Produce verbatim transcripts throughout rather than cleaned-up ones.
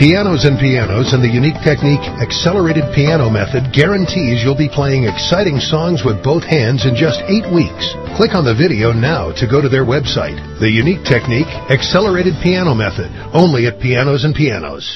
Pianos and Pianos and the unique technique Accelerated Piano Method guarantees you'll be playing exciting songs with both hands in just eight weeks. Click on the video now to go to their website. The unique technique Accelerated Piano Method, only at Pianos and Pianos.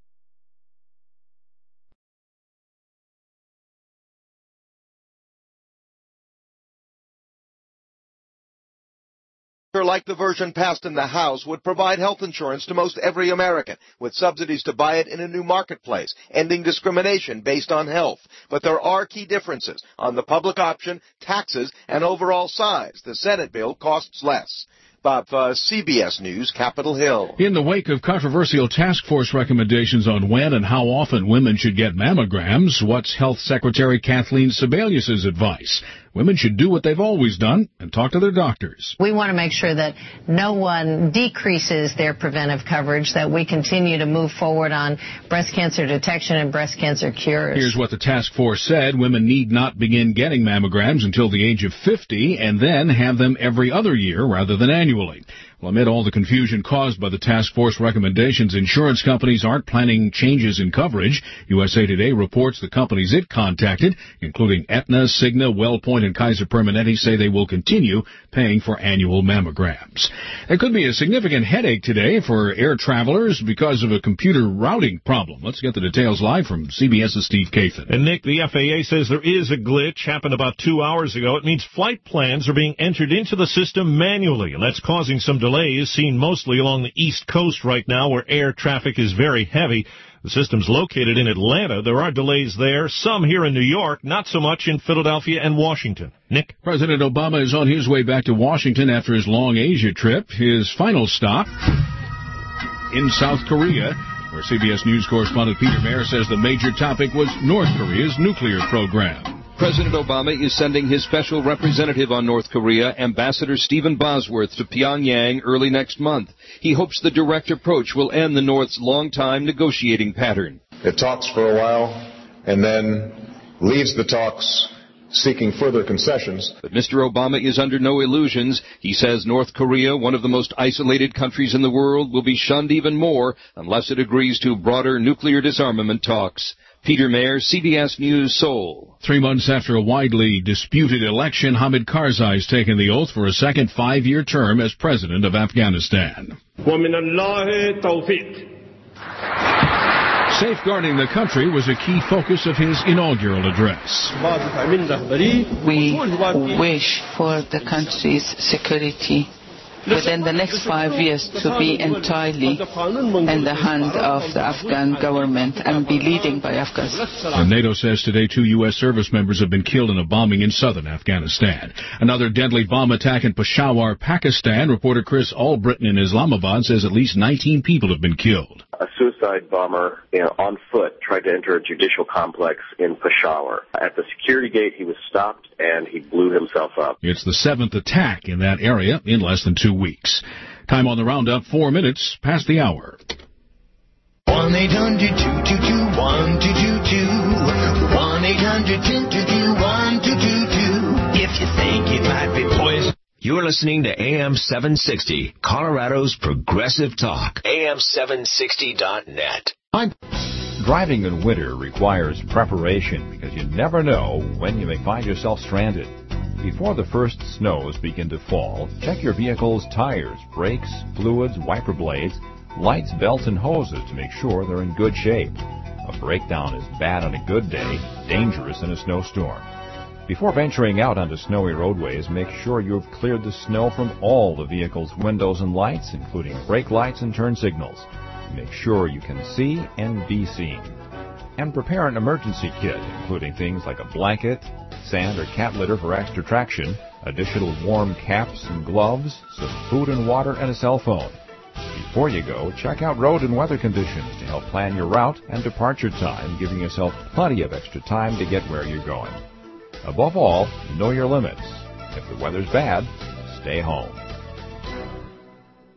Like the version passed in the House would provide health insurance to most every American, with subsidies to buy it in a new marketplace, ending discrimination based on health. But there are key differences on the public option, taxes, and overall size. The Senate bill costs less. Bob Fuss, C B S News, Capitol Hill. In the wake of controversial task force recommendations on when and how often women should get mammograms, what's Health Secretary Kathleen Sebelius' advice? Women should do what they've always done and talk to their doctors. We want to make sure that no one decreases their preventive coverage, that we continue to move forward on breast cancer detection and breast cancer cures. Here's what the task force said. Women need not begin getting mammograms until the age of fifty and then have them every other year rather than annually. Well, amid all the confusion caused by the task force recommendations, insurance companies aren't planning changes in coverage. U S A Today reports the companies it contacted, including Aetna, Cigna, WellPoint, and Kaiser Permanente, say they will continue paying for annual mammograms. There could be a significant headache today for air travelers because of a computer routing problem. Let's get the details live from CBS's Steve Kathan. And Nick, the F A A says there is a glitch, happened about two hours ago. It means flight plans are being entered into the system manually, and that's causing some delays. Delays seen mostly along the East Coast right now, where air traffic is very heavy. The system's located in Atlanta. There are delays there, some here in New York, not so much in Philadelphia and Washington. Nick? President Obama is on his way back to Washington after his long Asia trip. His final stop in South Korea, where C B S News correspondent Peter Mayer says the major topic was North Korea's nuclear program. President Obama is sending his special representative on North Korea, Ambassador Stephen Bosworth, to Pyongyang early next month. He hopes the direct approach will end the North's long-time negotiating pattern. It talks for a while and then leaves the talks seeking further concessions. But Mister Obama is under no illusions. He says North Korea, one of the most isolated countries in the world, will be shunned even more unless it agrees to broader nuclear disarmament talks. Peter Mayer, C B S News, Seoul. Three months after a widely disputed election, Hamid Karzai has taken the oath for a second five-year term as president of Afghanistan. Safeguarding the country was a key focus of his inaugural address. We wish for the country's security within the next five years to be entirely in the hand of the Afghan government and be leading by Afghans. And NATO says today two U S service members have been killed in a bombing in southern Afghanistan. Another deadly bomb attack in Peshawar, Pakistan. Reporter Chris Albritton in Islamabad says at least nineteen people have been killed. A suicide bomber, you know, on foot tried to enter a judicial complex in Peshawar. At the security gate, he was stopped and he blew himself up. It's the seventh attack in that area in less than two weeks. Time on the roundup, four minutes past the hour. one eight hundred two two two one two two two. one eight hundred two two two one two two two. If you think it might be poison. You're listening to A M seven sixty, Colorado's Progressive Talk. A M seven sixty dot net. I'm Driving in winter requires preparation because you never know when you may find yourself stranded. Before the first snows begin to fall, check your vehicle's tires, brakes, fluids, wiper blades, lights, belts, and hoses to make sure they're in good shape. A breakdown is bad on a good day, dangerous in a snowstorm. Before venturing out onto snowy roadways, make sure you've cleared the snow from all the vehicle's windows and lights, including brake lights and turn signals. Make sure you can see and be seen. And prepare an emergency kit, including things like a blanket, sand or cat litter for extra traction, additional warm caps and gloves, some food and water, and a cell phone. Before you go, check out road and weather conditions to help plan your route and departure time, giving yourself plenty of extra time to get where you're going. Above all, know your limits. If the weather's bad, stay home.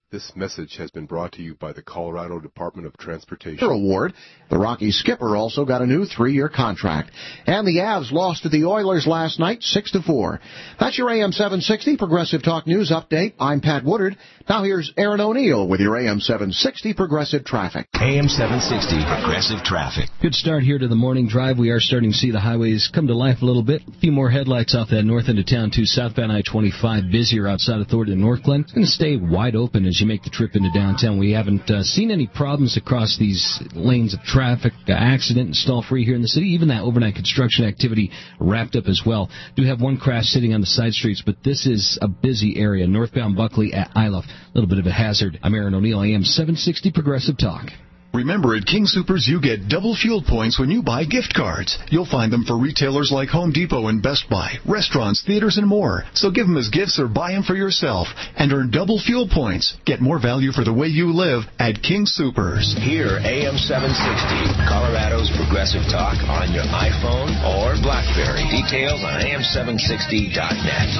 This message has been brought to you by the Colorado Department of Transportation. Award. The Rockies skipper also got a new three-year contract. And the Avs lost to the Oilers last night, six to four. That's your A M seven sixty Progressive Talk News Update. I'm Pat Woodard. Now here's Aaron O'Neill with your A M seven sixty Progressive Traffic. A M seven sixty Progressive Traffic. Good start here to the morning drive. We are starting to see the highways come to life a little bit. A few more headlights off that north end of town, too. Southbound I twenty-five busier outside of Thornton and Northglenn. It's going to stay wide open as you make the trip into downtown. We haven't uh, seen any problems across these lanes of traffic, uh, accident and stall-free here in the city. Even that overnight construction activity wrapped up as well. Do have one crash sitting on the side streets, but this is a busy area. Northbound Buckley at Ilof. A little bit of a hazard. I'm Aaron O'Neill, A M seven sixty Progressive Talk. Remember, at King Soopers, you get double fuel points when you buy gift cards. You'll find them for retailers like Home Depot and Best Buy, restaurants, theaters, and more. So give them as gifts or buy them for yourself and earn double fuel points. Get more value for the way you live at King Soopers. Here, A M seven sixty, Colorado's Progressive Talk on your iPhone or BlackBerry. Details on A M seven sixty dot net.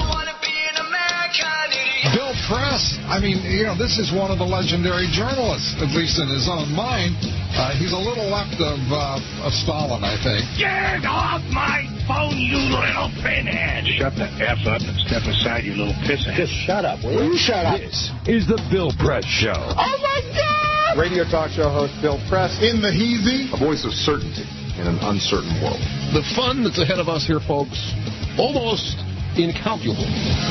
Bill Press, I mean, you know, this is one of the legendary journalists, at least in his own mind. Uh, he's a little left of, uh, of Stalin, I think. Get off my phone, you little pinhead! Shut the F up and step aside, you little pisshead. Just shut up, will you? Shut up. This is the Bill Press Show. Oh, my God! Radio talk show host Bill Press. In the heezy. A voice of certainty in an uncertain world. The fun that's ahead of us here, folks, almost incalculable.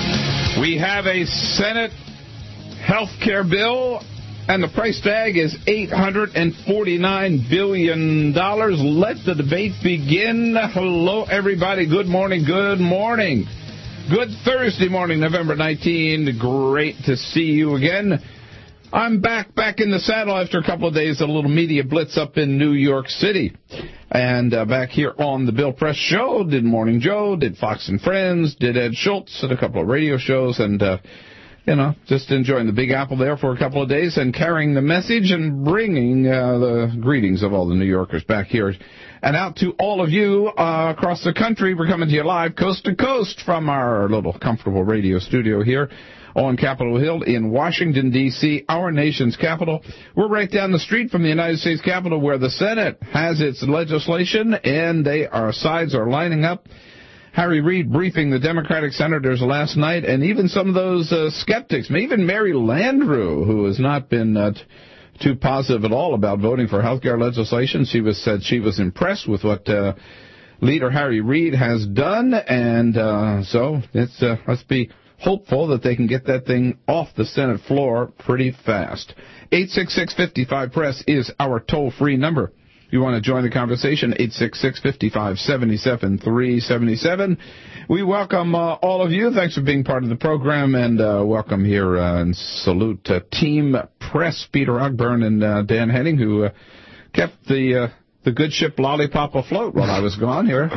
We have a Senate health care bill, and the price tag is eight hundred forty-nine billion dollars. Let the debate begin. Hello, everybody. Good morning. Good morning. Good Thursday morning, November nineteenth. Great to see you again. I'm back, back in the saddle after a couple of days of a little media blitz up in New York City. And uh, back here on the Bill Press Show, did Morning Joe, did Fox and Friends, did Ed Schultz, did a couple of radio shows, and, uh, you know, just enjoying the Big Apple there for a couple of days and carrying the message and bringing uh, the greetings of all the New Yorkers back here. And out to all of you uh, across the country. We're coming to you live coast to coast from our little comfortable radio studio here on Capitol Hill in Washington, D C, our nation's capital. We're right down the street from the United States Capitol where the Senate has its legislation, and they our sides are lining up. Harry Reid briefing the Democratic senators last night, and even some of those uh, skeptics, even Mary Landrieu, who has not been uh, t- too positive at all about voting for health care legislation. She was said she was impressed with what uh, Leader Harry Reid has done, and uh, so it's uh, let's be hopeful that they can get that thing off the Senate floor pretty fast. eight six six, five five, press is our toll-free number. If you want to join the conversation, eight six six, five five, seven seven, three seven seven. We welcome uh, all of you. Thanks for being part of the program, and uh, welcome here uh, and salute uh, Team Press, Peter Ogburn and uh, Dan Henning, who uh, kept the... Uh, The good ship Lollipop afloat while I was gone here.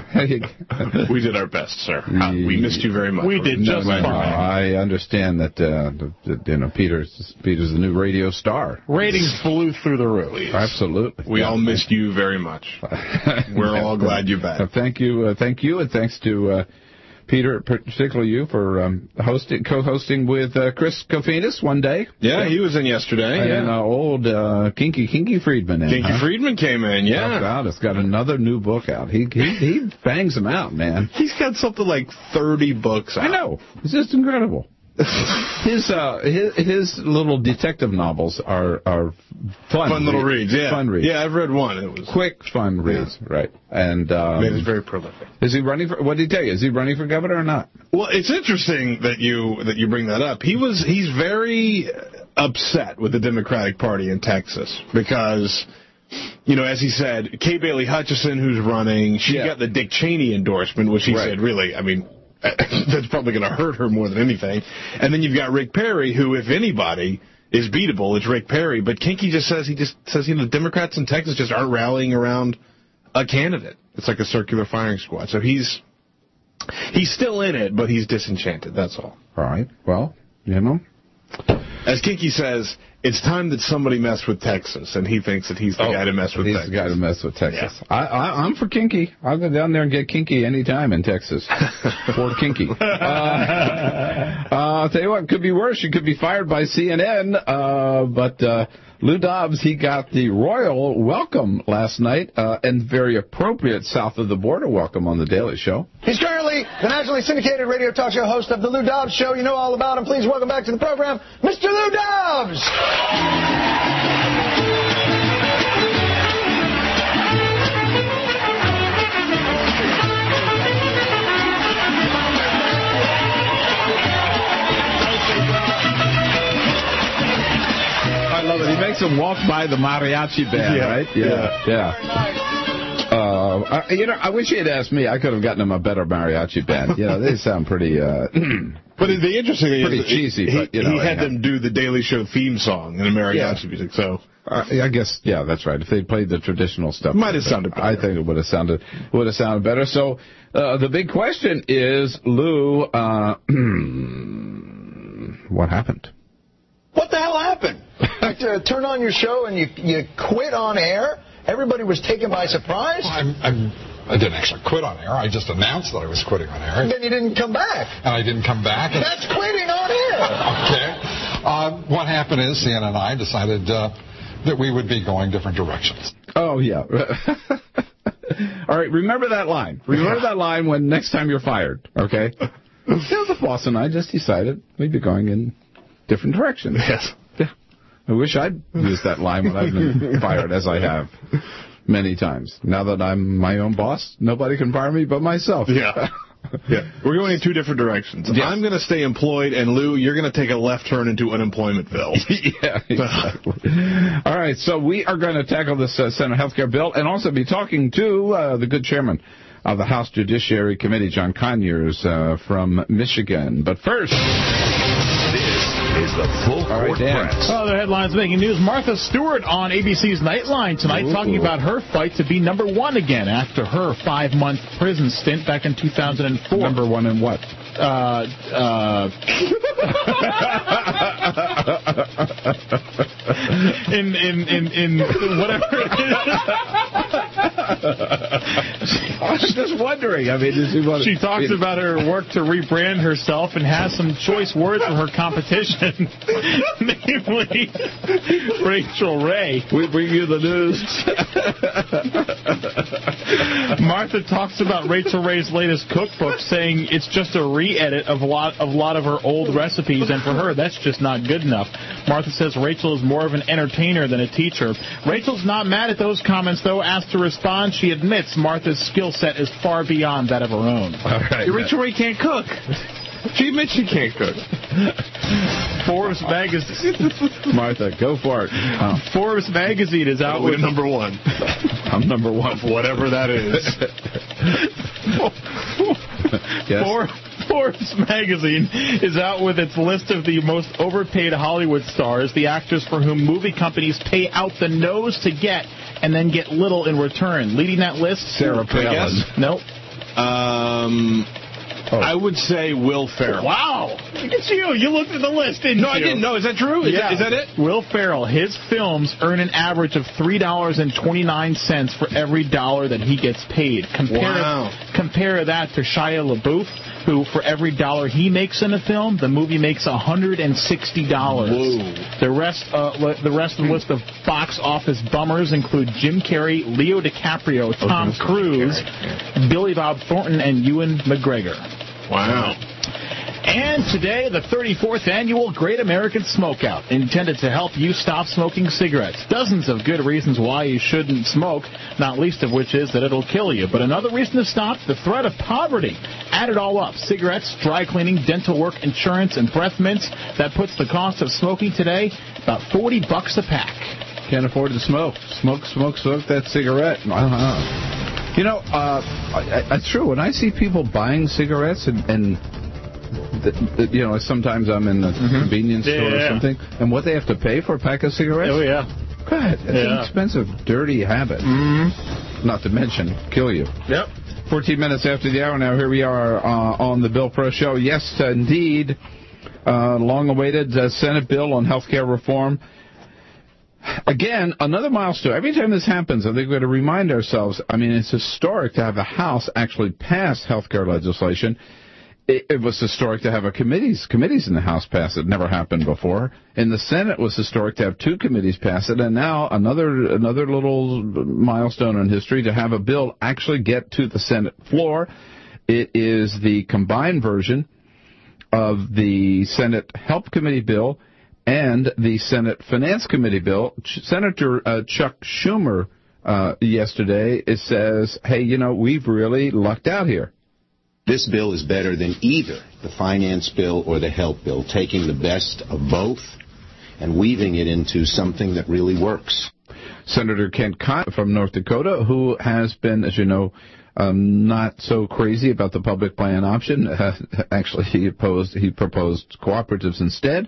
We did our best, sir. Uh, we missed you very much. We did just no, fine. I understand that, uh, the, you know, Peter's, Peter's the new radio star. Ratings flew through the roof. Absolutely. We yeah. all missed you very much. We're all glad you're back. Uh, thank you, uh, thank you, and thanks to uh, Peter, particularly you, for um, hosting, co-hosting with uh, Chris Kofinas one day. Yeah, he was in yesterday. And yeah. uh, old uh, Kinky Kinky Friedman. In, Kinky huh? Friedman came in, yeah. Oh, God, it's got another new book out. He he, he bangs them out, man. He's got something like thirty books out. I know. It's just incredible. his uh his his little detective novels are are fun fun little reads. reads yeah fun reads yeah I've read one. It was quick fun reads yeah. right and um, it was very prolific. Is he running for what did he tell you is he running for governor or not? Well, it's interesting that you that you bring that up. He was he's very upset with the Democratic Party in Texas because, you know, as he said, Kay Bailey Hutchison, who's running, she yeah. got the Dick Cheney endorsement, which he right. said really I mean that's probably going to hurt her more than anything. And then you've got Rick Perry, who, if anybody is beatable, it's Rick Perry. But Kinky just says he just says you know the Democrats in Texas just aren't rallying around a candidate. It's like a circular firing squad. So he's he's still in it, but he's disenchanted. That's all. All right. Well, you know, as Kinky says, it's time that somebody messed with Texas, and he thinks that he's the oh, guy to mess with he's Texas. He's the guy to mess with Texas. Yeah. I, I, I'm for kinky. I'll go down there and get kinky anytime in Texas. For kinky. Uh, uh, I'll tell you what, it could be worse. You could be fired by C N N, uh, but... Uh, Lou Dobbs, he got the royal welcome last night, uh, and very appropriate south-of-the-border welcome on The Daily Show. He's currently the nationally syndicated radio talk show host of The Lou Dobbs Show. You know all about him. Please welcome back to the program, Mister Lou Dobbs! I love it. He makes him walk by the mariachi band, yeah, right? Yeah, yeah. Uh, I, you know, I wish he had asked me. I could have gotten him a better mariachi band. You know, they sound pretty. Uh, but the interesting thing pretty is, cheesy. He, but you know, he had anyhow. them do the Daily Show theme song in mariachi yeah. music. So uh, I guess, yeah, that's right. If they played the traditional stuff, might have sounded better. I think it would have sounded would have sounded better. So uh, the big question is, Lou, uh, what happened? What the hell happened? To turn on your show and you you quit on air? Everybody was taken by surprise? Well, I'm, I'm, I didn't actually quit on air. I just announced that I was quitting on air. And then you didn't come back. And I didn't come back. And That's quitting on air. Okay. Uh, what happened is C N N and I decided uh, that we would be going different directions. Oh, yeah. All right, remember that line. Remember that line when next time you're fired, okay? You know, the boss and I just decided we'd be going in different directions. Yes. I wish I'd used that line when I've been fired, as I have many times. Now that I'm my own boss, nobody can fire me but myself. Yeah. Yeah. We're going in two different directions. Yes. I'm going to stay employed, and Lou, you're going to take a left turn into unemploymentville. Yeah, exactly. All right, so we are going to tackle this uh, Senate health care bill and also be talking to uh, the good chairman of the House Judiciary Committee, John Conyers, uh, from Michigan. But first... is the full court press. Oh, the headlines making news. Martha Stewart on A B C's Nightline tonight Ooh. talking about her fight to be number one again after her five-month prison stint back in two thousand four. Number one in what? Uh, uh, in, in, in, in whatever it is. I was just wondering. I mean, does he want she talks I mean, about her work to rebrand herself and has some choice words for her competition, namely Rachel Ray. We bring you the news. Martha talks about Rachel Ray's latest cookbook, saying it's just a re-edit of a lot of a lot of her old recipes, and for her, that's just not good enough. Martha says Rachel is more of an entertainer than a teacher. Rachel's not mad at those comments, though. Asked to respond, she admits Martha's skill set is far beyond that of her own. All right, Rachel Ray can't cook. She admits she can't cook. Forbes magazine. Martha, go for it. Oh. Forbes magazine is out with number one. I'm number one, whatever that is. Yes. Forbes, Forbes magazine is out with its list of the most overpaid Hollywood stars, the actors for whom movie companies pay out the nose to get and then get little in return. Leading that list, Sarah Palin. Nope. Um. Oh. I would say Will Ferrell. Wow. Look at you. You looked at the list, didn't no, you? No, I didn't know. Is that true? Is, yeah. that, is that it? Will Ferrell, his films earn an average of three dollars and twenty-nine cents for every dollar that he gets paid. Compare, wow. compare that to Shia LaBeouf, who, for every dollar he makes in a film, the movie makes one hundred sixty dollars. Whoa. The rest, uh, the rest of the list of box office bummers include Jim Carrey, Leo DiCaprio, Tom okay, Cruise, Billy Bob Thornton, and Ewan McGregor. Wow. And today, the thirty-fourth annual Great American Smokeout, intended to help you stop smoking cigarettes. Dozens of good reasons why you shouldn't smoke, not least of which is that it'll kill you. But another reason to stop, the threat of poverty. Add it all up. Cigarettes, dry cleaning, dental work, insurance, and breath mints. That puts the cost of smoking today about forty bucks a pack. Can't afford to smoke. Smoke, smoke, smoke that cigarette. Uh-huh. You know, uh, it's true. When I see people buying cigarettes and, and the, the, you know, sometimes I'm in the mm-hmm. convenience yeah, store or yeah. something, and what they have to pay for a pack of cigarettes? Oh, yeah. God, that's yeah. an expensive, dirty habit. Mm-hmm. Not to mention, kill you. Yep. fourteen minutes after the hour now, here we are uh, on the Bill Press Show. Yes, indeed, uh, long-awaited uh, Senate bill on health care reform Again, another milestone. Every time this happens, I think we've got to remind ourselves, I mean, it's historic to have the House actually pass health care legislation. It, it was historic to have a committees committees in the House pass it. Never happened before. In the Senate, it was historic to have two committees pass it. And now another another little milestone in history to have a bill actually get to the Senate floor. It is the combined version of the Senate Health Committee bill and the Senate Finance Committee bill. Senator uh, Chuck Schumer uh, yesterday it says, hey, you know, we've really lucked out here. This bill is better than either the finance bill or the health bill, taking the best of both and weaving it into something that really works. Senator Kent Cott from North Dakota, who has been, as you know, um, not so crazy about the public plan option. Uh, actually, he opposed, he proposed cooperatives instead.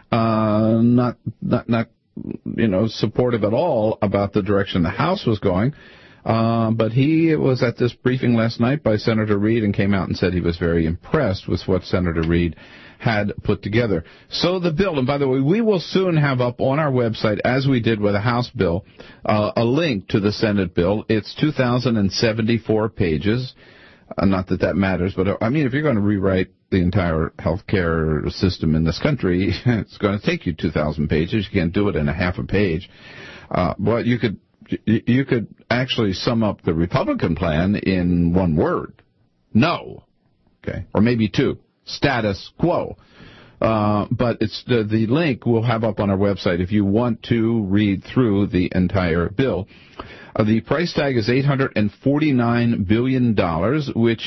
Uh, not, not, not, you know, supportive at all about the direction the House was going. Uh, but he was at this briefing last night by Senator Reid and came out and said he was very impressed with what Senator Reid had put together. So the bill, and by the way, we will soon have up on our website, as we did with the House bill, uh, a link to the Senate bill. It's two thousand seventy-four pages. Uh, not that that matters, but uh, I mean, if you're going to rewrite the entire healthcare system in this country, it's going to take you two thousand pages. You can't do it in a half a page. Uh, but you could you could actually sum up the Republican plan in one word: no, okay, or maybe two: status quo. Uh, but it's the, the link we'll have up on our website if you want to read through the entire bill. Uh, the price tag is eight hundred forty-nine billion dollars, which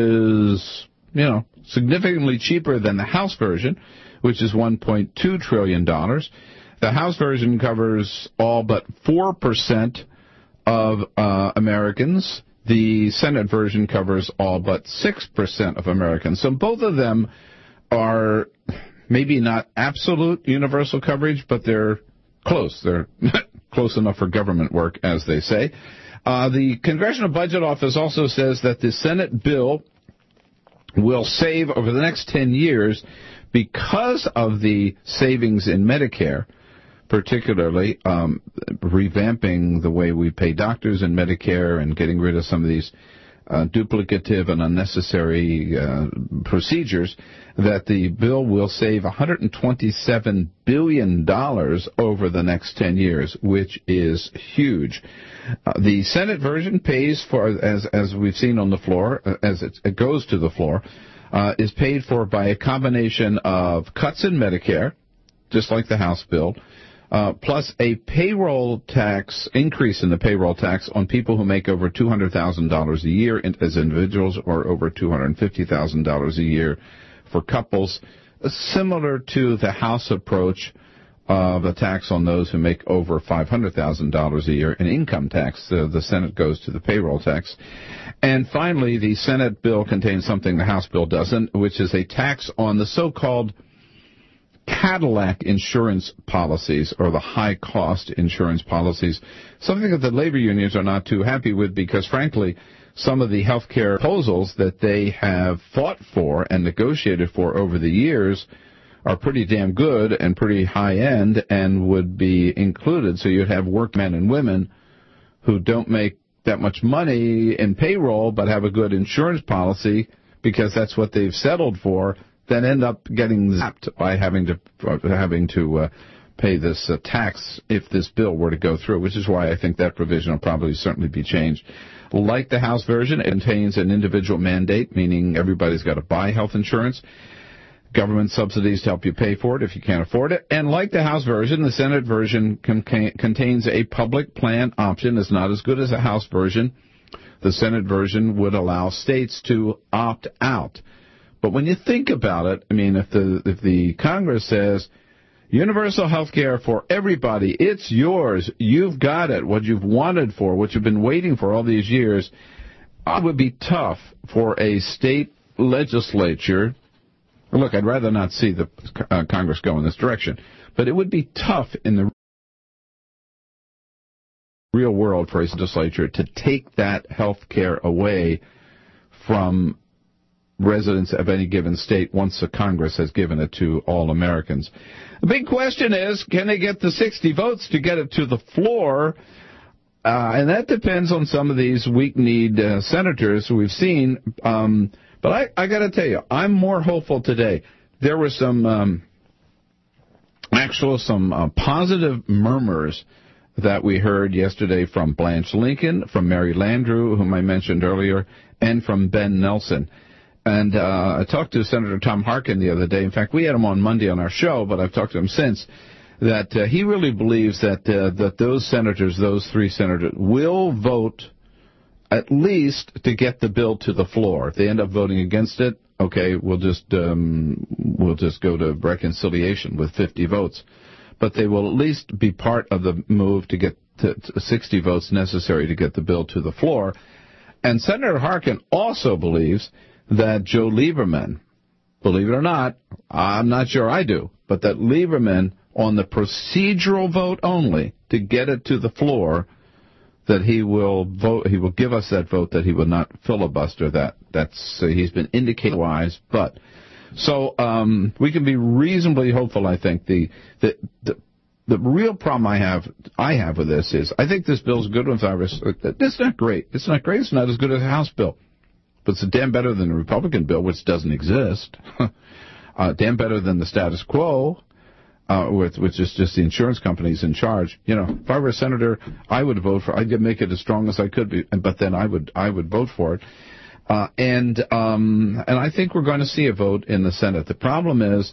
is, you know, significantly cheaper than the House version, which is one point two trillion dollars. The House version covers all but four percent of uh, Americans. The Senate version covers all but six percent of Americans. So both of them are maybe not absolute universal coverage, but they're close. They're close enough for government work, as they say. Uh, the Congressional Budget Office also says that the Senate bill will save over the next ten years because of the savings in Medicare, particularly um, revamping the way we pay doctors in Medicare and getting rid of some of these uh, duplicative and unnecessary uh, procedures, that the bill will save one hundred twenty-seven billion dollars over the next ten years, which is huge. Uh, the Senate version pays for, as as we've seen on the floor, uh, as it, it goes to the floor, uh, is paid for by a combination of cuts in Medicare, just like the House bill, Uh, plus a payroll tax, increase in the payroll tax on people who make over two hundred thousand dollars a year as individuals or over two hundred fifty thousand dollars a year for couples, uh, similar to the House approach of a tax on those who make over five hundred thousand dollars a year in income tax. Uh, the Senate goes to the payroll tax. And finally, the Senate bill contains something the House bill doesn't, which is a tax on the so-called Cadillac insurance policies, or the high-cost insurance policies, something that the labor unions are not too happy with because, frankly, some of the health care proposals that they have fought for and negotiated for over the years are pretty damn good and pretty high-end and would be included. So you'd have workmen and women who don't make that much money in payroll but have a good insurance policy because that's what they've settled for, then end up getting zapped by having to uh, having to uh, pay this uh, tax if this bill were to go through, which is why I think that provision will probably certainly be changed. Like the House version, it contains an individual mandate, meaning everybody's got to buy health insurance, government subsidies to help you pay for it if you can't afford it. And like the House version, the Senate version con- contains a public plan option. It's not as good as the House version. The Senate version would allow states to opt out. But when you think about it, I mean, if the if the Congress says universal health care for everybody, it's yours, you've got it, what you've wanted for, what you've been waiting for all these years, it would be tough for a state legislature. Look, I'd rather not see the uh, Congress go in this direction, but it would be tough in the real world for a legislature to take that health care away from residents of any given state once the Congress has given it to all Americans. The big question is, can they get the sixty votes to get it to the floor? Uh, and that depends on some of these weak-kneed uh, senators we've seen. Um, but I, I got to tell you, I'm more hopeful today. There were some, um, actual, some uh, positive murmurs that we heard yesterday from Blanche Lincoln, from Mary Landrieu, whom I mentioned earlier, and from Ben Nelson. And uh, I talked to Senator Tom Harkin the other day. In fact, we had him on Monday on our show, but I've talked to him since, that uh, he really believes that uh, that those senators, those three senators, will vote at least to get the bill to the floor. If they end up voting against it, okay, we'll just um, we'll just go to reconciliation with fifty votes. But they will at least be part of the move to get to, to sixty votes necessary to get the bill to the floor. And Senator Harkin also believes that Joe Lieberman, believe it or not, I'm not sure I do, but that Lieberman, on the procedural vote only, to get it to the floor, that he will vote, he will give us that vote, that he will not filibuster that. That's, uh, he's been indicated wise, but, so, um, we can be reasonably hopeful, I think. The, the, the, the real problem I have, I have with this is, I think this bill's good with virus. It's not great. It's not great. It's not as good as a House bill. But it's damn better than the Republican bill, which doesn't exist. uh, damn better than the status quo, uh, with, which is just the insurance companies in charge. You know, if I were a senator, I would vote for. I'd make it as strong as I could be, but then I would I would vote for it. Uh, and um, and I think we're going to see a vote in the Senate. The problem is,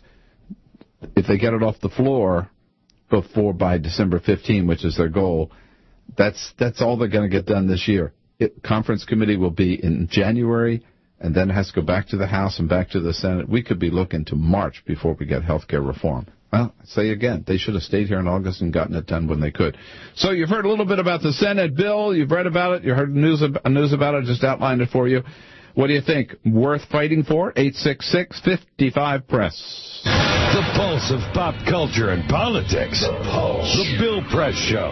if they get it off the floor before by December fifteenth, which is their goal, that's that's all they're going to get done this year. It, conference committee will be in January, and then it has to go back to the House and back to the Senate. We could be looking to March before we get health care reform. Well, I say again, they should have stayed here in August and gotten it done when they could. So you've heard a little bit about the Senate bill. You've read about it. You heard news, ab- news about it. Just outlined it for you. What do you think? Worth fighting for? eight six six, five five, press. The pulse of pop culture and politics. The Pulse. The Bill Press Show.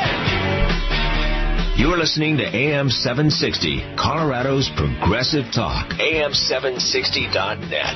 You're listening to A M seven sixty, Colorado's Progressive Talk. A M seven sixty dot net.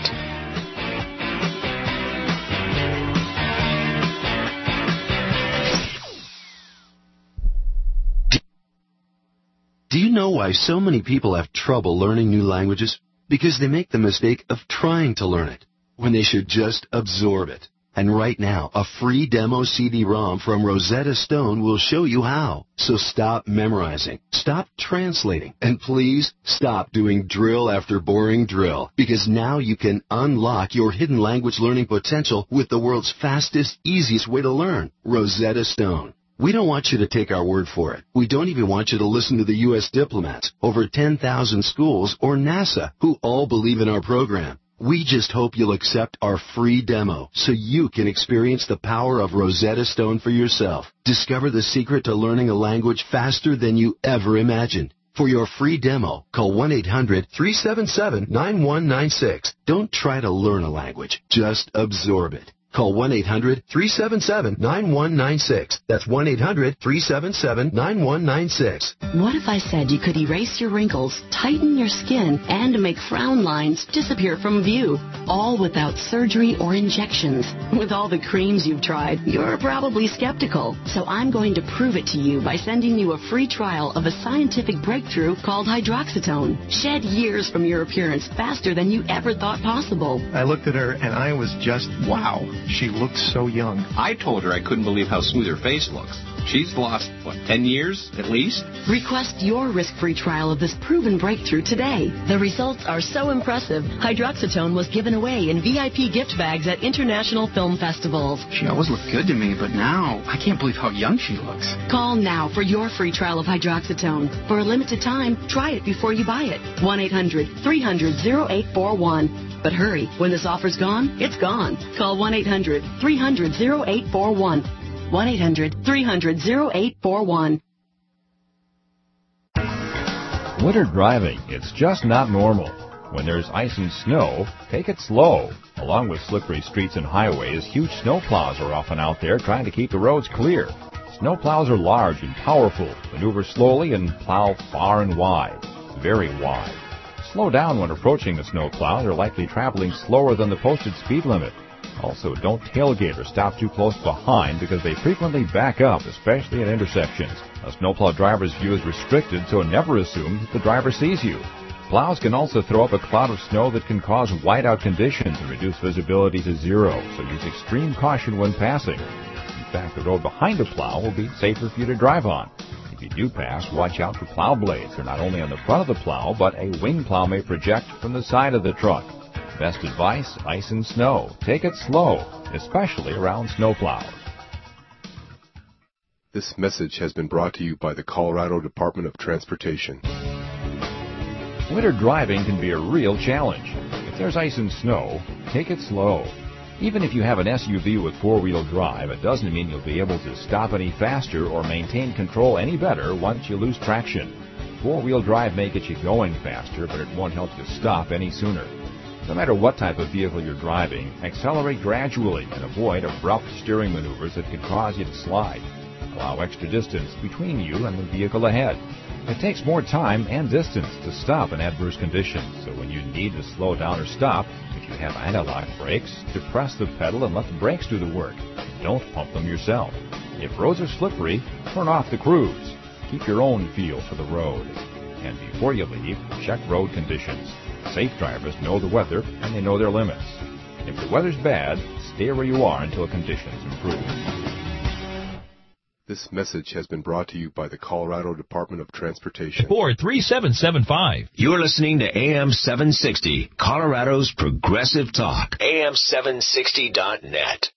Do you know why so many people have trouble learning new languages? Because they make the mistake of trying to learn it, when they should just absorb it. And right now, a free demo C D ROM from Rosetta Stone will show you how. So stop memorizing, stop translating, and please stop doing drill after boring drill, because now you can unlock your hidden language learning potential with the world's fastest, easiest way to learn, Rosetta Stone. We don't want you to take our word for it. We don't even want you to listen to the U S diplomats, over ten thousand schools, or NASA, who all believe in our program. We just hope you'll accept our free demo so you can experience the power of Rosetta Stone for yourself. Discover the secret to learning a language faster than you ever imagined. For your free demo, call one eight hundred, three seven seven, nine one nine six. Don't try to learn a language. Just absorb it. Call one eight hundred, three seven seven, nine one nine six. That's one eight hundred, three seven seven, nine one nine six. What if I said you could erase your wrinkles, tighten your skin, and make frown lines disappear from view, all without surgery or injections? With all the creams you've tried, you're probably skeptical. So I'm going to prove it to you by sending you a free trial of a scientific breakthrough called hydroxytone. Shed years from your appearance faster than you ever thought possible. I looked at her and I was just, wow. She looks so young. I told her I couldn't believe how smooth her face looks. She's lost, what, ten years at least? Request your risk-free trial of this proven breakthrough today. The results are so impressive, Hydroxytone was given away in V I P gift bags at international film festivals. She always looked good to me, but now I can't believe how young she looks. Call now for your free trial of Hydroxytone. For a limited time, try it before you buy it. one eight hundred, three hundred, oh eight four one. But hurry, when this offer's gone, it's gone. Call one eight hundred, three hundred, oh eight four one. one eight hundred, three hundred, oh eight four one. Winter driving, it's just not normal. When there's ice and snow, take it slow. Along with slippery streets and highways, huge snowplows are often out there trying to keep the roads clear. Snowplows are large and powerful, maneuver slowly and plow far and wide, very wide. Slow down when approaching the snowplow. They're likely traveling slower than the posted speed limit. Also, don't tailgate or stop too close behind because they frequently back up, especially at intersections. A snowplow driver's view is restricted, so never assume that the driver sees you. Plows can also throw up a cloud of snow that can cause whiteout conditions and reduce visibility to zero, so use extreme caution when passing. In fact, the road behind a plow will be safer for you to drive on. If you do pass, watch out for plow blades. They're not only on the front of the plow, but a wing plow may project from the side of the truck. Best advice, ice and snow. Take it slow, especially around snowplows. This message has been brought to you by the Colorado Department of Transportation. Winter driving can be a real challenge. If there's ice and snow, take it slow. Even if you have an S U V with four-wheel drive, it doesn't mean you'll be able to stop any faster or maintain control any better once you lose traction. Four-wheel drive may get you going faster, but it won't help you stop any sooner. No matter what type of vehicle you're driving, accelerate gradually and avoid abrupt steering maneuvers that could cause you to slide. Allow extra distance between you and the vehicle ahead. It takes more time and distance to stop in adverse conditions, so when you need to slow down or stop, if you have anti-lock brakes, depress the pedal and let the brakes do the work. Don't pump them yourself. If roads are slippery, turn off the cruise. Keep your own feel for the road. And before you leave, check road conditions. Safe drivers know the weather and they know their limits. If the weather's bad, stay where you are until conditions improve. This message has been brought to you by the Colorado Department of Transportation. four three seven seven five. You're listening to A M seven sixty, Colorado's Progressive Talk. A M seven sixty dot net.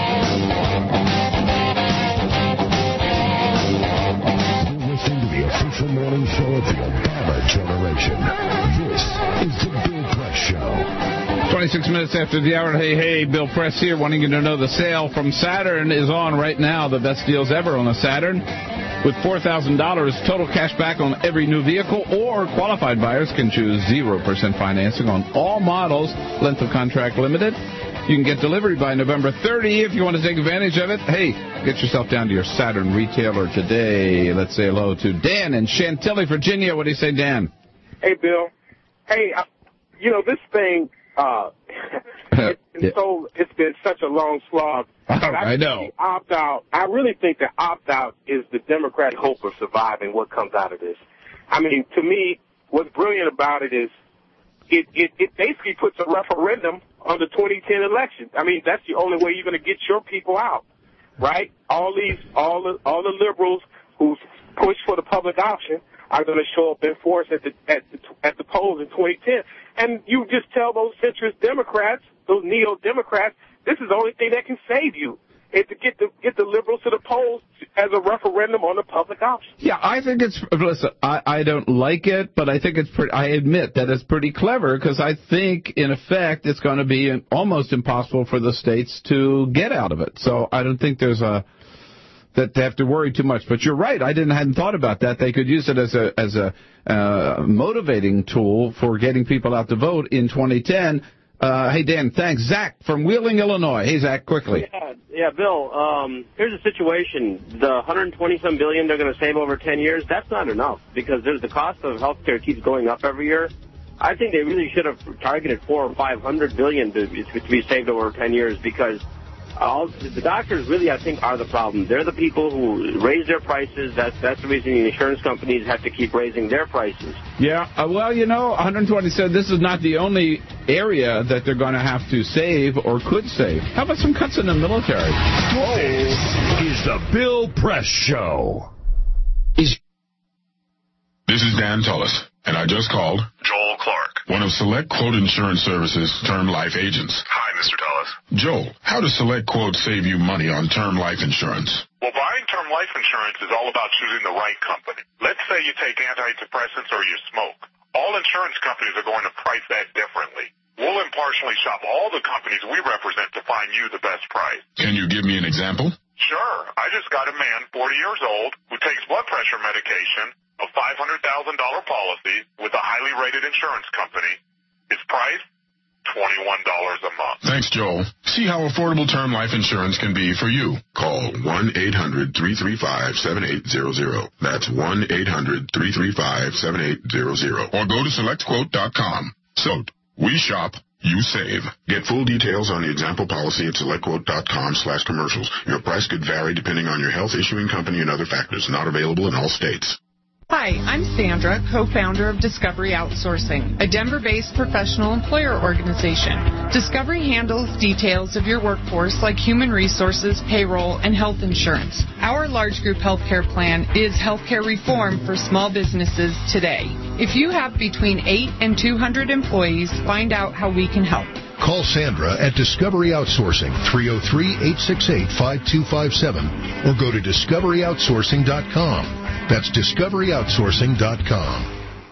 You're listening to the official morning show of the Obama generation. This is the Bill Press Show. twenty-six minutes after the hour. Hey, hey, Bill Press here, wanting you to know the sale from Saturn is on right now. The best deals ever on a Saturn. With four thousand dollars total cash back on every new vehicle, or qualified buyers can choose zero percent financing on all models, length of contract limited. You can get delivery by November thirtieth if you want to take advantage of it. Hey, get yourself down to your Saturn retailer today. Let's say hello to Dan in Chantilly, Virginia. What do you say, Dan? Hey, Bill. Hey, uh, you know, this thing, uh, it's been yeah. so, it's been such a long slog. I, I know. Opt-out, I really think that opt-out is the Democratic hope of surviving what comes out of this. I mean, to me, what's brilliant about it is it, it, it basically puts a referendum on the twenty ten election. I mean, that's the only way you're going to get your people out, right? All these, all the, all the liberals who push for the public option are going to show up in force at the, at the, at the polls in twenty ten. And you just tell those centrist Democrats, those neo-Democrats, this is the only thing that can save you, is to get the, get the liberals to the polls as a referendum on the public option. Yeah, I think it's, listen, I, I don't like it, but I think it's pretty, I admit that it's pretty clever, because I think, in effect, it's going to be an, almost impossible for the states to get out of it. So I don't think there's a, that they have to worry too much. But you're right, I didn't hadn't thought about that. They could use it as a as a uh, motivating tool for getting people out to vote in twenty ten. Uh, hey, Dan, thanks. Zach from Wheeling, Illinois. Hey, Zach, quickly. Yeah, yeah, Bill, um, here's the situation. The one hundred twenty some billion they're going to save over ten years, that's not enough, because there's the cost of health care keeps going up every year. I think they really should have targeted four or five hundred billion to, to be saved over ten years, because all, the doctors really, I think, are the problem. They're the people who raise their prices. That's that's the reason the insurance companies have to keep raising their prices. Yeah, uh, well, you know, one hundred twenty said this is not the only area that they're going to have to save or could save. How about some cuts in the military? This is the Bill Press Show. This is Dan Tullis, and I just called Joel Clark, one of Select Quote Insurance Services' term life agents. Hi, Mister Tullis. Joel, how does Select Quote save you money on term life insurance? Well, buying term life insurance is all about choosing the right company. Let's say you take antidepressants or you smoke. All insurance companies are going to price that differently. We'll impartially shop all the companies we represent to find you the best price. Can you give me an example? Sure. I just got a man, forty years old, who takes blood pressure medication, a five hundred thousand dollars policy with a highly rated insurance company. His price, twenty-one dollars a month. Thanks, Joel. See how affordable term life insurance can be for you. Call one eight hundred three three five seven eight zero zero. That's one eight hundred three three five seven eight zero zero. Or go to select quote dot com. So, we shop, you save. Get full details on the example policy at select quote dot com slash commercials. Your price could vary depending on your health, issuing company, and other factors. Not available in all states. Hi, I'm Sandra, co-founder of Discovery Outsourcing, a Denver-based professional employer organization. Discovery handles details of your workforce like human resources, payroll, and health insurance. Our large group healthcare plan is healthcare reform for small businesses today. If you have between eight and two hundred employees, find out how we can help. Call Sandra at Discovery Outsourcing, three oh three, eight six eight, five two five seven, or go to discovery outsourcing dot com. That's discovery outsourcing dot com.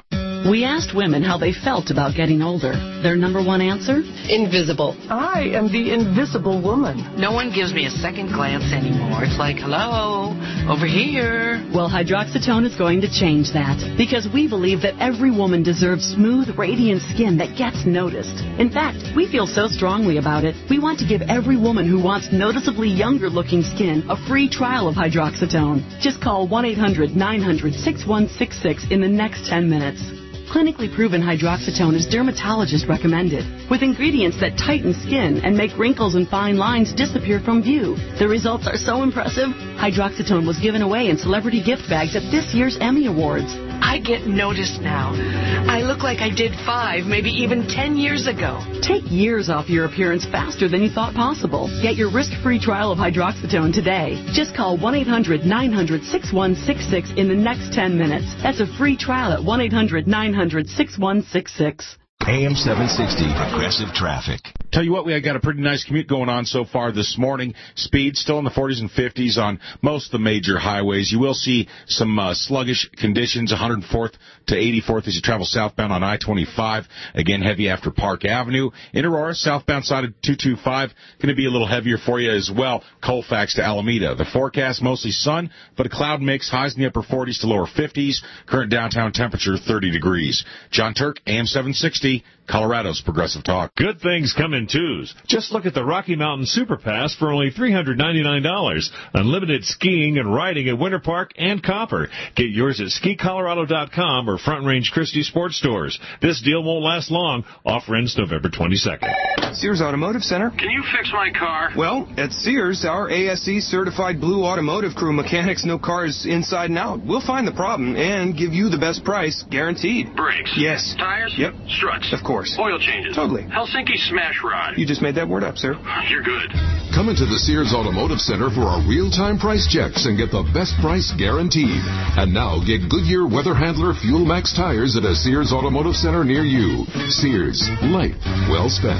We asked women how they felt about getting older. Their number one answer? Invisible. I am the invisible woman. No one gives me a second glance anymore. It's like, hello, over here. Well, hydroxytone is going to change that because we believe that every woman deserves smooth, radiant skin that gets noticed. In fact, we feel so strongly about it, we want to give every woman who wants noticeably younger-looking skin a free trial of hydroxytone. Just call one eight hundred nine hundred six one six six in the next ten minutes. Clinically proven hydroxytone is dermatologist recommended, with ingredients that tighten skin and make wrinkles and fine lines disappear from view. The results are so impressive, hydroxytone was given away in celebrity gift bags at this year's Emmy Awards. I get noticed now. I look like I did five, maybe even ten years ago. Take years off your appearance faster than you thought possible. Get your risk-free trial of hydroxytone today. Just call one eight hundred nine hundred six one six six in the next ten minutes. That's a free trial at one eight hundred nine hundred six one six six. A M seven sixty, Progressive Traffic. Tell you what, we got a pretty nice commute going on so far this morning. Speed still in the forties and fifties on most of the major highways. You will see some uh, sluggish conditions, one hundred fourth to eighty-fourth as you travel southbound on I twenty-five. Again, heavy after Park Avenue. In Aurora, southbound side of two twenty-five, going to be a little heavier for you as well. Colfax to Alameda. The forecast, mostly sun, but a cloud mix, highs in the upper forties to lower fifties. Current downtown temperature, thirty degrees. John Turk, A M seven sixty, Colorado's Progressive Talk. Good things come in twos. Just look at the Rocky Mountain Super Pass for only three hundred ninety-nine dollars. Unlimited skiing and riding at Winter Park and Copper. Get yours at ski colorado dot com or Front Range Christie Sports Stores. This deal won't last long. Offer ends November twenty-second. Sears Automotive Center. Can you fix my car? Well, at Sears, our A S E certified Blue Automotive crew mechanics know cars inside and out. We'll find the problem and give you the best price, guaranteed. Brakes? Yes. Tires? Yep. Struts? Of course. Oil changes? Totally. Helsinki smash rod? You just made that word up, sir. You're good. Come into the Sears Automotive Center for our real-time price checks and get the best price guaranteed. And now get Goodyear Weather Handler Fuel Max tires at a Sears Automotive Center near you. Sears. Life well spent.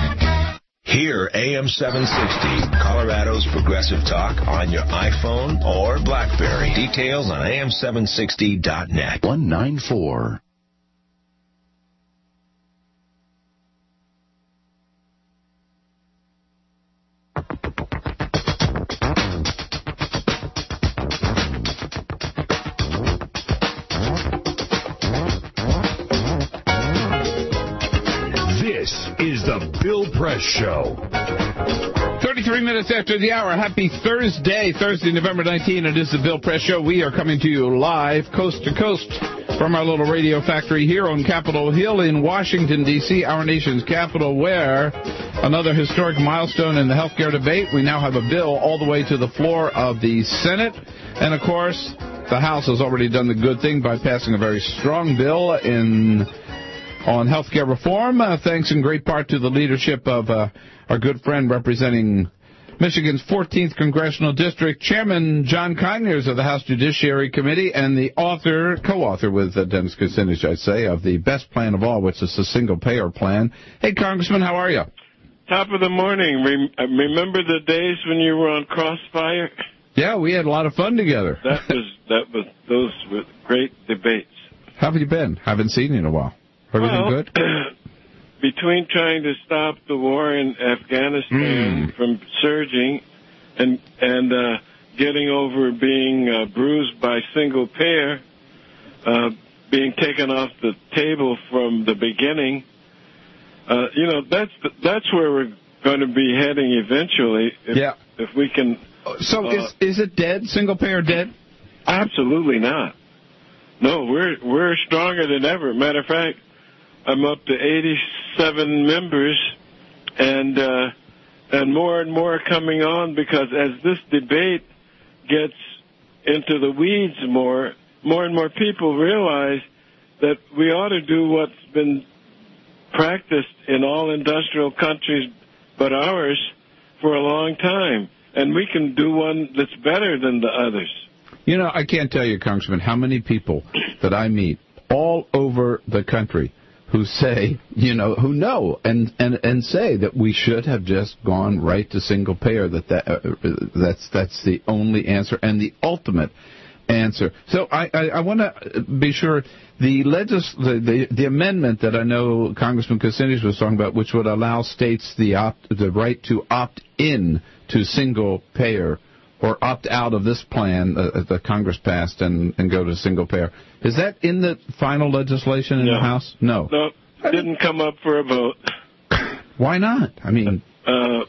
Hear A M seven sixty, Colorado's Progressive Talk on your iPhone or BlackBerry. Details on A M seven sixty dot net. one nine four. This is the Bill Press Show. thirty-three minutes after the hour. Happy Thursday, Thursday, November nineteenth. It is the Bill Press Show. We are coming to you live, coast to coast, from our little radio factory here on Capitol Hill in Washington, D C, our nation's capital, where another historic milestone in the healthcare debate. We now have a bill all the way to the floor of the Senate. And, of course, the House has already done the good thing by passing a very strong bill in on health care reform, uh, thanks in great part to the leadership of uh, our good friend representing Michigan's fourteenth Congressional District, Chairman John Conyers of the House Judiciary Committee, and the author, co-author with uh, Dennis Kucinich, I'd say, of the best plan of all, which is the single-payer plan. Hey, Congressman, how are you? Top of the morning. Remember the days when you were on Crossfire? Yeah, we had a lot of fun together. That was that was those were great debates. How have you been? Haven't seen you in a while. Everything well, good? Between trying to stop the war in Afghanistan mm. from surging and and uh, getting over being uh, bruised by single payer, uh, being taken off the table from the beginning, Uh, you know, that's the, that's where we're going to be heading eventually. If, yeah. If we can. So uh, is is it dead? Single payer dead? Absolutely not. No, we're we're stronger than ever. Matter of fact, I'm up to eighty-seven members, and uh, and more and more coming on, because as this debate gets into the weeds more, more and more people realize that we ought to do what's been practiced in all industrial countries but ours for a long time, and we can do one that's better than the others. You know, I can't tell you, Congressman, how many people that I meet all over the country who say, you know, who know and, and, and say that we should have just gone right to single payer, that, that uh, that's that's the only answer and the ultimate answer. So I, I, I want to be sure the, legis- the, the the amendment that I know Congressman Kucinich was talking about, which would allow states the opt, the right to opt in to single payer or opt out of this plan uh, that Congress passed and, and go to single payer. Is that in the final legislation in no. the House? No. No, it didn't come up for a vote. Why not? I mean, uh,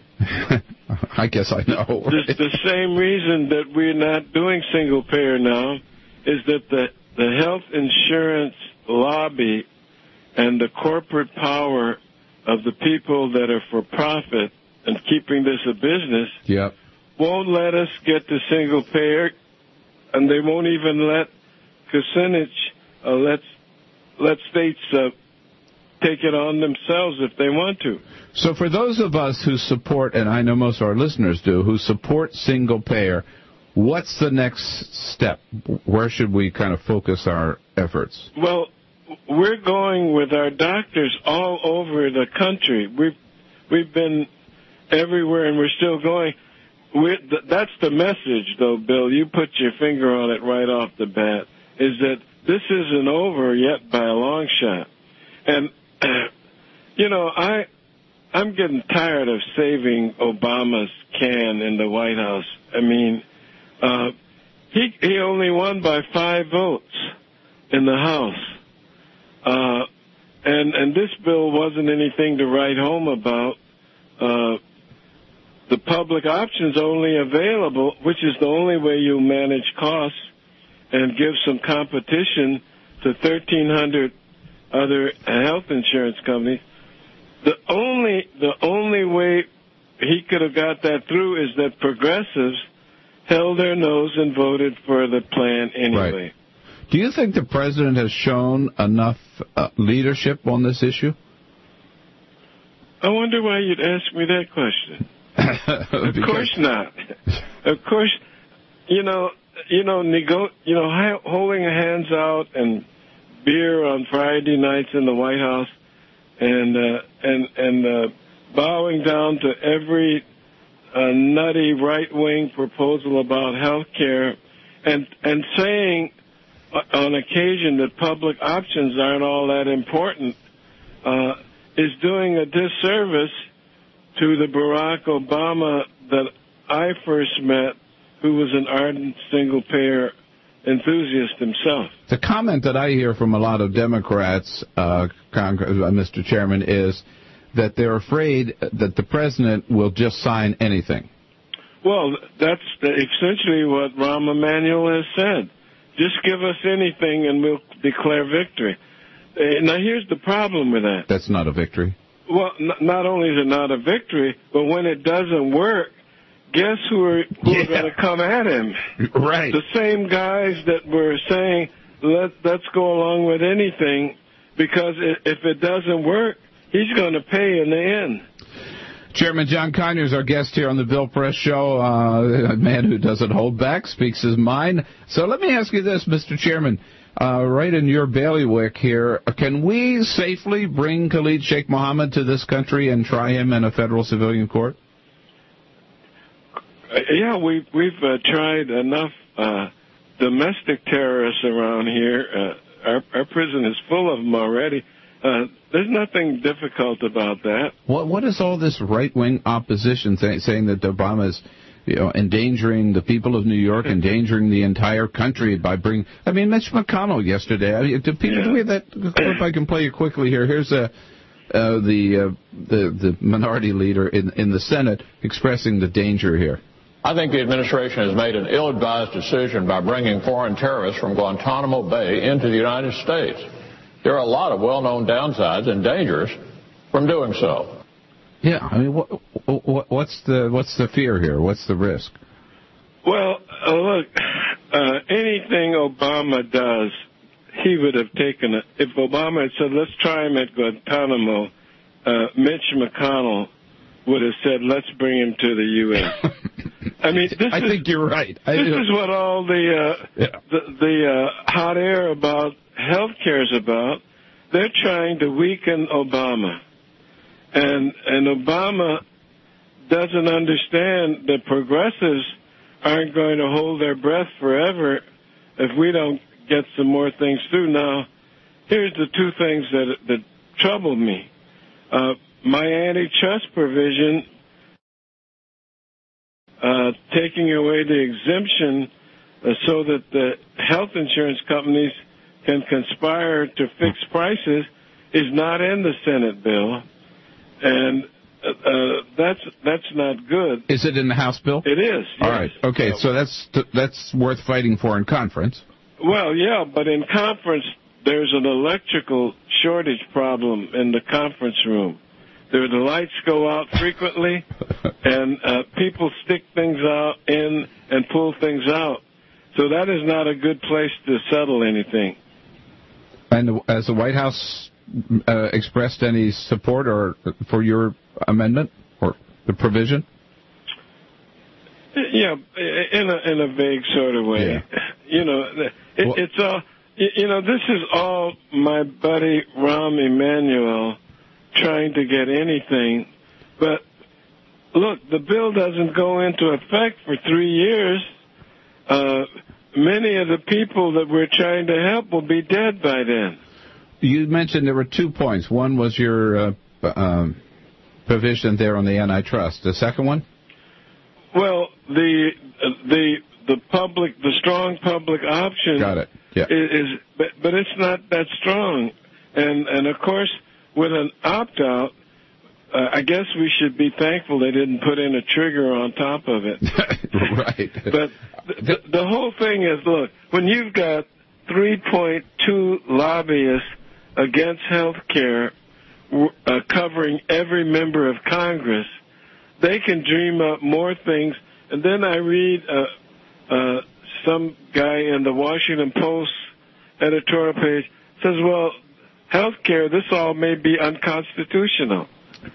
I guess I know. The, the same reason that we're not doing single payer now is that the, the health insurance lobby and the corporate power of the people that are for profit and keeping this a business yep. won't let us get to single payer, and they won't even let Kucinich uh, let let states uh, take it on themselves if they want to. So for those of us who support, and I know most of our listeners do, who support single payer, what's the next step? Where should we kind of focus our efforts? Well, we're going with our doctors all over the country. We've we've been everywhere, and we're still going. We're, th- that's the message, though, Bill. You put your finger on it right off the bat, is that this isn't over yet by a long shot. And, you know, I, I'm getting tired of saving Obama's can in the White House. I mean, uh, he, he only won by five votes in the House. Uh, and, and this bill wasn't anything to write home about. Uh, The public option's only available, which is the only way you manage costs and give some competition to thirteen hundred other health insurance companies. The only the only way he could have got that through is that progressives held their nose and voted for the plan anyway. Right. Do you think the president has shown enough uh, leadership on this issue? I wonder why you'd ask me that question. Of course not. Of course, you know, you know, nego- you know, holding hands out and beer on Friday nights in the White House, and uh, and and uh, bowing down to every uh, nutty right-wing proposal about health care, and and saying on occasion that public options aren't all that important, uh, is doing a disservice to the Barack Obama that I first met, who was an ardent single-payer enthusiast himself. The comment that I hear from a lot of Democrats, uh, Congress, uh, Mister Chairman, is that they're afraid that the president will just sign anything. Well, that's essentially what Rahm Emanuel has said. Just give us anything and we'll declare victory. Uh, now, here's the problem with that. That's not a victory. Well, n- not only is it not a victory, but when it doesn't work, guess who are, who yeah. are going to come at him? Right. The same guys that were saying, Let, let's go along with anything, because if it doesn't work, he's going to pay in the end. Chairman John Conyers, our guest here on the Bill Press Show, uh, a man who doesn't hold back, speaks his mind. So let me ask you this, Mister Chairman. Uh, right in your bailiwick here, can we safely bring Khalid Sheikh Mohammed to this country and try him in a federal civilian court? Uh, yeah, we, we've uh, tried enough uh, domestic terrorists around here. Uh, our, our prison is full of them already. Uh, there's nothing difficult about that. What What is all this right-wing opposition say, saying that Obama is, you know, endangering the people of New York, endangering the entire country by bringing... I mean, Mitch McConnell yesterday. I mean, do people, yeah. do we have that clip I can play you quickly here? Here's a uh, the, uh, the the minority leader in in the Senate expressing the danger here. I think the administration has made an ill-advised decision by bringing foreign terrorists from Guantanamo Bay into the United States. There are a lot of well-known downsides and dangers from doing so. Yeah, I mean, what, what, what's the what's the fear here? What's the risk? Well, uh, look, uh, anything Obama does, he would have taken it. If Obama had said, let's try him at Guantanamo, uh, Mitch McConnell would have said, let's bring him to the U S I mean, this I is, think you're right. I, this is what all the uh, yeah. the, the uh, hot air about health care is about. They're trying to weaken Obama. And, and Obama doesn't understand that progressives aren't going to hold their breath forever if we don't get some more things through. Now, here's the two things that that trouble me. Uh, my antitrust provision, uh, taking away the exemption uh, so that the health insurance companies can conspire to fix prices, is not in the Senate bill. And Uh, that's that's not good. Is it in the House bill? It is. All yes. right. Okay. So that's that's worth fighting for in conference. Well, yeah, but in conference there's an electrical shortage problem in the conference room. There, the lights go out frequently, and uh, people stick things out in and pull things out. So that is not a good place to settle anything. And has the White House uh, expressed any support or for your amendment or the provision? Yeah, in a in a vague sort of way. Yeah. You know, it, well, it's all. You know, this is all my buddy Rahm Emanuel trying to get anything. But look, the bill doesn't go into effect for three years. Uh, many of the people that we're trying to help will be dead by then. You mentioned there were two points. One was your uh, um, provision there on the antitrust. The second one? Well, the uh, the the public, the strong public option. Got it. Yeah. Is, is but, but it's not that strong, and and of course with an opt out, uh, I guess we should be thankful they didn't put in a trigger on top of it. Right. But the, the whole thing is, look, when you've got three point two lobbyists against health care uh, covering every member of Congress, they can dream up more things. And then I read uh, uh, some guy in the Washington Post editorial page says, well, health care, this all may be unconstitutional.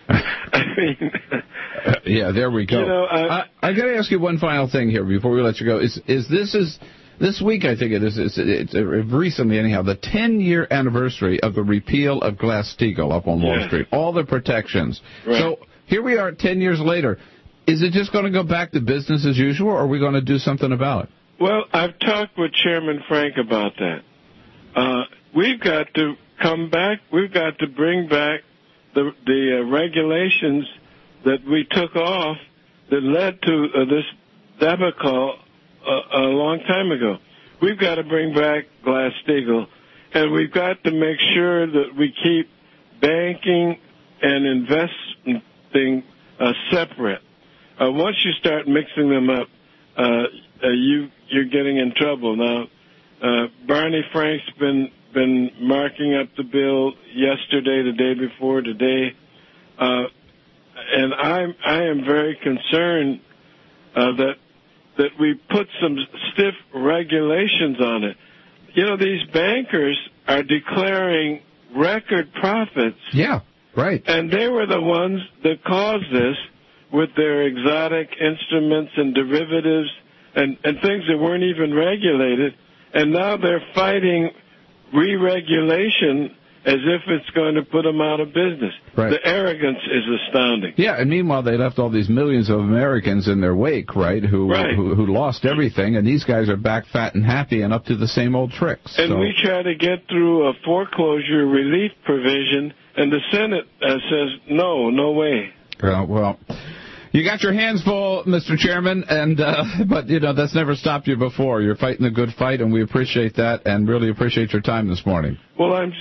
I mean... uh, yeah, there we go. You know, uh, I, I got to ask you one final thing here before we let you go. Is is this is... This week, I think it is, it's, it's, it's recently anyhow, the ten-year anniversary of the repeal of Glass-Steagall up on Wall yeah. Street. All the protections. Right. So here we are ten years later. Is it just going to go back to business as usual, or are we going to do something about it? Well, I've talked with Chairman Frank about that. Uh, we've got to come back. We've got to bring back the, the uh, regulations that we took off that led to uh, this debacle A, a long time ago. We've got to bring back Glass-Steagall, and we've got to make sure that we keep banking and investing uh, separate. Uh, once you start mixing them up, uh, uh, you you're getting in trouble. Now, uh, Barney Frank's been been marking up the bill yesterday, the day before, today, uh, and I'm I am very concerned uh, that. that we put some stiff regulations on it. You know, these bankers are declaring record profits. Yeah, right. And they were the ones that caused this with their exotic instruments and derivatives and, and things that weren't even regulated. And now they're fighting re-regulation as if it's going to put them out of business. Right. The arrogance is astounding. Yeah, and meanwhile they left all these millions of Americans in their wake, right, who right. Who, who lost everything, and these guys are back fat and happy and up to the same old tricks. And so. we try to get through a foreclosure relief provision, and the Senate uh, says, no, no way. Uh, well... You got your hands full, Mister Chairman, and uh, but, you know, that's never stopped you before. You're fighting a good fight, and we appreciate that and really appreciate your time this morning. Well, I'm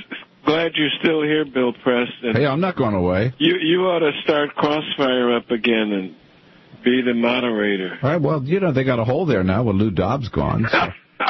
glad you're still here, Bill Preston. Hey, I'm not going away. You you ought to start Crossfire up again and be the moderator. All right, well, you know, they got a hole there now with Lou Dobbs gone. So.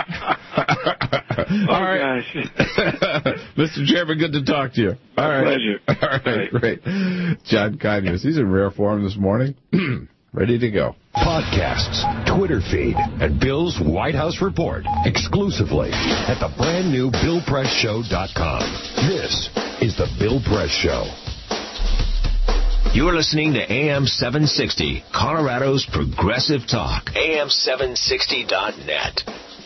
oh, All right. gosh. Mister Chairman, good to talk to you. My All right. pleasure. All right, Right. great. John Conyers, he's in rare form this morning. Ready to go. Podcasts, Twitter feed, and Bill's White House Report exclusively at the brand new Bill Press Show dot com. This is the Bill Press Show. You're listening to A M seven sixty, Colorado's Progressive Talk. A M seven sixty dot net.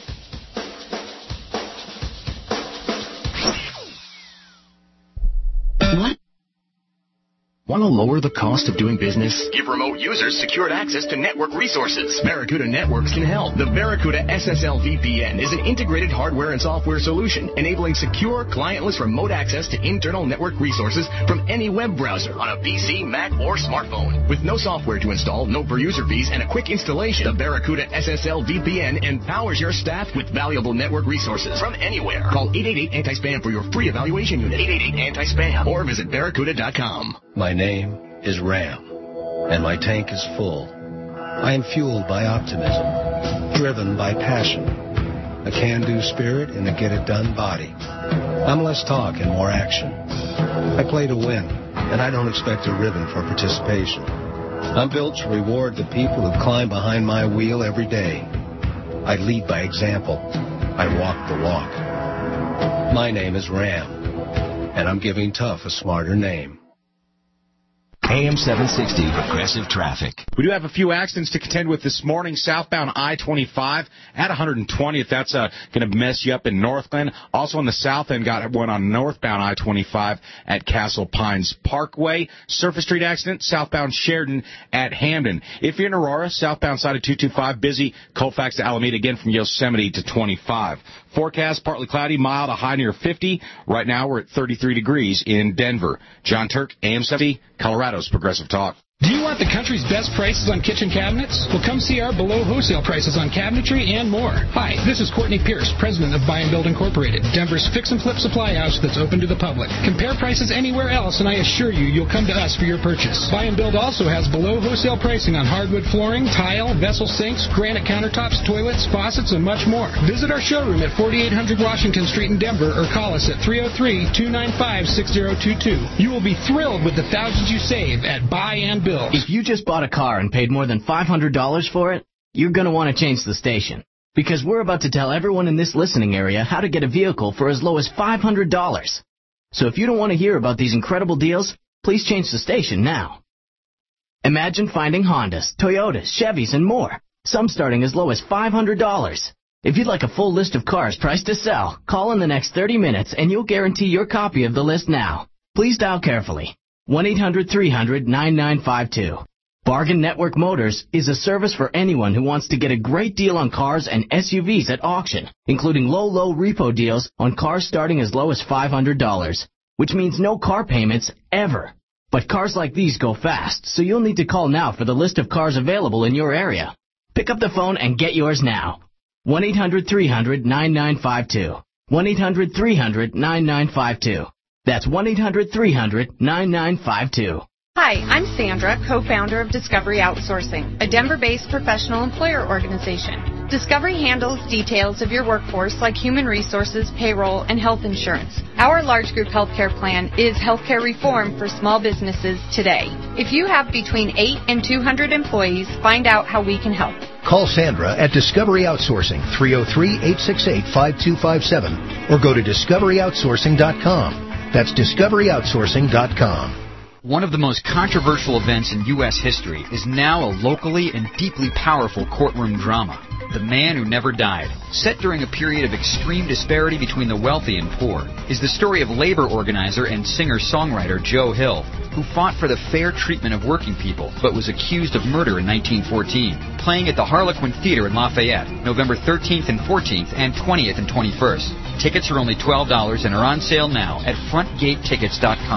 What? Want to lower the cost of doing business? Give remote users secured access to network resources. Barracuda Networks can help. The Barracuda S S L V P N is an integrated hardware and software solution enabling secure, clientless remote access to internal network resources from any web browser on a P C, Mac, or smartphone. With no software to install, no per-user fees, and a quick installation, the Barracuda S S L V P N empowers your staff with valuable network resources from anywhere. Call eight eight eight anti spam for your free evaluation unit. eight eight eight anti spam or visit barracuda dot com. My name is Ram, and my tank is full. I am fueled by optimism, driven by passion, a can-do spirit, and a get-it-done body. I'm less talk and more action. I play to win, and I don't expect a ribbon for participation. I'm built to reward the people who climb behind my wheel every day. I lead by example. I walk the walk. My name is Ram, and I'm giving tough a smarter name. A M seven sixty, Progressive Traffic. We do have a few accidents to contend with this morning. Southbound I twenty-five at one hundred twentieth. That's uh, going to mess you up in Northglenn. Also on the south end, got one on northbound I twenty-five at Castle Pines Parkway. Surface Street accident, southbound Sheridan at Hamden. If you're in Aurora, southbound side of two twenty-five, busy. Colfax to Alameda again from Yosemite to twenty-five. Forecast, partly cloudy, mild, a high near fifty. Right now we're at thirty-three degrees in Denver. John Turk, A M seventy, Colorado's Progressive Talk. Do you want the country's best prices on kitchen cabinets? Well, come see our below wholesale prices on cabinetry and more. Hi, this is Courtney Pierce, president of Buy and Build Incorporated, Denver's fix and flip supply house that's open to the public. Compare prices anywhere else, and I assure you, you'll come to us for your purchase. Buy and Build also has below wholesale pricing on hardwood flooring, tile, vessel sinks, granite countertops, toilets, faucets, and much more. Visit our showroom at forty-eight hundred Washington Street in Denver or call us at three oh three, two nine five, six oh two two. You will be thrilled with the thousands you save at Buy and Build. If you just bought a car and paid more than five hundred dollars for it, you're going to want to change the station. Because we're about to tell everyone in this listening area how to get a vehicle for as low as five hundred dollars. So if you don't want to hear about these incredible deals, please change the station now. Imagine finding Hondas, Toyotas, Chevys, and more, some starting as low as five hundred dollars. If you'd like a full list of cars priced to sell, call in the next thirty minutes and you'll guarantee your copy of the list now. Please dial carefully. one eight hundred three hundred nine nine five two. Bargain Network Motors is a service for anyone who wants to get a great deal on cars and S U Vs at auction, including low, low repo deals on cars starting as low as five hundred dollars, which means no car payments ever. But cars like these go fast, so you'll need to call now for the list of cars available in your area. Pick up the phone and get yours now. one eight hundred three hundred nine nine five two. one eight hundred three hundred nine nine five two. That's one eight hundred three hundred nine nine five two. Hi, I'm Sandra, co-founder of Discovery Outsourcing, a Denver-based professional employer organization. Discovery handles details of your workforce like human resources, payroll, and health insurance. Our large group healthcare plan is healthcare reform for small businesses today. If you have between eight and two hundred employees, find out how we can help. Call Sandra at Discovery Outsourcing, three oh three, eight six eight, five two five seven, or go to discovery outsourcing dot com. That's discovery outsourcing dot com. One of the most controversial events in U S history is now a locally and deeply powerful courtroom drama, The Man Who Never Died. Set during a period of extreme disparity between the wealthy and poor, is the story of labor organizer and singer-songwriter Joe Hill, who fought for the fair treatment of working people, but was accused of murder in nineteen fourteen. Playing at the Harlequin Theater in Lafayette, November thirteenth and fourteenth, and twentieth and twenty-first. Tickets are only twelve dollars and are on sale now at front gate tickets dot com.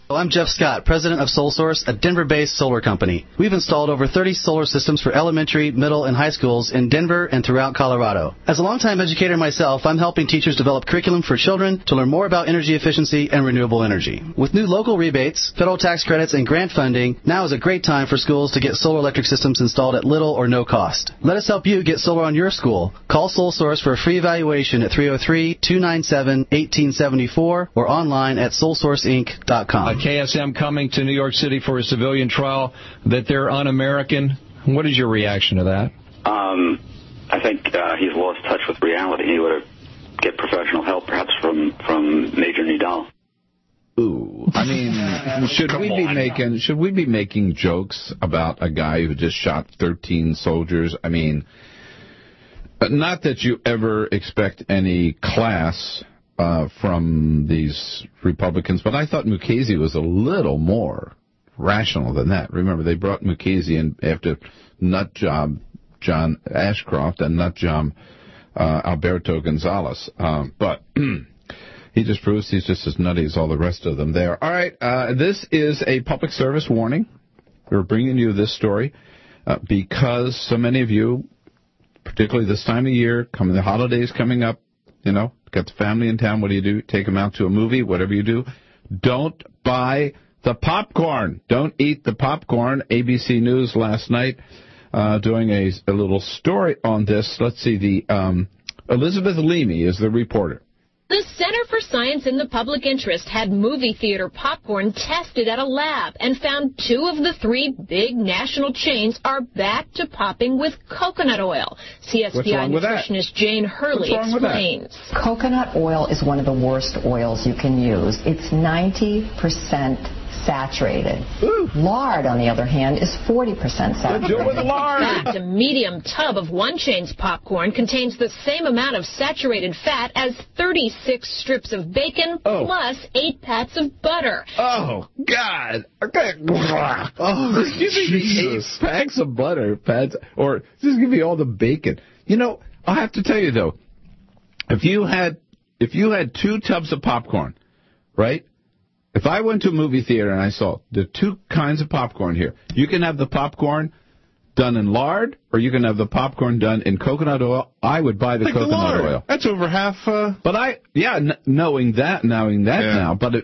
I'm Jeff Scott, president of SolSource, a Denver-based solar company. We've installed over thirty solar systems for elementary, middle, and high schools in Denver and throughout Colorado. As a longtime educator myself, I'm helping teachers develop curriculum for children to learn more about energy efficiency and renewable energy. With new local rebates, federal tax credits, and grant funding, now is a great time for schools to get solar electric systems installed at little or no cost. Let us help you get solar on your school. Call SolSource for a free evaluation at three oh three, two nine seven, one eight seven four or online at soul source inc dot com. K S M coming to New York City for a civilian trial, that they're un-American. What is your reaction to that? Um, I think uh, he's lost touch with reality. He ought to get professional help, perhaps from, from Major Nidal. Ooh. I mean, should we be making should we be making jokes about a guy who just shot thirteen soldiers? I mean, not that you ever expect any class Uh, from these Republicans, but I thought Mukasey was a little more rational than that. Remember, they brought Mukasey in after nut job John Ashcroft and nut job uh, Alberto Gonzalez. Um, but he just proves he's just as nutty as all the rest of them there. All right, uh, this is a public service warning. We're bringing you this story uh, because so many of you, particularly this time of year, coming the holidays coming up, you know, got the family in town, what do you do? Take them out to a movie, whatever you do. Don't buy the popcorn. Don't eat the popcorn. A B C News last night uh, doing a, a little story on this. Let's see, the um, Elizabeth Leamy is the reporter. The Center for Science in the Public Interest had movie theater popcorn tested at a lab and found two of the three big national chains are back to popping with coconut oil. C S P I nutritionist Jane Hurley explains. Coconut oil is one of the worst oils you can use. It's ninety percent saturated. Ooh. Lard, on the other hand, is forty percent saturated. In fact, a medium tub of one chain's popcorn contains the same amount of saturated fat as thirty-six strips of bacon oh. plus eight pats of butter. Oh, God. Okay. Oh, give me eight packs of butter, pats, or just give me all the bacon. You know, I have to tell you, though, if you had if you had two tubs of popcorn, right? If I went to a movie theater and I saw the two kinds of popcorn here, you can have the popcorn done in lard, or you can have the popcorn done in coconut oil. I would buy the like coconut the oil. That's over half. Uh... But I, yeah, n- knowing that, knowing that yeah. now. But it,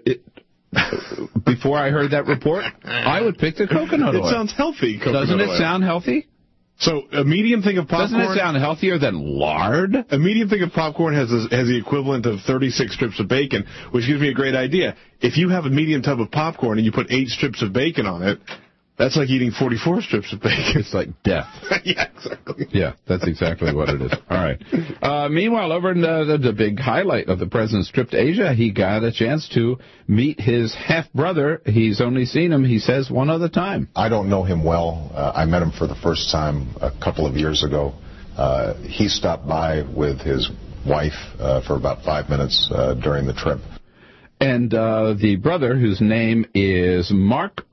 it, before I heard that report, I would pick the coconut it oil. It sounds healthy. Doesn't it oil. sound healthy? So a medium thing of popcorn... Doesn't it sound healthier than lard? A medium thing of popcorn has a, has the equivalent of thirty-six strips of bacon, which gives me a great idea. If you have a medium tub of popcorn and you put eight strips of bacon on it, that's like eating forty-four strips of bacon. It's like death. Yeah, exactly. Yeah, that's exactly what it is. All right. Uh, meanwhile, over in the, the, the big highlight of the president's trip to Asia, he got a chance to meet his half-brother. He's only seen him, he says, one other time. I don't know him well. Uh, I met him for the first time a couple of years ago. Uh, he stopped by with his wife uh, for about five minutes uh, during the trip. And uh, the brother, whose name is Mark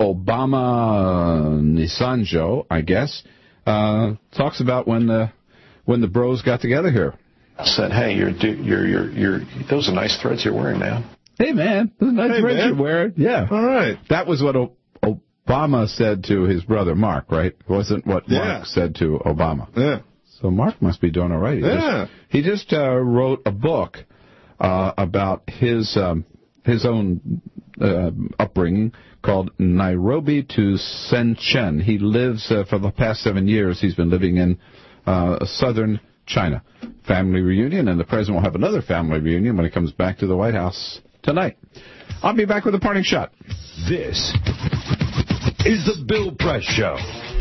Obama Nisanjo, I guess, uh, talks about when the when the bros got together here. I said, "Hey, you're you're you're you're those are nice threads you're wearing, man." Hey, man, those are nice hey, threads man. you're wearing. Yeah, all right. That was what o- Obama said to his brother Mark, right? It wasn't what yeah. Mark said to Obama. Yeah. So Mark must be doing all right. He yeah. Just, he just uh, wrote a book uh, about his. Um, his own uh, upbringing called Nairobi to Shenzhen. He lives, uh, for the past seven years, he's been living in uh, southern China. Family reunion, and the president will have another family reunion when he comes back to the White House tonight. I'll be back with a parting shot. This is the Bill Press Show.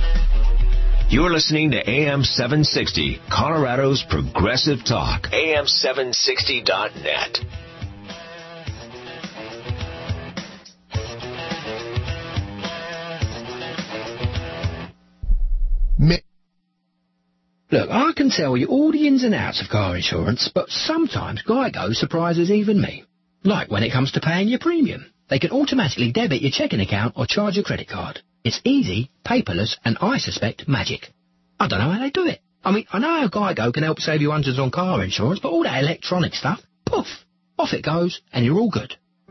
You're listening to A M seven sixty, Colorado's Progressive Talk. A M seven sixty dot net. Look, I can tell you all the ins and outs of car insurance, but sometimes Geico surprises even me. Like when it comes to paying your premium. They can automatically debit your checking account or charge your credit card. It's easy, paperless, and I suspect magic. I don't know how they do it. I mean, I know how Geico can help save you hundreds on car insurance, but all that electronic stuff, poof, off it goes, and you're all good.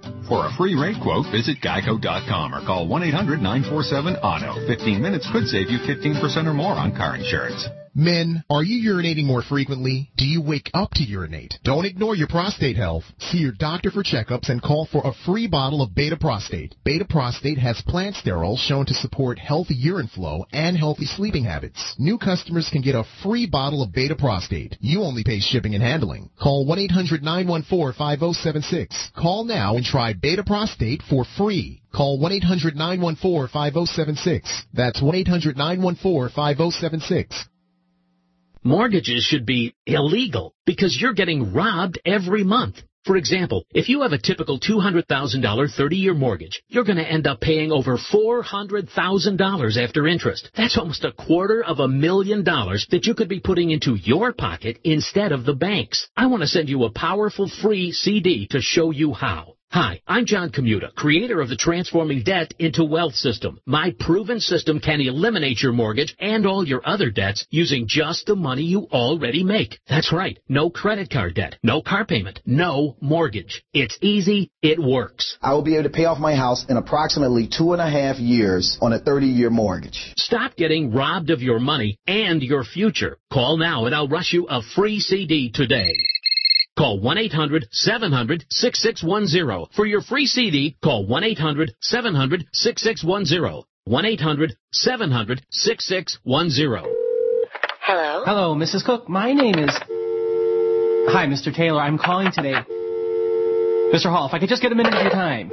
For a free rate quote, visit geico dot com or call one eight hundred nine four seven auto. fifteen minutes could save you fifteen percent or more on car insurance. Men, are you urinating more frequently? Do you wake up to urinate? Don't ignore your prostate health. See your doctor for checkups and call for a free bottle of Beta Prostate. Beta Prostate has plant sterols shown to support healthy urine flow and healthy sleeping habits. New customers can get a free bottle of Beta Prostate. You only pay shipping and handling. Call one eight hundred nine one four five oh seven six. Call now and try Beta Prostate for free. Call one eight hundred nine one four five oh seven six. That's one eight hundred nine one four five oh seven six. Mortgages should be illegal because you're getting robbed every month. For example, if you have a typical two hundred thousand dollars thirty-year mortgage, you're going to end up paying over four hundred thousand dollars after interest. That's almost a quarter of a million dollars that you could be putting into your pocket instead of the bank's. I want to send you a powerful free C D to show you how. Hi, I'm John Commuta, creator of the Transforming Debt into Wealth system. My proven system can eliminate your mortgage and all your other debts using just the money you already make. That's right, no credit card debt, no car payment, no mortgage. It's easy, it works. I will be able to pay off my house in approximately two and a half years on a thirty-year mortgage. Stop getting robbed of your money and your future. Call now and I'll rush you a free C D today. Call one eight hundred seven hundred six six one zero. For your free C D, call one eight hundred seven hundred six six one zero. one eight hundred seven hundred six six one zero. Hello? Hello, Missus Cook. My name is... Hi, Mister Taylor. I'm calling today. Mister Hall, if I could just get a minute of your time.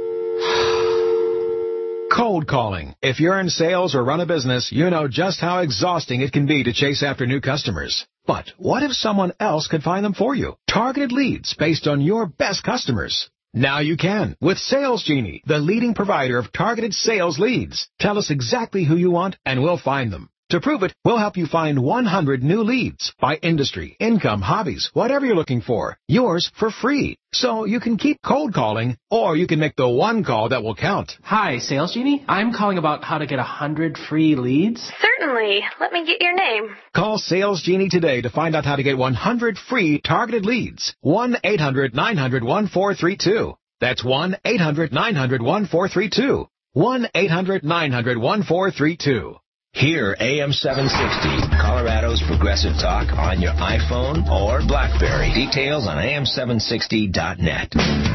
Cold calling. If you're in sales or run a business, you know just how exhausting it can be to chase after new customers. But what if someone else could find them for you? Targeted leads based on your best customers. Now you can with Sales Genie, the leading provider of targeted sales leads. Tell us exactly who you want and we'll find them. To prove it, we'll help you find one hundred new leads by industry, income, hobbies, whatever you're looking for. Yours for free. So you can keep cold calling, or you can make the one call that will count. Hi, Sales Genie. I'm calling about how to get one hundred free leads. Certainly. Let me get your name. Call Sales Genie today to find out how to get one hundred free targeted leads. one eight hundred nine hundred one four three two. That's one eight hundred nine hundred one four three two. one eight hundred nine hundred one four three two. Hear A M seven sixty, Colorado's Progressive Talk on your iPhone or BlackBerry. Details on A M seven sixty dot net.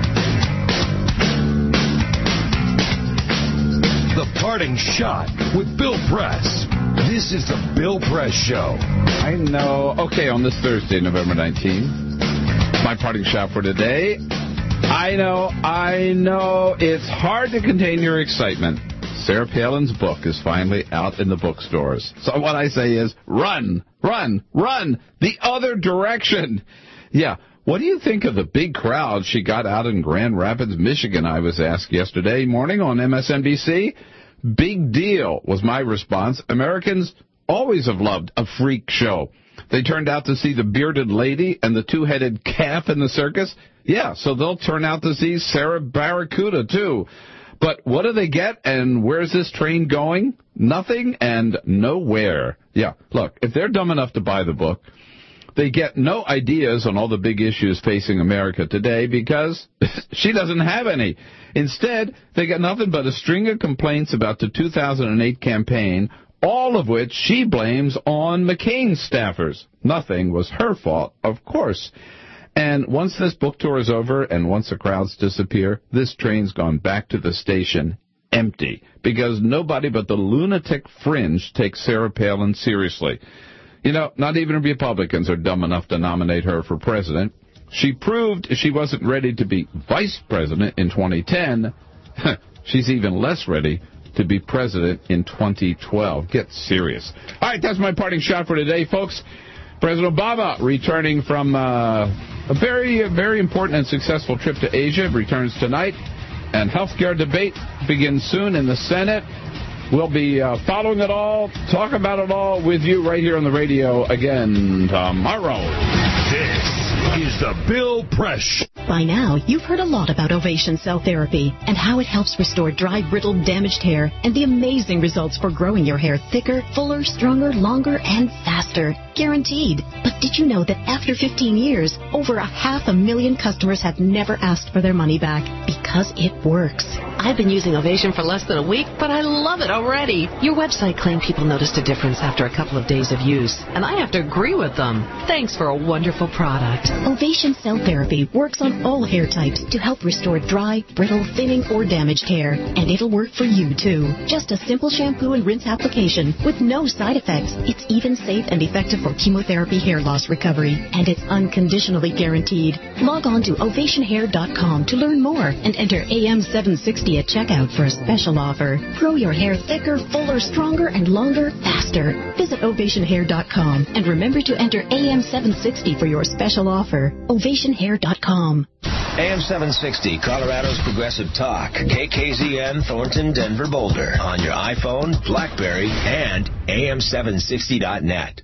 The Parting Shot with Bill Press. This is the Bill Press Show. I know. Okay, on this Thursday, November nineteenth, my parting shot for today. I know, I know, it's hard to contain your excitement. Sarah Palin's book is finally out in the bookstores. So what I say is, run, run, run the other direction. Yeah, what do you think of the big crowd she got out in Grand Rapids, Michigan, I was asked yesterday morning on M S N B C? Big deal, was my response. Americans always have loved a freak show. They turned out to see the bearded lady and the two-headed calf in the circus. Yeah, so they'll turn out to see Sarah Barracuda, too. But what do they get, and where's this train going? Nothing and nowhere. Yeah, look, if they're dumb enough to buy the book, they get no ideas on all the big issues facing America today because she doesn't have any. Instead, they get nothing but a string of complaints about the two thousand eight campaign, all of which she blames on McCain's staffers. Nothing was her fault, of course. And once this book tour is over and once the crowds disappear, this train's gone back to the station empty because nobody but the lunatic fringe takes Sarah Palin seriously. You know, not even Republicans are dumb enough to nominate her for president. She proved she wasn't ready to be vice president in twenty ten. She's even less ready to be president in twenty twelve. Get serious. All right, that's my parting shot for today, folks. President Obama, returning from uh, a very, very important and successful trip to Asia, returns tonight. And healthcare debate begins soon in the Senate. We'll be uh, following it all, talk about it all with you right here on the radio again tomorrow. This is the Bill Press Show. By now, you've heard a lot about Ovation Cell Therapy and how it helps restore dry, brittle, damaged hair and the amazing results for growing your hair thicker, fuller, stronger, longer, and faster. Guaranteed. But did you know that after fifteen years, over a half a million customers have never asked for their money back because it works? I've been using Ovation for less than a week, but I love it already. Your website claimed people noticed a difference after a couple of days of use, and I have to agree with them. Thanks for a wonderful product. Ovation Cell Therapy works on all hair types to help restore dry, brittle, thinning, or damaged hair. And it'll work for you, too. Just a simple shampoo and rinse application with no side effects. It's even safe and effective for chemotherapy hair loss recovery. And it's unconditionally guaranteed. Log on to ovation hair dot com to learn more and enter A M seven sixty at checkout for a special offer. Grow your hair thicker, fuller, stronger, and longer, faster. Visit ovation hair dot com and remember to enter A M seven sixty for your special offer. ovation hair dot com. A M seven sixty, Colorado's Progressive Talk. K K Z N, Thornton, Denver, Boulder. On your iPhone, BlackBerry, and A M seven sixty dot net.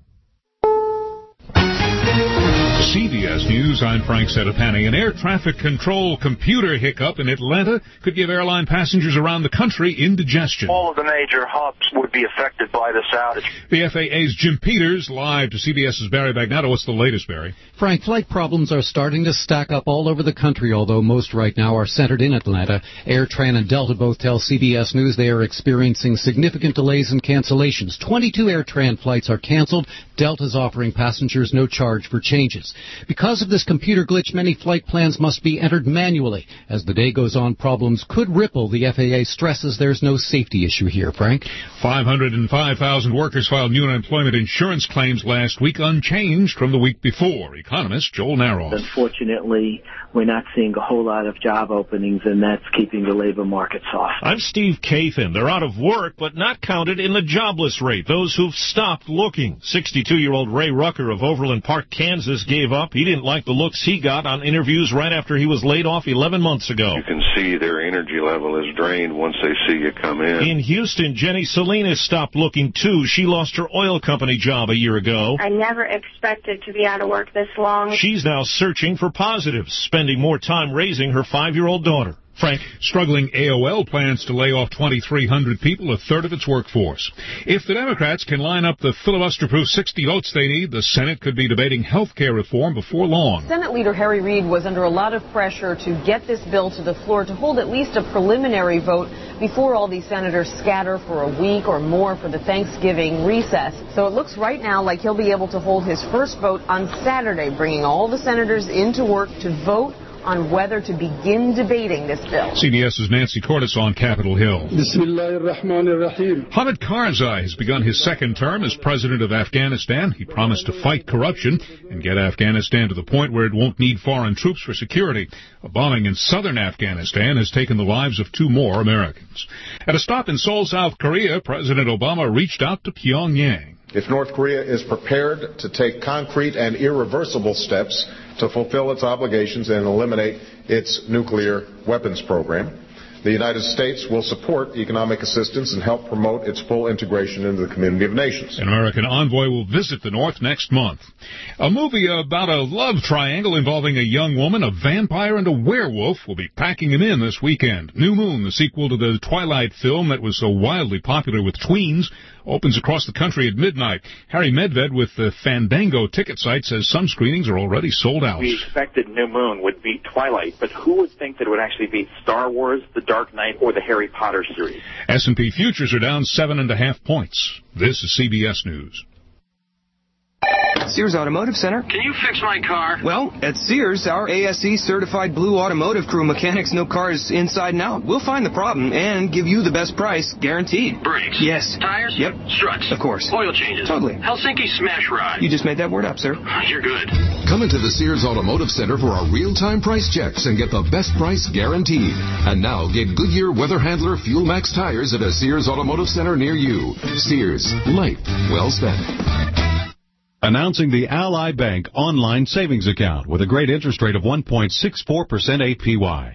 C B S News, I'm Frank Sedapani. An air traffic control computer hiccup in Atlanta could give airline passengers around the country indigestion. All of the major hubs would be affected by this outage. The F A A's Jim Peters, live to CBS's Barry Bagnatto. What's the latest, Barry? Frank, flight problems are starting to stack up all over the country, although most right now are centered in Atlanta. AirTran and Delta both tell C B S News they are experiencing significant delays and cancellations. twenty-two AirTran flights are canceled. Delta's offering passengers no charge for changes. Because of this computer glitch, many flight plans must be entered manually. As the day goes on, problems could ripple. The F A A stresses there's no safety issue here, Frank. five hundred five thousand workers filed new unemployment insurance claims last week, unchanged from the week before. Economist Joel Naroff. Unfortunately, we're not seeing a whole lot of job openings, and that's keeping the labor market soft. I'm Steve Kathan. They're out of work, but not counted in the jobless rate. Those who've stopped looking. sixty-two-year-old Ray Rucker of Overland Park, Kansas, gave up. He didn't like the looks he got on interviews right after he was laid off eleven months ago. You can see their energy level is drained once they see you come in. In Houston, Jenny Salinas stopped looking, too. She lost her oil company job a year ago. I never expected to be out of work this long. She's now searching for positives, spending more time raising her five-year-old daughter. Frank. Struggling A O L plans to lay off twenty-three hundred people, a third of its workforce. If the Democrats can line up the filibuster-proof sixty votes they need, the Senate could be debating health care reform before long. Senate Leader Harry Reid was under a lot of pressure to get this bill to the floor to hold at least a preliminary vote before all these senators scatter for a week or more for the Thanksgiving recess. So it looks right now like he'll be able to hold his first vote on Saturday, bringing all the senators into work to vote on whether to begin debating this bill. CBS's Nancy Cordes on Capitol Hill. Hamid Karzai has begun his second term as president of Afghanistan. He promised to fight corruption and get Afghanistan to the point where it won't need foreign troops for security. A bombing in southern Afghanistan has taken the lives of two more Americans. At a stop in Seoul, South Korea, President Obama reached out to Pyongyang. If North Korea is prepared to take concrete and irreversible steps to fulfill its obligations and eliminate its nuclear weapons program, the United States will support economic assistance and help promote its full integration into the community of nations. An American envoy will visit the North next month. A movie about a love triangle involving a young woman, a vampire, and a werewolf will be packing him in this weekend. New Moon, the sequel to the Twilight film that was so wildly popular with tweens, opens across the country at midnight. Harry Medved with the Fandango ticket site says some screenings are already sold out. We expected New Moon would beat Twilight, but who would think that it would actually beat Star Wars, The Dark Knight, or the Harry Potter series? S and P futures are down seven and a half points. This is C B S News. Sears Automotive Center. Can you fix my car? Well, at Sears, our A S E certified Blue Automotive Crew mechanics know cars inside and out. We'll find the problem and give you the best price, guaranteed. Brakes? Yes. Tires? Yep. Struts? Of course. Oil changes? Totally. Helsinki smash rod? You just made that word up, sir. You're good. Come into the Sears Automotive Center for our real-time price checks and get the best price guaranteed. And now get Goodyear Weather Handler Fuel Max tires at a Sears Automotive Center near you. Sears. Life well spent. Announcing the Ally Bank online savings account with a great interest rate of one point six four percent A P Y.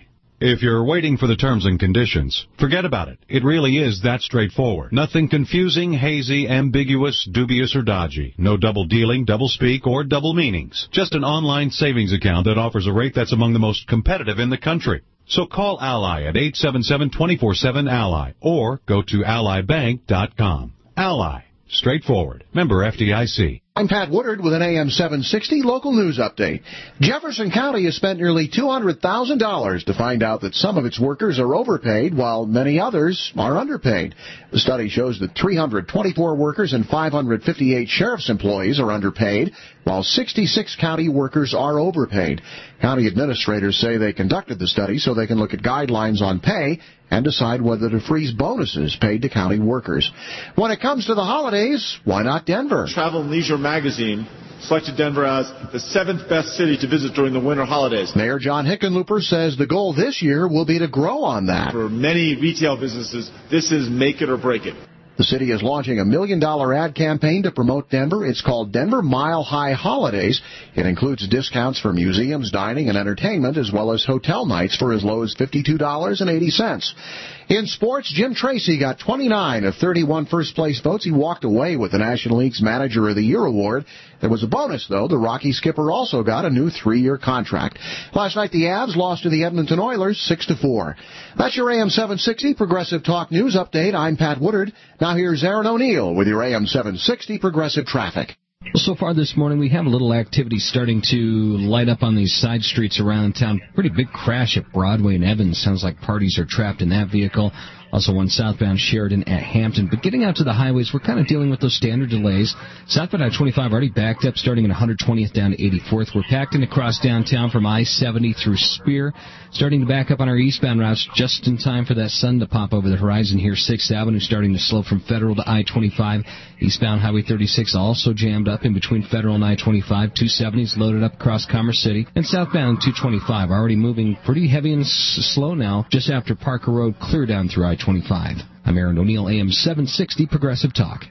If you're waiting for the terms and conditions, forget about it. It really is that straightforward. Nothing confusing, hazy, ambiguous, dubious, or dodgy. No double dealing, double speak, or double meanings. Just an online savings account that offers a rate that's among the most competitive in the country. So call Ally at eight seven seven, two four seven, Ally or go to ally bank dot com. Ally. Straightforward. Member F D I C. I'm Pat Woodard with an A M seven sixty local news update. Jefferson County has spent nearly two hundred thousand dollars to find out that some of its workers are overpaid while many others are underpaid. The study shows that three hundred twenty-four workers and five hundred fifty-eight sheriff's employees are underpaid, while sixty-six county workers are overpaid. County administrators say they conducted the study so they can look at guidelines on pay and decide whether to freeze bonuses paid to county workers. When it comes to the holidays, why not Denver? Travel and Leisure magazine selected Denver as the seventh best city to visit during the winter holidays. Mayor John Hickenlooper says the goal this year will be to grow on that. For many retail businesses, this is make it or break it. The city is launching a million dollar ad campaign to promote Denver. It's called Denver Mile High Holidays. It includes discounts for museums, dining, and entertainment, as well as hotel nights for as low as fifty-two dollars and eighty cents. In sports, Jim Tracy got twenty-nine of thirty-one first-place votes. He walked away with the National League's Manager of the Year award. There was a bonus, though. The Rocky skipper also got a new three-year contract. Last night, the Avs lost to the Edmonton Oilers six to four. That's your A M seven sixty Progressive Talk News Update. I'm Pat Woodard. Now here's Aaron O'Neill with your A M seven sixty Progressive Traffic. Well, so far this morning, we have a little activity starting to light up on these side streets around town. Pretty big crash at Broadway and Evans. Sounds like parties are trapped in that vehicle. Also one southbound Sheridan at Hampton. But getting out to the highways, we're kind of dealing with those standard delays. Southbound I twenty-five already backed up, starting at one hundred twentieth down to eighty-fourth. We're packed in across downtown from I seventy through Spear. Starting to back up on our eastbound routes just in time for that sun to pop over the horizon here. sixth Avenue starting to slow from Federal to I twenty-five. Eastbound Highway thirty-six also jammed up in between Federal and I twenty-five. two seventies loaded up across Commerce City. And southbound two twenty-five already moving pretty heavy and s- slow now just after Parker Road, clear down through I twenty-five. I'm Aaron O'Neill, A M seven sixty Progressive Talk.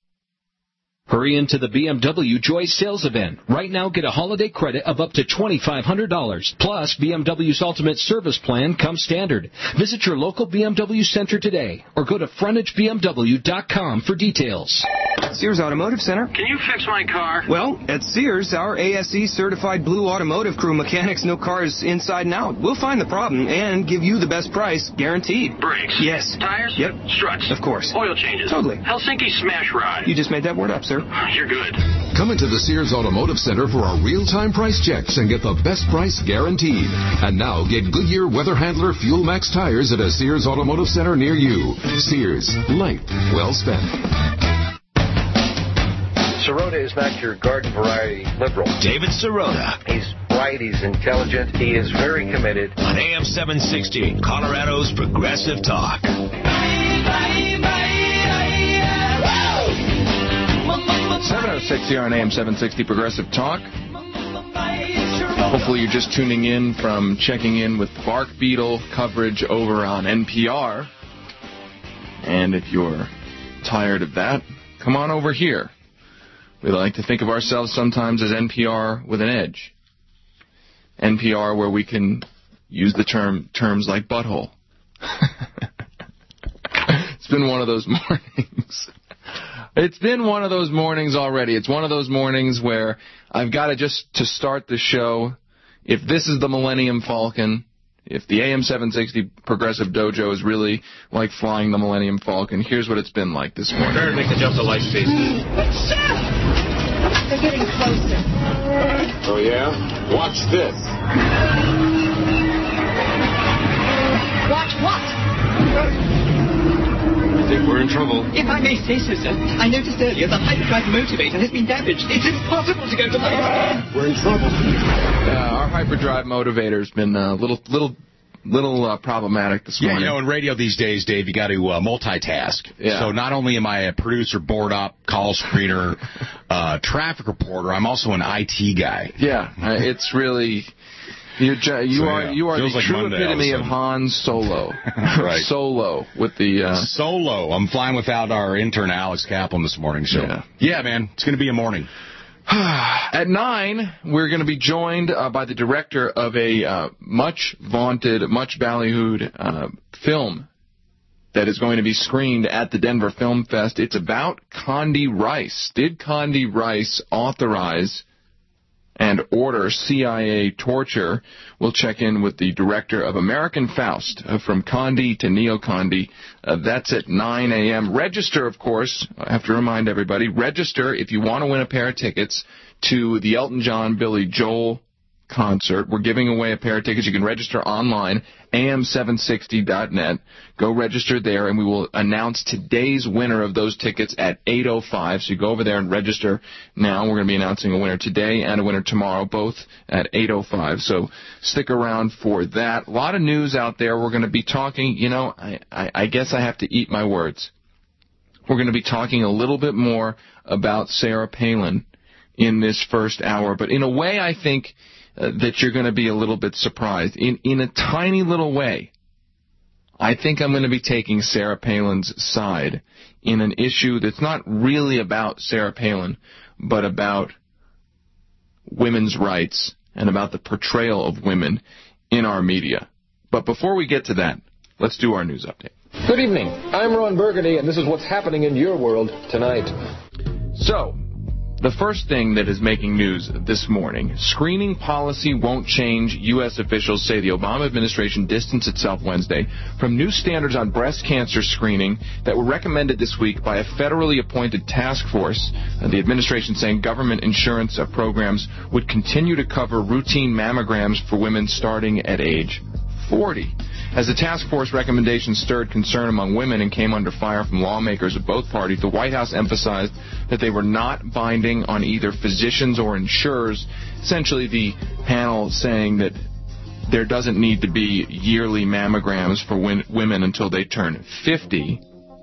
Hurry into the B M W Joy Sales Event. Right now, get a holiday credit of up to twenty-five hundred dollars. Plus, B M W's Ultimate Service Plan comes standard. Visit your local B M W center today or go to frontage b m w dot com for details. Sears Automotive Center. Can you fix my car? Well, at Sears, our A S E certified Blue Automotive Crew mechanics know cars inside and out. We'll find the problem and give you the best price, guaranteed. Brakes? Yes. Tires? Yep. Struts? Of course. Oil changes? Totally. Helsinki smash rod? You just made that word up, sir. You're good. Come into the Sears Automotive Center for our real-time price checks and get the best price guaranteed. And now get Goodyear Weather Handler Fuel Max tires at a Sears Automotive Center near you. Sears. Life well spent. Sirota is not your garden variety liberal. David Sirota. He's bright, he's intelligent, he is very committed. On A M seven sixty, Colorado's Progressive Talk. seven oh six here on A M seven sixty Progressive Talk. Hopefully you're just tuning in from checking in with Bark Beetle coverage over on N P R. And if you're tired of that, come on over here. We like to think of ourselves sometimes as N P R with an edge. N P R where we can use the term terms like butthole. It's been one of those mornings. It's been one of those mornings already. It's one of those mornings where I've got to just, to start the show, if this is the Millennium Falcon, if the A M seven sixty Progressive Dojo is really like flying the Millennium Falcon, here's what it's been like this morning. Better make the jump to light speed. They're getting closer. Oh, yeah? Watch this. Watch what? I think we're in trouble. If I may say so, sir, I noticed earlier the hyperdrive motivator has been damaged. It's impossible to go to the... We're in trouble. Uh, our hyperdrive motivator's been a little, little, little uh, problematic this morning. Yeah, you know, in radio these days, Dave, you got to uh, multitask. Yeah. So not only am I a producer, board up, call screener, uh, traffic reporter, I'm also an I T guy. Yeah, uh, it's really... You're, you so, are yeah, you are the like true Monday epitome of Han Solo. Right. Solo with the uh, Solo. I'm flying without our intern Alex Kaplan this morning. So yeah, yeah man, it's going to be a morning. At nine, we're going to be joined uh, by the director of a uh, much vaunted, much ballyhooed uh, film that is going to be screened at the Denver Film Fest. It's about Condi Rice. Did Condi Rice authorize and order C I A torture? We'll check in with the director of American Faust, uh, From Condi to Neo-Condi. Uh, that's at nine a.m. Register, of course. I have to remind everybody, register if you want to win a pair of tickets to the Elton John, Billy Joel concert. We're giving away a pair of tickets. You can register online, A M seven sixty dot net. Go register there, and we will announce today's winner of those tickets at eight oh five. So you go over there and register now. We're going to be announcing a winner today and a winner tomorrow, both at eight oh five. So stick around for that. A lot of news out there. We're going to be talking, you know, I, I, I guess I have to eat my words. We're going to be talking a little bit more about Sarah Palin in this first hour. But in a way, I think Uh, that you're going to be a little bit surprised. In in a tiny little way, I think I'm going to be taking Sarah Palin's side in an issue that's not really about Sarah Palin, but about women's rights and about the portrayal of women in our media. But before we get to that, let's do our news update. Good evening. I'm Ron Burgundy, and this is what's happening in your world tonight. So, the first thing that is making news this morning, screening policy won't change. U S officials say the Obama administration distanced itself Wednesday from new standards on breast cancer screening that were recommended this week by a federally appointed task force. Uh, the administration saying government insurance uh, programs would continue to cover routine mammograms for women starting at age forty. As the task force recommendation stirred concern among women and came under fire from lawmakers of both parties, the White House emphasized that they were not binding on either physicians or insurers, essentially the panel saying that there doesn't need to be yearly mammograms for win- women until they turn fifty.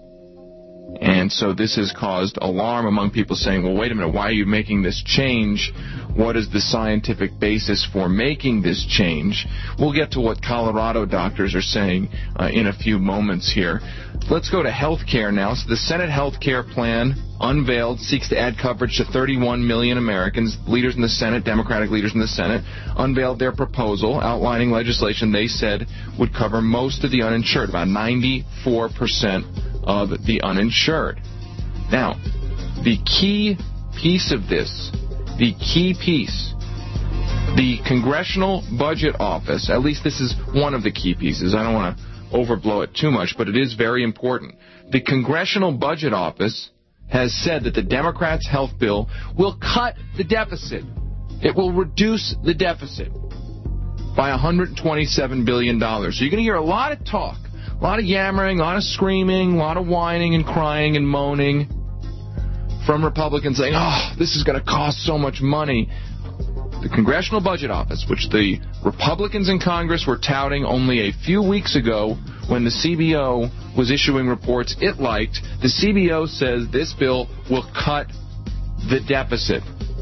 And so this has caused alarm among people saying, well, wait a minute, why are you making this change? What is the scientific basis for making this change? We'll get to what Colorado doctors are saying uh, in a few moments here. Let's go to health care now. So the Senate health care plan unveiled seeks to add coverage to thirty-one million Americans. Leaders in the Senate, Democratic leaders in the Senate, unveiled their proposal outlining legislation they said would cover most of the uninsured, about ninety-four percent of the uninsured. Now, the key piece of this, the key piece, the Congressional Budget Office, at least this is one of the key pieces. I don't want to overblow it too much, but it is very important. The Congressional Budget Office has said that the Democrats' health bill will cut the deficit. It will reduce the deficit by one hundred twenty-seven billion dollars. So you're going to hear a lot of talk, a lot of yammering, a lot of screaming, a lot of whining and crying and moaning from Republicans saying, oh, this is going to cost so much money. The Congressional Budget Office, which the Republicans in Congress were touting only a few weeks ago when the C B O was issuing reports it liked, the C B O says this bill will cut the deficit.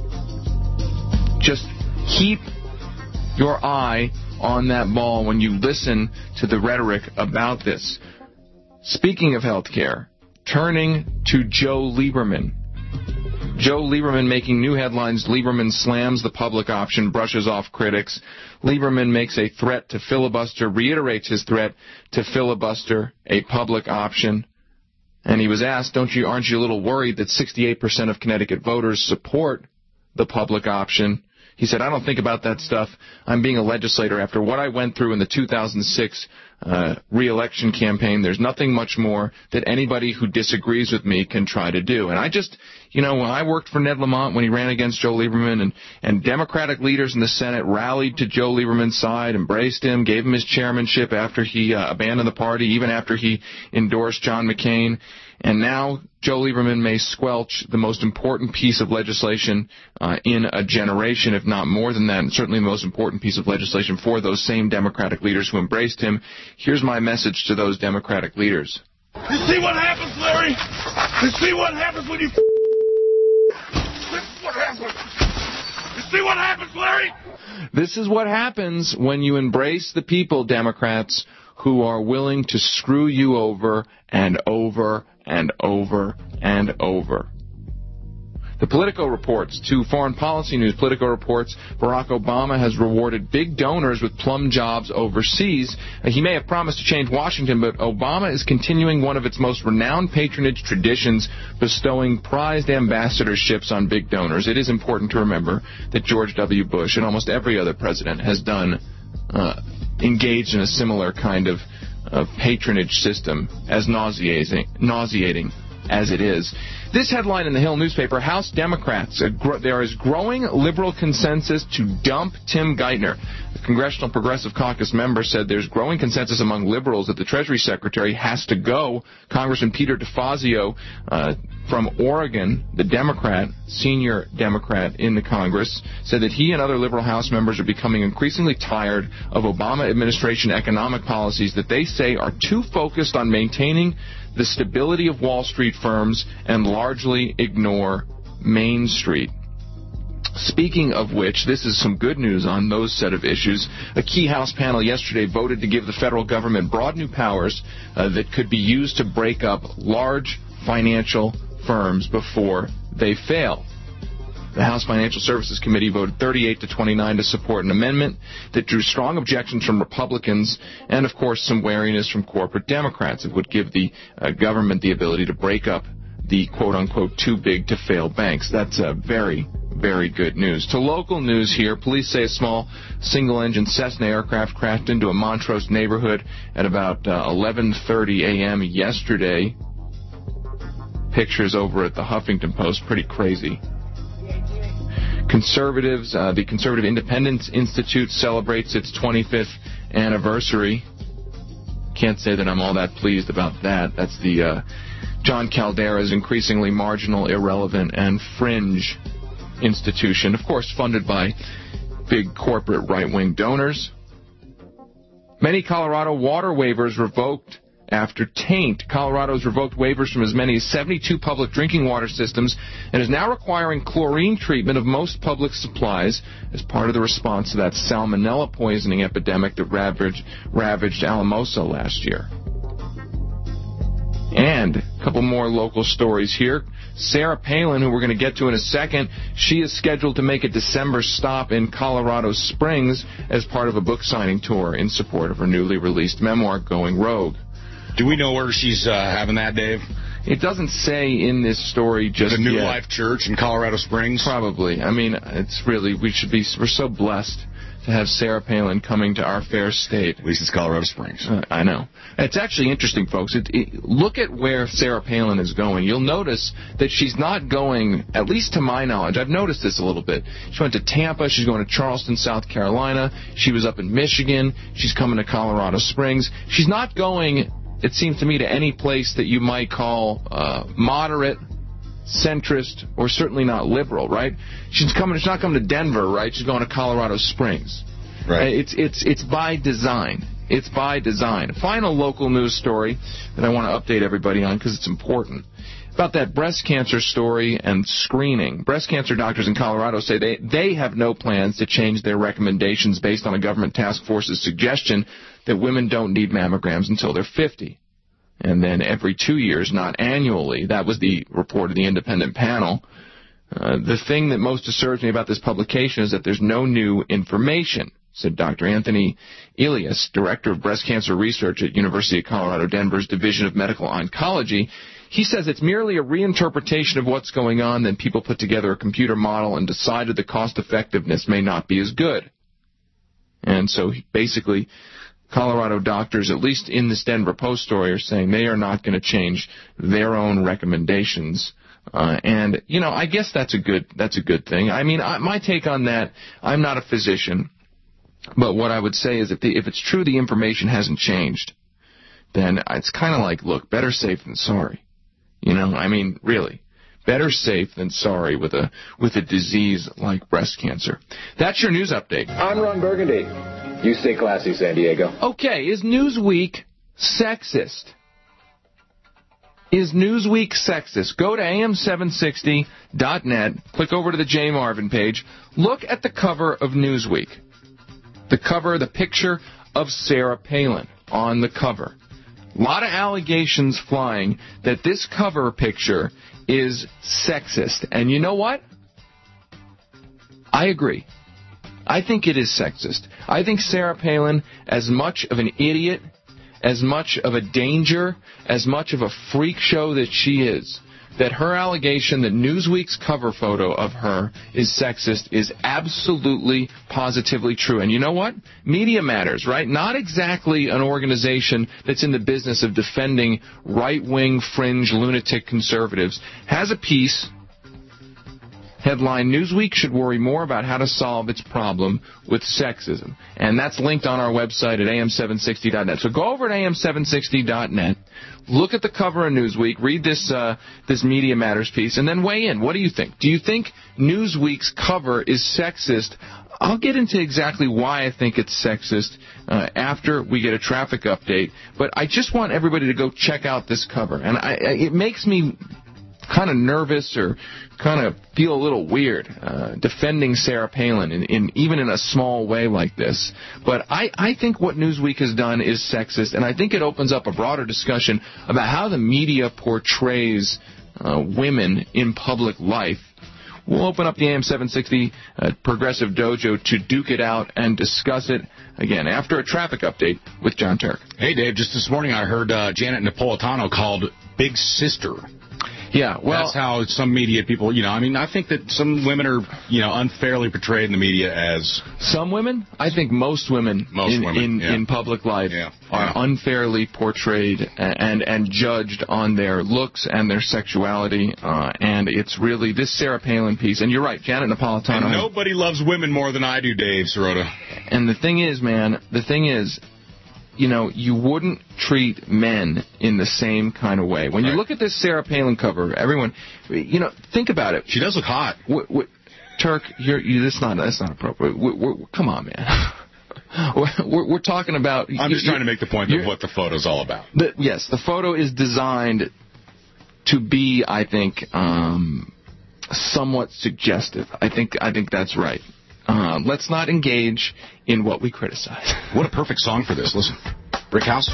Just keep your eye on that ball when you listen to the rhetoric about this. Speaking of health care, turning to Joe Lieberman. Joe Lieberman making new headlines. Lieberman slams the public option, brushes off critics. Lieberman makes a threat to filibuster, reiterates his threat to filibuster a public option. And he was asked, don't you, aren't you a little worried that sixty-eight percent of Connecticut voters support the public option? He said, I don't think about that stuff. I'm being a legislator. After what I went through in the two thousand six uh, re-election campaign, there's nothing much more that anybody who disagrees with me can try to do. And I just, you know, when I worked for Ned Lamont when he ran against Joe Lieberman, and, and Democratic leaders in the Senate rallied to Joe Lieberman's side, embraced him, gave him his chairmanship after he uh, abandoned the party, even after he endorsed John McCain. And now Joe Lieberman may squelch the most important piece of legislation uh, in a generation, if not more than that, and certainly the most important piece of legislation for those same Democratic leaders who embraced him. Here's my message to those Democratic leaders. You see what happens, Larry? You see what happens when you... This is what happens. You see what happens, Larry? This is what happens when you embrace the people, Democrats, who are willing to screw you over and over and over and over. The Politico reports, to Foreign Policy News, Politico reports Barack Obama has rewarded big donors with plum jobs overseas. Uh, he may have promised to change Washington, but Obama is continuing one of its most renowned patronage traditions, bestowing prized ambassadorships on big donors. It is important to remember that George W. Bush and almost every other president has done, uh, engaged in a similar kind of uh, patronage system, as nauseating, nauseating as it is. This headline in the Hill newspaper, House Democrats, uh, gr- there is growing liberal consensus to dump Tim Geithner. The Congressional Progressive Caucus member said there's growing consensus among liberals that the Treasury Secretary has to go. Congressman Peter DeFazio uh, from Oregon, the Democrat, senior Democrat in the Congress, said that he and other liberal House members are becoming increasingly tired of Obama administration economic policies that they say are too focused on maintaining the stability of Wall Street firms and largely ignore Main Street. Speaking of which, this is some good news on those set of issues. A key House panel yesterday voted to give the federal government broad new powers uh, that could be used to break up large financial firms before they fail. The House Financial Services Committee voted thirty-eight to twenty-nine to support an amendment that drew strong objections from Republicans and, of course, some wariness from corporate Democrats. It would give the uh, government the ability to break up the quote-unquote too-big-to-fail banks. That's uh, very, very good news. To local news here, police say a small single-engine Cessna aircraft crashed into a Montrose neighborhood at about uh, eleven thirty a.m. yesterday. Pictures over at the Huffington Post, pretty crazy. Conservatives, uh, the Conservative Independence Institute celebrates its twenty-fifth anniversary. Can't say that I'm all that pleased about that. That's the uh, John Caldera's increasingly marginal, irrelevant, and fringe institution, of course funded by big corporate right-wing donors. Many Colorado water waivers revoked after taint. Colorado's revoked waivers from as many as seventy-two public drinking water systems and is now requiring chlorine treatment of most public supplies as part of the response to that salmonella poisoning epidemic that ravaged, ravaged Alamosa last year. And a couple more local stories here. Sarah Palin, who we're going to get to in a second, she is scheduled to make a December stop in Colorado Springs as part of a book signing tour in support of her newly released memoir, Going Rogue. Do we know where she's uh, having that, Dave? It doesn't say in this story just The New yet. Life Church in Colorado Springs? Probably. I mean, it's really, we should be, we're so blessed to have Sarah Palin coming to our fair state. At least it's Colorado Springs. Uh, I know. It's actually interesting, folks. It, it, look at where Sarah Palin is going. You'll notice that she's not going, at least to my knowledge, I've noticed this a little bit. She went to Tampa. She's going to Charleston, South Carolina. She was up in Michigan. She's coming to Colorado Springs. She's not going, it seems to me, to any place that you might call uh, moderate, centrist, or certainly not liberal, right? She's coming. She's not coming to Denver, right? She's going to Colorado Springs. Right. It's it's it's by design. It's by design. Final local news story that I want to update everybody on because it's important. About that breast cancer story and screening. Breast cancer doctors in Colorado say they, they have no plans to change their recommendations based on a government task force's suggestion that women don't need mammograms until they're fifty. And then every two years, not annually. That was the report of the independent panel. Uh, the thing that most disturbs me about this publication is that there's no new information, said Doctor Anthony Elias, Director of Breast Cancer Research at University of Colorado Denver's Division of Medical Oncology. He says it's merely a reinterpretation of what's going on, then people put together a computer model and decided the cost-effectiveness may not be as good. And so basically, Colorado doctors, at least in this Denver Post story, are saying they are not going to change their own recommendations. Uh, and, you know, I guess that's a good that's a good thing. I mean, I, my take on that, I'm not a physician, but what I would say is if, the, if it's true the information hasn't changed, then it's kind of like, look, better safe than sorry. You know, I mean, really, better safe than sorry with a with a disease like breast cancer. That's your news update. I'm Ron Burgundy. You stay classy, San Diego. Okay, is Newsweek sexist? Is Newsweek sexist? Go to A M seven sixty dot net, click over to the Jay Marvin page, look at the cover of Newsweek. The cover, the picture of Sarah Palin on the cover. A lot of allegations flying that this cover picture is sexist. And you know what? I agree. I think it is sexist. I think Sarah Palin, as much of an idiot, as much of a danger, as much of a freak show that she is, that her allegation that Newsweek's cover photo of her is sexist is absolutely, positively true. And you know what? Media Matters, right? Not exactly an organization that's in the business of defending right-wing, fringe, lunatic conservatives, has a piece. Headline, Newsweek should worry more about how to solve its problem with sexism. And that's linked on our website at A M seven sixty dot net. So go over to A M seven sixty dot net, look at the cover of Newsweek, read this uh, this Media Matters piece, and then weigh in. What do you think? Do you think Newsweek's cover is sexist? I'll get into exactly why I think it's sexist uh, after we get a traffic update. But I just want everybody to go check out this cover. And I, I, it makes me kind of nervous or kind of feel a little weird uh, defending Sarah Palin in, in even in a small way like this. But I, I think what Newsweek has done is sexist, and I think it opens up a broader discussion about how the media portrays uh, women in public life. We'll open up the A M seven sixty uh, Progressive Dojo to duke it out and discuss it again after a traffic update with John Turk. Hey, Dave, just this morning I heard uh, Janet Napolitano called Big Sister. Yeah, well, that's how some media people, you know, I mean, I think that some women are, you know, unfairly portrayed in the media as... Some women? I think most women, most in, women in, yeah. in public life yeah. are yeah. unfairly portrayed and, and judged on their looks and their sexuality, uh, and it's really this Sarah Palin piece, and you're right, Janet Napolitano... And nobody has, loves women more than I do, Dave Sirota. And the thing is, man, the thing is... You know, you wouldn't treat men in the same kind of way. When right. you look at this Sarah Palin cover, everyone, you know, think about it. She does look hot. W- w- Turk, you're, you, that's not that's not appropriate. We're, we're, come on, man. we're, we're talking about... I'm just trying to make the point of what the photo's all about. The, yes, the photo is designed to be, I think, um, somewhat suggestive. I think I think that's right. Uh, let's not engage in what we criticize. What a perfect song for this. Listen. Brick House.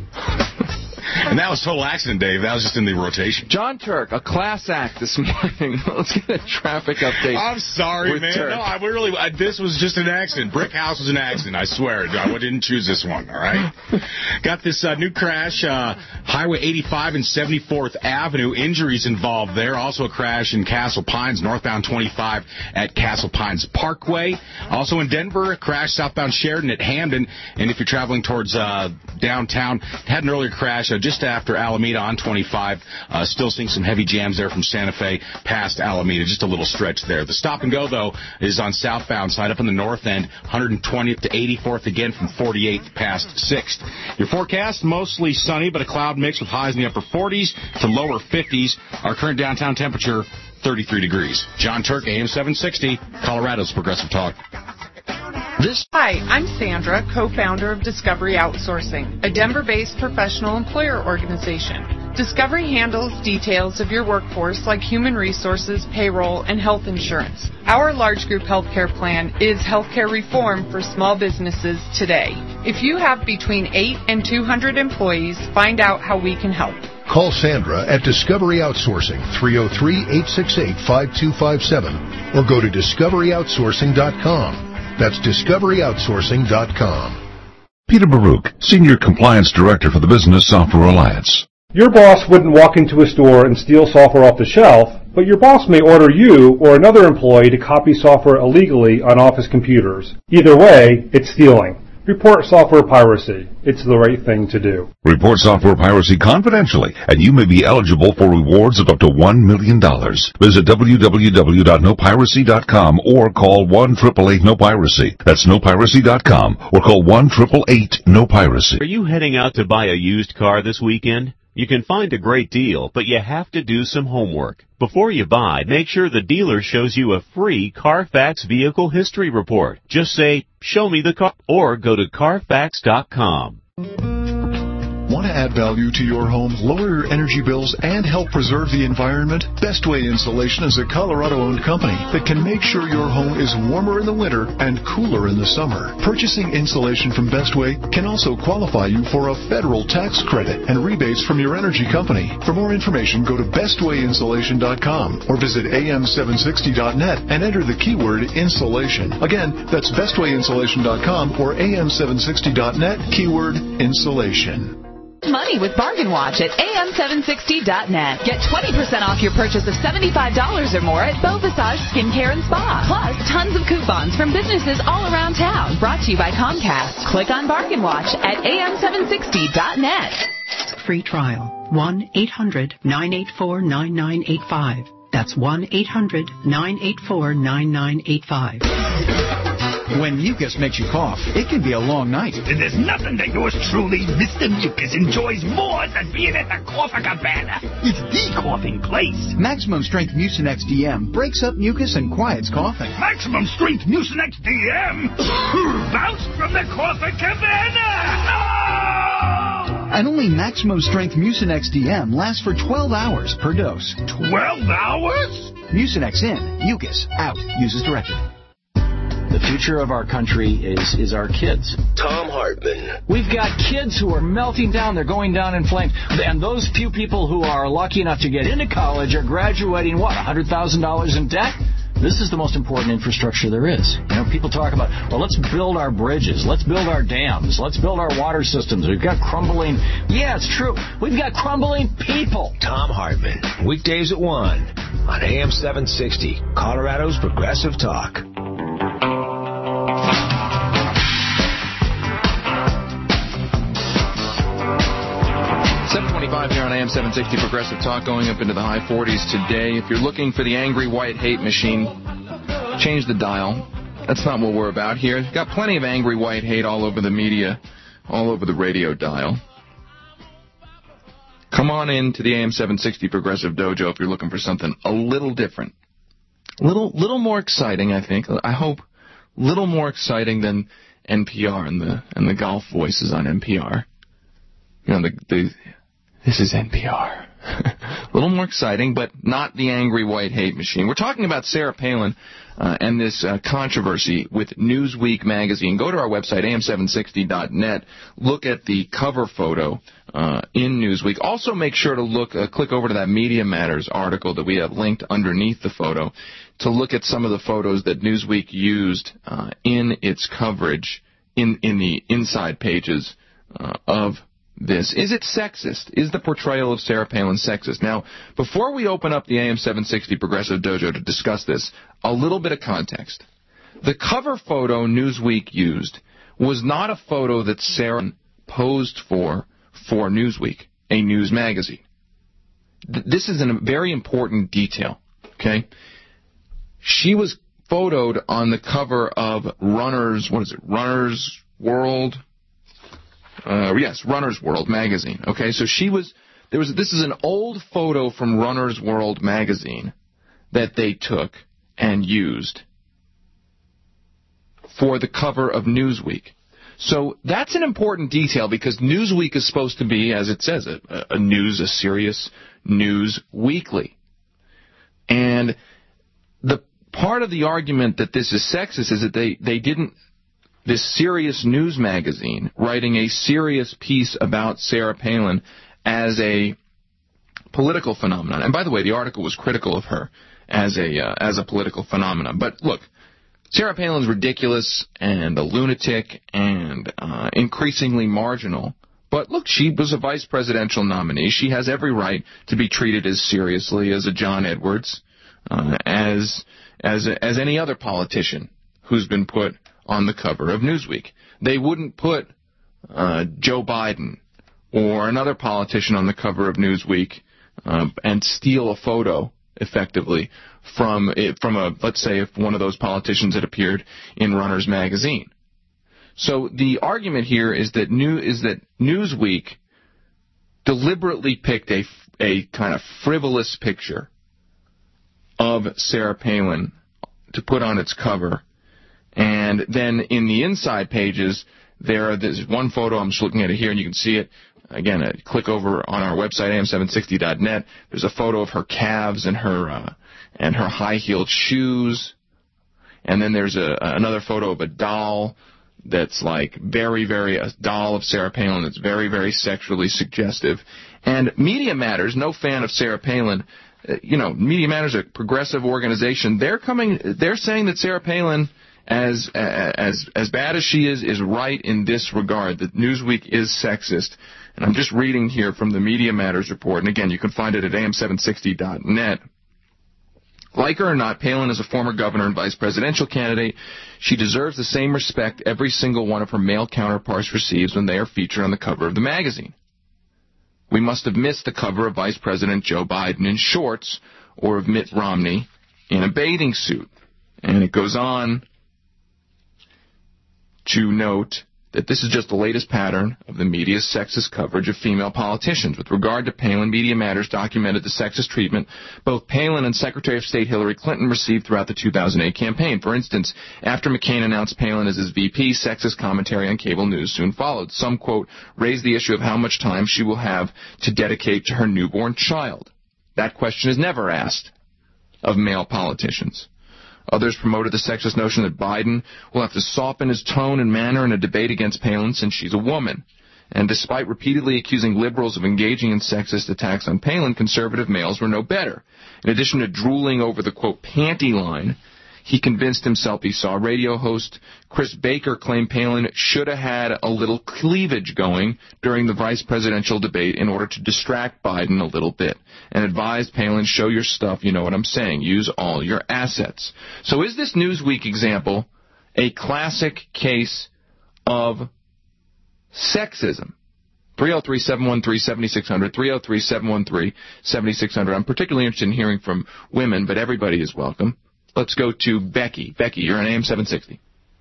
And that was total accident, Dave. That was just in the rotation. John Turk, a class act this morning. Let's get a traffic update. I'm sorry, man. Turk. No, I really. I, this was just an accident. Brick House was an accident. I swear. I didn't choose this one. All right. Got this uh, new crash, uh, Highway eighty-five and seventy-fourth Avenue. Injuries involved there. Also a crash in Castle Pines, northbound twenty-five at Castle Pines Parkway. Also in Denver, a crash southbound Sheridan at Hamden. And if you're traveling towards uh, downtown, had an earlier crash uh, just after Alameda on twenty-five. Uh, still seeing some heavy jams there from Santa Fe past Alameda. Just a little stretch there. The stop and go, though, is on southbound side up in the north end, one twentieth to eighty-fourth again from forty-eighth past sixth. Your forecast, mostly sunny, but a cloud mix with highs in the upper forties to lower fifties. Our current downtown temperature, thirty-three degrees. John Turk, A M seven sixty, Colorado's Progressive Talk. This Hi, I'm Sandra, co-founder of Discovery Outsourcing, a Denver-based professional employer organization. Discovery handles details of your workforce like human resources, payroll, and health insurance. Our large group healthcare plan is healthcare reform for small businesses today. If you have between eight and two hundred employees, find out how we can help. Call Sandra at Discovery Outsourcing, three oh three, eight six eight, five two five seven, or go to discovery outsourcing dot com. That's discovery outsourcing dot com. Peter Baruch, Senior Compliance Director for the Business Software Alliance. Your boss wouldn't walk into a store and steal software off the shelf, but your boss may order you or another employee to copy software illegally on office computers. Either way, it's stealing. Report software piracy. It's the right thing to do. Report software piracy confidentially, and you may be eligible for rewards of up to one million dollars. Visit w w w dot no piracy dot com or call one eight eight eight no piracy. That's no piracy dot com or call one eight eight eight no piracy. Are you heading out to buy a used car this weekend? You can find a great deal, but you have to do some homework. Before you buy, make sure the dealer shows you a free Carfax Vehicle History Report. Just say, "Show me the car," or go to carfax dot com. Want to add value to your home, lower your energy bills, and help preserve the environment? Bestway Insulation is a Colorado-owned company that can make sure your home is warmer in the winter and cooler in the summer. Purchasing insulation from Bestway can also qualify you for a federal tax credit and rebates from your energy company. For more information, go to bestway insulation dot com or visit A M seven sixty dot net and enter the keyword insulation. Again, that's bestway insulation dot com or A M seven sixty dot net, keyword insulation. Money with Bargain Watch at A M seven sixty dot net. Get twenty percent off your purchase of seventy-five dollars or more at Beau Visage Skincare and Spa. Plus, tons of coupons from businesses all around town. Brought to you by Comcast. Click on Bargain Watch at A M seven sixty dot net. Free trial. one eight hundred nine eight four nine nine eight five. That's one eight hundred nine eight four nine nine eight five. When mucus makes you cough, it can be a long night. There's nothing that yours truly, Mister Mucus, enjoys more than being at the Cough Cabana. It's the coughing place. Maximum Strength Mucinex D M breaks up mucus and quiets coughing. Maximum Strength Mucinex D M? Bounce from the Cough Cabana! Oh! And only Maximum Strength Mucinex D M lasts for twelve hours per dose. twelve hours? Mucinex in, mucus out. Use as directed. The future of our country is, is our kids. Tom Hartman. We've got kids who are melting down. They're going down in flames. And those few people who are lucky enough to get into college are graduating, what, one hundred thousand dollars in debt? This is the most important infrastructure there is. You know, people talk about, well, let's build our bridges. Let's build our dams. Let's build our water systems. We've got crumbling. Yeah, it's true. We've got crumbling people. Tom Hartman. Weekdays at one on A M seven sixty, Colorado's Progressive Talk. seven twenty-five here on A M seven sixty Progressive Talk, going up into the high forties today. If you're looking for the angry white hate machine, change the dial. That's not what we're about here. Got plenty of angry white hate all over the media, all over the radio dial. Come on in to the A M seven sixty Progressive Dojo if you're looking for something a little different. A little, little more exciting, I think. I hope. A little more exciting than N P R and the and the golf voices on N P R. You know, the, the this is N P R. A little more exciting, but not the angry white hate machine. We're talking about Sarah Palin uh, and this uh, controversy with Newsweek magazine. Go to our website, A M seven sixty dot net. Look at the cover photo uh, in Newsweek. Also, make sure to look, uh, click over to that Media Matters article that we have linked underneath the photo to look at some of the photos that Newsweek used uh, in its coverage in, in the inside pages uh, of this. Is it sexist? Is the portrayal of Sarah Palin sexist? Now, before we open up the A M seven sixty Progressive Dojo to discuss this, a little bit of context. The cover photo Newsweek used was not a photo that Sarah posed for for Newsweek, a news magazine. Th- this is a very important detail, okay? She was photoed on the cover of Runner's, what is it, Runner's World? Uh, yes, Runner's World magazine. Okay, so she was, there was, this is an old photo from Runner's World magazine that they took and used for the cover of Newsweek. So that's an important detail because Newsweek is supposed to be, as it says, a, a news, a serious news weekly. And the part of the argument that this is sexist is that they, they didn't, this serious news magazine writing a serious piece about Sarah Palin as a political phenomenon. And by the way, the article was critical of her as a uh, as a political phenomenon. But look, Sarah Palin's ridiculous and a lunatic and uh, increasingly marginal. But look, she was a vice presidential nominee. She has every right to be treated as seriously as a John Edwards, uh, as as as any other politician who's been put on the cover of Newsweek. They wouldn't put uh, Joe Biden or another politician on the cover of Newsweek uh, and steal a photo, effectively, from from a, let's say, if one of those politicians had appeared in Runner's magazine. So the argument here is that new is that Newsweek deliberately picked a a kind of frivolous picture of Sarah Palin to put on its cover. And then in the inside pages, there there's one photo, I'm just looking at it here, and you can see it. again, uh, click over on our website, A M seven sixty dot net. There's a photo of her calves and her uh, and her high-heeled shoes. And then there's a another photo of a doll that's like very, very, a doll of Sarah Palin that's very, very sexually suggestive. And Media Matters, no fan of Sarah Palin, uh, you know, Media Matters, a progressive organization, they're coming, they're saying that Sarah Palin, as as as bad as she is, is right in this regard, that Newsweek is sexist. And I'm just reading here from the Media Matters report, and again, you can find it at A M seven sixty dot net. Like her or not, Palin is a former governor and vice presidential candidate. She deserves the same respect every single one of her male counterparts receives when they are featured on the cover of the magazine. We must have missed the cover of Vice President Joe Biden in shorts or of Mitt Romney in a bathing suit. And it goes on to note that this is just the latest pattern of the media's sexist coverage of female politicians. With regard to Palin, Media Matters documented the sexist treatment both Palin and Secretary of State Hillary Clinton received throughout the two thousand eight campaign. For instance, after McCain announced Palin as his V P, sexist commentary on cable news soon followed. Some, quote, raised the issue of how much time she will have to dedicate to her newborn child. That question is never asked of male politicians. Others promoted the sexist notion that Biden will have to soften his tone and manner in a debate against Palin since she's a woman. And despite repeatedly accusing liberals of engaging in sexist attacks on Palin, conservative males were no better. In addition to drooling over the, quote, panty line, he convinced himself he saw. Radio host Chris Baker claimed Palin should have had a little cleavage going during the vice presidential debate in order to distract Biden a little bit, and advised Palin, show your stuff, you know what I'm saying, use all your assets. So is this Newsweek example a classic case of sexism? three oh three, seven one three, seven six zero zero, three oh three, seven one three, seven six zero zero. I'm particularly interested in hearing from women, but everybody is welcome. Let's go to Becky. Becky, you're on A M seven sixty.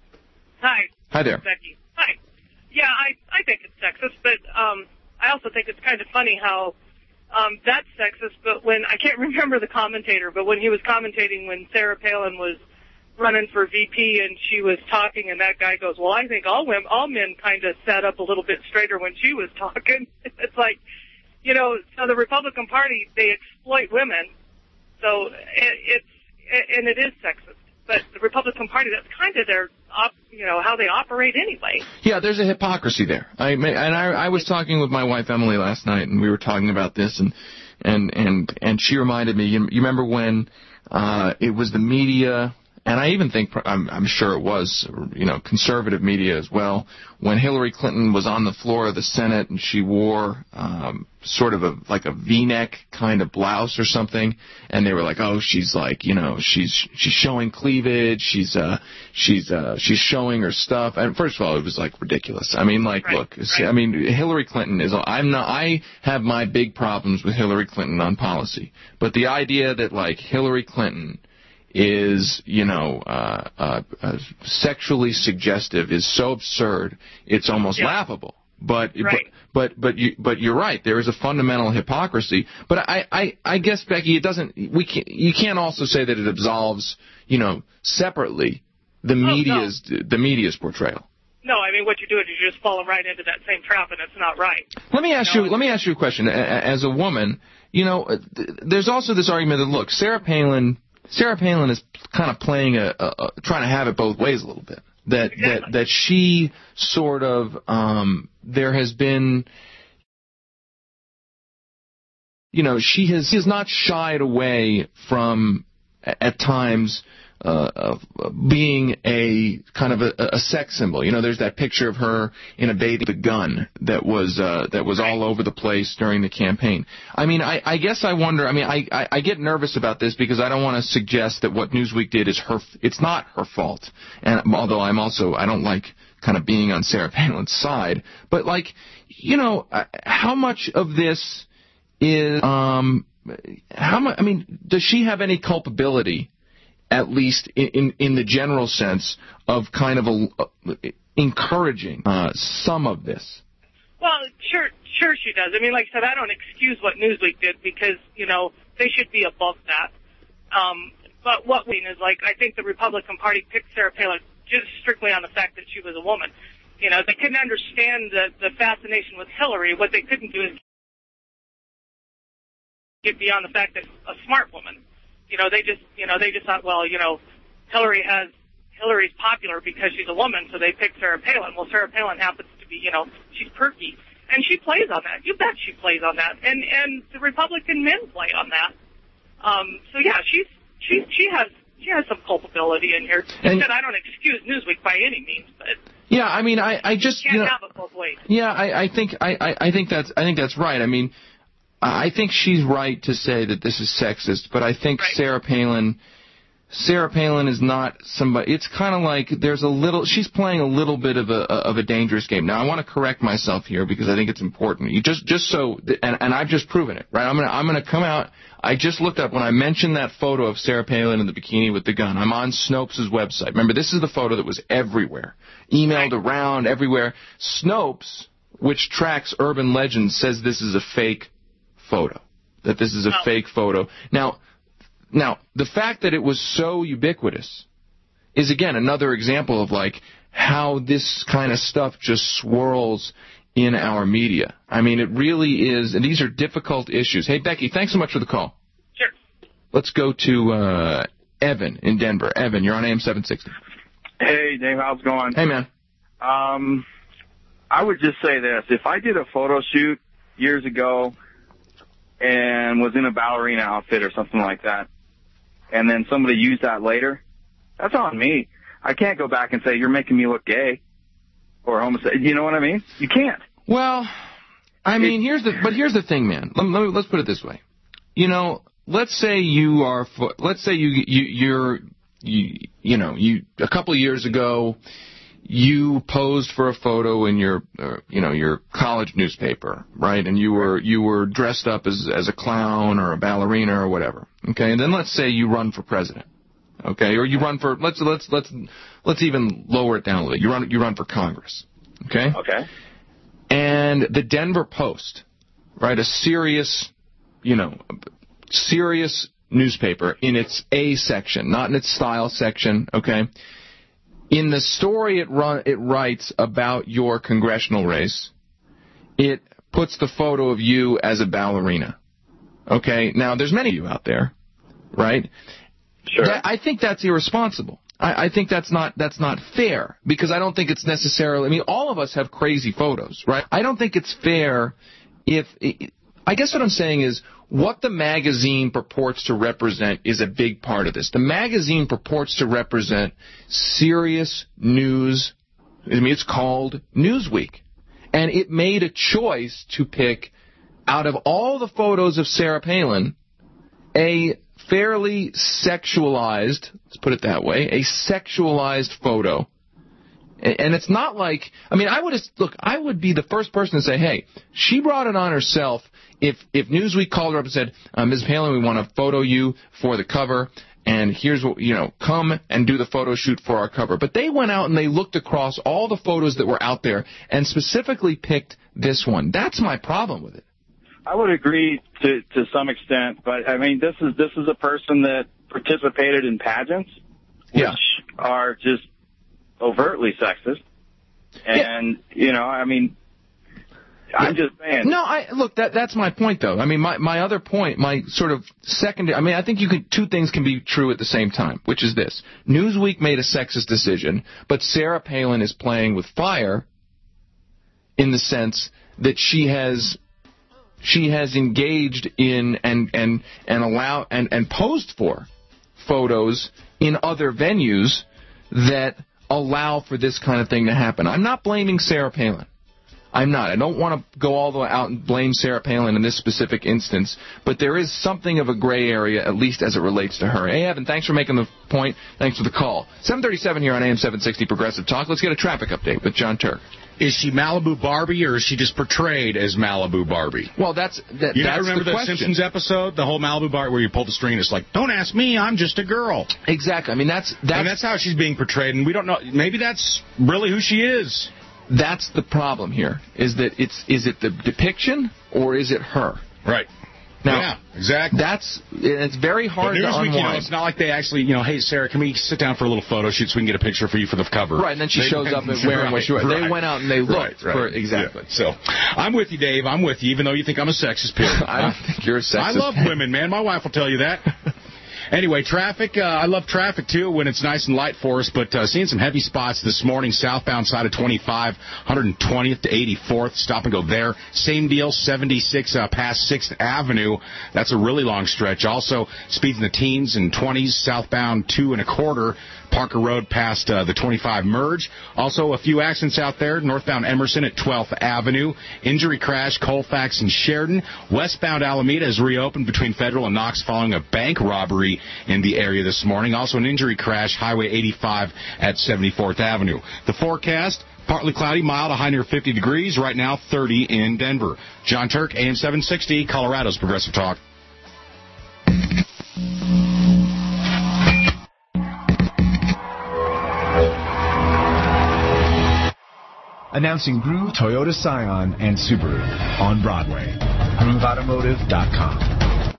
Hi. Hi there. Becky. Hi. Yeah, I, I think it's sexist, but um, I also think it's kind of funny how um, that's sexist, but when, I can't remember the commentator, but when he was commentating when Sarah Palin was running for V P and she was talking and that guy goes, well, I think all women, all men kind of sat up a little bit straighter when she was talking. It's like, you know, so the Republican Party, they exploit women, so it, it's, and it is sexist. But the Republican Party, that's kind of their, op, you know, how they operate anyway. Yeah, there's a hypocrisy there. I and I, I was talking with my wife Emily last night, and we were talking about this, and and and and she reminded me. You, you remember when uh, it was the media, and I even think I'm, I'm sure it was, you know, conservative media as well, when Hillary Clinton was on the floor of the Senate and she wore um, sort of a like a V-neck kind of blouse or something, and they were like, oh, she's like, you know, she's she's showing cleavage, she's uh she's uh she's showing her stuff. And first of all, it was like ridiculous. I mean, like, right, look, right. I mean, Hillary Clinton is. I'm not. I have my big problems with Hillary Clinton on policy, but the idea that like Hillary Clinton is, you know, uh, uh, uh, sexually suggestive is so absurd, it's almost yeah. laughable. But, right. but but but you but you're right. There is a fundamental hypocrisy. But I, I, I guess, Becky, it doesn't. We can't. You can't also say that it absolves, you know, separately the oh, media's no. the media's portrayal. No, I mean, what you're doing is you're just falling right into that same trap, and it's not right. Let me ask you. you let me ask you a question. As a woman, you know, there's also this argument that look, Sarah Palin. Sarah Palin is kind of playing a, a, a trying to have it both ways a little bit. That exactly. that that she sort of um, there has been, you know, she has she has not shied away from at times uh, of being a kind of a, a sex symbol. You know, there's that picture of her in a bathing with a gun that was uh, that was all over the place during the campaign. I mean, I, I guess I wonder. I mean, I, I, I get nervous about this because I don't want to suggest that what Newsweek did is her. It's not her fault. And although I'm also I don't like kind of being on Sarah Palin's side, but like, you know, how much of this is um how much? I mean, does she have any culpability? At least in, in, in the general sense of kind of a, uh, encouraging uh, some of this. Well, sure, sure she does. I mean, like I said, I don't excuse what Newsweek did because, you know, they should be above that. Um, but what we mean is, like, I think the Republican Party picked Sarah Palin just strictly on the fact that she was a woman. You know, they couldn't understand the, the fascination with Hillary. What they couldn't do is get beyond the fact that a smart woman. You know, they just, you know, they just thought, well, you know, Hillary has, Hillary's popular because she's a woman, so they picked Sarah Palin. Well, Sarah Palin happens to be, you know, she's perky. And she plays on that. You bet she plays on that. And, and the Republican men play on that. Um, so yeah, she's, she, she has, she has some culpability in here. And I don't excuse Newsweek by any means, but. Yeah, I mean, I, I just, you can't you know, have it both ways. Yeah, I, I think, I, I, I think that's, I think that's right. I mean, I think she's right to say that this is sexist, but I think right. Sarah Palin, Sarah Palin is not somebody. It's kind of like there's a little. She's playing a little bit of a of a dangerous game. Now I want to correct myself here because I think it's important. You just just so and and I've just proven it, right? I'm gonna I'm gonna come out. I just looked up when I mentioned that photo of Sarah Palin in the bikini with the gun. I'm on Snopes' website. Remember, this is the photo that was everywhere, emailed around everywhere. Snopes, which tracks urban legends, says this is a fake photo, that this is a oh. fake photo. Now, now the fact that it was so ubiquitous is, again, another example of, like, how this kind of stuff just swirls in our media. I mean, it really is, and these are difficult issues. Hey, Becky, thanks so much for the call. Sure. Let's go to uh, Evan in Denver. Evan, you're on A M seven sixty. Hey, Dave, how's it going? Hey, man. Um, I would just say this. If I did a photo shoot years ago and was in a ballerina outfit or something like that, and then somebody used that later, that's on me. I can't go back and say, you're making me look gay or homosexual. You know what I mean? You can't. Well, I mean, it, here's the, but here's the thing, man. Let, let me, let's put it this way. You know, let's say you are, let's say you, you, you're, you, you know, you, a couple of years ago, you posed for a photo in your, uh, you know, your college newspaper, right? And you were you were dressed up as as a clown or a ballerina or whatever. Okay, and then let's say you run for president, okay, or you run for let's let's let's let's even lower it down a little. You run you run for Congress, okay? Okay. And the Denver Post, right, a serious, you know, serious newspaper in its A section, not in its style section, okay? In the story it run, it writes about your congressional race, it puts the photo of you as a ballerina. Okay? Now, there's many of you out there, right? Sure. That, I think that's irresponsible. I, I think that's not that's not fair, because I don't think it's necessarily... I mean, all of us have crazy photos, right? I don't think it's fair if... I guess what I'm saying is, what the magazine purports to represent is a big part of this. The magazine purports to represent serious news. I mean, it's called Newsweek. And it made a choice to pick, out of all the photos of Sarah Palin, a fairly sexualized, let's put it that way, a sexualized photo. And it's not like, I mean, I would have, look, I would be the first person to say, hey, she brought it on herself. If if Newsweek called her up and said, uh, Miz Palin, we want to photo you for the cover, and here's what, you know, come and do the photo shoot for our cover. But they went out and they looked across all the photos that were out there and specifically picked this one. That's my problem with it. I would agree to to some extent, but I mean, this is this is a person that participated in pageants, which yeah. are just overtly sexist, and yeah. you know, I mean, I'm just saying. No, I look. That that's my point, though. I mean, my my other point, my sort of secondary. I mean, I think you could two things can be true at the same time, which is this: Newsweek made a sexist decision, but Sarah Palin is playing with fire in the sense that she has she has engaged in and and and allow and and posed for photos in other venues that allow for this kind of thing to happen. I'm not blaming Sarah Palin. I'm not. I don't want to go all the way out and blame Sarah Palin in this specific instance, but there is something of a gray area, at least as it relates to her. Hey, Evan, thanks for making the point. Thanks for the call. seven thirty-seven here on A M seven sixty Progressive Talk. Let's get a traffic update with John Turk. Is she Malibu Barbie, or is she just portrayed as Malibu Barbie? Well, that's that, you that's remember the that question. Simpsons episode, the whole Malibu Barbie, where you pull the string and it's like, don't ask me, I'm just a girl. Exactly. I mean, that's that's, and that's how she's being portrayed, and we don't know. Maybe that's really who she is. That's the problem here. Is that it's is it the depiction or is it her? Right. Now, yeah, exactly. That's it's very hard but to Newsweek, unwind. you know, it's not like they actually, you know, hey, Sarah, can we sit down for a little photo shoot so we can get a picture for you for the cover? Right, and then she they, shows up and wearing right, what she wears. right. They went out and they looked right, right. for exactly. Yeah. So, I'm with you, Dave. I'm with you, even though you think I'm a sexist pig. I don't think you're a sexist. I love women, man. My wife will tell you that. Anyway, traffic, uh, I love traffic, too, when it's nice and light for us, but uh, seeing some heavy spots this morning, southbound side of twenty-five, one twentieth to eighty-fourth, stop and go there. Same deal, seventy-six uh, past sixth Avenue. That's a really long stretch. Also, speeds in the teens and twenties, southbound two and a quarter, Parker Road past uh, the twenty-five merge. Also, a few accidents out there, northbound Emerson at twelfth Avenue. Injury crash, Colfax and Sheridan. Westbound Alameda is reopened between Federal and Knox following a bank robbery in the area this morning. Also an injury crash, Highway eighty-five at seventy-fourth Avenue. The forecast, partly cloudy, mild, a high near fifty degrees. Right now, thirty in Denver. John Turk, A M seven sixty, Colorado's Progressive Talk. Announcing Groove Toyota Scion and Subaru on Broadway. groove automotive dot com.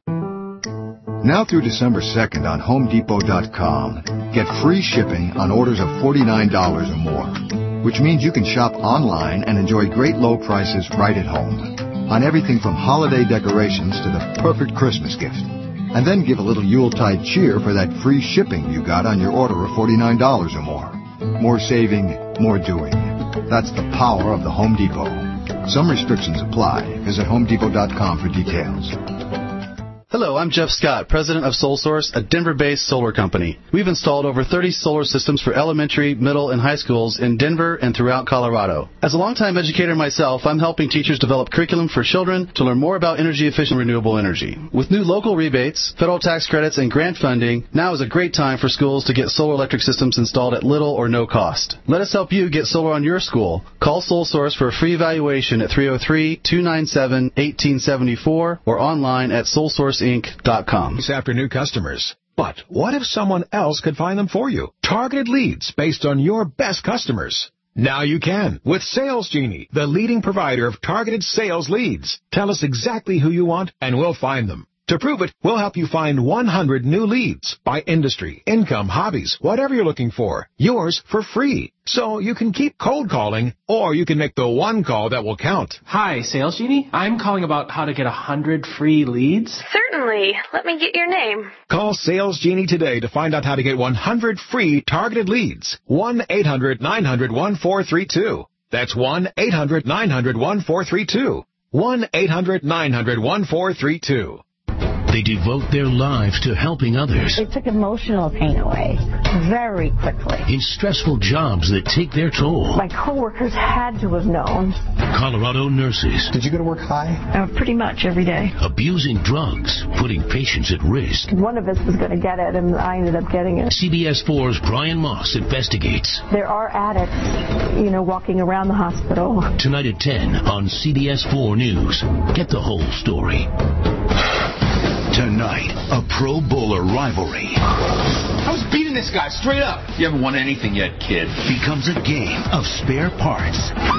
Now through December second on home depot dot com, get free shipping on orders of forty-nine dollars or more, which means you can shop online and enjoy great low prices right at home on everything from holiday decorations to the perfect Christmas gift. And then give a little Yuletide cheer for that free shipping you got on your order of forty-nine dollars or more. More saving, more doing. That's the power of the Home Depot. Some restrictions apply. Visit home depot dot com for details. Hello, I'm Jeff Scott, president of SolSource, a Denver-based solar company. We've installed over thirty solar systems for elementary, middle, and high schools in Denver and throughout Colorado. As a longtime educator myself, I'm helping teachers develop curriculum for children to learn more about energy-efficient renewable energy. With new local rebates, federal tax credits, and grant funding, now is a great time for schools to get solar electric systems installed at little or no cost. Let us help you get solar on your school. Call SolSource for a free evaluation at three oh three, two nine seven, one eight seven four or online at solsource inc dot com. After new customers. But what if someone else could find them for you? Targeted leads based on your best customers. Now you can with Sales Genie, the leading provider of targeted sales leads. Tell us exactly who you want and we'll find them. To prove it, we'll help you find one hundred new leads by industry, income, hobbies, whatever you're looking for. Yours for free. So you can keep cold calling, or you can make the one call that will count. Hi, Sales Genie. I'm calling about how to get one hundred free leads. Certainly. Let me get your name. Call Sales Genie today to find out how to get one hundred free targeted leads. one eight hundred nine hundred one four three two. That's one eight hundred nine hundred one four three two. one eight hundred nine hundred one four three two. They devote their lives to helping others. It took emotional pain away very quickly. In stressful jobs that take their toll. My coworkers had to have known. Colorado nurses. Did you go to work high? Uh, pretty much every day. Abusing drugs, putting patients at risk. One of us was going to get it, and I ended up getting it. C B S four's Brian Moss investigates. There are addicts, you know, walking around the hospital. Tonight at ten on C B S four News. Get the whole story. Tonight, a pro bowler rivalry. I was beating this guy straight up. You haven't won anything yet, kid. Becomes a game of spare parts.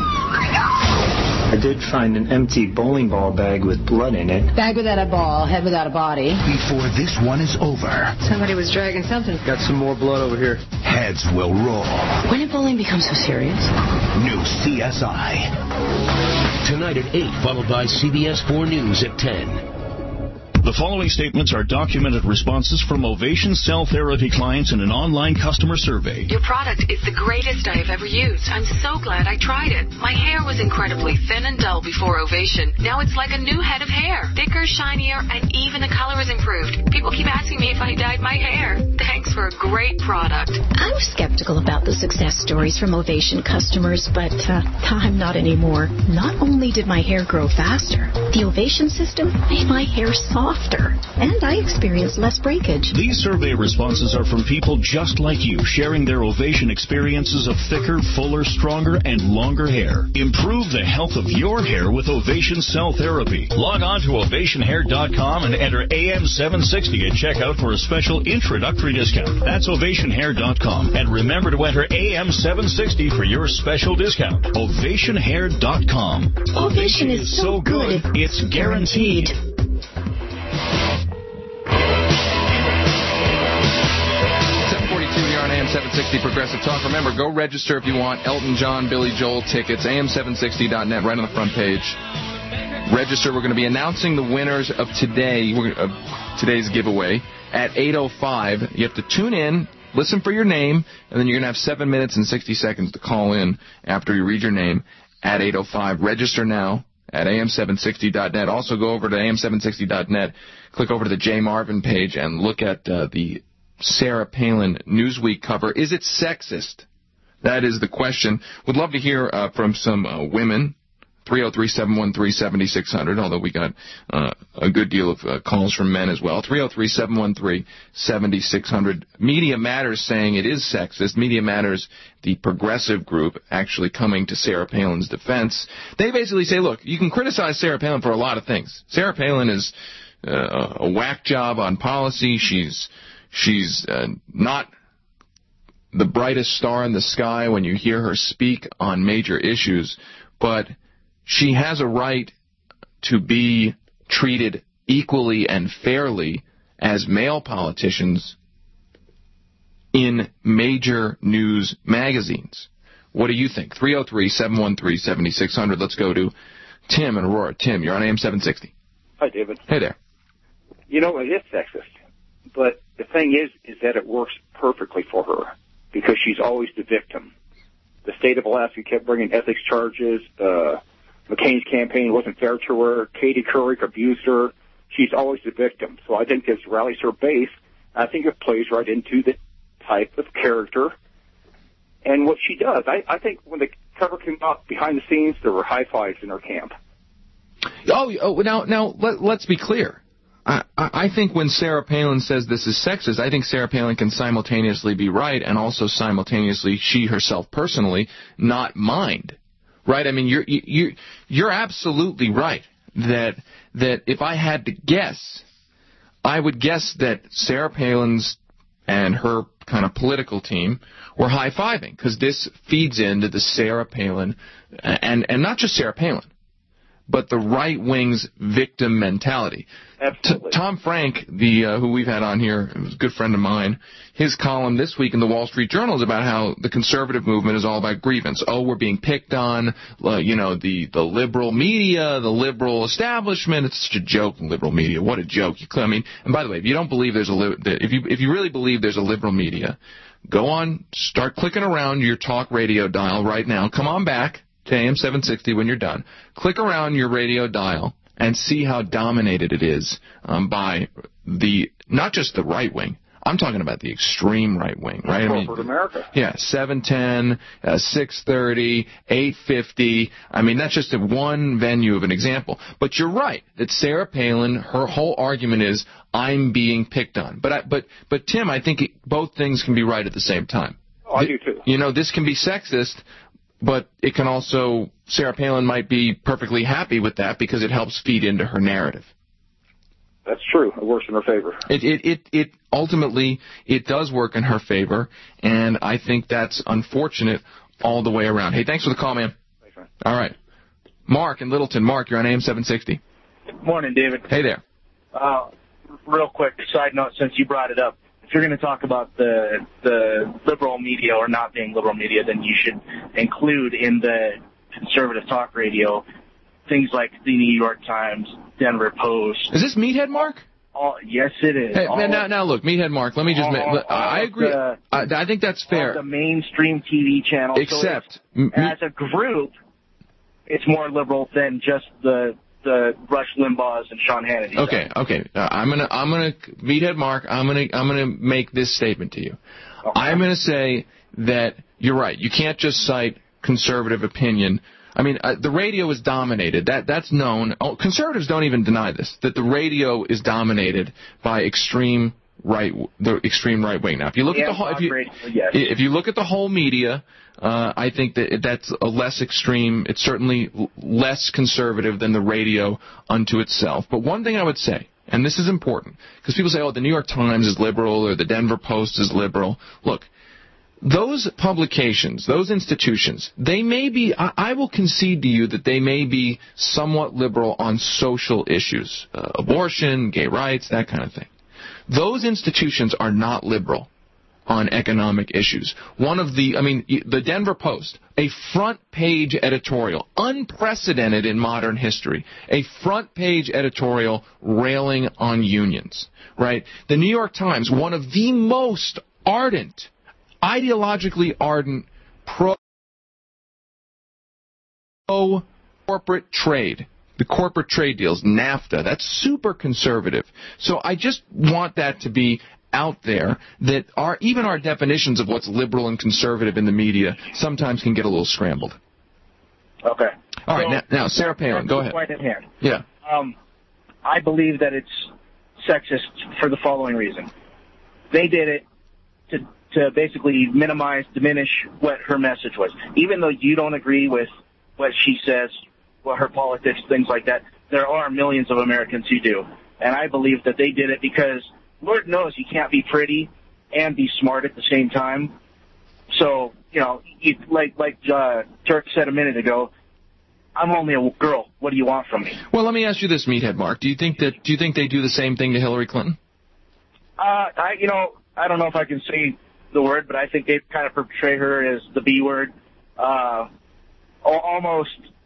I did find an empty bowling ball bag with blood in it. Bag without a ball, head without a body. Before this one is over. Somebody was dragging something. Got some more blood over here. Heads will roll. When did bowling become so serious? New C S I. Tonight at eight, followed by C B S four News at ten. The following statements are documented responses from Ovation Cell Therapy clients in an online customer survey. Your product is the greatest I have ever used. I'm so glad I tried it. My hair was incredibly thin and dull before Ovation. Now it's like a new head of hair. Thicker, shinier, and even the color is improved. People keep asking me if I dyed my hair. Thanks for a great product. I was skeptical about the success stories from Ovation customers, but uh, I'm not anymore. Not only did my hair grow faster, the Ovation system made my hair soft. And I experienced less breakage. These survey responses are from people just like you, sharing their Ovation experiences of thicker, fuller, stronger, and longer hair. Improve the health of your hair with Ovation Cell Therapy. Log on to ovation hair dot com and enter A M seven sixty at checkout for a special introductory discount. That's ovation hair dot com. And remember to enter A M seven sixty for your special discount. ovation hair dot com. Ovation is so good, it's guaranteed. seven sixty Progressive Talk. Remember, go register if you want Elton John, Billy Joel tickets, A M seven sixty dot net, right on the front page. Register. We're going to be announcing the winners of today, uh, today's giveaway at eight oh five. You have to tune in, listen for your name, and then you're going to have seven minutes and sixty seconds to call in after you read your name at eight oh five. Register now at A M seven sixty dot net. Also go over to A M seven sixty dot net, click over to the Jay Marvin page, and look at uh, the Sarah Palin Newsweek cover. Is it sexist? That is the question. Would love to hear uh, from some uh, women. three oh three, seven one three, seven six zero zero, although we got uh, a good deal of uh, calls from men as well. three oh three, seven one three, seven six zero zero. Media Matters saying it is sexist. Media Matters, the progressive group, actually coming to Sarah Palin's defense. They basically say, look, you can criticize Sarah Palin for a lot of things. Sarah Palin is uh, a whack job on policy. She's she's uh, not the brightest star in the sky when you hear her speak on major issues, but she has a right to be treated equally and fairly as male politicians in major news magazines. What do you think? three oh three, seven one three, seven six zero zero. Let's go to Tim in Aurora. Tim, you're on A M seven sixty. Hi, David. Hey there. You know, it is sexist. But the thing is, is that it works perfectly for her because she's always the victim. The state of Alaska kept bringing ethics charges. Uh, McCain's campaign wasn't fair to her. Katie Couric abused her. She's always the victim. So I think this rallies her base. I think it plays right into the type of character and what she does. I, I think when the cover came out behind the scenes, there were high fives in her camp. Oh, oh now, now let, let's be clear. I, I think when Sarah Palin says this is sexist, I think Sarah Palin can simultaneously be right and also simultaneously, she herself personally, not mind. Right? I mean, you're you're you're absolutely right that that if I had to guess, I would guess that Sarah Palin's and her kind of political team were high-fiving because this feeds into the Sarah Palin and and not just Sarah Palin, but the right wing's victim mentality. Absolutely. T- Tom Frank, the uh, who we've had on here, was a good friend of mine, his column this week in the Wall Street Journal is about how the conservative movement is all about grievance. Oh, we're being picked on, uh, you know, the, the liberal media, the liberal establishment. It's such a joke, liberal media. What a joke. You, I mean, and by the way, if you don't believe there's a li- if you if you really believe there's a liberal media, go on, start clicking around your talk radio dial right now. Come on back to A M seven sixty when you're done. Click around your radio dial and see how dominated it is um, by the, not just the right wing, I'm talking about the extreme right wing, right? Corporate I mean, America. Yeah, seven ten, uh, six thirty, eight fifty. I mean, that's just one venue of an example. But you're right that Sarah Palin, her whole argument is, I'm being picked on. But, I, but, but Tim, I think it, both things can be right at the same time. Oh, I do too. You know, this can be sexist, but it can also, Sarah Palin might be perfectly happy with that because it helps feed into her narrative. That's true. It works in her favor. It, it, it, it ultimately, it does work in her favor, and I think that's unfortunate all the way around. Hey, thanks for the call, man. Thanks, man. All right. Mark in Littleton. Mark, you're on A M seven sixty. Morning, David. Hey there. Uh, real quick, side note, since you brought it up. If you're going to talk about the the liberal media or not being liberal media, then you should include in the conservative talk radio things like the New York Times, Denver Post. Is this Meathead Mark? All, yes, it is. Hey, all man, now, now, look, Meathead Mark, let me just... all, make, I agree. The, I, I think that's fair. The mainstream T V channels. Except... So m- as a group, it's more liberal than just the... the Rush Limbaugh's and Sean Hannity. Okay, okay. Uh, I'm gonna, I'm gonna, Meathead Mark, I'm gonna, I'm gonna make this statement to you. Okay. I'm gonna say that you're right. You can't just cite conservative opinion. I mean, uh, the radio is dominated. That that's known. Oh, conservatives don't even deny this. That the radio is dominated by extreme right, the extreme right wing. Now, if you look yeah, at the whole, if you, radio, yes. if you look at the whole media. Uh, I think that that's a less extreme, it's certainly less conservative than the radio unto itself. But one thing I would say, and this is important, because people say, oh, the New York Times is liberal or the Denver Post is liberal. Look, those publications, those institutions, they may be, I, I will concede to you that they may be somewhat liberal on social issues, uh, abortion, gay rights, that kind of thing. Those institutions are not liberal on economic issues. One of the, I mean, the Denver Post, a front-page editorial, unprecedented in modern history, a front-page editorial railing on unions, right? The New York Times, one of the most ardent, ideologically ardent, pro-corporate trade, the corporate trade deals, NAFTA, that's super conservative. So I just want that to be out there, that our even our definitions of what's liberal and conservative in the media sometimes can get a little scrambled. Okay. All right, so, now, now Sarah Palin, go ahead. Point at hand. Yeah. Um, I believe that it's sexist for the following reason. They did it to to basically minimize, diminish what her message was. Even though you don't agree with what she says, what her politics, things like that, there are millions of Americans who do. And I believe that they did it because Lord knows you can't be pretty and be smart at the same time. So, you know, you, like like uh, Turk said a minute ago, I'm only a girl. What do you want from me? Well, let me ask you this, Meathead Mark. Do you think that do you think they do the same thing to Hillary Clinton? Uh, I, you know, I don't know if I can say the word, but I think they kind of portray her as the B word, uh, almost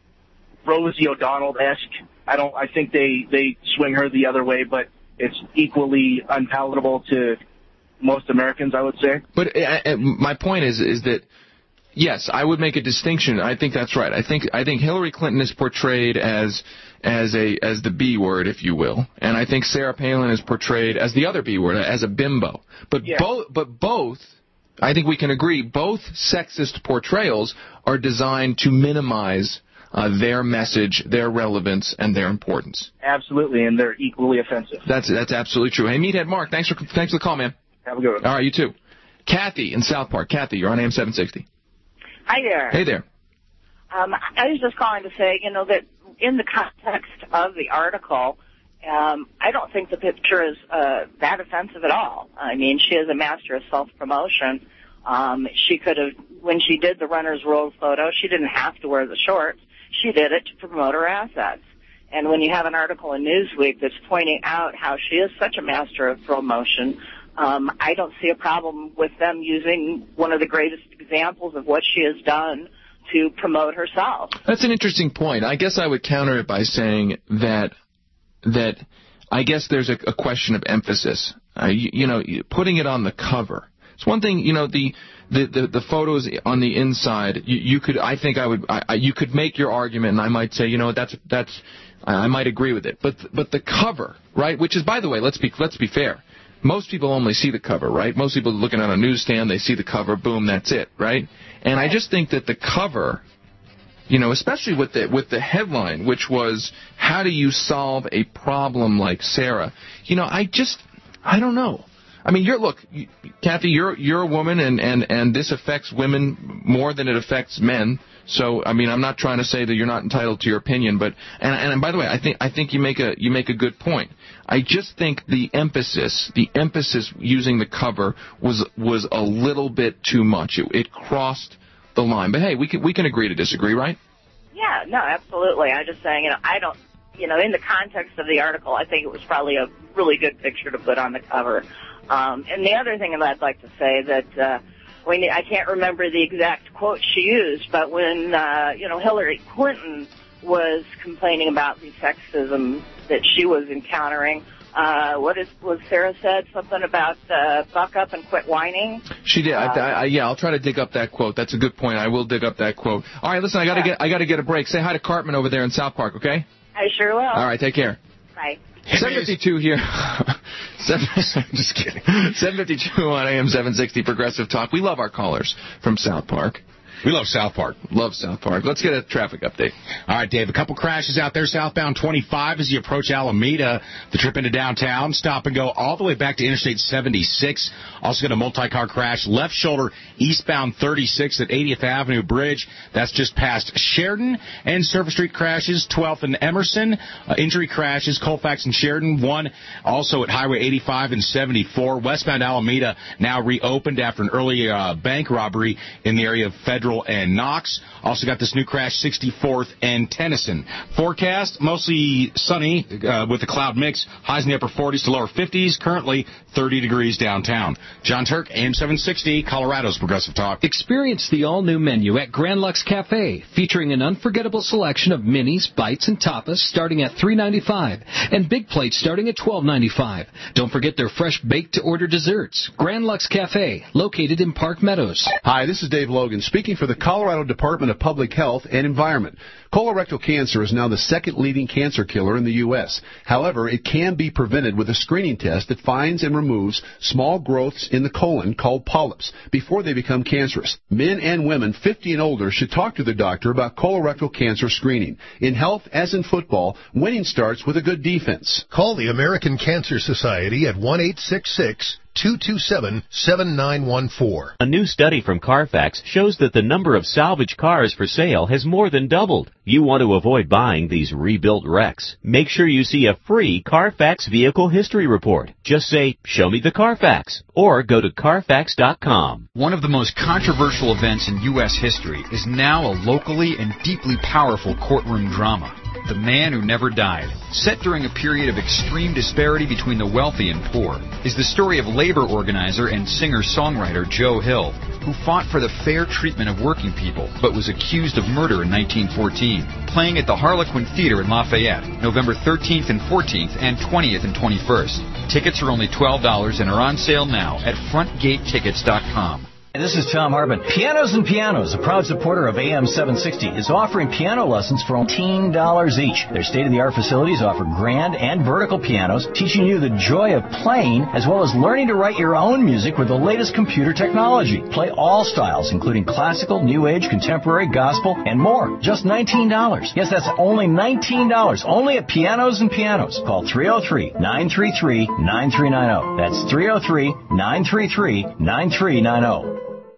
Rosie O'Donnell-esque. I don't. I think they they swing her the other way, but it's equally unpalatable to most Americans, I would say. But uh, my point is, is that, yes, I would make a distinction. I think that's right. I think I think Hillary Clinton is portrayed as as a as the B word, if you will, and I think Sarah Palin is portrayed as the other B word, as a bimbo. But yeah. both, but both, I think we can agree, both sexist portrayals are designed to minimize Uh, their message, their relevance, and their importance. Absolutely, and they're equally offensive. That's that's absolutely true. Hey, Meathead Mark, thanks for thanks for the call, man. Have a good one. All right, you too. Kathy in South Park. Kathy, you're on A M seven sixty. Hi there. Hey there. Um, I was just calling to say, you know, that in the context of the article, um, I don't think the picture is uh, that offensive at all. I mean, she is a master of self-promotion. Um, she could have, when she did the runner's world photo, she didn't have to wear the shorts. She did it to promote her assets. And when you have an article in Newsweek that's pointing out how she is such a master of promotion, um, I don't see a problem with them using one of the greatest examples of what she has done to promote herself. That's an interesting point. I guess I would counter it by saying that that I guess there's a, a question of emphasis. Uh, you, you know, putting it on the cover. It's one thing, you know, the the, the, the photos on the inside. You, you could, I think, I would, I, you could make your argument, and I might say, you know, that's that's, I might agree with it. But but the cover, right? Which is, by the way, let's be let's be fair. Most people only see the cover, right? Most people looking at a newsstand, they see the cover, boom, that's it, right? And I just think that the cover, you know, especially with the with the headline, which was, how do you solve a problem like Sarah? You know, I just, I don't know. I mean, you're look, you, Kathy, you're you're a woman, and, and, and this affects women more than it affects men. So, I mean, I'm not trying to say that you're not entitled to your opinion, but and and by the way, I think I think you make a you make a good point. I just think the emphasis, the emphasis using the cover was was a little bit too much. It, it crossed the line. But hey, we can we can agree to disagree, right? Yeah, no, absolutely. I'm just saying, you know, I don't, you know, in the context of the article, I think it was probably a really good picture to put on the cover. Um, and the other thing that I'd like to say that uh, when I can't remember the exact quote she used, but when uh, you know Hillary Clinton was complaining about the sexism that she was encountering, uh, what is was Sarah said something about uh, buck up and quit whining? She did. Uh, I, I, yeah, I'll try to dig up that quote. That's a good point. I will dig up that quote. All right, listen, I gotta yeah. get I gotta get a break. Say hi to Cartman over there in South Park, okay? I sure will. All right, take care. Bye. seven fifty-two here. seven, just kidding. seven fifty-two on A M seven sixty Progressive Talk. We love our callers from South Park. We love South Park. Love South Park. Let's get a traffic update. All right, Dave. A couple crashes out there southbound twenty-five as you approach Alameda. The trip into downtown. Stop and go all the way back to Interstate seventy-six. Also got a multi-car crash. Left shoulder eastbound thirty-six at eightieth Avenue Bridge. That's just past Sheridan. And Service Street crashes. twelfth and Emerson. Uh, injury crashes. Colfax and Sheridan. One also at Highway eighty-five and seventy-four. Westbound Alameda now reopened after an early uh, bank robbery in the area of Federal Middle, and Knox. Also got this new crash, sixty-fourth and Tennyson. Forecast, mostly sunny uh, with a cloud mix. Highs in the upper forties to lower fifties. Currently thirty degrees downtown. John Turk, A M seven sixty, Colorado's Progressive Talk. Experience the all-new menu at Grand Lux Cafe, featuring an unforgettable selection of minis, bites, and tapas starting at three ninety-five, and big plates starting at twelve ninety-five. Don't forget their fresh baked-to-order desserts. Grand Lux Cafe, located in Park Meadows. Hi, this is Dave Logan, speaking for the Colorado Department of Public Health and Environment. Colorectal cancer is now the second leading cancer killer in the U S However, it can be prevented with a screening test that finds and removes small growths in the colon called polyps before they become cancerous. Men and women fifty and older should talk to their doctor about colorectal cancer screening. In health, as in football, winning starts with a good defense. Call the American Cancer Society at one eight six six, two two seven, seven nine one four. A new study from Carfax shows that the number of salvage cars for sale has more than doubled. You want to avoid buying these rebuilt wrecks. Make sure you see a free Carfax Vehicle History Report. Just say, "Show me the Carfax," or go to Carfax dot com. One of the most controversial events in U S history is now a locally and deeply powerful courtroom drama. The Man Who Never Died, set during a period of extreme disparity between the wealthy and poor, is the story of labor organizer and singer-songwriter Joe Hill, who fought for the fair treatment of working people, but was accused of murder in nineteen fourteen. Playing at the Harlequin Theater in Lafayette, November thirteenth and fourteenth, and twentieth and twenty-first. Tickets are only twelve dollars and are on sale now at front gate tickets dot com. This is Tom Harbin. Pianos and Pianos, a proud supporter of A M seven sixty, is offering piano lessons for eighteen dollars each. Their state-of-the-art facilities offer grand and vertical pianos, teaching you the joy of playing, as well as learning to write your own music with the latest computer technology. Play all styles, including classical, new age, contemporary, gospel, and more. Just nineteen dollars. Yes, that's only nineteen dollars. Only at Pianos and Pianos. Call three oh three, nine three three, nine three nine oh. That's three oh three, nine three three, nine three nine oh.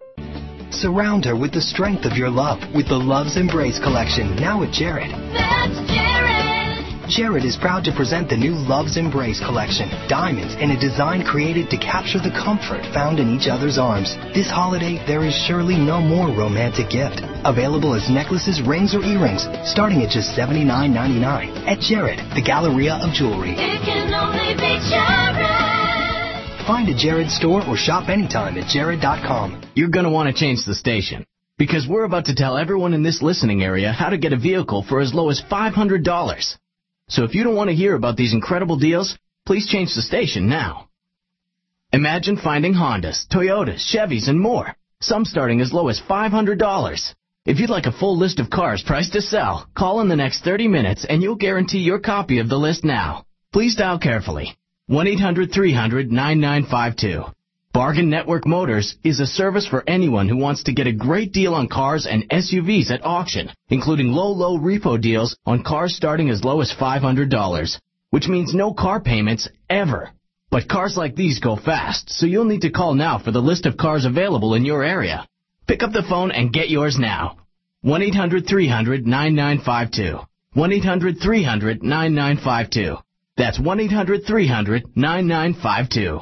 Surround her with the strength of your love with the Love's Embrace collection, now at Jared. That's Jared! Jared is proud to present the new Love's Embrace collection, diamonds in a design created to capture the comfort found in each other's arms. This holiday, there is surely no more romantic gift. Available as necklaces, rings, or earrings, starting at just seventy-nine ninety-nine. At Jared, the Galleria of Jewelry. It can only be Jared! Find a Jared store or shop anytime at Jared dot com. You're going to want to change the station, because we're about to tell everyone in this listening area how to get a vehicle for as low as five hundred dollars. So if you don't want to hear about these incredible deals, please change the station now. Imagine finding Hondas, Toyotas, Chevys, and more, some starting as low as five hundred dollars. If you'd like a full list of cars priced to sell, call in the next thirty minutes and you'll guarantee your copy of the list now. Please dial carefully. one eight hundred three hundred nine nine five two. Bargain Network Motors is a service for anyone who wants to get a great deal on cars and S U Vs at auction, including low, low repo deals on cars starting as low as five hundred dollars, which means no car payments ever. But cars like these go fast, so you'll need to call now for the list of cars available in your area. Pick up the phone and get yours now. one eight hundred three hundred nine nine five two. one eight hundred three hundred nine nine five two. That's one eight hundred three hundred nine nine five two.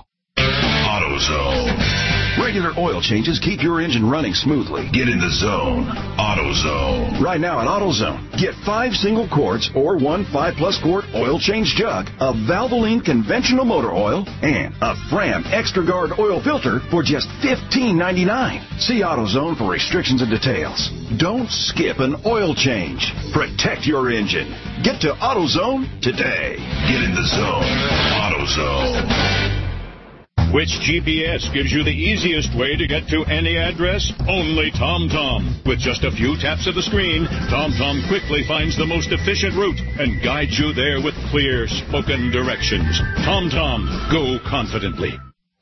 AutoZone. Regular oil changes keep your engine running smoothly. Get in the zone. AutoZone. Right now at AutoZone, get five single quarts or one five-plus quart oil change jug of Valvoline conventional motor oil and a Fram Extra Guard oil filter for just fifteen ninety-nine. See AutoZone for restrictions and details. Don't skip an oil change. Protect your engine. Get to AutoZone today. Get in the zone. AutoZone. Which G P S gives you the easiest way to get to any address? Only TomTom. With just a few taps of the screen, TomTom quickly finds the most efficient route and guides you there with clear, spoken directions. TomTom. Go confidently.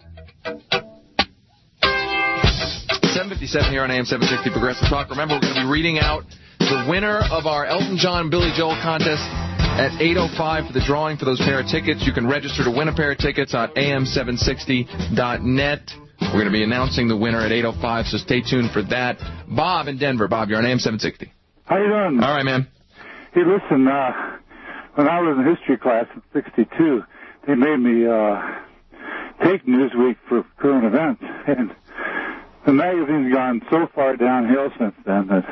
seven fifty-seven here on A M seven sixty Progressive Talk. Remember, we're going to be reading out the winner of our Elton John Billy Joel contest at eight oh five for the drawing for those pair of tickets. You can register to win a pair of tickets on A M seven sixty dot net. We're going to be announcing the winner at eight oh five, so stay tuned for that. Bob in Denver. Bob, you're on A M seven sixty. How you doing? All right, man. Hey, listen, uh, when I was in history class in sixty-two, they made me uh, take Newsweek for current events. And the magazine's gone so far downhill since then that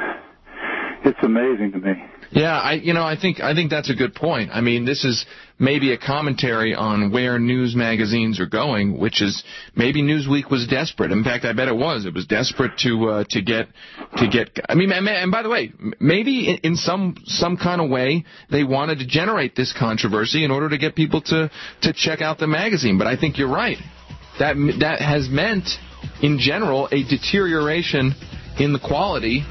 it's amazing to me. Yeah, I you know I think I think that's a good point. I mean, this is maybe a commentary on where news magazines are going, which is maybe Newsweek was desperate. In fact, I bet it was. It was desperate to uh, to get to get. I mean, and, and by the way, maybe in, in some some kind of way they wanted to generate this controversy in order to get people to to check out the magazine. But I think you're right. That that has meant, in general, a deterioration in the quality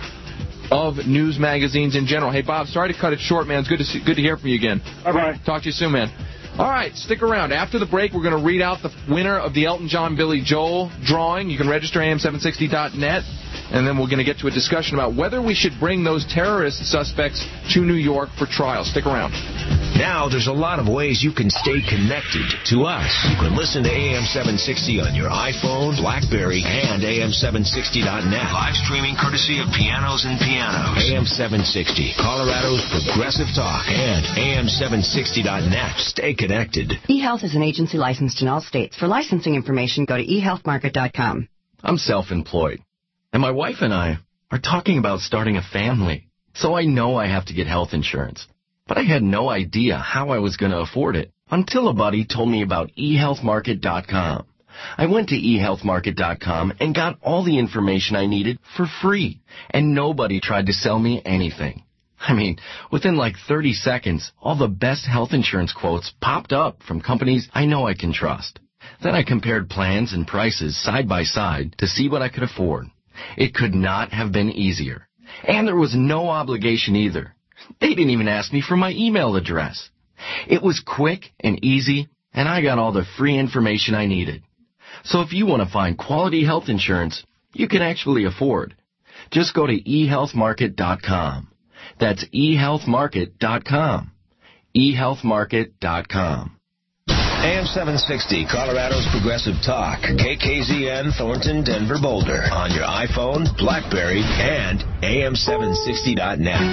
of news magazines in general. Hey, Bob, sorry to cut it short, man. It's good to see, good to hear from you again. Bye-bye. Talk to you soon, man. All right, stick around. After the break, we're going to read out the winner of the Elton John Billy Joel drawing. You can register A M seven sixty dot net, and then we're going to get to a discussion about whether we should bring those terrorist suspects to New York for trial. Stick around. Now there's a lot of ways you can stay connected to us. You can listen to A M seven sixty on your iPhone, BlackBerry, and A M seven sixty dot net. Live streaming courtesy of Pianos and Pianos. A M seven sixty, Colorado's Progressive Talk, and A M seven sixty dot net. Stay connected. eHealth is an agency licensed in all states. For licensing information, go to e health market dot com. I'm self-employed, and my wife and I are talking about starting a family. So I know I have to get health insurance. But I had no idea how I was going to afford it until a buddy told me about e health market dot com. I went to e health market dot com and got all the information I needed for free, and nobody tried to sell me anything. I mean, within like thirty seconds, all the best health insurance quotes popped up from companies I know I can trust. Then I compared plans and prices side by side to see what I could afford. It could not have been easier. And there was no obligation either. They didn't even ask me for my email address. It was quick and easy, and I got all the free information I needed. So if you want to find quality health insurance you can actually afford, just go to e health market dot com. That's e health market dot com. e health market dot com. A M seven sixty, Colorado's Progressive Talk. K K Z N, Thornton, Denver, Boulder. On your iPhone, BlackBerry, and A M seven sixty dot net.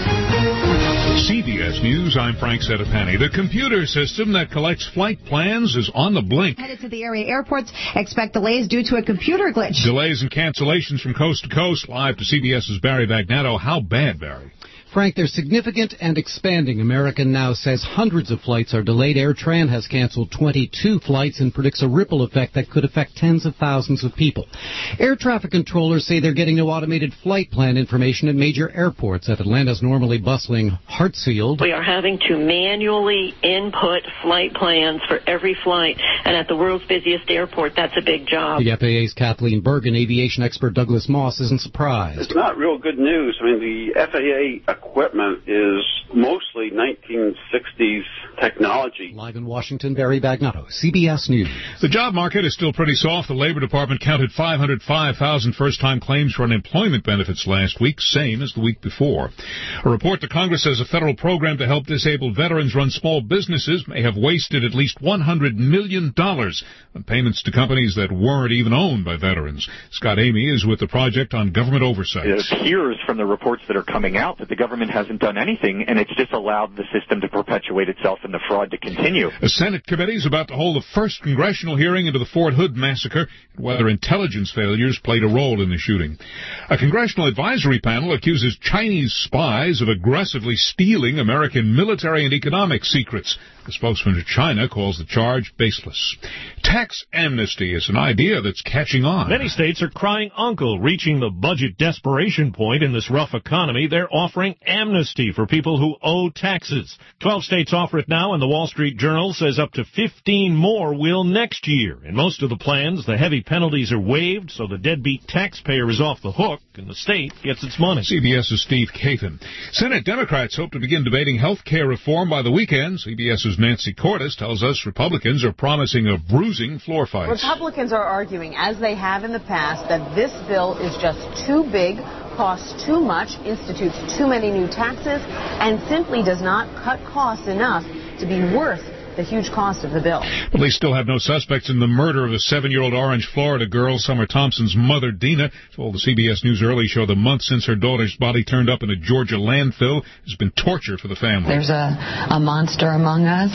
C B S News, I'm Frank Settapani. The computer system that collects flight plans is on the blink. Headed to the area airports, expect delays due to a computer glitch. Delays and cancellations from coast to coast. Live to CBS's Barry Bagnetto. How bad, Barry? Frank, they're significant and expanding. American now says hundreds of flights are delayed. AirTran has canceled twenty-two flights and predicts a ripple effect that could affect tens of thousands of people. Air traffic controllers say they're getting no automated flight plan information at major airports. At Atlanta's normally bustling Hartsfield, we are having to manually input flight plans for every flight, and at the world's busiest airport, that's a big job. The F A A's Kathleen Bergen, aviation expert Douglas Moss isn't surprised. It's not real good news. I mean, the F A A equipment is mostly nineteen sixties technology. Live in Washington, Barry Bagnetto, C B S News. The job market is still pretty soft. The Labor Department counted five hundred five thousand first-time claims for unemployment benefits last week, same as the week before. A report to Congress says a federal program to help disabled veterans run small businesses may have wasted at least one hundred million dollars on payments to companies that weren't even owned by veterans. Scott Amy is with the Project on Government Oversight. It appears from the reports that are coming out that the government hasn't done anything, and it's just allowed the system to perpetuate itself and the fraud to continue. A Senate committee is about to hold the first congressional hearing into the Fort Hood massacre and whether intelligence failures played a role in the shooting. A congressional advisory panel accuses Chinese spies of aggressively stealing American military and economic secrets. The spokesman to China calls the charge baseless. Tax amnesty is an idea that's catching on. Many states are crying uncle, reaching the budget desperation point in this rough economy. They're offering amnesty for people who owe taxes. Twelve states offer it now, and the Wall Street Journal says up to fifteen more will next year. In most of the plans, the heavy penalties are waived, so the deadbeat taxpayer is off the hook, and the state gets its money. CBS's Steve Caton. Senate Democrats hope to begin debating health care reform by the weekend. CBS's Nancy Cordes tells us Republicans are promising a bruising floor fight. Republicans are arguing, as they have in the past, that this bill is just too big, costs too much, institutes too many new taxes, and simply does not cut costs enough to be worth the huge cost of the bill. Police still have no suspects in the murder of a seven-year-old Orange, Florida girl. Summer Thompson's mother, Dina, told the C B S News Early Show the month since her daughter's body turned up in a Georgia landfill has been torture for the family. There's a, a monster among us,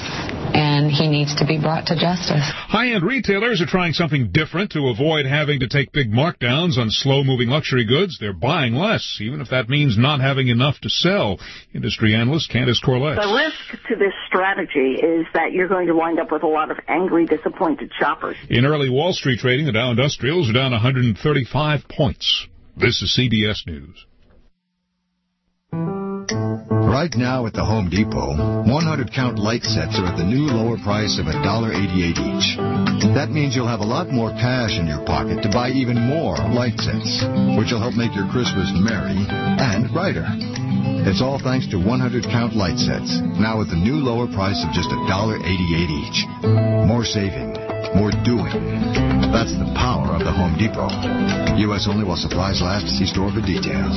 and he needs to be brought to justice. High-end retailers are trying something different to avoid having to take big markdowns on slow-moving luxury goods. They're buying less, even if that means not having enough to sell. Industry analyst Candace Corlett. The risk to this strategy is that you're going to wind up with a lot of angry, disappointed shoppers. In early Wall Street trading, the Dow Industrials are down one hundred thirty-five points. This is C B S News. Right now at the Home Depot, one hundred count light sets are at the new lower price of one dollar eighty-eight each. That means you'll have a lot more cash in your pocket to buy even more light sets, which will help make your Christmas merry and brighter. It's all thanks to one hundred count light sets, now at the new lower price of just one dollar eighty-eight each. More saving, more doing. That's the power of the Home Depot. U S only while supplies last. See store for details.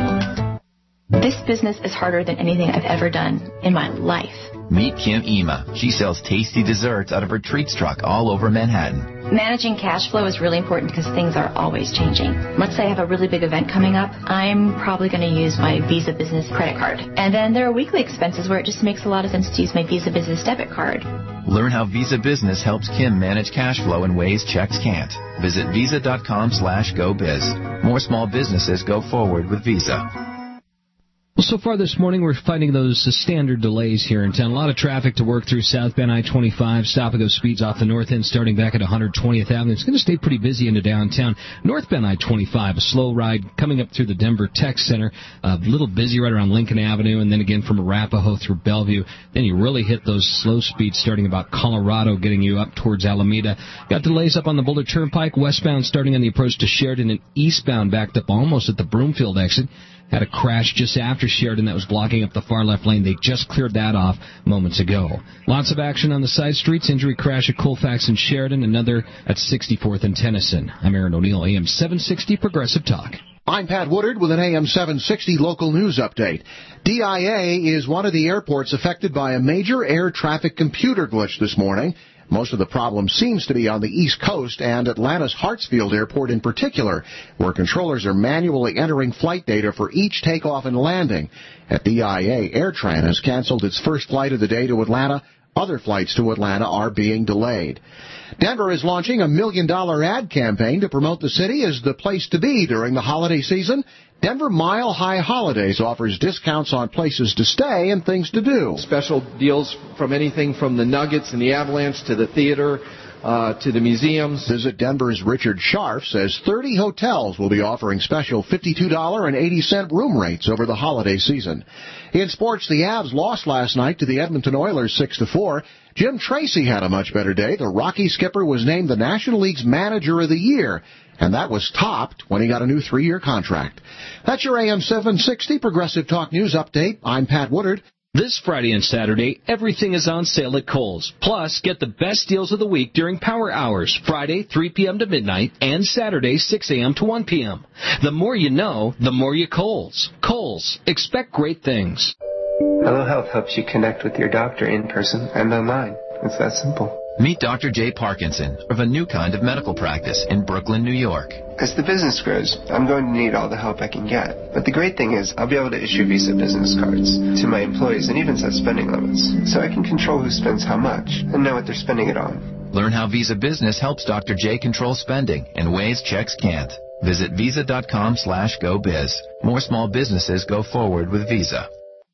This business is harder than anything I've ever done in my life. Meet Kim Ema. She sells tasty desserts out of her treats truck all over Manhattan. Managing cash flow is really important because things are always changing. Let's say I have a really big event coming up. I'm probably going to use my Visa Business credit card. And then there are weekly expenses where it just makes a lot of sense to use my Visa Business debit card. Learn how Visa Business helps Kim manage cash flow in ways checks can't. Visit visa.com slash go biz. More small businesses go forward with Visa. Well, so far this morning, we're finding those uh, standard delays here in town. A lot of traffic to work through southbound I twenty-five. Stop-and-go speeds off the north end starting back at one hundred twentieth Avenue. It's going to stay pretty busy into downtown. Northbound I twenty-five, a slow ride coming up through the Denver Tech Center. A little busy right around Lincoln Avenue, and then again from Arapahoe through Bellevue. Then you really hit those slow speeds starting about Colorado, getting you up towards Alameda. Got delays up on the Boulder Turnpike, westbound starting on the approach to Sheridan, and eastbound backed up almost at the Broomfield exit. Had a crash just after Sheridan that was blocking up the far left lane. They just cleared that off moments ago. Lots of action on the side streets. Injury crash at Colfax and Sheridan. Another at sixty-fourth and Tennyson. I'm Aaron O'Neill, A M seven sixty Progressive Talk. I'm Pat Woodard with an A M seven sixty local news update. D I A is one of the airports affected by a major air traffic computer glitch this morning. Most of the problem seems to be on the East Coast and Atlanta's Hartsfield Airport in particular, where controllers are manually entering flight data for each takeoff and landing. At D I A, AirTran has canceled its first flight of the day to Atlanta. Other flights to Atlanta are being delayed. Denver is launching a million-dollar ad campaign to promote the city as the place to be during the holiday season. Denver Mile High Holidays offers discounts on places to stay and things to do. Special deals from anything from the Nuggets and the Avalanche to the theater uh, to the museums. Visit Denver's Richard Scharf says thirty hotels will be offering special fifty-two dollars and eighty cents room rates over the holiday season. In sports, the Avs lost last night to the Edmonton Oilers six to four. Jim Tracy had a much better day. The Rocky skipper was named the National League's Manager of the Year, and that was topped when he got a new three-year contract. That's your A M seven sixty Progressive Talk News Update. I'm Pat Woodard. This Friday and Saturday, everything is on sale at Kohl's. Plus, get the best deals of the week during Power Hours, Friday, three p.m. to midnight, and Saturday, six a.m. to one p.m. The more you know, the more you Kohl's. Kohl's. Expect great things. Hello Health helps you connect with your doctor in person and online. It's that simple. Meet Doctor Jay Parkinson of a new kind of medical practice in Brooklyn, New York. As the business grows, I'm going to need all the help I can get. But the great thing is, I'll be able to issue Visa business cards to my employees and even set spending limits, so I can control who spends how much and know what they're spending it on. Learn how Visa Business helps Doctor J control spending in ways checks can't. Visit visa.com slash go biz. More small businesses go forward with Visa.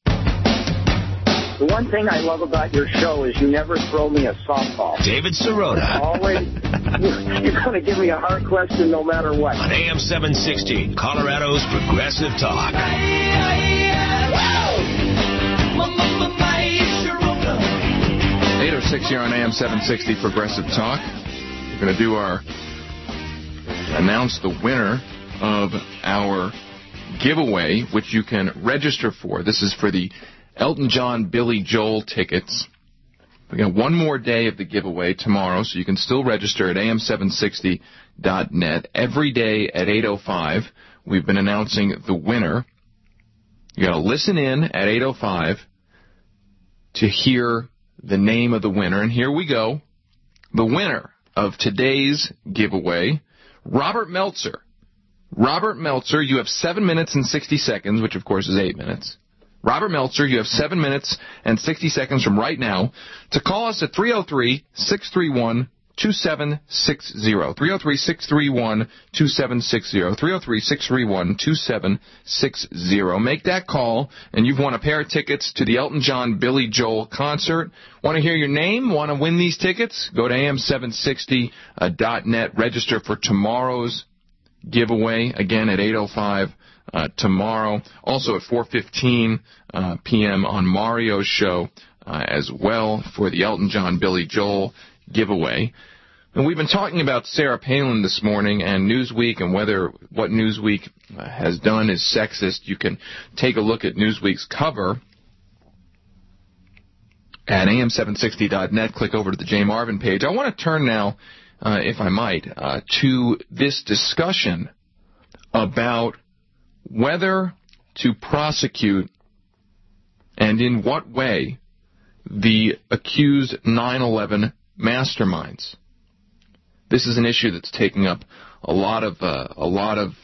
The one thing I love about your show is you never throw me a softball. David Sirota. Always, you're going to give me a hard question no matter what. On A M seven sixty, Colorado's Progressive Talk. eight oh six here on A M seven sixty Progressive Talk. We're going to do our, announce the winner of our giveaway, which you can register for. This is for the Elton John, Billy Joel tickets. We got one more day of the giveaway tomorrow, so you can still register at A M seven sixty dot net. Every day at eight oh five, we've been announcing the winner. You got to listen in at eight oh five to hear the name of the winner. And here we go. The winner of today's giveaway, Robert Meltzer. Robert Meltzer, you have seven minutes and sixty seconds, which of course is eight minutes. Robert Meltzer, you have seven minutes and sixty seconds from right now to call us at three oh three, six three one, two seven six zero. three oh three, six three one, two seven six zero. three oh three, six three one, two seven six zero. Make that call, and you've won a pair of tickets to the Elton John Billy Joel concert. Want to hear your name? Want to win these tickets? Go to A M seven sixty dot net. Register for tomorrow's giveaway, again at eight oh five uh, tomorrow. Also at four fifteen uh, p.m. on Mario's show uh, as well for the Elton John Billy Joel giveaway. And we've been talking about Sarah Palin this morning and Newsweek and whether what Newsweek has done is sexist. You can take a look at Newsweek's cover at A M seven sixty dot net. Click over to the Jay Marvin page. I want to turn now, uh, if I might, uh, to this discussion about whether to prosecute and in what way the accused nine eleven masterminds. This is an issue that's taking up a lot of uh, a lot of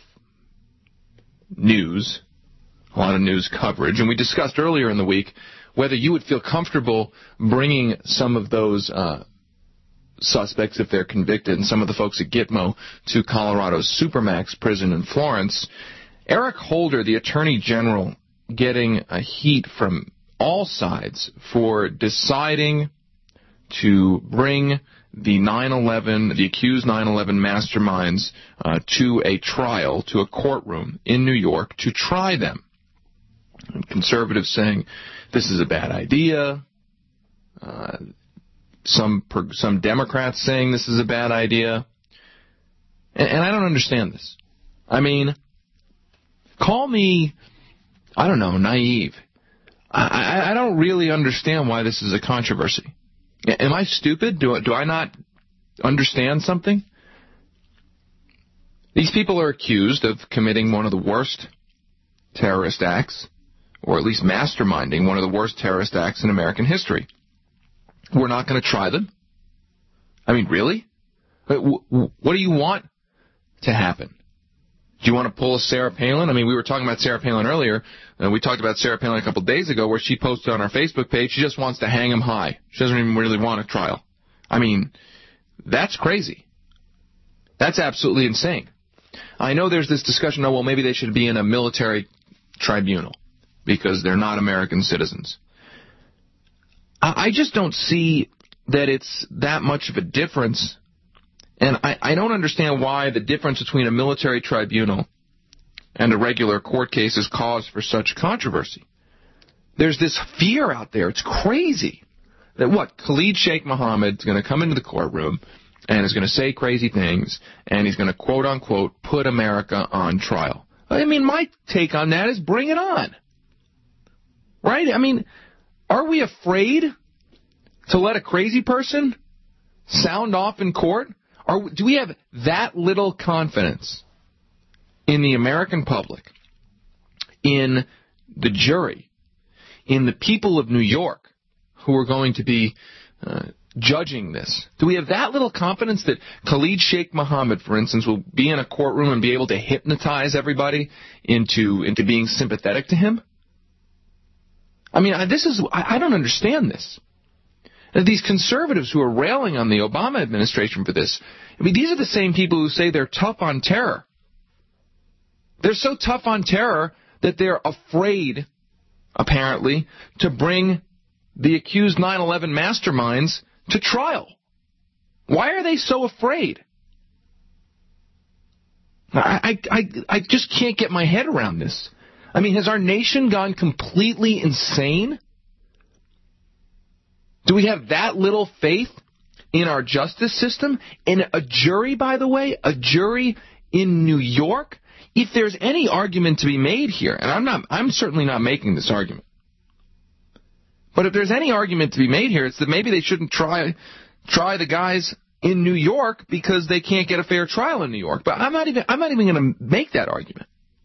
news, a lot of news coverage, and we discussed earlier in the week whether you would feel comfortable bringing some of those uh, suspects, if they're convicted, and some of the folks at Gitmo to Colorado's Supermax prison in Florence. Eric Holder, the Attorney General, getting a heat from all sides for deciding to bring the nine eleven, the accused nine eleven masterminds uh, to a trial, to a courtroom in New York to try them. And conservatives saying this is a bad idea. Uh, some some Democrats saying this is a bad idea. And, and I don't understand this. I mean, call me, I don't know, naive. I, I, I don't really understand why this is a controversy. Am I stupid? Do, do I not understand something? These people are accused of committing one of the worst terrorist acts, or at least masterminding one of the worst terrorist acts in American history. We're not going to try them? I mean, really? What do you want to happen? Do you want to pull a Sarah Palin? I mean, we were talking about Sarah Palin earlier, and we talked about Sarah Palin a couple of days ago where she posted on our Facebook page she just wants to hang him high. She doesn't even really want a trial. I mean, that's crazy. That's absolutely insane. I know there's this discussion, oh, well, maybe they should be in a military tribunal because they're not American citizens. I just don't see that it's that much of a difference. And I, I don't understand why the difference between a military tribunal and a regular court case is cause for such controversy. There's this fear out there. It's crazy that what? Khalid Sheikh Mohammed is going to come into the courtroom and is going to say crazy things, and he's going to, quote, unquote, put America on trial. I mean, my take on that is bring it on. Right? I mean, are we afraid to let a crazy person sound off in court? Are, do we have that little confidence in the American public, in the jury, in the people of New York who are going to be uh, judging this? Do we have that little confidence that Khalid Sheikh Mohammed, for instance, will be in a courtroom and be able to hypnotize everybody into into being sympathetic to him? I mean, this is I, I don't understand this. These conservatives who are railing on the Obama administration for this, I mean, these are the same people who say they're tough on terror. They're so tough on terror that they're afraid, apparently, to bring the accused nine eleven masterminds to trial. Why are they so afraid? I, I, I just can't get my head around this. I mean, has our nation gone completely insane? Do we have that little faith in our justice system? In a jury, by the way, a jury in New York? If there's any argument to be made here, and I'm not, I'm certainly not making this argument, but if there's any argument to be made here, it's that maybe they shouldn't try try the guys in New York because they can't get a fair trial in New York. But I'm not even I'm not even going to make that argument.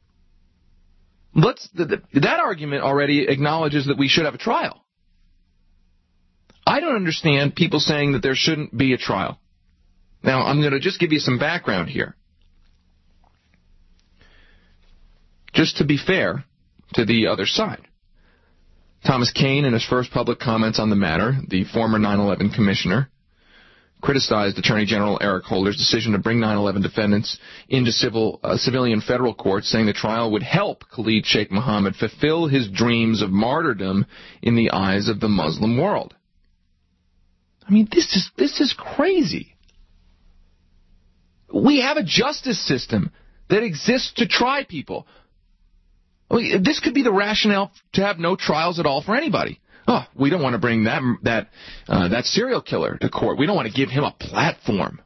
Let's the, the, that argument already acknowledges that we should have a trial. I don't understand people saying that there shouldn't be a trial. Now, I'm going to just give you some background here. Just to be fair to the other side. Thomas Kean, in his first public comments on the matter, the former nine eleven commissioner, criticized Attorney General Eric Holder's decision to bring nine eleven defendants into civil, uh, civilian federal court, saying the trial would help Khalid Sheikh Mohammed fulfill his dreams of martyrdom in the eyes of the Muslim world. I mean, this is this is crazy. We have a justice system that exists to try people. I mean, this could be the rationale to have no trials at all for anybody. Oh, we don't want to bring that that uh, that serial killer to court. We don't want to give him a platform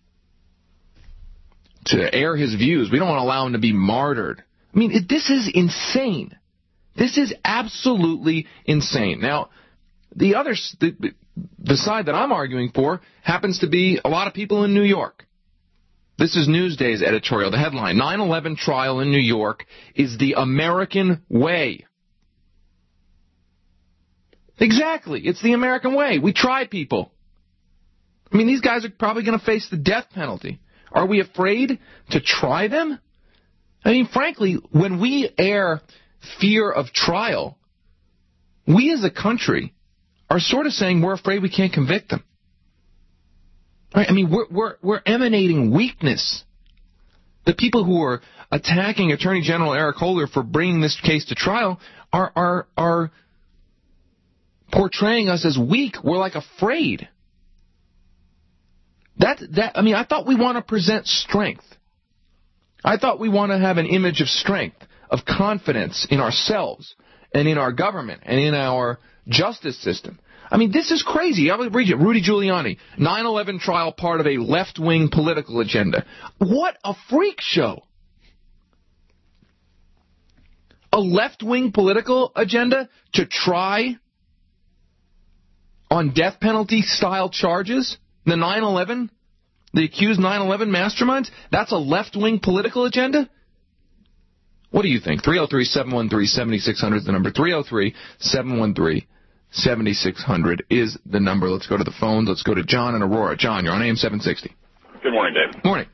to air his views. We don't want to allow him to be martyred. I mean, it, this is insane. This is absolutely insane. Now, the other the, the side that I'm arguing for happens to be a lot of people in New York. This is Newsday's editorial. The headline: nine eleven trial in New York is the American way. Exactly. It's the American way. We try people. I mean, these guys are probably going to face the death penalty. Are we afraid to try them? I mean, frankly, when we air fear of trial, we as a country are sort of saying we're afraid we can't convict them. Right? I mean, we're, we're, we're emanating weakness. The people who are attacking Attorney General Eric Holder for bringing this case to trial are are are portraying us as weak. We're like afraid. That that I mean, I thought we want to present strength. I thought we want to have an image of strength, of confidence in ourselves and in our government and in our justice system. I mean, this is crazy. I'll read you. Rudy Giuliani, nine eleven trial part of a left-wing political agenda. What a freak show. A left-wing political agenda to try on death penalty style charges, the nine eleven, the accused nine eleven masterminds, that's a left-wing political agenda? What do you think? three oh three, seven one three, seven six zero zero is the number. three oh three, seven one three, seven six zero zero is the number. Let's go to the phones. Let's go to John and Aurora. John, you're on A M seven sixty. Good morning, Dave. Morning.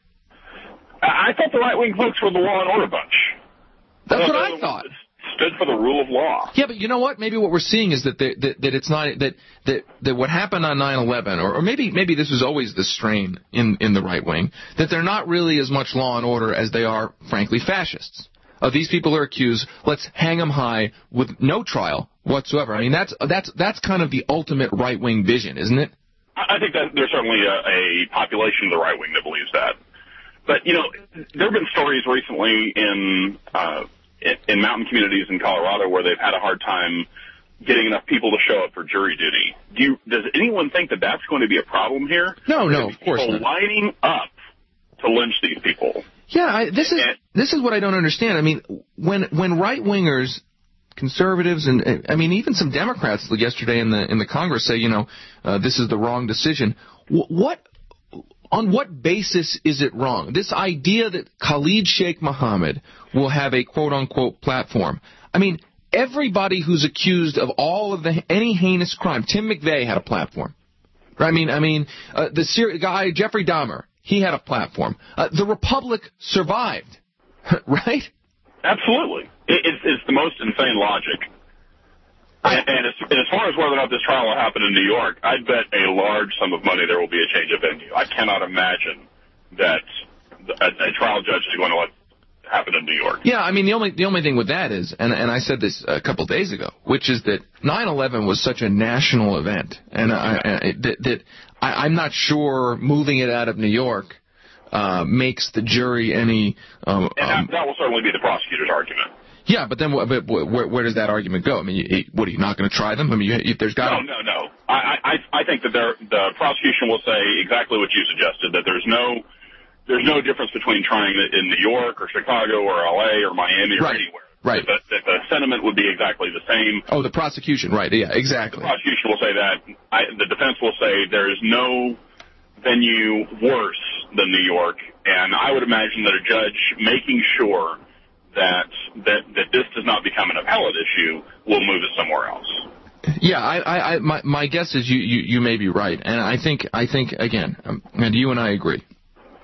I thought the right-wing folks were the law and order bunch. That's what I thought. Stood for the rule of law. Yeah, but you know what? Maybe what we're seeing is that they, that, that it's not that, that that what happened on nine eleven, or, or maybe maybe this was always the strain in in the right wing, that they're not really as much law and order as they are, frankly, fascists. Uh, these people are accused. Let's hang them high with no trial whatsoever. I mean, that's that's that's kind of the ultimate right wing vision, isn't it? I think that there's certainly a, a population of the right wing that believes that. But you know, there have been stories recently in. Uh, in mountain communities in Colorado where they've had a hard time getting enough people to show up for jury duty. Do you, does anyone think that that's going to be a problem here? No, no, of course not. Lining up to lynch these people. Yeah, I, this is this is what I don't understand. I mean, when when right wingers, conservatives, and I mean even some Democrats yesterday in the in the Congress say, you know, uh, this is the wrong decision. What? On what basis is it wrong? This idea that Khalid Sheikh Mohammed will have a quote-unquote platform. I mean, everybody who's accused of all of the any heinous crime, Tim McVeigh had a platform. I mean, I mean, uh, the Syri- guy Jeffrey Dahmer, he had a platform. Uh, the Republic survived, right? Absolutely, it, it's, it's the most insane logic. And, and, as, and as far as whether or not this trial will happen in New York, I'd bet a large sum of money there will be a change of venue. I cannot imagine that a, a trial judge is going to let happen in New York. Yeah, I mean, the only the only thing with that is, and, and I said this a couple days ago, which is that nine eleven was such a national event, and I, I, that, that I, I'm not sure moving it out of New York uh, makes the jury any... Um, and that, that will certainly be the prosecutor's argument. Yeah, but then but where, where does that argument go? I mean, you, what, are you not going to try them? I mean, you, there's got No, no, no. I, I, I think that there, the prosecution will say exactly what you suggested, that there's no there's no difference between trying it in New York or Chicago or L A or Miami or right. anywhere. Right. That the, that the sentiment would be exactly the same. Oh, the prosecution, right, yeah, exactly. The prosecution will say that. I, the defense will say there is no venue worse than New York, and I would imagine that a judge making sure that that that this does not become an appellate issue will move it somewhere else. Yeah, I, I, I my, my guess is you, you, you may be right, and I think I think again, um, and you and I agree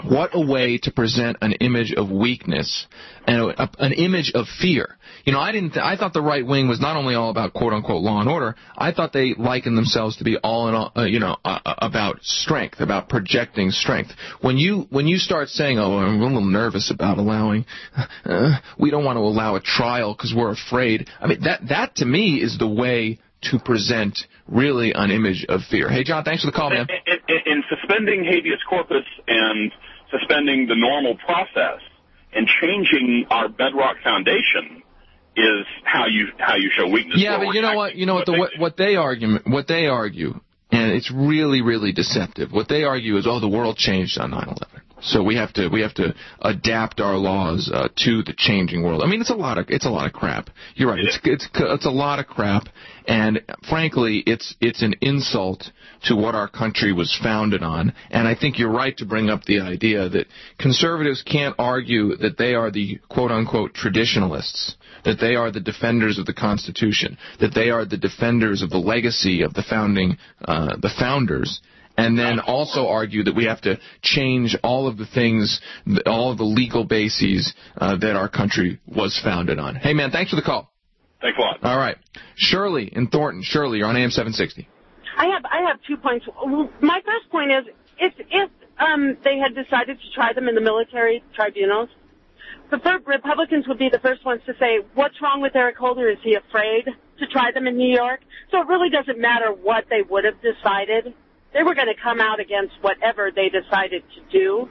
What a way to present an image of weakness and a, a, an image of fear. You know, I didn't. Th- I thought the right wing was not only all about quote unquote law and order. I thought they likened themselves to be all in all, uh, you know, uh, about strength, about projecting strength. When you when you start saying, "Oh, I'm a little nervous about allowing," uh, we don't want to allow a trial because we're afraid. I mean, that that to me is the way to present really an image of fear. Hey, John, thanks for the call, man. In, in, in suspending habeas corpus and suspending the normal process and changing our bedrock foundation is how you how you show weakness. Yeah, but you know what? You know what? The, what, what they argue, what they argue, and it's really, really deceptive. What they argue is, oh, the world changed on nine eleven, so we have to we have to adapt our laws uh, to the changing world. I mean, it's a lot of it's a lot of crap. You're right. It's it's it's a lot of crap, and frankly, it's it's an insult to what our country was founded on. And I think you're right to bring up the idea that conservatives can't argue that they are the quote-unquote traditionalists, that they are the defenders of the Constitution, that they are the defenders of the legacy of the founding, uh, the founders, and then also argue that we have to change all of the things, all of the legal bases uh, that our country was founded on. Hey, man, thanks for the call. Thanks a lot. All right. Shirley in Thornton. Shirley, you're on A M seven sixty. I have I have two points. My first point is if if um, they had decided to try them in the military tribunals, the first, Republicans would be the first ones to say, what's wrong with Eric Holder? Is he afraid to try them in New York? So it really doesn't matter what they would have decided. They were going to come out against whatever they decided to do.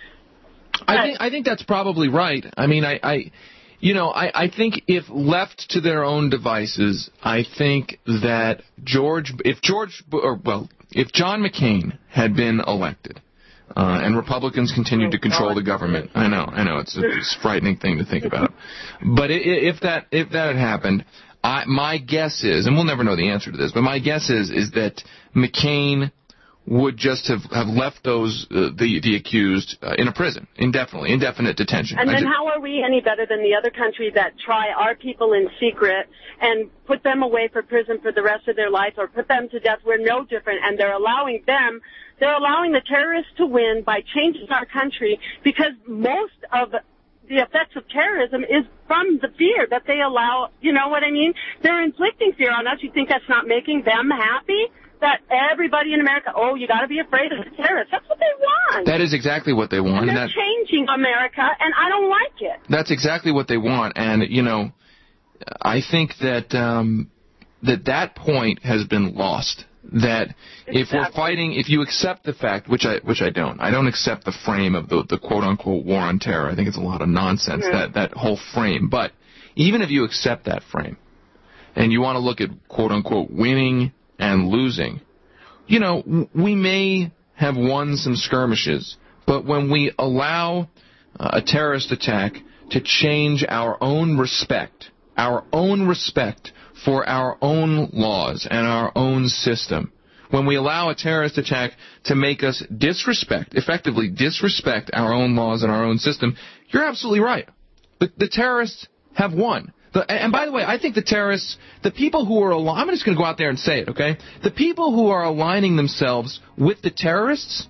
I think I think that's probably right. I mean, I, I you know, I, I think if left to their own devices, I think that George, if George, or well, if John McCain had been elected, uh, and Republicans continued to control the government, I know, I know, it's a, it's a frightening thing to think about, but if that if that had happened, I, my guess is, and we'll never know the answer to this, but my guess is is that McCain would just have, have left those uh, the the accused uh, in a prison indefinitely, indefinite detention. And then just, how are we any better than the other countries that try our people in secret and put them away for prison for the rest of their life or put them to death? We're no different, and they're allowing them, they're allowing the terrorists to win by changing our country because most of the effects of terrorism is from the fear that they allow. You know what I mean? They're inflicting fear on us. You think that's not making them happy? That everybody in America, oh, you got to be afraid of the terrorists. That's what they want. That is exactly what they want. And they're and that, changing America, and I don't like it. That's exactly what they want. And, you know, I think that um, that that point has been lost. That exactly. If we're fighting, if you accept the fact, which I which I don't, I don't accept the frame of the, the quote-unquote war on terror. I think it's a lot of nonsense, mm-hmm. that, that whole frame. But even if you accept that frame, and you want to look at quote-unquote winning and losing, you know, we may have won some skirmishes, but when we allow uh, a terrorist attack to change our own respect, our own respect for our own laws and our own system, when we allow a terrorist attack to make us disrespect, effectively disrespect our own laws and our own system, you're absolutely right. The, the terrorists have won. The, and by the way, I think the terrorists, the people who are, I'm just going to go out there and say it, okay? The people who are aligning themselves with the terrorists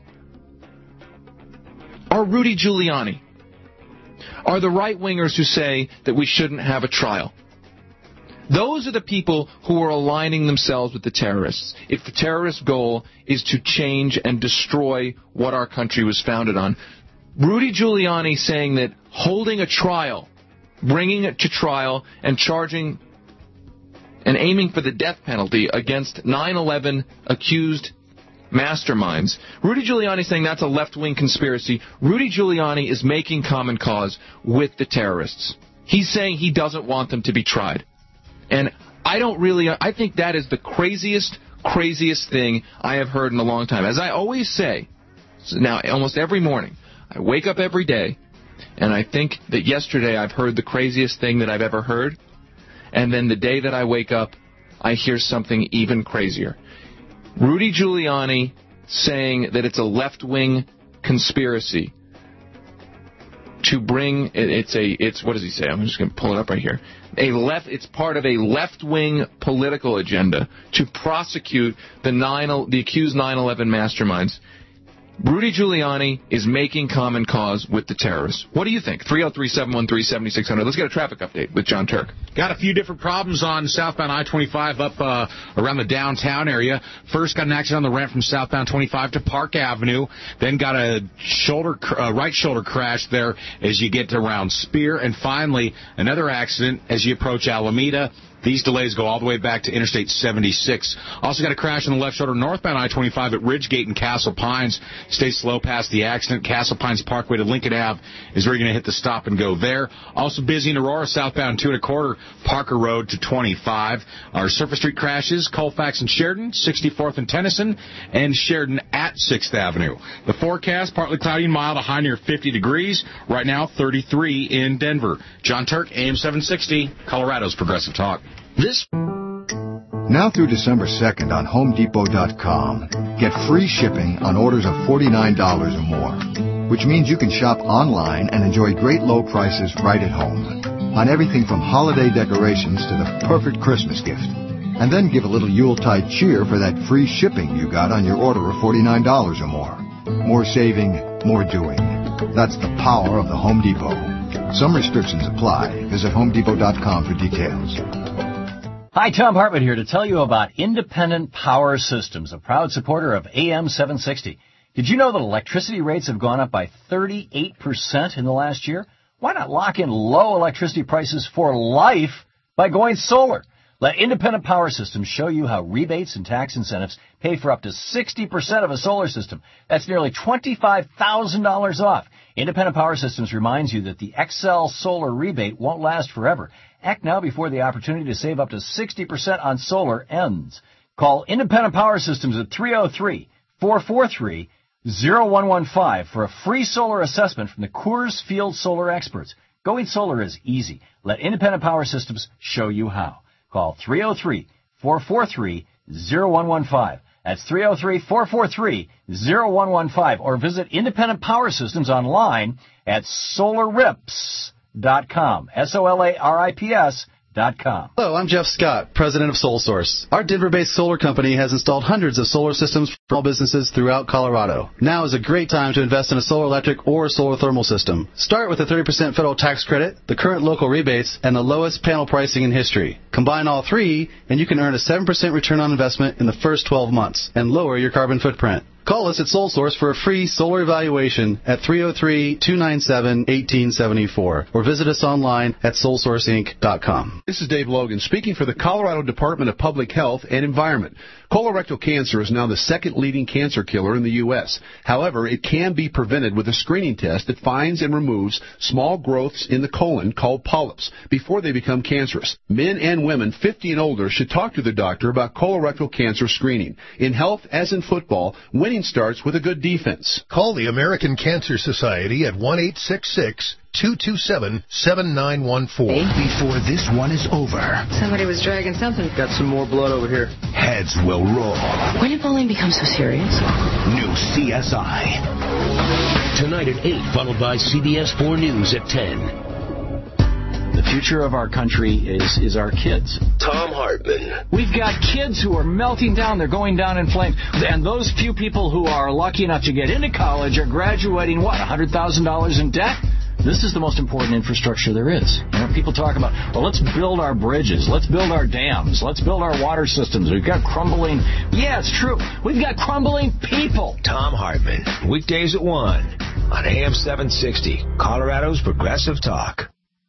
are Rudy Giuliani, are the right-wingers who say that we shouldn't have a trial. Those are the people who are aligning themselves with the terrorists. If the terrorist goal is to change and destroy what our country was founded on, Rudy Giuliani saying that holding a trial, bringing it to trial and charging and aiming for the death penalty against nine eleven accused masterminds. Rudy Giuliani saying that's a left-wing conspiracy. Rudy Giuliani is making common cause with the terrorists. He's saying he doesn't want them to be tried. And I don't really, I think that is the craziest, craziest thing I have heard in a long time. As I always say, now almost every morning, I wake up every day, and I think that yesterday I've heard the craziest thing that I've ever heard. And then the day that I wake up, I hear something even crazier. Rudy Giuliani saying that it's a left-wing conspiracy to bring, it's a, it's, what does he say? I'm just going to pull it up right here. A left, it's part of a left-wing political agenda to prosecute the nine, the accused nine eleven masterminds. Rudy Giuliani is making common cause with the terrorists. What do you think? three oh three, seven one three, seven six zero zero. Let's get a traffic update with John Turk. Got a few different problems on southbound I twenty-five up uh, around the downtown area. First, got an accident on the ramp from southbound twenty-five to Park Avenue. Then got a shoulder, uh, right shoulder crash there as you get to around Spear. And finally, another accident as you approach Alameda. These delays go all the way back to Interstate seventy-six. Also got a crash on the left shoulder northbound I twenty-five at Ridgegate and Castle Pines. Stay slow past the accident. Castle Pines Parkway to Lincoln Avenue is where you're going to hit the stop and go there. Also busy in Aurora, southbound two and a quarter, Parker Road to twenty-five. Our Surface Street crashes, Colfax and Sheridan, sixty-fourth and Tennyson, and Sheridan at sixth Avenue. The forecast, partly cloudy and mild, a high near fifty degrees. Right now, thirty-three in Denver. John Turk, A M seven sixty, Colorado's Progressive Talk. This now through December second on Home Depot dot com. Get free shipping on orders of forty-nine dollars or more, which means you can shop online and enjoy great low prices right at home on everything from holiday decorations to the perfect Christmas gift. And then give a little Yuletide cheer for that free shipping you got on your order of forty-nine dollars or more. More saving, more doing. That's the power of the Home Depot. Some restrictions apply. Visit Home Depot dot com for details. Hi, Tom Hartman here to tell you about Independent Power Systems, a proud supporter of A M seven sixty. Did you know that electricity rates have gone up by thirty-eight percent in the last year? Why not lock in low electricity prices for life by going solar? Let Independent Power Systems show you how rebates and tax incentives pay for up to sixty percent of a solar system. That's nearly twenty-five thousand dollars off. Independent Power Systems reminds you that the Xcel Solar rebate won't last forever. Act now before the opportunity to save up to sixty percent on solar ends. Call Independent Power Systems at three oh three, four four three, oh one one five for a free solar assessment from the Coors Field Solar experts. Going solar is easy. Let Independent Power Systems show you how. Call three oh three, four four three, oh one one five. That's three oh three, four four three, oh one one five. Or visit Independent Power Systems online at solar rips dot com. S O L A R I P S dot com. Hello, I'm Jeff Scott, president of SolSource. Our Denver-based solar company has installed hundreds of solar systems for small businesses throughout Colorado. Now is a great time to invest in a solar electric or solar thermal system. Start with a thirty percent federal tax credit, the current local rebates, and the lowest panel pricing in history. Combine all three, and you can earn a seven percent return on investment in the first twelve months and lower your carbon footprint. Call us at SolSource for a free solar evaluation at three oh three, two nine seven, one eight seven four or visit us online at soul source inc dot com. This is Dave Logan speaking for the Colorado Department of Public Health and Environment. Colorectal cancer is now the second leading cancer killer in the U S However, it can be prevented with a screening test that finds and removes small growths in the colon called polyps before they become cancerous. Men and women fifty and older should talk to their doctor about colorectal cancer screening. In health, as in football, winning starts with a good defense. Call the American Cancer Society at one eight six six, two two seven, seven nine one four. Before this one is over, Somebody was dragging something. Got some more blood over here. heads will roll. When did bullying become so serious? New C S I. Tonight at eight, followed by C B S four News at ten. The future of our country is, is our kids. Tom Hartman. We've got kids who are melting down. They're going down in flames. And those few people who are lucky enough to get into college are graduating, what, one hundred thousand dollars in debt? This is the most important infrastructure there is. You know, people talk about, well, let's build our bridges. Let's build our dams. Let's build our water systems. We've got crumbling. Yeah, it's true. We've got crumbling people. Tom Hartman. Weekdays at one on A M seven sixty, Colorado's Progressive Talk.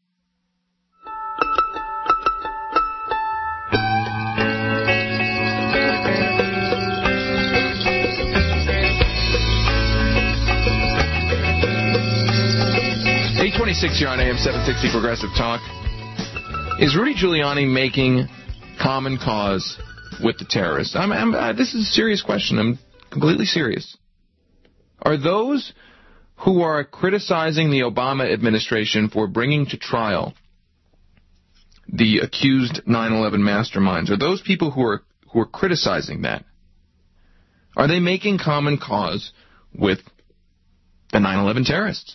eight twenty-six here on A M seven sixty Progressive Talk. Is Rudy Giuliani making common cause with the terrorists? I'm, I'm, uh, this is a serious question. I'm completely serious. Are those who are criticizing the Obama administration for bringing to trial the accused nine eleven masterminds, are those people who are who are criticizing that, are they making common cause with the nine eleven terrorists?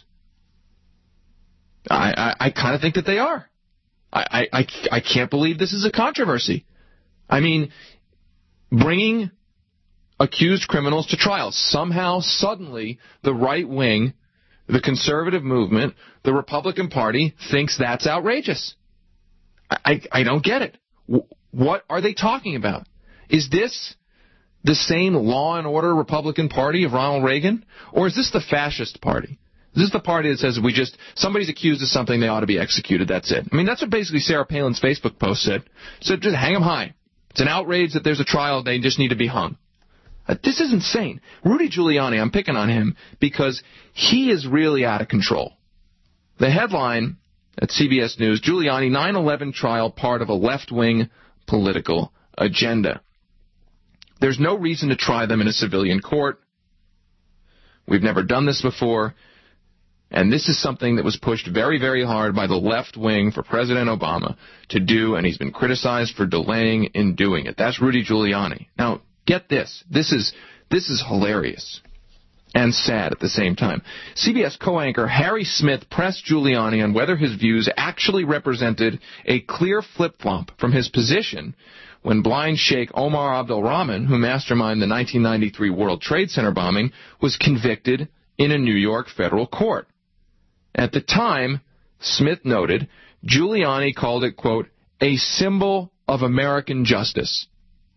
I, I, I kind of think that they are. I, I, I can't believe this is a controversy. I mean, bringing accused criminals to trial. Somehow, suddenly, the right wing, the conservative movement, the Republican Party thinks that's outrageous. I, I, I don't get it. W- what are they talking about? Is this the same law and order Republican Party of Ronald Reagan? Or is this the fascist party? Is this the party that says we just, somebody's accused of something, they ought to be executed, that's it? I mean, that's what basically Sarah Palin's Facebook post said. So just hang them high. It's an outrage that there's a trial, they just need to be hung. Uh, this is insane. Rudy Giuliani, I'm picking on him because he is really out of control. The headline at C B S News, Giuliani nine eleven trial part of a left-wing political agenda. There's no reason to try them in a civilian court. We've never done this before. And this is something that was pushed very, very hard by the left wing for President Obama to do, and he's been criticized for delaying in doing it. That's Rudy Giuliani. Now, get this. This is this is hilarious and sad at the same time. C B S co-anchor Harry Smith pressed Giuliani on whether his views actually represented a clear flip-flop from his position when blind Sheikh Omar Abdul Rahman, who masterminded the nineteen ninety-three World Trade Center bombing, was convicted in a New York federal court. At the time, Smith noted, Giuliani called it, quote, a symbol of American justice.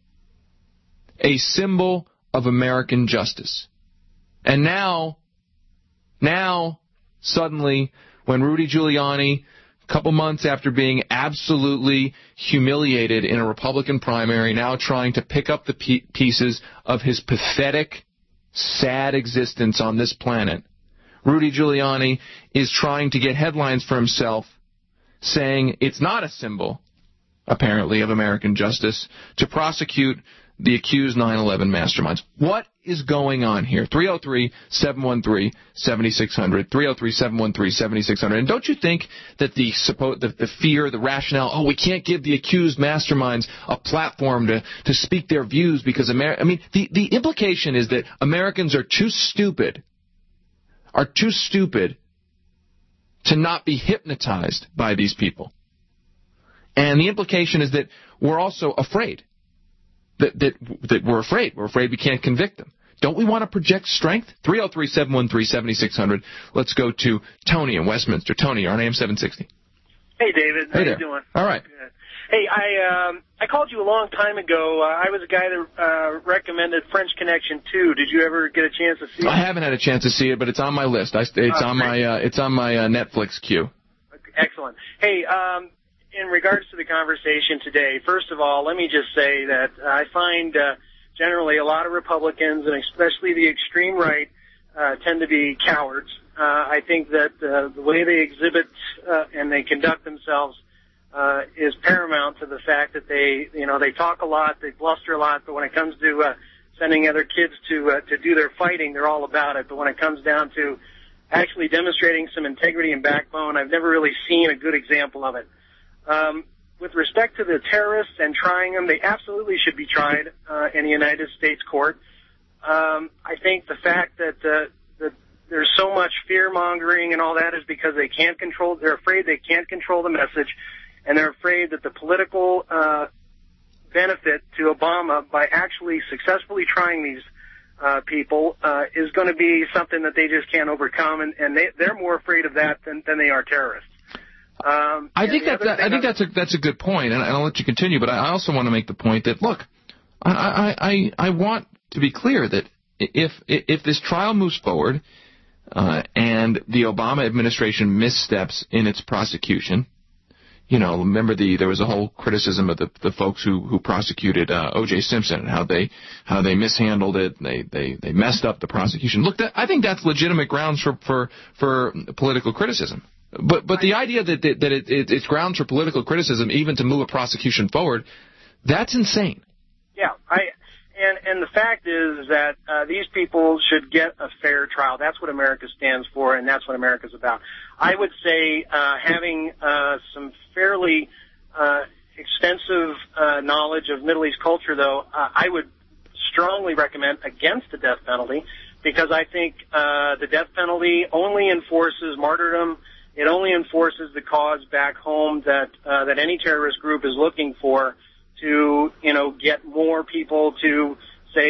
A symbol of American justice. And now, now, suddenly, when Rudy Giuliani, a couple months after being absolutely humiliated in a Republican primary, now trying to pick up the pe- pieces of his pathetic, sad existence on this planet, Rudy Giuliani is trying to get headlines for himself saying it's not a symbol, apparently, of American justice to prosecute the accused nine eleven masterminds. What is going on here? three oh three, seven one three, seven six zero zero, three oh three, seven one three, seven six zero zero. And don't you think that the, suppo- the, the fear, the rationale, oh, we can't give the accused masterminds a platform to, to speak their views because Amer- I mean, the, the implication is that Americans are too stupid are too stupid to not be hypnotized by these people. And the implication is that we're also afraid. That, that, that we're afraid. We're afraid we can't convict them. Don't we want to project strength? three oh three, seven one three, seven six zero zero. Let's go to Tony in Westminster. Tony, you're on A M seven sixty. Hey, David. How hey you there. doing? All right. Good. Hey, I um, I called you a long time ago. Uh, I was a guy that uh, recommended French Connection two. Did you ever get a chance to see it? I haven't had a chance to see it, but it's on my list. I, it's oh, on great. my uh, it's on my uh, Netflix queue. Excellent. Hey, um, in regards to the conversation today, first of all, let me just say that I find uh, generally a lot of Republicans, and especially the extreme right, uh, tend to be cowards. Uh, I think that uh, the way they exhibit uh, and they conduct themselves Uh, is paramount to the fact that they, you know, they talk a lot, they bluster a lot, but when it comes to uh, sending other kids to uh, to do their fighting, they're all about it. But when it comes down to actually demonstrating some integrity and backbone, I've never really seen a good example of it. Um, with respect to the terrorists and trying them, they absolutely should be tried uh, in the United States court. Um, I think the fact that uh, that there's so much fear mongering and all that is because they can't control. They're afraid they can't control the message. And they're afraid that the political uh, benefit to Obama by actually successfully trying these uh, people uh, is going to be something that they just can't overcome, and, and they, they're more afraid of that than, than they are terrorists. Um, I think that, that I think that's a that's a good point, and I'll let you continue. But I also want to make the point that look, I I I, I want to be clear that if if this trial moves forward uh, and the Obama administration missteps in its prosecution. You know, remember the there was a whole criticism of the the folks who who prosecuted uh, O J Simpson and how they how they mishandled it. They they they messed up the prosecution. Look, that, I think that's legitimate grounds for for for political criticism. But but the idea that that, that it, it, it's grounds for political criticism even to move a prosecution forward, that's insane. Yeah, I and and the fact is that uh, these people should get a fair trial. That's what America stands for, and that's what America's about. I would say uh, having uh, some fairly uh, extensive uh, knowledge of Middle East culture, though, uh, I would strongly recommend against the death penalty because I think uh, the death penalty only enforces martyrdom. It only enforces the cause back home that uh, that any terrorist group is looking for to, you know, get more people to say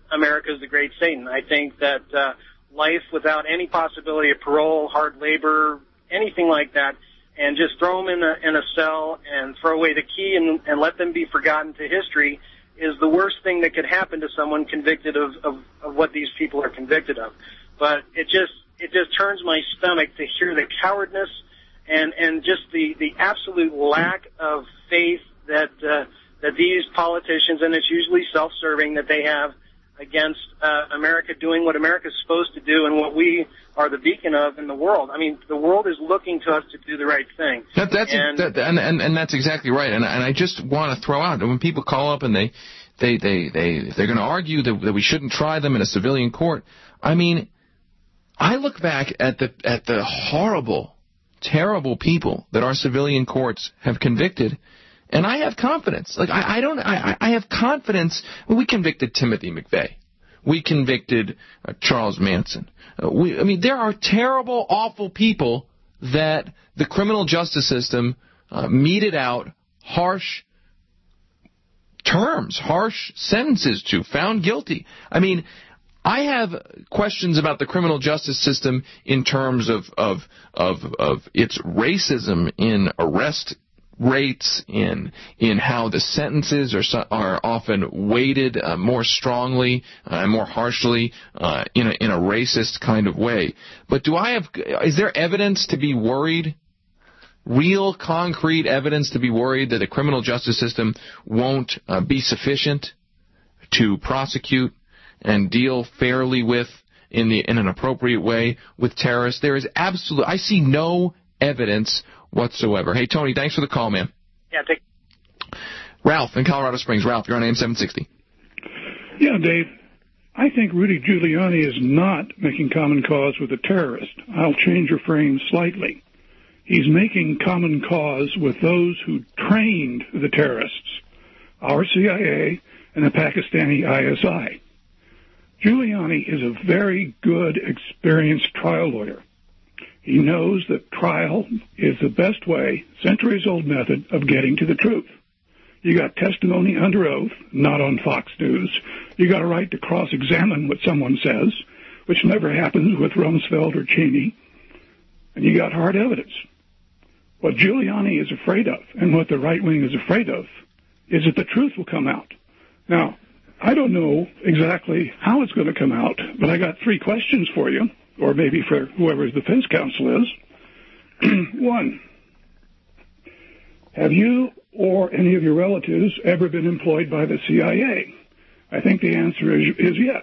America is the great Satan. I think that uh, life without any possibility of parole, hard labor, anything like that, and just throw them in a, in a cell and throw away the key and, and let them be forgotten to history is the worst thing that could happen to someone convicted of, of, of what these people are convicted of. But it just it just turns my stomach to hear the cowardness and, and just the, the absolute lack of faith that uh, that these politicians, and it's usually self-serving, that they have against uh, America doing what America is supposed to do and what we are the beacon of in the world. I mean, the world is looking to us to do the right thing. That, that's and, that, and, and and that's exactly right. And and I just want to throw out, when people call up and they they they they if they're going to argue that, that we shouldn't try them in a civilian court, I mean, I look back at the at the horrible, terrible people that our civilian courts have convicted. And I have confidence. Like I, I don't. I, I have confidence. We convicted Timothy McVeigh. We convicted uh, Charles Manson. Uh, we, I mean, there are terrible, awful people that the criminal justice system uh, meted out harsh terms, harsh sentences to, found guilty. I mean, I have questions about the criminal justice system in terms of of of, of its racism in arrest rates, in in how the sentences are are often weighted uh, more strongly and uh, more harshly uh, in a in a racist kind of way. But do I have? Is there evidence to be worried? Real, concrete evidence to be worried that the criminal justice system won't uh, be sufficient to prosecute and deal fairly with in the in an appropriate way with terrorists? There is absolute. I see no evidence whatsoever. Hey, Tony, thanks for the call, man. Yeah, take. Ralph in Colorado Springs. Ralph, you're on A M seven sixty. Yeah, Dave. I think Rudy Giuliani is not making common cause with a terrorist. I'll change your frame slightly. He's making common cause with those who trained the terrorists, our C I A and the Pakistani I S I. Giuliani is a very good, experienced trial lawyer. He knows that trial is the best way, centuries-old method of getting to the truth. You got testimony under oath, not on Fox News. You got a right to cross-examine what someone says, which never happens with Rumsfeld or Cheney. And you got hard evidence. What Giuliani is afraid of, and what the right wing is afraid of, is that the truth will come out. Now, I don't know exactly how it's going to come out, but I got three questions for you, or maybe for whoever his defense counsel is. One, have you or any of your relatives ever been employed by the C I A? I think the answer is, is yes.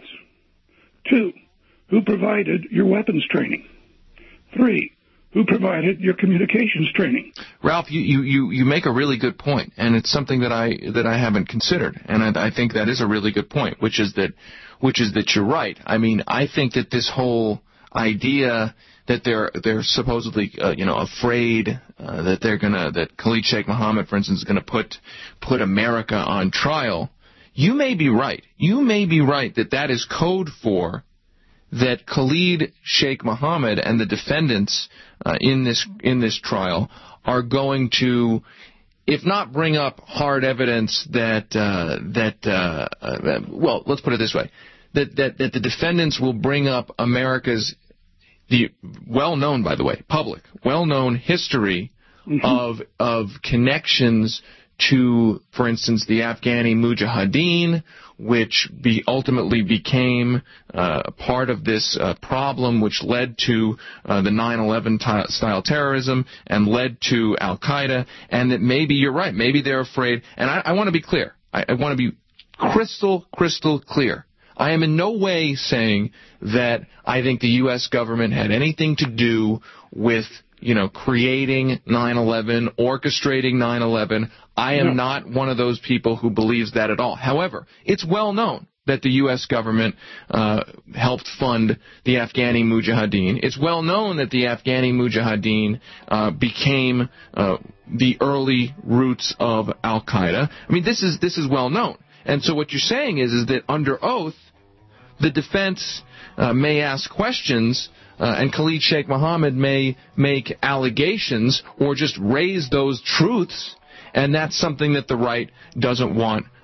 Two, who provided your weapons training? Three, who provided your communications training? Ralph, you, you, you, you make a really good point, and it's something that I that I haven't considered, and I, I think that is a really good point, which is that which is that you're right. I mean, I think that this whole idea that they're they're supposedly uh, you know afraid uh, that they're gonna that Khalid Sheikh Mohammed, for instance, is gonna put put America on trial. You may be right. You may be right that that is code for that Khalid Sheikh Mohammed and the defendants uh, in this in this trial are going to, if not bring up hard evidence that uh, that uh, uh, well, let's put it this way, that, that that the defendants will bring up America's the well-known, by the way, public, well-known history mm-hmm. of of connections to, for instance, the Afghani Mujahideen, which be ultimately became uh, part of this uh, problem, which led to uh, the nine eleven t- style terrorism and led to Al Qaeda, and that maybe you're right, maybe they're afraid. And I, I want to be clear. I, I want to be crystal, crystal clear. I am in no way saying that I think the U S government had anything to do with, you know, creating nine eleven, orchestrating nine eleven. I am no. not one of those people who believes that at all. However, it's well known that the U S government uh, helped fund the Afghani Mujahideen. It's well known that the Afghani Mujahideen uh, became uh, the early roots of Al Qaeda. I mean, this is this is well known. And so what you're saying is, is that under oath, the defense uh, may ask questions, uh, and Khalid Sheikh Mohammed may make allegations or just raise those truths, and that's something that the right doesn't want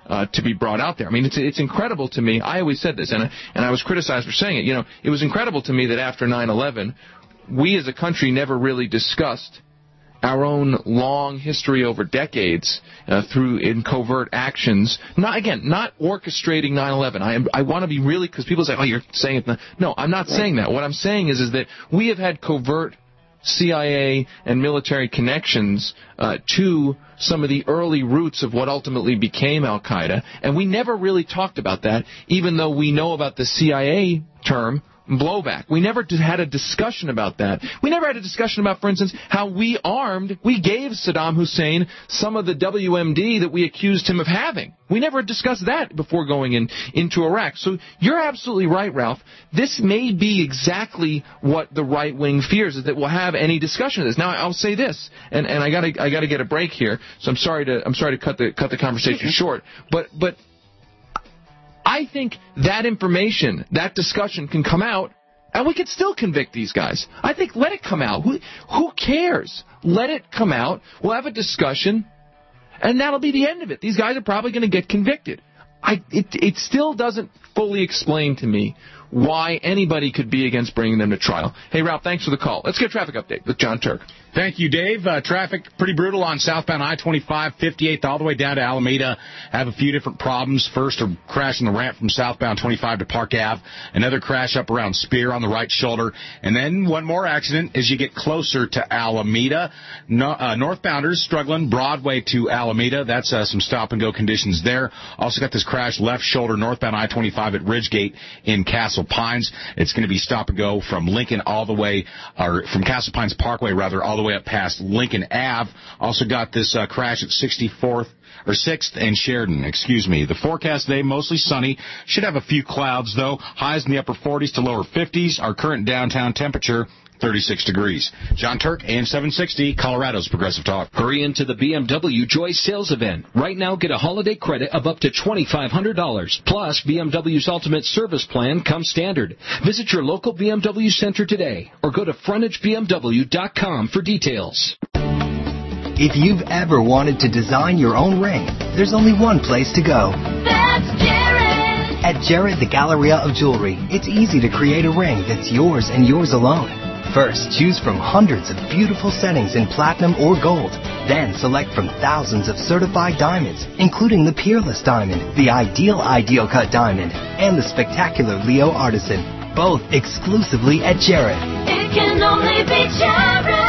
uh, to be brought out there. I mean, it's it's incredible to me. I always said this, and and I was criticized for saying it. You know, it was incredible to me that after nine eleven, we as a country never really discussed our own long history over decades uh, through in covert actions. Not again, not orchestrating nine eleven. I am. I want to be really, because people say, "Oh, you're saying it." Not. No, I'm not saying that. What I'm saying is, is that we have had covert C I A and military connections uh, to some of the early roots of what ultimately became Al-Qaeda, and we never really talked about that, even though we know about the C I A term blowback. We never had a discussion about that. We never had a discussion about, for instance, how we armed, we gave Saddam Hussein some of the W M D that we accused him of having. We never discussed that before going in into Iraq. So you're absolutely right, Ralph. This may be exactly what the right wing fears, is that we'll have any discussion of this. Now I'll say this, and, and I gotta I gotta get a break here, so I'm sorry to I'm sorry to cut the cut the conversation short. But but I think that information, that discussion can come out, and we could still convict these guys. I think let it come out. Who, who cares? Let it come out. We'll have a discussion, and that'll be the end of it. These guys are probably going to get convicted. I, it, it still doesn't fully explain to me why anybody could be against bringing them to trial. Hey, Ralph, thanks for the call. Let's get a traffic update with John Turk. Thank you, Dave. Uh, traffic pretty brutal on southbound I twenty-five, fifty-eighth, all the way down to Alameda. Have a few different problems. First, a crash on the ramp from southbound twenty-five to Park Avenue. Another crash up around Spear on the right shoulder. And then one more accident as you get closer to Alameda. No, uh, northbounders struggling Broadway to Alameda. That's uh, some stop-and-go conditions there. Also got this crash left shoulder northbound I twenty-five at Ridgegate in Castle Pines. It's going to be stop-and-go from Lincoln all the way, or from Castle Pines Parkway, rather, all the way up past Lincoln Avenue. Also got this uh, crash at sixty-fourth or sixth and Sheridan, excuse me. The forecast today, mostly sunny. Should have a few clouds, though. Highs in the upper forties to lower fifties. Our current downtown temperature, thirty-six degrees. John Turk, A M seven sixty, Colorado's Progressive Talk. Hurry into the B M W Joy Sales Event. Right now, get a holiday credit of up to twenty-five hundred dollars. Plus, B M W's Ultimate Service Plan comes standard. Visit your local B M W center today or go to frontage b m w dot com for details. If you've ever wanted to design your own ring, there's only one place to go. That's Jared! At Jared the Galleria of Jewelry, it's easy to create a ring that's yours and yours alone. First, choose from hundreds of beautiful settings in platinum or gold. Then select from thousands of certified diamonds, including the Peerless Diamond, the Ideal Ideal Cut Diamond, and the spectacular Leo Artisan, both exclusively at Jared. It can only be Jared!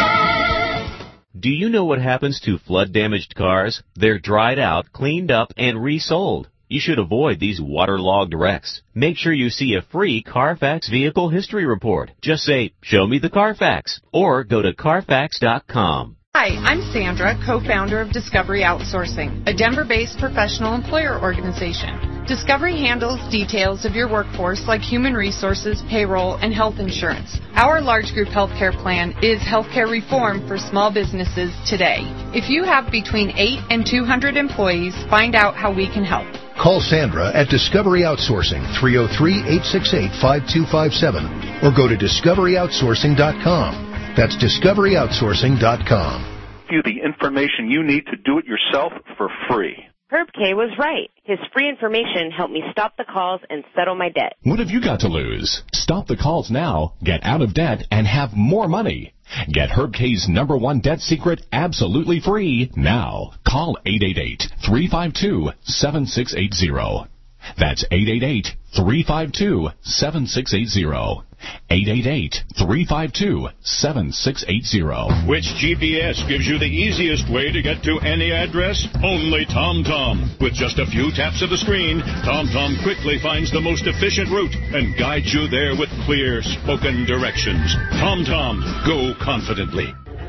Do you know what happens to flood-damaged cars? They're dried out, cleaned up, and resold. You should avoid these waterlogged wrecks. Make sure you see a free Carfax Vehicle History Report. Just say, "Show me the Carfax," or go to carfax dot com. Hi, I'm Sandra, co-founder of Discovery Outsourcing, a Denver-based professional employer organization. Discovery handles details of your workforce like human resources, payroll, and health insurance. Our large group healthcare plan is healthcare reform for small businesses today. If you have between eight and two hundred employees, find out how we can help. Call Sandra at Discovery Outsourcing, three oh three, eight six eight, five two five seven, or go to discovery outsourcing dot com. That's discovery outsourcing dot com. You the information you need to do it yourself for free. Herb K was right. His free information helped me stop the calls and settle my debt. What have you got to lose? Stop the calls now, get out of debt, and have more money. Get Herb K's number one debt secret absolutely free now. Call eight eight eight, three five two, seven six eight zero. That's eight eight eight, three five two, seven six eight zero. eight eight eight, three five two, seven six eight zero. Which G P S gives you the easiest way to get to any address? Only TomTom. With just a few taps of the screen, TomTom quickly finds the most efficient route and guides you there with clear spoken directions. TomTom. Go confidently.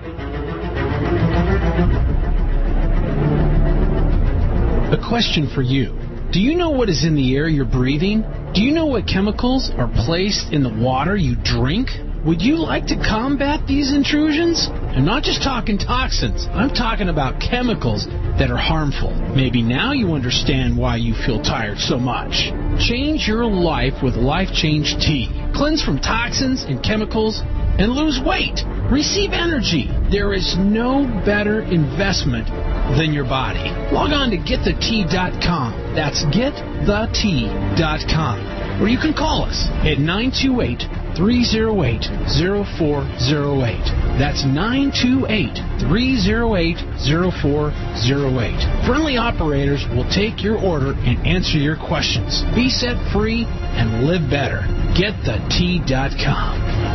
A question for you. Do you know what is in the air you're breathing? Do you know what chemicals are placed in the water you drink? Would you like to combat these intrusions? I'm not just talking toxins. I'm talking about chemicals that are harmful. Maybe now you understand why you feel tired so much. Change your life with Life Change Tea. Cleanse from toxins and chemicals and lose weight. Receive energy. There is no better investment than your body. Log on to get the tea dot com. That's get the tea dot com. Or you can call us at nine two eight, three oh eight, oh four oh eight. That's nine two eight, three oh eight, oh four oh eight. Friendly operators will take your order and answer your questions. Be set free and live better. get the tea dot com.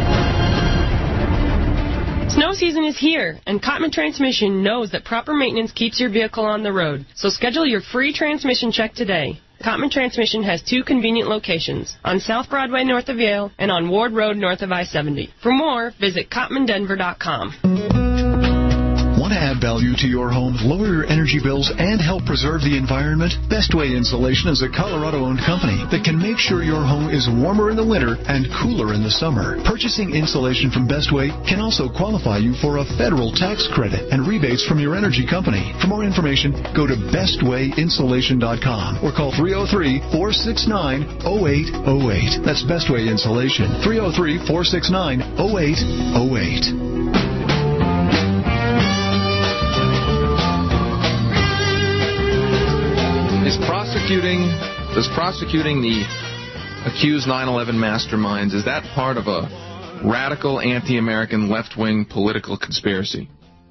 Snow season is here, and Cotman Transmission knows that proper maintenance keeps your vehicle on the road. So schedule your free transmission check today. Cotman Transmission has two convenient locations, on South Broadway north of Yale and on Ward Road north of I seventy. For more, visit cotman denver dot com. Want to add value to your home, lower your energy bills, and help preserve the environment? Bestway Insulation is a Colorado-owned company that can make sure your home is warmer in the winter and cooler in the summer. Purchasing insulation from Bestway can also qualify you for a federal tax credit and rebates from your energy company. For more information, go to bestway insulation dot com or call three oh three, four six nine, oh eight oh eight. That's Bestway Insulation, three oh three, four six nine, oh eight oh eight. Is prosecuting, does prosecuting the accused nine eleven masterminds, is that part of a radical anti-American left-wing political conspiracy?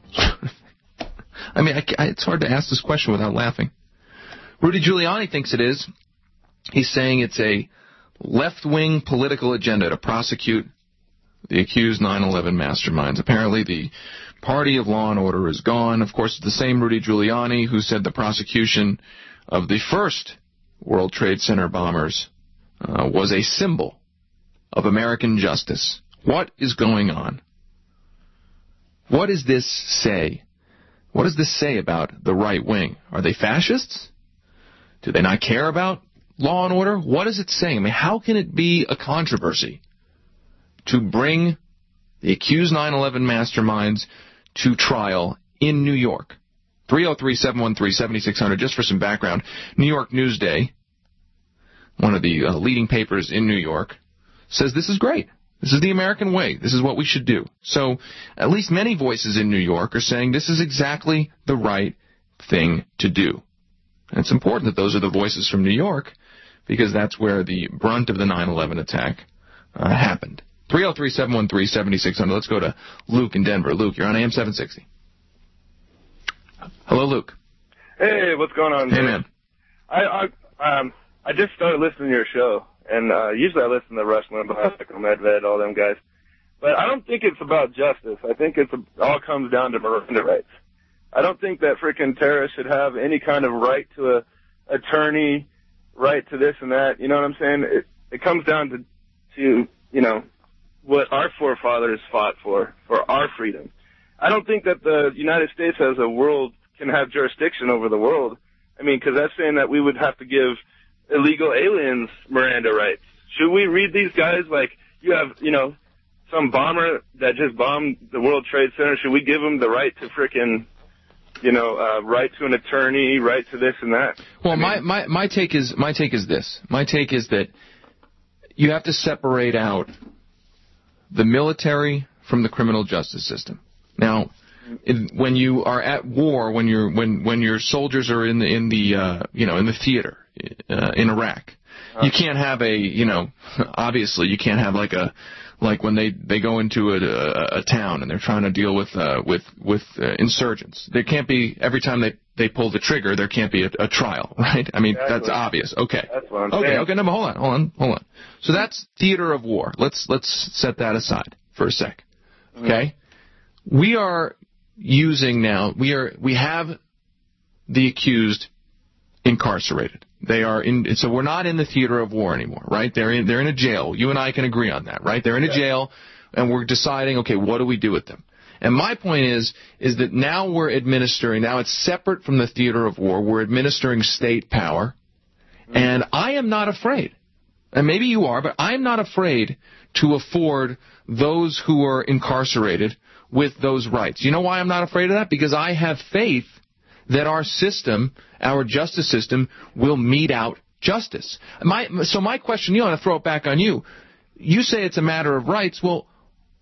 I mean, I, I, it's hard to ask this question without laughing. Rudy Giuliani thinks it is. He's saying it's a left-wing political agenda to prosecute the accused nine eleven masterminds. Apparently the party of law and order is gone. Of course, it's the same Rudy Giuliani who said the prosecution of the first World Trade Center bombers uh, was a symbol of American justice. What is going on? What does this say? What does this say about the right wing? Are they fascists? Do they not care about law and order? What is it saying? I mean, how can it be a controversy to bring the accused nine eleven masterminds to trial in New York? three oh three, seven one three, seven six zero zero, just for some background. New York Newsday, one of the uh, leading papers in New York, says this is great. This is the American way. This is what we should do. So at least many voices in New York are saying this is exactly the right thing to do. And it's important that those are the voices from New York because that's where the brunt of the nine eleven attack uh, happened. three oh three, seven one three, seven six zero zero. Let's go to Luke in Denver. Luke, you're on A M seven sixty. Hello, Luke. Hey, what's going on? Hey, man. I I um I just started listening to your show, and uh, usually I listen to Rush Limbaugh, Medved, all them guys. But I don't think it's about justice. I think it's a, all comes down to Miranda rights. I don't think that freaking terrorists should have any kind of right to a attorney, right to this and that. You know what I'm saying? It it comes down to to you know what our forefathers fought for, for our freedom. I don't think that the United States as a world can have jurisdiction over the world. I mean, because that's saying that we would have to give illegal aliens Miranda rights. Should we read these guys like you have, you know, some bomber that just bombed the World Trade Center? Should we give him the right to frickin', you know, uh, right to an attorney, right to this and that? Well, I mean, my, my, my take is my take is this. My take is that you have to separate out the military from the criminal justice system. Now, when you are at war, when you're when when your soldiers are in the in the uh, you know in the theater uh, in Iraq, you can't have a you know obviously you can't have like a like when they, they go into a, a, a town and they're trying to deal with uh, with with uh, insurgents. There can't be every time they they pull the trigger there can't be a, a trial, right? I mean exactly. That's obvious. Okay. That's what I'm okay. saying. Okay. No, but hold on. Hold on. Hold on. So that's theater of war. Let's let's set that aside for a sec. Okay. Mm-hmm. We are using now, we are we have the accused incarcerated. They are in, so we're not in the theater of war anymore, right? They're in, they're in a jail. You and I can agree on that, right? They're in a yeah. jail, and we're deciding, okay, what do we do with them? And my point is, is that now we're administering, now it's separate from the theater of war. We're administering state power, mm-hmm. and I am not afraid, and maybe you are, but I'm not afraid to afford those who are incarcerated with those rights. You know why I'm not afraid of that? Because I have faith that our system, our justice system, will mete out justice. My, so my question, you know, I'm going to throw it back on you. You say it's a matter of rights. Well,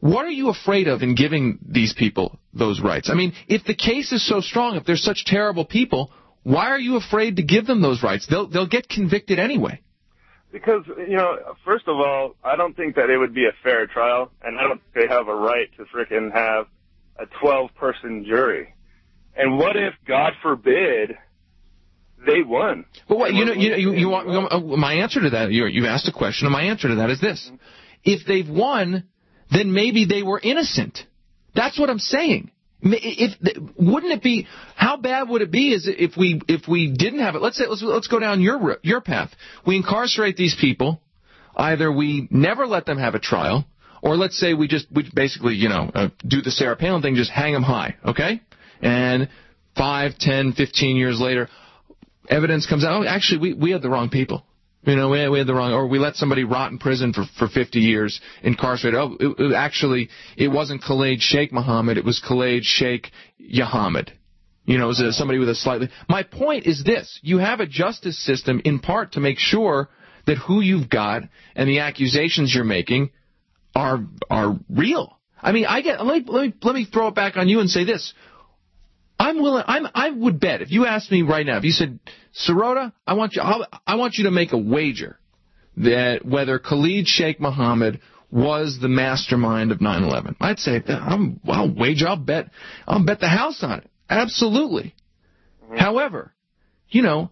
What are you afraid of in giving these people those rights? I mean, if the case is so strong, if they're such terrible people, why are you afraid to give them those rights? They'll they'll get convicted anyway. Because, you know, first of all, I don't think that it would be a fair trial, and I don't think they have a right to frickin' have a twelve-person jury. And what if, God forbid, they won? Well, what, you know, you, you, you want uh, my answer to that? You you asked a question, and my answer to that is this: if they've won, then maybe they were innocent. That's what I'm saying. If wouldn't it be? How bad would it be? Is if we if we didn't have it? Let's say let's let's go down your your path. We incarcerate these people. Either we never let them have a trial, or let's say we just we basically you know uh, do the Sarah Palin thing, just hang them high, okay? And five, ten, fifteen years later, evidence comes out. Oh, actually, we we had the wrong people. You know, we had, we had the wrong, or we let somebody rot in prison for, for fifty years, incarcerated. Oh, it, it actually, it wasn't Khalid Sheikh Mohammed, it was Khalid Sheikh Yahammed. You know, it was a, somebody with a slightly... My point is this: you have a justice system in part to make sure that who you've got and the accusations you're making are are real. I mean, I get. Let me let me, let me throw it back on you and say this. I'm willing. I'm. I would bet if you asked me right now, if you said, Sirota, I want you. I'll, I want you to make a wager that whether Khalid Sheikh Mohammed was the mastermind of nine eleven. I'd say I'm, I'll wager. I'll bet. I'll bet the house on it. Absolutely. Mm-hmm. However, you know,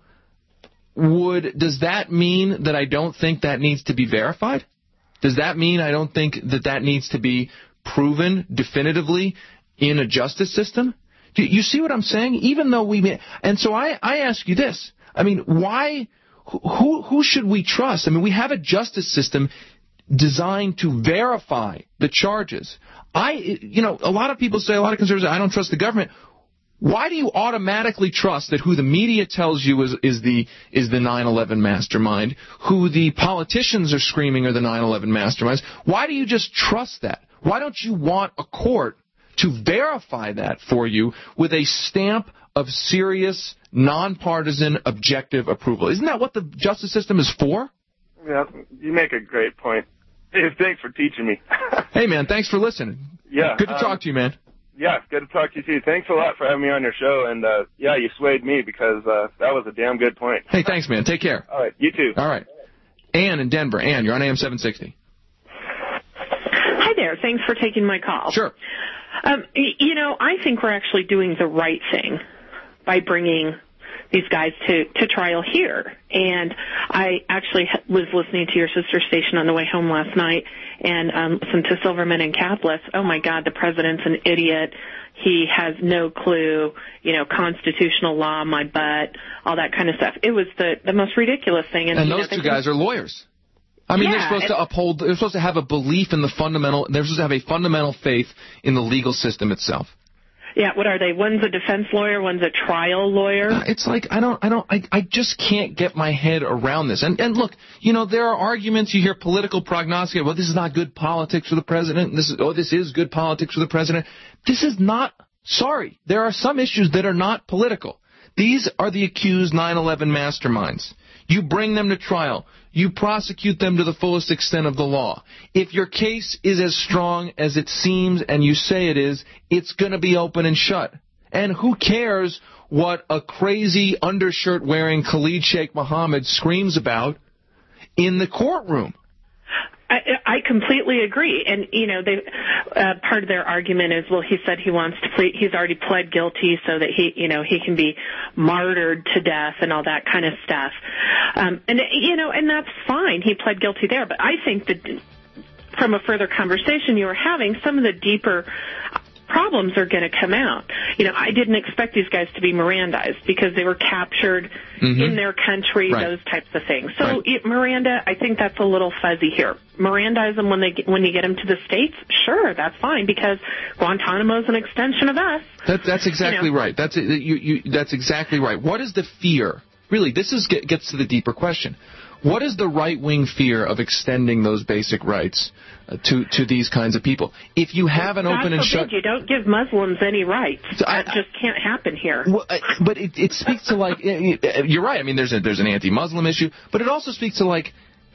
would does that mean that I don't think that needs to be verified? Does that mean I don't think that that needs to be proven definitively in a justice system? Do you see what I'm saying? Even though we may, and so I, I ask you this. I mean, why, who, who should we trust? I mean, we have a justice system designed to verify the charges. I, you know, a lot of people say, a lot of conservatives, I don't trust the government. Why do you automatically trust that who the media tells you is, is the is the nine eleven mastermind, who the politicians are screaming are the nine eleven masterminds? Why do you just trust that? Why don't you want a court to verify that for you with a stamp of serious, nonpartisan, objective approval? Isn't that what the justice system is for? Yeah, you make a great point. Hey, thanks for teaching me. Hey, man, thanks for listening. Yeah. Good to um, talk to you, man. Yeah, good to talk to you, too. Thanks a lot for having me on your show, and, uh, yeah, you swayed me because uh, that was a damn good point. Hey, thanks, man. Take care. All right, you too. All right. Ann in Denver. Ann, you're on A M seven sixty. Hi there. Thanks for taking my call. Sure. Um, you know, I think we're actually doing the right thing by bringing these guys to, to trial here. And I actually was listening to your sister station on the way home last night and um, listened to Silverman and Catless. Oh, my God, the president's an idiot. He has no clue, you know, constitutional law, my butt, all that kind of stuff. It was the, the most ridiculous thing. And, and you those know, two guys are lawyers. I mean, yeah, they're supposed to uphold, they're supposed to have a belief in the fundamental, they're supposed to have a fundamental faith in the legal system itself. Yeah, what are they? One's a defense lawyer, one's a trial lawyer. Uh, it's like, I don't, I don't, I, I just can't get my head around this. And, and look, you know, there are arguments, you hear political prognostication, well, this is not good politics for the president, this is, oh, this is good politics for the president. This is not, sorry, there are some issues that are not political. These are the accused nine eleven masterminds. You bring them to trial. You prosecute them to the fullest extent of the law. If your case is as strong as it seems and you say it is, it's going to be open and shut. And who cares what a crazy undershirt-wearing Khalid Sheikh Mohammed screams about in the courtroom? I, I completely agree. And, you know, they, uh, part of their argument is, well, he said he wants to plead, he's already pled guilty so that he, you know, he can be martyred to death and all that kind of stuff. Um, and, you know, and that's fine. He pled guilty there. But I think that from a further conversation you were having, some of the deeper problems are going to come out. You know, I didn't expect these guys to be Mirandized because they were captured mm-hmm. in their country, right. those types of things. So right. it, Miranda, I think that's a little fuzzy here. Mirandize them when they get, when you get them to the States, sure, that's fine because Guantanamo's an extension of us. That, that's exactly you know. right. That's you, you, that's exactly right. What is the fear? Really, this is get, gets to the deeper question. What is the right-wing fear of extending those basic rights uh, to to these kinds of people? If you have an God open and forbid shut, you don't give Muslims any rights. So I, that just can't happen here. Well, uh, but it, it speaks to like you're right. I mean, there's a, there's an anti-Muslim issue, but it also speaks to like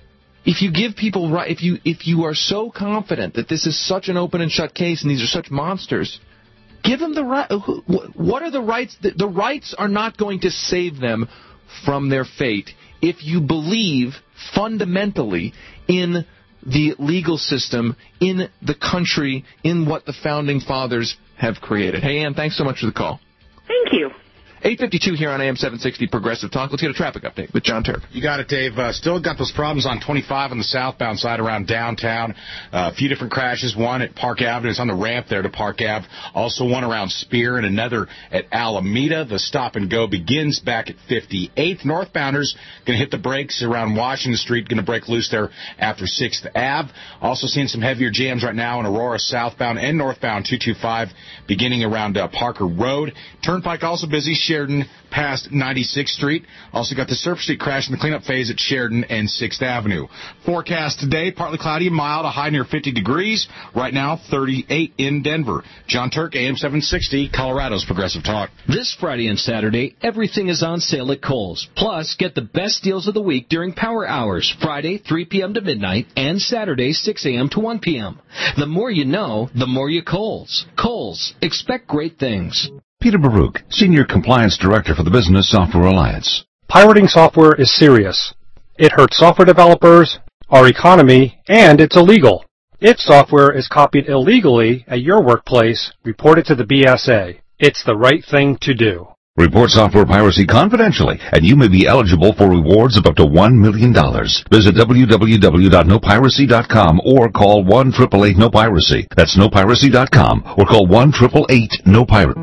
If you give people right, if you if you are so confident that this is such an open and shut case and these are such monsters, give them the right. What are the rights? The rights are not going to save them from their fate if you believe fundamentally in the legal system, in the country, in what the founding fathers have created. Hey, Ann, thanks so much for the call. Thank you. eight fifty-two here on A M seven sixty Progressive Talk. Let's get a traffic update with John Turk. You got it, Dave. Uh, still got those problems on twenty-five on the southbound side around downtown. Uh, a few different crashes. One at Park Avenue. It's on the ramp there to Park Ave. Also one around Spear and another at Alameda. The stop and go begins back at fifty-eighth. Northbounders going to hit the brakes around Washington Street. Going to break loose there after sixth Ave. Also seeing some heavier jams right now in Aurora southbound and northbound two twenty-five beginning around uh, Parker Road. Turnpike also busy. Sheridan past ninety-sixth Street. Also got the Surf Street crash in the cleanup phase at Sheridan and sixth Avenue. Forecast today, partly cloudy and mild, a high near fifty degrees. Right now, thirty-eight in Denver. John Turk, A M seven sixty, Colorado's Progressive Talk. This Friday and Saturday, everything is on sale at Kohl's. Plus, get the best deals of the week during Power Hours, Friday, three p.m. to midnight, and Saturday, six a.m. to one p.m. The more you know, the more you Kohl's. Kohl's. Expect great things. Peter Baruch, Senior Compliance Director for the Business Software Alliance. Pirating software is serious. It hurts software developers, our economy, and it's illegal. If software is copied illegally at your workplace, report it to the B S A. It's the right thing to do. Report software piracy confidentially, and you may be eligible for rewards of up to one million dollars. Visit w w w dot no piracy dot com or call one eight eight eight no piracy. That's no piracy dot com or call one eight eight eight no piracy.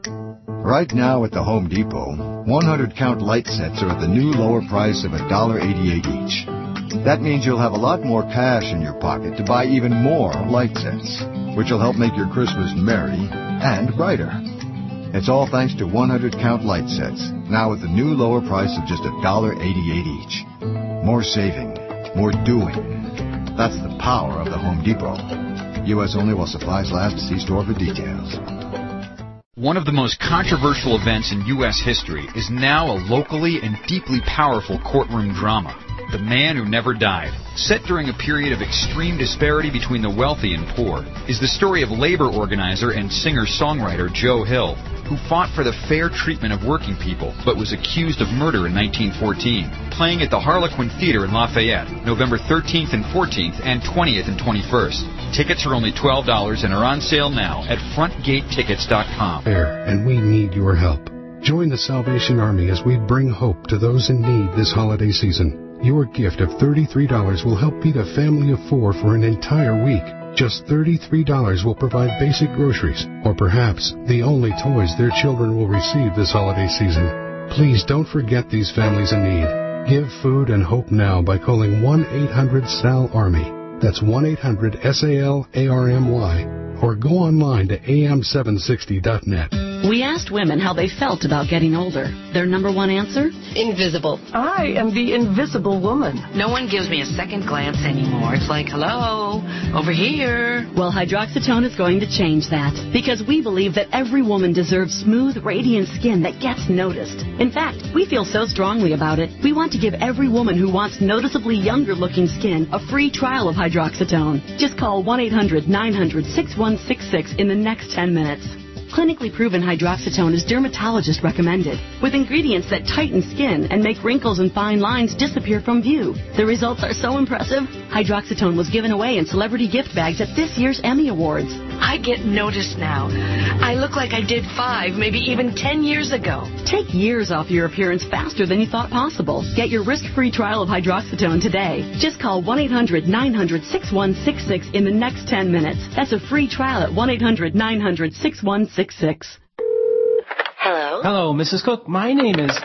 Right now at the Home Depot, one hundred count light sets are at the new lower price of one dollar eighty-eight each. That means you'll have a lot more cash in your pocket to buy even more light sets, which will help make your Christmas merry and brighter. It's all thanks to one hundred count light sets, now at the new lower price of just one dollar eighty-eight each. More saving, more doing. That's the power of the Home Depot. U S only while supplies last. See store for details. One of the most controversial events in U S history is now a locally and deeply powerful courtroom drama. The Man Who Never Died. Set during a period of extreme disparity between the wealthy and poor, is the story of labor organizer and singer-songwriter Joe Hill, who fought for the fair treatment of working people, but was accused of murder in nineteen fourteen. Playing at the Harlequin Theater in Lafayette, November thirteenth and fourteenth, and twentieth and twenty-first. Tickets are only twelve dollars and are on sale now at front gate tickets dot com. And we need your help. Join the Salvation Army as we bring hope to those in need this holiday season. Your gift of thirty-three dollars will help feed a family of four for an entire week. Just thirty-three dollars will provide basic groceries, or perhaps the only toys their children will receive this holiday season. Please don't forget these families in need. Give food and hope now by calling one eight hundred S A L ARMY. That's one eight hundred S A L A R M Y. Or go online to A M seven sixty dot net. We asked women how they felt about getting older. Their number one answer? Invisible. I am the invisible woman. No one gives me a second glance anymore. It's like, hello, over here. Well, Hydroxytone is going to change that, because we believe that every woman deserves smooth, radiant skin that gets noticed. In fact, we feel so strongly about it, we want to give every woman who wants noticeably younger-looking skin a free trial of Hydroxytone. Just call one eight hundred nine hundred six one six six in the next ten minutes. Clinically proven hydroxytone is dermatologist recommended, with ingredients that tighten skin and make wrinkles and fine lines disappear from view. The results are so impressive, hydroxytone was given away in celebrity gift bags at this year's Emmy Awards. I get noticed now. I look like I did five, maybe even ten years ago. Take years off your appearance faster than you thought possible. Get your risk-free trial of hydroxytone today. Just call one eight hundred nine hundred six one six six in the next ten minutes. That's a free trial at one eight hundred nine hundred six one six six. Hello? Hello, Missus Cook. My name is...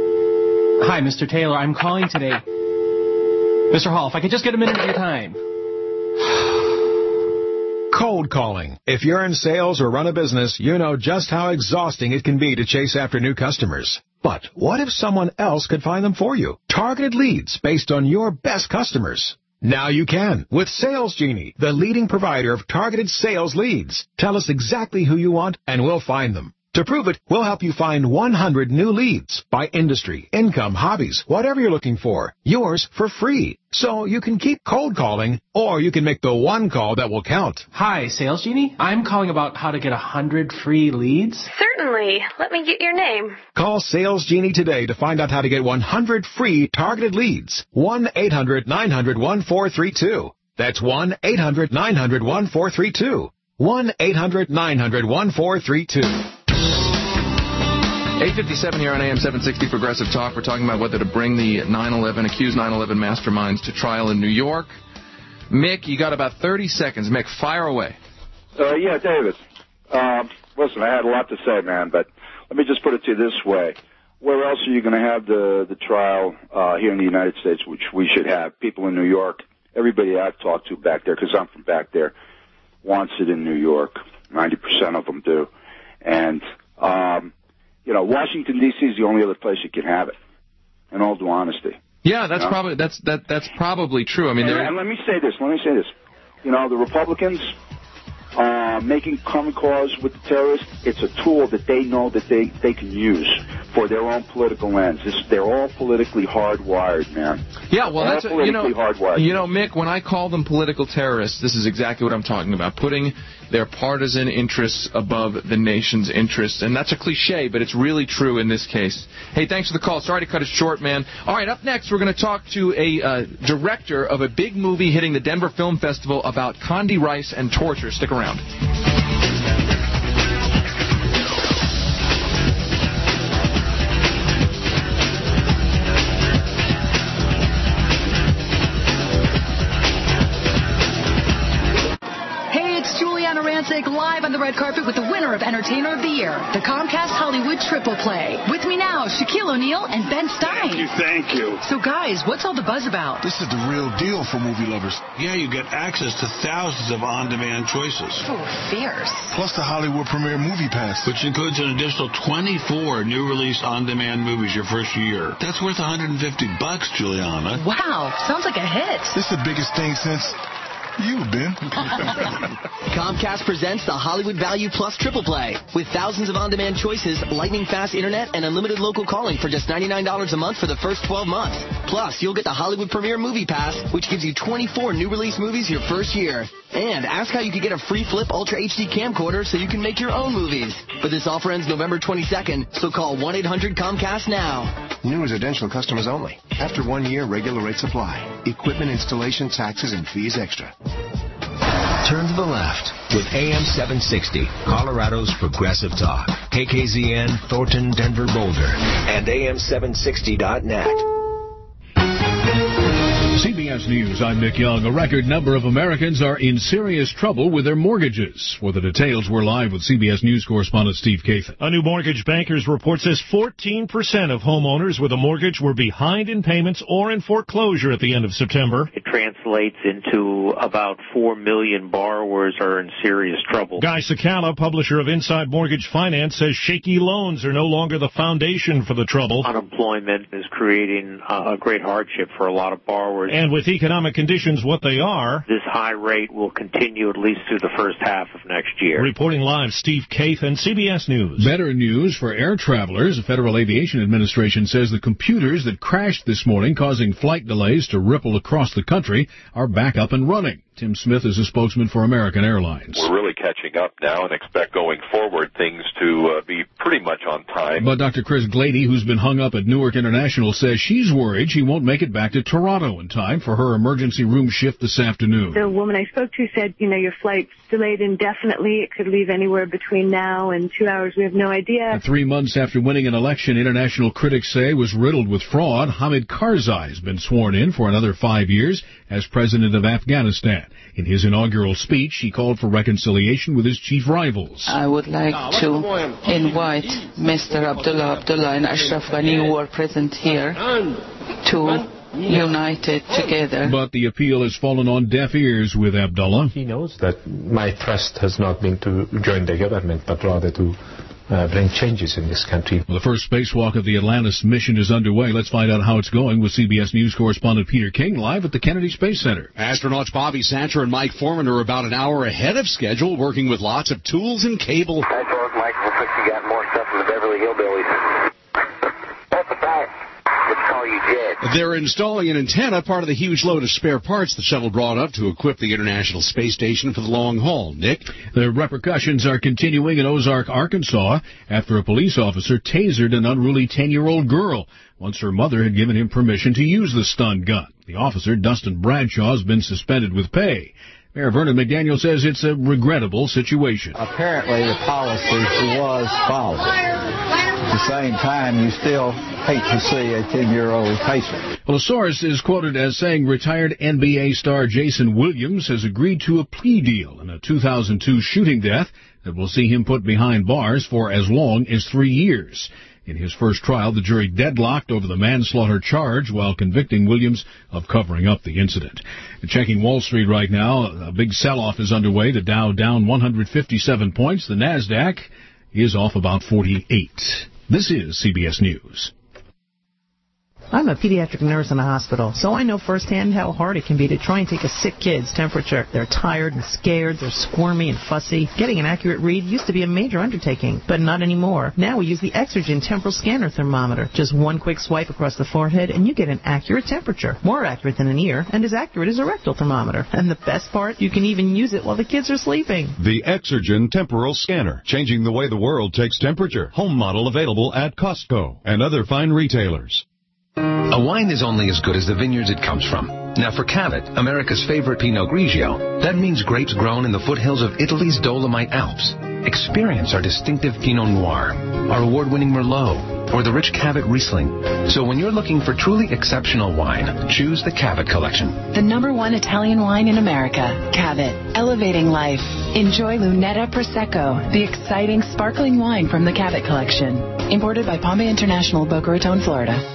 Hi, Mister Taylor. I'm calling today. Mister Hall, if I could just get a minute of your time. Cold calling. If you're in sales or run a business, you know just how exhausting it can be to chase after new customers. But what if someone else could find them for you? Targeted leads based on your best customers. Now you can with Sales Genie, the leading provider of targeted sales leads. Tell us exactly who you want and we'll find them. To prove it, we'll help you find one hundred new leads by industry, income, hobbies, whatever you're looking for. Yours for free. So you can keep cold calling, or you can make the one call that will count. Hi, Sales Genie. I'm calling about how to get one hundred free leads. Certainly. Let me get your name. Call Sales Genie today to find out how to get one hundred free targeted leads. one eight hundred nine hundred one four three two. That's one eight hundred nine hundred one four three two. one eight hundred nine hundred one four three two. eight fifty-seven here on A M seven sixty Progressive Talk. We're talking about whether to bring the nine eleven, accused nine eleven masterminds to trial in New York. Mick, you got about thirty seconds. Mick, fire away. Uh, yeah, David. Um, listen, I had a lot to say, man, but let me just put it to you this way. Where else are you going to have the, the trial uh, here in the United States, which we should have? People in New York, everybody I've talked to back there, because I'm from back there, wants it in New York. ninety percent of them do. And, um, you know, Washington, D C is the only other place you can have it, in all due honesty. Yeah, that's you know? probably that's that that's probably true. I mean, and, and let me say this. Let me say this. You know, the Republicans uh, making common cause with the terrorists, it's a tool that they know that they, they can use for their own political ends. It's, they're all politically hardwired, man. Yeah, well, all that's politically you know, hardwired. you know, Mick. When I call them political terrorists, this is exactly what I'm talking about: putting their partisan interests above the nation's interests, and that's a cliche, but it's really true in this case. Hey, thanks for the call. Sorry to cut it short, man. All right, up next, we're going to talk to a uh, director of a big movie hitting the Denver Film Festival about Condi Rice and torture. Stick around. Live on the red carpet with the winner of Entertainer of the Year, the Comcast Hollywood Triple Play. With me now, Shaquille O'Neal and Ben Stein. Thank you, thank you. So guys, what's all the buzz about? This is the real deal for movie lovers. Yeah, you get access to thousands of on-demand choices. Oh, fierce. Plus the Hollywood Premiere Movie Pass, which includes an additional twenty-four new release on-demand movies your first year. That's worth one hundred fifty bucks, Juliana. Wow, sounds like a hit. This is the biggest thing since... You, Ben. Comcast presents the Hollywood Value Plus Triple Play. With thousands of on-demand choices, lightning-fast internet, and unlimited local calling for just ninety-nine dollars a month for the first twelve months. Plus, you'll get the Hollywood Premiere Movie Pass, which gives you twenty-four new release movies your first year. And ask how you could get a free Flip Ultra H D camcorder so you can make your own movies. But this offer ends November twenty-second, so call one eight hundred Comcast now. New residential customers only. After one year, regular rates apply. Equipment installation, taxes, and fees extra. Turn to the left with A M seven sixty, Colorado's Progressive Talk. K K Z N, Thornton, Denver, Boulder, and A M seven sixty dot net. C B S News, I'm Nick Young. A record number of Americans are in serious trouble with their mortgages. For the details, we're live with C B S News correspondent Steve Kathan. A new Mortgage Bankers report says fourteen percent of homeowners with a mortgage were behind in payments or in foreclosure at the end of September. It translates into about four million borrowers are in serious trouble. Guy Cicala, publisher of Inside Mortgage Finance, says shaky loans are no longer the foundation for the trouble. Unemployment is creating a great hardship for a lot of borrowers. And with economic conditions what they are, this high rate will continue at least through the first half of next year. Reporting live, Steve Kathan, C B S News. Better news for air travelers. The Federal Aviation Administration says the computers that crashed this morning, causing flight delays to ripple across the country, are back up and running. Tim Smith is a spokesman for American Airlines. We're really catching up now and expect going forward things to uh, be pretty much on time. But Doctor Chris Glady, who's been hung up at Newark International, says she's worried she won't make it back to Toronto in time for her emergency room shift this afternoon. The woman I spoke to said, you know, your flight's delayed indefinitely. It could leave anywhere between now and two hours. We have no idea. And three months after winning an election international critics say was riddled with fraud, Hamid Karzai has been sworn in for another five years as president of Afghanistan. In his inaugural speech, he called for reconciliation with his chief rivals. I would like to invite Mister Abdullah Abdullah and Ashraf Ghani, who are present here, to unite it together. But the appeal has fallen on deaf ears with Abdullah. He knows that my thrust has not been to join the government, but rather to Uh, bring changes in this country. Well, the first spacewalk of the Atlantis mission is underway. Let's find out how it's going with C B S News correspondent Peter King live at the Kennedy Space Center. Astronauts Bobby Satcher and Mike Foreman are about an hour ahead of schedule, working with lots of tools and cable. Hi, folks. Michael looks like you got more stuff from the Beverly Hillbillies. That's a fact. Let's call you Jed. They're installing an antenna, part of the huge load of spare parts the shuttle brought up to equip the International Space Station for the long haul. Nick? The repercussions are continuing in Ozark, Arkansas, after a police officer tasered an unruly ten-year-old girl once her mother had given him permission to use the stun gun. The officer, Dustin Bradshaw, has been suspended with pay. Mayor Vernon McDaniel says it's a regrettable situation. Apparently the policy was followed. At the same time, you still hate to see a ten-year-old taser. Well, a source is quoted as saying retired N B A star Jason Williams has agreed to a plea deal in a two thousand two shooting death that will see him put behind bars for as long as three years. In his first trial, the jury deadlocked over the manslaughter charge while convicting Williams of covering up the incident. Checking Wall Street right now, a big sell-off is underway. The Dow down one hundred fifty-seven points. The NASDAQ is off about forty-eight. This is C B S News. I'm a pediatric nurse in a hospital, so I know firsthand how hard it can be to try and take a sick kid's temperature. They're tired and scared, they're squirmy and fussy. Getting an accurate read used to be a major undertaking, but not anymore. Now we use the Exergen temporal scanner thermometer. Just one quick swipe across the forehead and you get an accurate temperature. More accurate than an ear, and as accurate as a rectal thermometer. And the best part, you can even use it while the kids are sleeping. The Exergen temporal scanner, changing the way the world takes temperature. Home model available at Costco and other fine retailers. A wine is only as good as the vineyards it comes from. Now for Cavit, America's favorite Pinot Grigio, that means grapes grown in the foothills of Italy's Dolomite Alps. Experience our distinctive Pinot Noir, our award-winning Merlot, or the rich Cavit Riesling. So when you're looking for truly exceptional wine, choose the Cavit Collection. The number one Italian wine in America, Cavit. Elevating life. Enjoy Lunetta Prosecco, the exciting sparkling wine from the Cavit Collection. Imported by Pompey International, Boca Raton, Florida.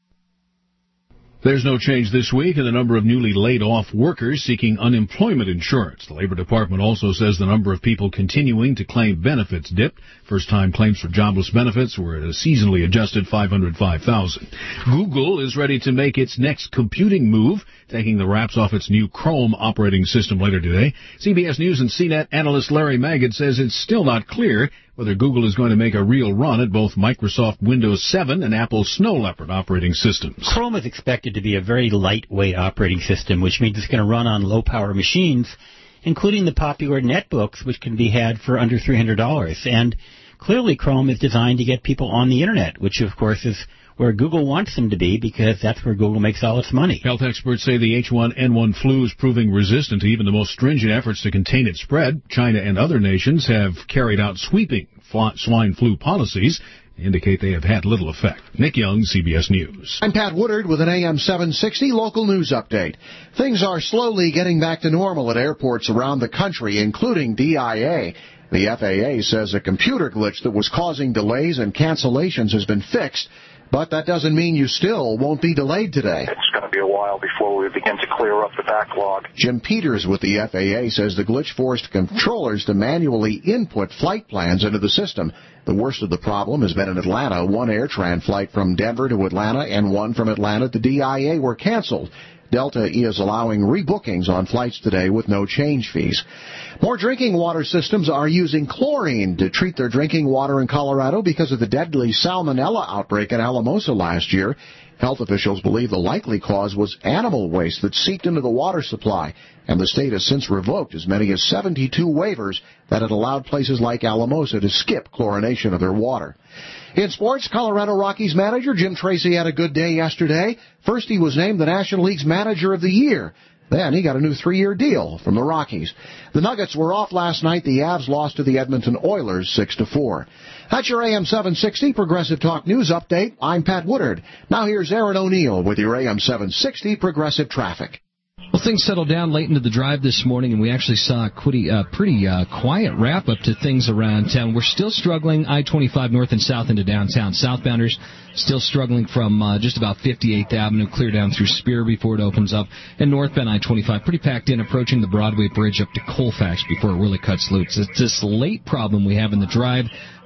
There's no change this week in the number of newly laid-off workers seeking unemployment insurance. The Labor Department also says the number of people continuing to claim benefits dipped. First-time claims for jobless benefits were at a seasonally adjusted five hundred five thousand. Google is ready to make its next computing move, taking the wraps off its new Chrome operating system later today. C B S News and C net analyst Larry Magid says it's still not clear whether Google is going to make a real run at both Microsoft Windows seven and Apple's Snow Leopard operating systems. Chrome is expected to be a very lightweight operating system, which means it's going to run on low-power machines, including the popular netbooks, which can be had for under three hundred dollars. And clearly Chrome is designed to get people on the Internet, which, of course, is where Google wants them to be, because that's where Google makes all its money. Health experts say the H one N one flu is proving resistant to even the most stringent efforts to contain its spread. China and other nations have carried out sweeping swine flu policies that indicate they have had little effect. Nick Young, C B S News. I'm Pat Woodard with an A M seven sixty local news update. Things are slowly getting back to normal at airports around the country, including D I A. The F A A says a computer glitch that was causing delays and cancellations has been fixed, but that doesn't mean you still won't be delayed today. It's going to be a while before we begin to clear up the backlog. Jim Peters with the F A A says the glitch forced controllers to manually input flight plans into the system. The worst of the problem has been in Atlanta. One AirTran flight from Denver to Atlanta and one from Atlanta to D I A were canceled. Delta is allowing rebookings on flights today with no change fees. More drinking water systems are using chlorine to treat their drinking water in Colorado because of the deadly salmonella outbreak in Alamosa last year. Health officials believe the likely cause was animal waste that seeped into the water supply, and the state has since revoked as many as seventy-two waivers that had allowed places like Alamosa to skip chlorination of their water. In sports, Colorado Rockies manager Jim Tracy had a good day yesterday. First, he was named the National League's Manager of the Year. Then he got a new three-year deal from the Rockies. The Nuggets were off last night. The Avs lost to the Edmonton Oilers six to four. That's your A M seven sixty Progressive Talk News Update. I'm Pat Woodard. Now here's Aaron O'Neill with your A M seven sixty Progressive Traffic. Well, things settled down late into the drive this morning, and we actually saw a pretty, uh, pretty uh, quiet wrap-up to things around town. We're still struggling I twenty-five north and south into downtown. Southbounders still struggling from uh, just about fifty-eighth Avenue, clear down through Spear before it opens up. And northbound I twenty-five, pretty packed in, approaching the Broadway Bridge up to Colfax before it really cuts loose. It's this late problem we have in the drive.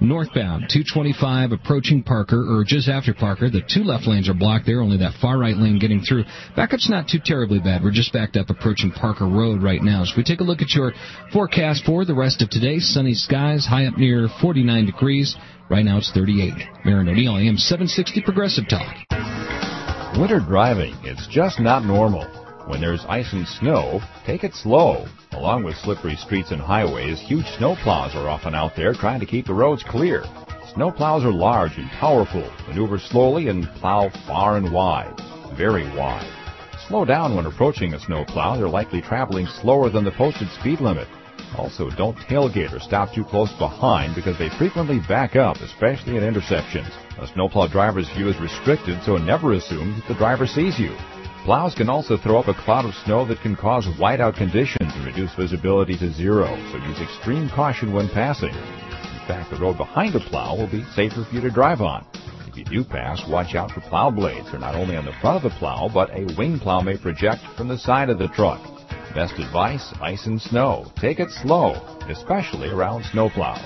northbound, two twenty-five approaching Parker, or just after Parker. The two left lanes are blocked there, only that far right lane getting through. Backup's not too terribly bad. We're just backed up approaching Parker Road right now. So we take a look at your forecast for the rest of today. Sunny skies, high up near forty-nine degrees. Right now it's thirty-eight. Marin O'Neill, A M seven sixty Progressive Talk. Winter driving, it's just not normal. When there's ice and snow, take it slow. Along with slippery streets and highways, huge snowplows are often out there trying to keep the roads clear. Snowplows are large and powerful, maneuver slowly and plow far and wide, very wide. Slow down when approaching a snowplow. They're likely traveling slower than the posted speed limit. Also, don't tailgate or stop too close behind because they frequently back up, especially at intersections. A snowplow driver's view is restricted, so never assume that the driver sees you. Plows can also throw up a cloud of snow that can cause whiteout conditions and reduce visibility to zero, so use extreme caution when passing. In fact, the road behind a plow will be safer for you to drive on. If you do pass, watch out for plow blades. They're not only on the front of the plow, but a wing plow may project from the side of the truck. Best advice, ice and snow. Take it slow, especially around snowplows.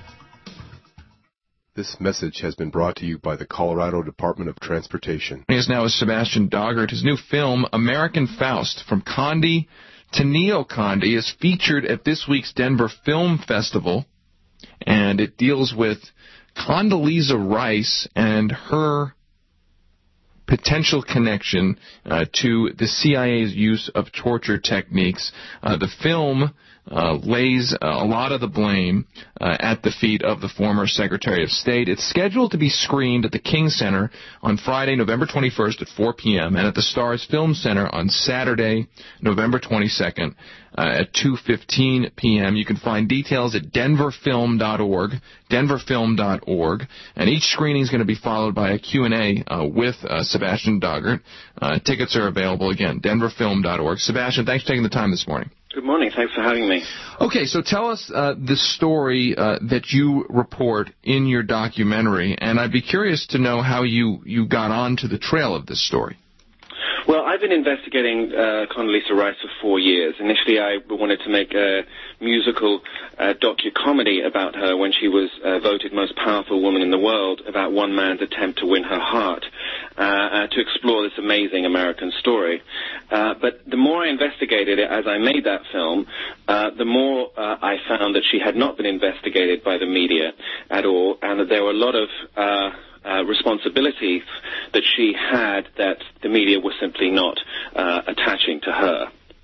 This message has been brought to you by the Colorado Department of Transportation. He is now with Sebastian Doggart. His new film, American Faust, From Condi to Neo Condi, is featured at this week's Denver Film Festival, and it deals with Condoleezza Rice and her potential connection uh, to the C I A's use of torture techniques. Uh, the film uh, lays uh, a lot of the blame uh, at the feet of the former Secretary of State. It's scheduled to be screened at the King Center on Friday, November twenty-first at four p.m. and at the Stars Film Center on Saturday, November twenty-second uh, at two fifteen p.m. You can find details at denver film dot org, denver film dot org, and each screening is going to be followed by a Q and A uh, with uh, Sebastian Doggart. Uh, tickets are available, again, denver film dot org. Sebastian, thanks for taking the time this morning. Good morning. Thanks for having me. Okay, so tell us uh, the story uh, that you report in your documentary, and I'd be curious to know how you, you got onto the trail of this story. Well, I've been investigating uh, Condoleezza Rice for four years. Initially, I wanted to make a musical uh, docu-comedy about her when she was uh, voted most powerful woman in the world, about one man's attempt to win her heart, uh, uh, to explore this amazing American story. Uh, but the more I investigated it as I made that film, uh, the more uh, I found that she had not been investigated by the media at all, and that there were a lot of Uh, Uh, responsibilities that she had that the media were simply not uh, attaching to her.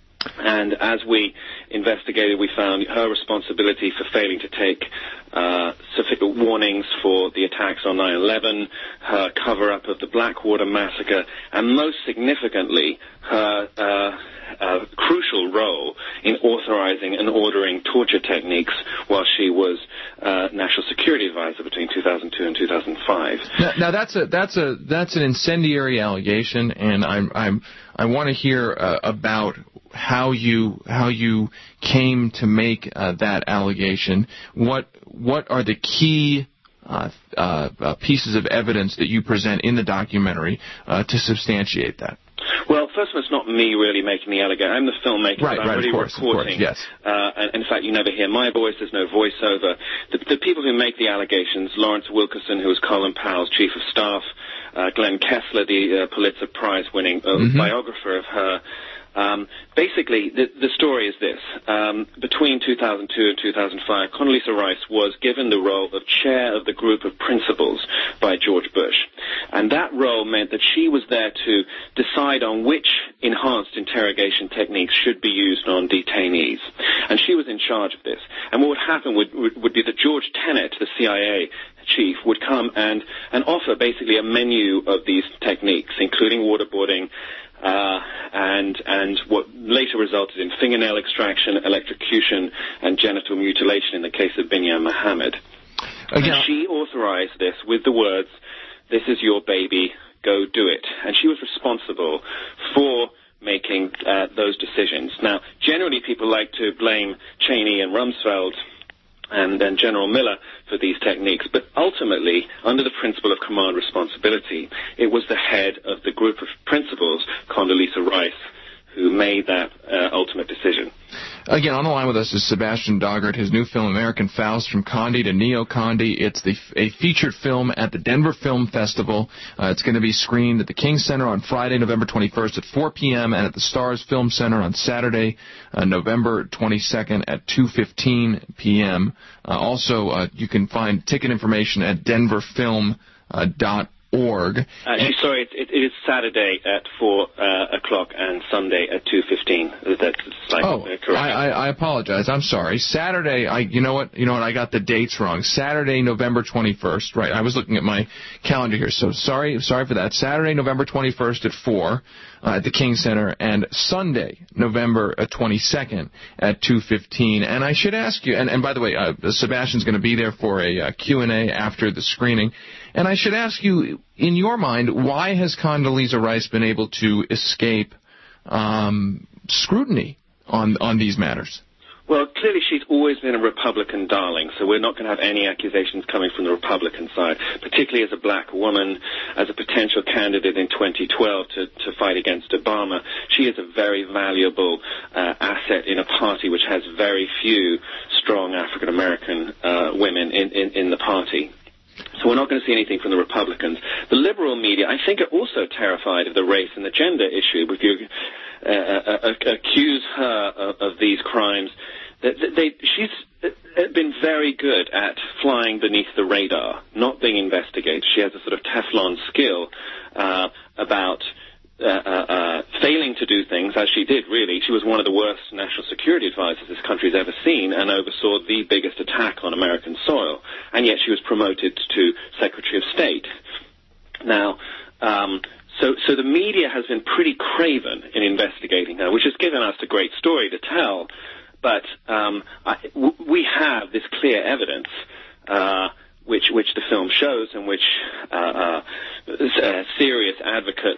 And as we investigated, we found her responsibility for failing to take uh, sufficient warnings for the attacks on nine eleven, her cover-up of the Blackwater massacre, and most significantly, her uh, uh, crucial role in authorizing and ordering torture techniques while she was uh, National Security Advisor between two thousand two and two thousand five. Now, now that's a that's a that's an incendiary allegation, and I'm I'm I want to hear uh, about how you how you came to make uh, that allegation. What what are the key uh, uh, uh, pieces of evidence that you present in the documentary uh, to substantiate that? Well, first of all, it's not me really making the allegation. I'm the filmmaker, right, but I'm right, really of course, reporting. Of course, yes. Uh, and in fact, you never hear my voice. There's no voiceover. The, the people who make the allegations, Lawrence Wilkerson, who was Colin Powell's chief of staff, uh, Glenn Kessler, the uh, Pulitzer Prize-winning uh, mm-hmm. biographer of her. Um, basically, the, the story is this. Um, between two thousand two and two thousand five, Condoleezza Rice was given the role of chair of the group of principals by George Bush. And that role meant that she was there to decide on which enhanced interrogation techniques should be used on detainees. And she was in charge of this. And what would happen would, would, would be that George Tenet, the C I A chief, would come and, and offer basically a menu of these techniques, including waterboarding, Uh, and and what later resulted in fingernail extraction, electrocution, and genital mutilation in the case of Binyam Mohammed. Again, and she authorized this with the words, "This is your baby, go do it." And she was responsible for making uh, those decisions. Now, generally people like to blame Cheney and Rumsfeld and then General Miller for these techniques. But ultimately, under the principle of command responsibility, it was the head of the group of principals, Condoleezza Rice, who made that uh, ultimate decision. Again, on the line with us is Sebastian Doggart, his new film, American Faust, From Condi to Neo-Condi. It's the, a featured film at the Denver Film Festival. Uh, it's going to be screened at the King Center on Friday, November twenty-first at four p.m. and at the Stars Film Center on Saturday, uh, November twenty-second at two fifteen p.m. Uh, also, uh, you can find ticket information at denver film dot org. Actually, sorry, it, it, it is Saturday at four uh, o'clock and Sunday at two fifteen. That's slightly oh, correct. I, I, I apologize. I'm sorry. Saturday. I, you know what? You know what? I got the dates wrong. Saturday, November twenty-first. Right. I was looking at my calendar here. So sorry. Sorry for that. Saturday, November twenty-first at four uh, at the King Center, and Sunday, November twenty-second at two fifteen. And I should ask you. And, and by the way, uh, Sebastian's going to be there for a uh, Q and A after the screening. And I should ask you, in your mind, why has Condoleezza Rice been able to escape um, scrutiny on on these matters? Well, clearly she's always been a Republican darling, so we're not going to have any accusations coming from the Republican side, particularly as a black woman, as a potential candidate in twenty twelve to, to fight against Obama. She is a very valuable uh, asset in a party which has very few strong African-American uh, women in, in, in the party. So we're not going to see anything from the Republicans. The liberal media, I think, are also terrified of the race and the gender issue. If you uh, uh, accuse her of, of these crimes, they, they, she's been very good at flying beneath the radar, not being investigated. She has a sort of Teflon skill uh, about uh, uh, uh, failing to do things, as she did, really. She was one of the worst national security advisors this country's ever seen and oversaw the biggest attack on American soil. And yet she was promoted to Secretary of State. Now, um, so, so the media has been pretty craven in investigating her, which has given us a great story to tell. But um, I, w- we have this clear evidence uh, which which the film shows, and which uh, uh, uh, serious advocates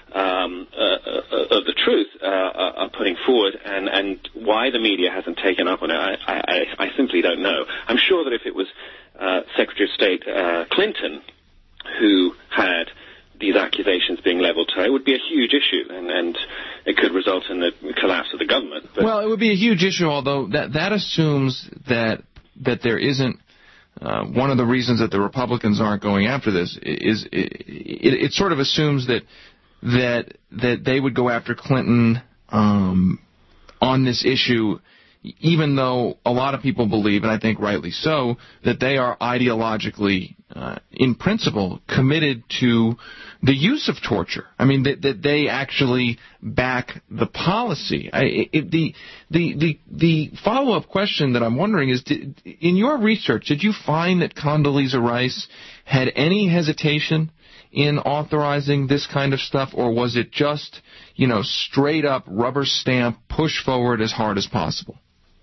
um, uh, uh, of the truth uh, are putting forward, and, and why the media hasn't taken up on it, I, I, I simply don't know. I'm sure that if it was uh, Secretary of State uh, Clinton who had these accusations being leveled to her, it would be a huge issue, and, and it could result in the collapse of the government. But well, it would be a huge issue, although that that assumes that that there isn't. Uh, one of the reasons that the Republicans aren't going after this is it, it, it sort of assumes that that that they would go after Clinton um, on this issue, even though a lot of people believe, and I think rightly so, that they are ideologically, uh, in principle, committed to the use of torture. I mean, that, that they actually back the policy. I, it, the the the the follow-up question that I'm wondering is, did, in your research, did you find that Condoleezza Rice had any hesitation in authorizing this kind of stuff, or was it just, you know, straight up rubber stamp, push forward as hard as possible?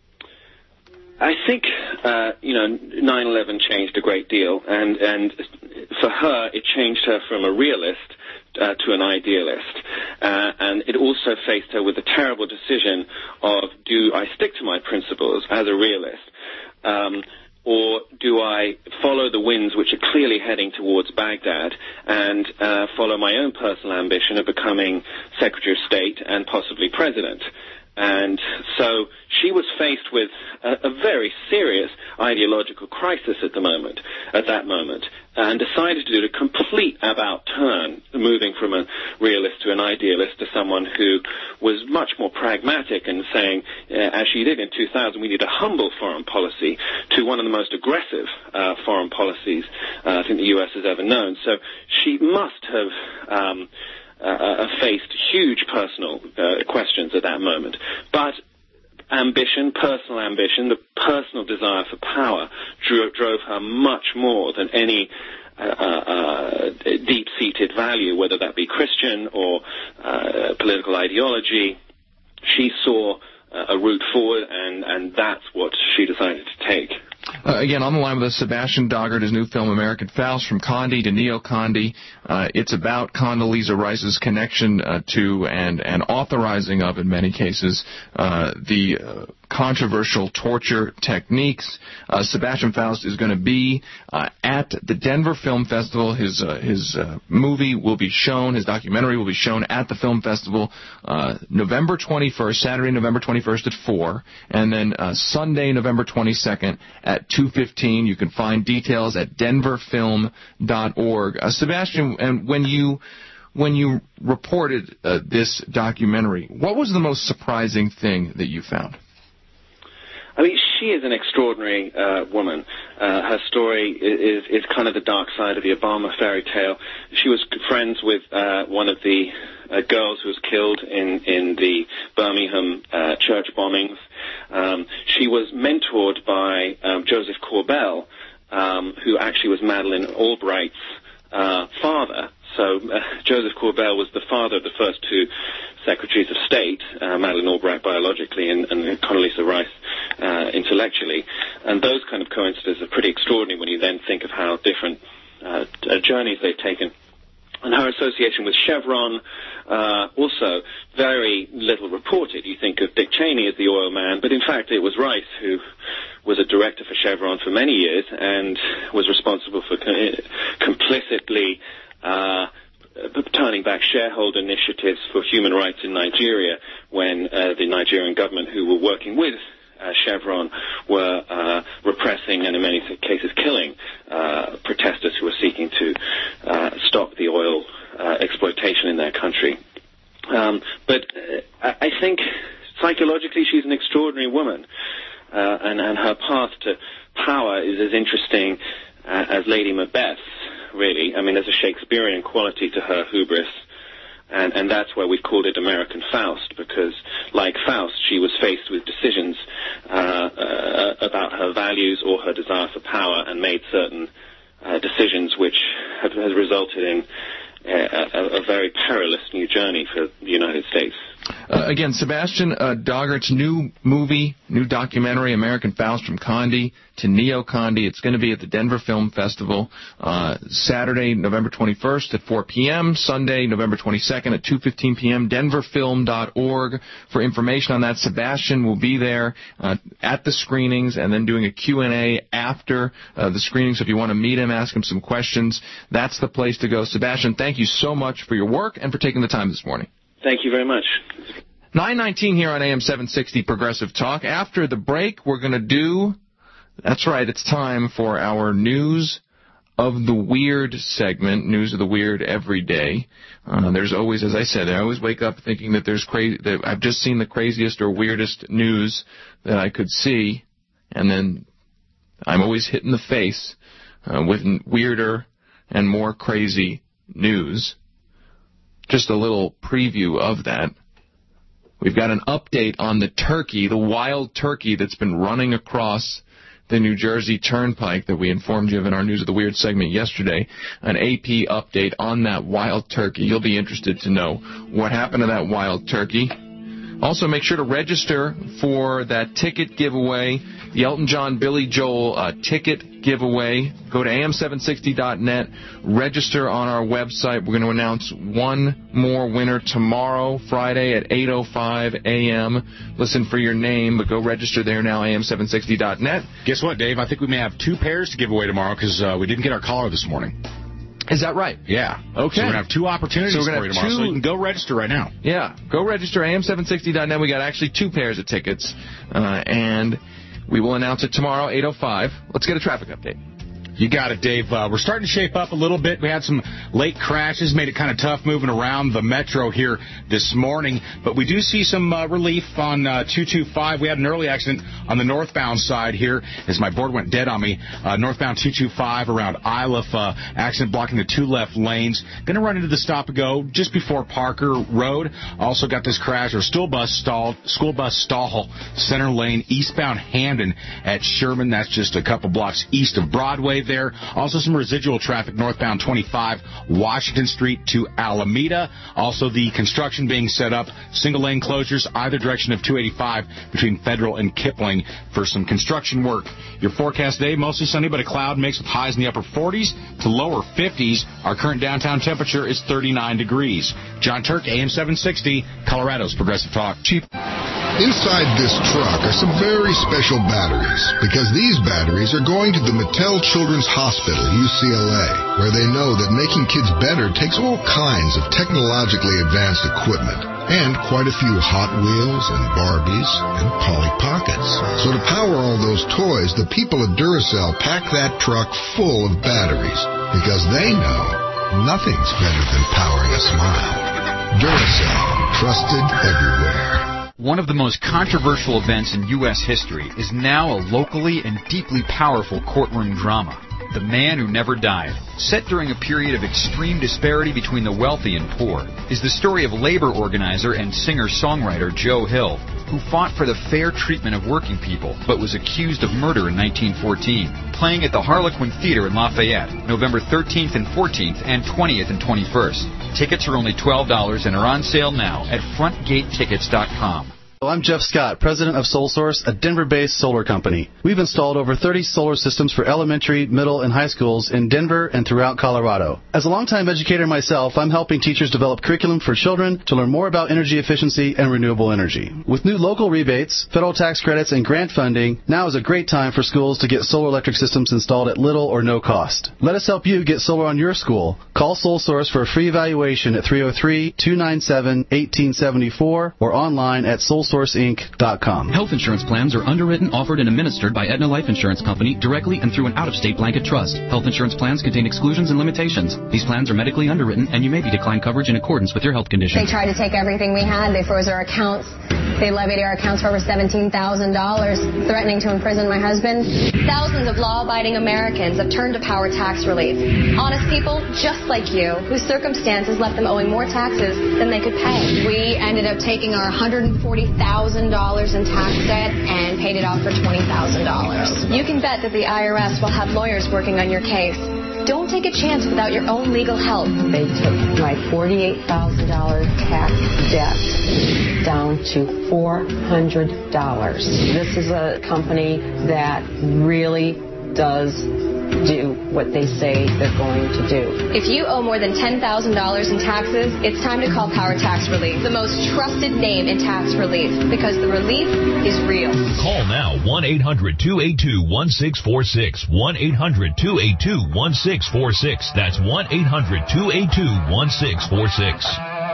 I think, uh, you know, nine eleven changed a great deal, and, and for her, it changed her from a realist uh, to an idealist. Uh, and it also faced her with the terrible decision of, do I stick to my principles as a realist, um, or do I follow the winds which are clearly heading towards Baghdad and uh, follow my own personal ambition of becoming Secretary of State and possibly President? And so she was faced with a, a very serious ideological crisis at the moment, at that moment, and decided to do a complete about turn, moving from a realist to an idealist to someone who was much more pragmatic and saying, uh, as she did in two thousand, we need a humble foreign policy, to one of the most aggressive uh, foreign policies uh, I think the U S has ever known. So she must have Um, Uh, faced huge personal uh, questions at that moment. But ambition, personal ambition, the personal desire for power drew, drove her much more than any uh, uh, deep-seated value, whether that be Christian or uh, political ideology. She saw uh, a route forward, and, and that's what she decided to take. Uh, again, on the line with us, Sebastian Doggart, his new film, American Faust, From Condi to Neo-Condi. Uh, it's about Condoleezza Rice's connection uh, to and, and authorizing of, in many cases, uh, the uh, controversial torture techniques. Uh, Sebastian Faust is going to be uh, at the Denver Film Festival. His uh, his uh, movie will be shown, his documentary will be shown at the film festival uh, November twenty-first, Saturday, November twenty-first at four, and then uh, Sunday, November twenty-second at two fifteen. You can find details at denver film dot org. Uh, Sebastian, and when you when you reported uh, this documentary, what was the most surprising thing that you found? I mean, she is an extraordinary uh, woman. Uh, her story is, is kind of the dark side of the Obama fairy tale. She was friends with uh, one of the uh, girls who was killed in, in the Birmingham uh, church bombings. Um, she was mentored by um, Joseph Corbell, um, who actually was Madeleine Albright's uh, father. So uh, Joseph Corbell was the father of the first two Secretaries of State, uh, Madeleine Albright biologically and, and Condoleezza Rice uh, intellectually. And those kind of coincidences are pretty extraordinary when you then think of how different uh, journeys they've taken. And her association with Chevron, uh, also very little reported. You think of Dick Cheney as the oil man, but in fact it was Rice who was a director for Chevron for many years and was responsible for co- complicitly uh, turning back shareholder initiatives for human rights in Nigeria when uh, the Nigerian government, who were working with uh, Chevron, were uh, repressing and in many cases killing uh, protesters who were seeking to uh, stop the oil uh, exploitation in their country. Um, but uh, I think psychologically she's an extraordinary woman, uh, and, and her path to power is as interesting uh, as Lady Macbeth. Really, I mean, there's a Shakespearean quality to her hubris, and, and that's why we've called it American Faust, because, like Faust, she was faced with decisions uh, uh, about her values or her desire for power, and made certain uh, decisions which have, has resulted in a, a, a very perilous new journey for the United States. Uh, again, Sebastian uh, Doggert's new movie, new documentary, American Faust, from Condi to Neo-Condi. It's going to be at the Denver Film Festival uh, Saturday, November twenty-first at four p.m., Sunday, November twenty-second at two fifteen p.m., denver film dot org for information on that. Sebastian will be there uh, at the screenings and then doing a Q and A after uh, the screenings. So if you want to meet him, ask him some questions, that's the place to go. Sebastian, thank you so much for your work and for taking the time this morning. Thank you very much. nine nineteen here on A M seven sixty Progressive Talk. After the break, we're going to do, that's right, it's time for our News of the Weird segment, News of the Weird every day. Uh, there's always, as I said, I always wake up thinking that there's crazy, that I've just seen the craziest or weirdest news that I could see, and then I'm always hit in the face uh, with weirder and more crazy news. Just a little preview of that. We've got an update on the turkey, the wild turkey that's been running across the New Jersey Turnpike that we informed you of in our News of the Weird segment yesterday. An A P update on that wild turkey. You'll be interested to know what happened to that wild turkey. Also, make sure to register for that ticket giveaway, the Elton John Billy Joel uh, ticket giveaway. Go to A M seven sixty dot net, register on our website. We're going to announce one more winner tomorrow, Friday at eight oh five a.m. Listen for your name, but go register there now, A M seven sixty dot net. Guess what, Dave? I think we may have two pairs to give away tomorrow because uh, we didn't get our caller this morning. Is that right? Yeah. Okay. So we're going to have two opportunities so for you tomorrow, two... so you can go register right now. Yeah. Go register, A M seven sixty dot net. We got actually two pairs of tickets, uh, and we will announce it tomorrow, eight oh five. Let's get a traffic update. You got it, Dave. Uh, we're starting to shape up a little bit. We had some late crashes, made it kind of tough moving around the metro here this morning. But we do see some uh, relief on uh, two two five. We had an early accident on the northbound side here as my board went dead on me. Uh, northbound two two five around Iliff, uh, accident blocking the two left lanes. Going to run into the stop-and-go just before Parker Road. Also got this crash, or school bus stalled, school bus stall, center lane, eastbound Hamden at Sherman. That's just a couple blocks east of Broadway there. Also some residual traffic northbound twenty-five, Washington Street to Alameda. Also the construction being set up, single lane closures either direction of two eighty-five between Federal and Kipling for some construction work. Your forecast today, mostly sunny but a cloud mix with highs in the upper forties to lower fifties. Our current downtown temperature is thirty-nine degrees. John Turk, A M seven sixty, Colorado's Progressive Talk. Cheap. Inside this truck are some very special batteries, because these batteries are going to the Mattel Children's Hospital, U C L A, where they know that making kids better takes all kinds of technologically advanced equipment, and quite a few Hot Wheels and Barbies and Polly Pockets. So to power all those toys, the people at Duracell pack that truck full of batteries, because they know nothing's better than powering a smile. Duracell, trusted everywhere. One of the most controversial events in U S history is now a locally and deeply powerful courtroom drama. The Man Who Never Died. Set during a period of extreme disparity between the wealthy and poor, is the story of labor organizer and singer-songwriter Joe Hill, who fought for the fair treatment of working people, but was accused of murder in nineteen fourteen. Playing at the Harlequin Theater in Lafayette, November thirteenth and fourteenth, and twentieth and twenty-first. Tickets are only twelve dollars and are on sale now at front gate tickets dot com. I'm Jeff Scott, president of SolSource, a Denver-based solar company. We've installed over thirty solar systems for elementary, middle, and high schools in Denver and throughout Colorado. As a longtime educator myself, I'm helping teachers develop curriculum for children to learn more about energy efficiency and renewable energy. With new local rebates, federal tax credits, and grant funding, now is a great time for schools to get solar electric systems installed at little or no cost. Let us help you get solar on your school. Call SolSource for a free evaluation at three oh three, two nine seven, one eight seven four or online at solsource source inc dot com. Health insurance plans are underwritten, offered, and administered by Aetna Life Insurance Company directly and through an out-of-state blanket trust. Health insurance plans contain exclusions and limitations. These plans are medically underwritten, and you may be declined coverage in accordance with your health condition. They tried to take everything we had. They froze our accounts. They levied our accounts for over seventeen thousand dollars, threatening to imprison my husband. Thousands of law-abiding Americans have turned to power tax relief. Honest people, just like you, whose circumstances left them owing more taxes than they could pay. We ended up taking our one hundred forty thousand dollars in tax debt and paid it off for twenty thousand dollars. You can bet that the I R S will have lawyers working on your case. Don't take a chance without your own legal help. They took my forty-eight thousand dollars tax debt down to four hundred dollars. This is a company that really does do what they say they're going to do. If you owe more than ten thousand dollars in taxes, it's time to call Power Tax Relief, the most trusted name in tax relief, because the relief is real. Call now, one eight hundred, two eight two, one six four six, one eight hundred, two eight two, one six four six. That's one eight hundred, two eight two, one six four six.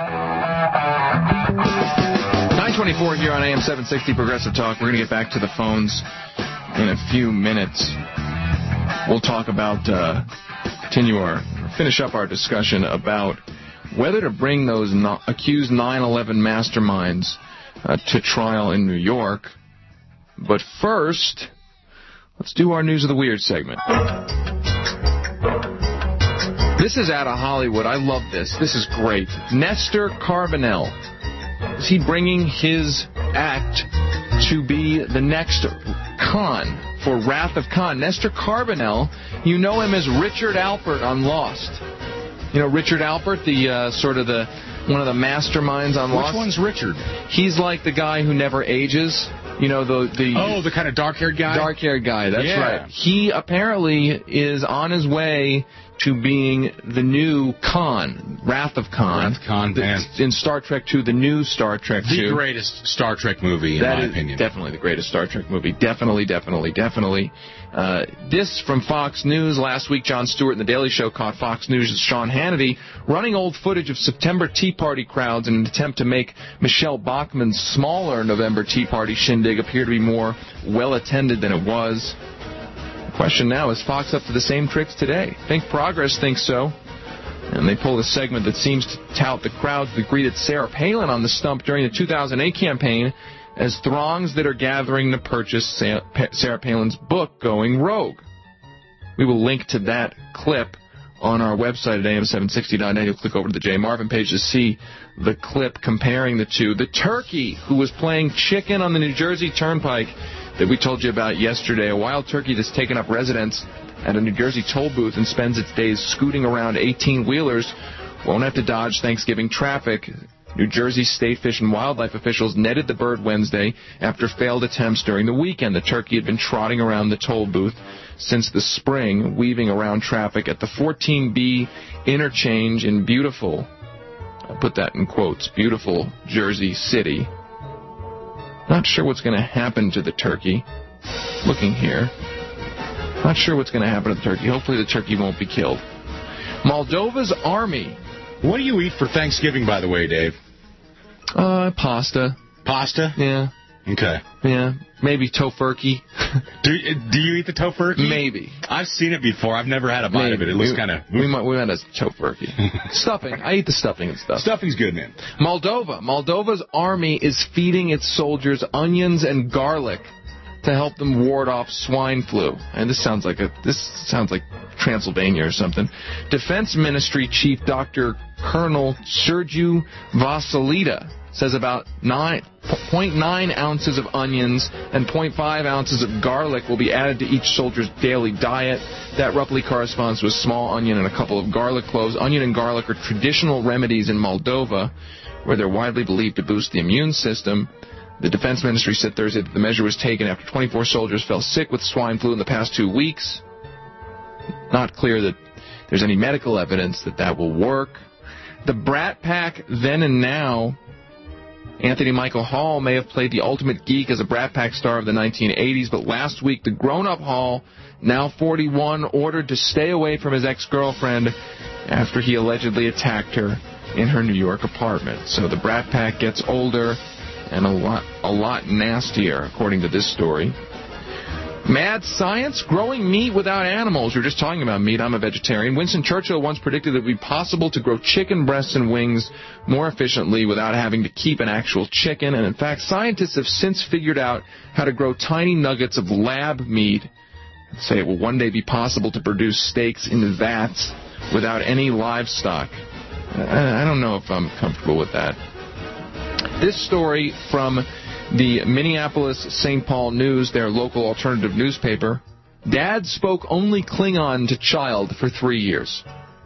nine twenty-four here on A M seven sixty Progressive Talk. We're going to get back to the phones in a few minutes. We'll talk about, uh, continue our, finish up our discussion about whether to bring those no, accused nine eleven masterminds uh, to trial in New York. But first, let's do our News of the Weird segment. This is out of Hollywood. I love this. This is great. Nestor Carbonell. Is he bringing his act to be the next Khan for Wrath of Khan? Nestor Carbonell, you know him as Richard Alpert on Lost. You know Richard Alpert, the uh, sort of the one of the masterminds on Lost. Which one's Richard? He's like the guy who never ages. You know, the the oh, the kind of dark-haired guy. Dark-haired guy. That's yeah. right. He apparently is on his way to being the new Khan, Wrath of Khan. Wrath of Khan, the, man. In Star Trek two, the new Star Trek two. The greatest Star Trek movie, in that my is opinion. Definitely the greatest Star Trek movie. Definitely, definitely, definitely. Uh, this from Fox News. Last week, Jon Stewart and The Daily Show caught Fox News' Sean Hannity running old footage of September Tea Party crowds in an attempt to make Michelle Bachmann's smaller November Tea Party shindig appear to be more well-attended than it was. Question now, is Fox up to the same tricks today? Think Progress thinks so. And they pulled a segment that seems to tout the crowds that greeted Sarah Palin on the stump during the two thousand eight campaign as throngs that are gathering to purchase Sarah Palin's book, Going Rogue. We will link to that clip on our website at A M seven sixty dot net. You'll click over to the Jay Marvin page to see the clip comparing the two. The turkey who was playing chicken on the New Jersey Turnpike that we told you about yesterday, a wild turkey that's taken up residence at a New Jersey toll booth and spends its days scooting around eighteen-wheelers, won't have to dodge Thanksgiving traffic. New Jersey State Fish and Wildlife officials netted the bird Wednesday after failed attempts during the weekend. The turkey had been trotting around the toll booth since the spring, weaving around traffic at the fourteen B interchange in beautiful, I'll put that in quotes, beautiful Jersey City. Not sure what's going to happen to the turkey. Looking here. Not sure what's going to happen to the turkey. Hopefully the turkey won't be killed. Moldova's army. What do you eat for Thanksgiving, by the way, Dave? Uh, pasta. Pasta? Yeah. Okay. Yeah. Maybe tofurkey. do Do you eat the tofurkey? Maybe. I've seen it before. I've never had a bite Maybe. of it. It looks we, kind of... We might we might have tofurkey. Stuffing. I eat the stuffing and stuff. Stuffing's good, man. Moldova. Moldova's army is feeding its soldiers onions and garlic to help them ward off swine flu. And this sounds like a this sounds like Transylvania or something. Defense Ministry Chief Doctor Colonel Sergiu Vasilita says about nine point nine ounces of onions and zero point five ounces of garlic will be added to each soldier's daily diet. That roughly corresponds to a small onion and a couple of garlic cloves. Onion and garlic are traditional remedies in Moldova, where they're widely believed to boost the immune system. The Defense Ministry said Thursday that the measure was taken after twenty-four soldiers fell sick with swine flu in the past two weeks. Not clear that there's any medical evidence that that will work. The Brat Pack Then and Now. Anthony Michael Hall may have played the ultimate geek as a Brat Pack star of the nineteen eighties, but last week the grown-up Hall, now forty-one, ordered to stay away from his ex-girlfriend after he allegedly attacked her in her New York apartment. So the Brat Pack gets older and a lot, a lot nastier, according to this story. Mad science? Growing meat without animals. We were just talking about meat. I'm a vegetarian. Winston Churchill once predicted that it would be possible to grow chicken breasts and wings more efficiently without having to keep an actual chicken. And in fact, scientists have since figured out how to grow tiny nuggets of lab meat. Say it will one day be possible to produce steaks in vats without any livestock. I don't know if I'm comfortable with that. This story from the Minneapolis Saint Paul News, their local alternative newspaper. Dad spoke only Klingon to child for three years.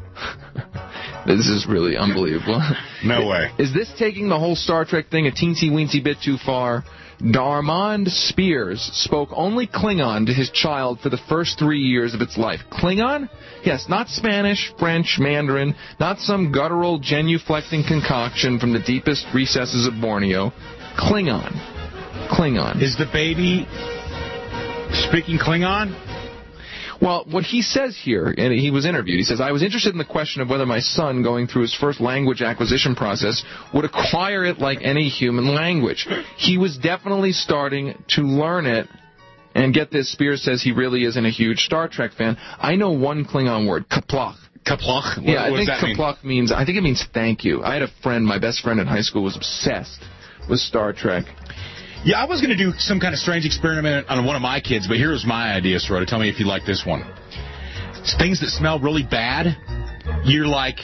This is really unbelievable. No way. Is this taking the whole Star Trek thing a teensy-weensy bit too far? Darmond Spears spoke only Klingon to his child for the first three years of its life. Klingon? Yes, not Spanish, French, Mandarin, not some guttural, genuflecting concoction from the deepest recesses of Borneo. Klingon. Klingon. Is the baby speaking Klingon? Well, what he says here, and he was interviewed, he says, I was interested in the question of whether my son, going through his first language acquisition process, would acquire it like any human language. He was definitely starting to learn it. And get this, Spears says he really isn't a huge Star Trek fan. I know one Klingon word, kaplach. Kaplach? What, yeah, I what think does that kaplach mean? means, I think it means thank you. I had a friend, my best friend in high school was obsessed with Star Trek. Yeah, I was going to do some kind of strange experiment on one of my kids, but here's my idea, Sorota. Tell me if you like this one. It's things that smell really bad, you're like,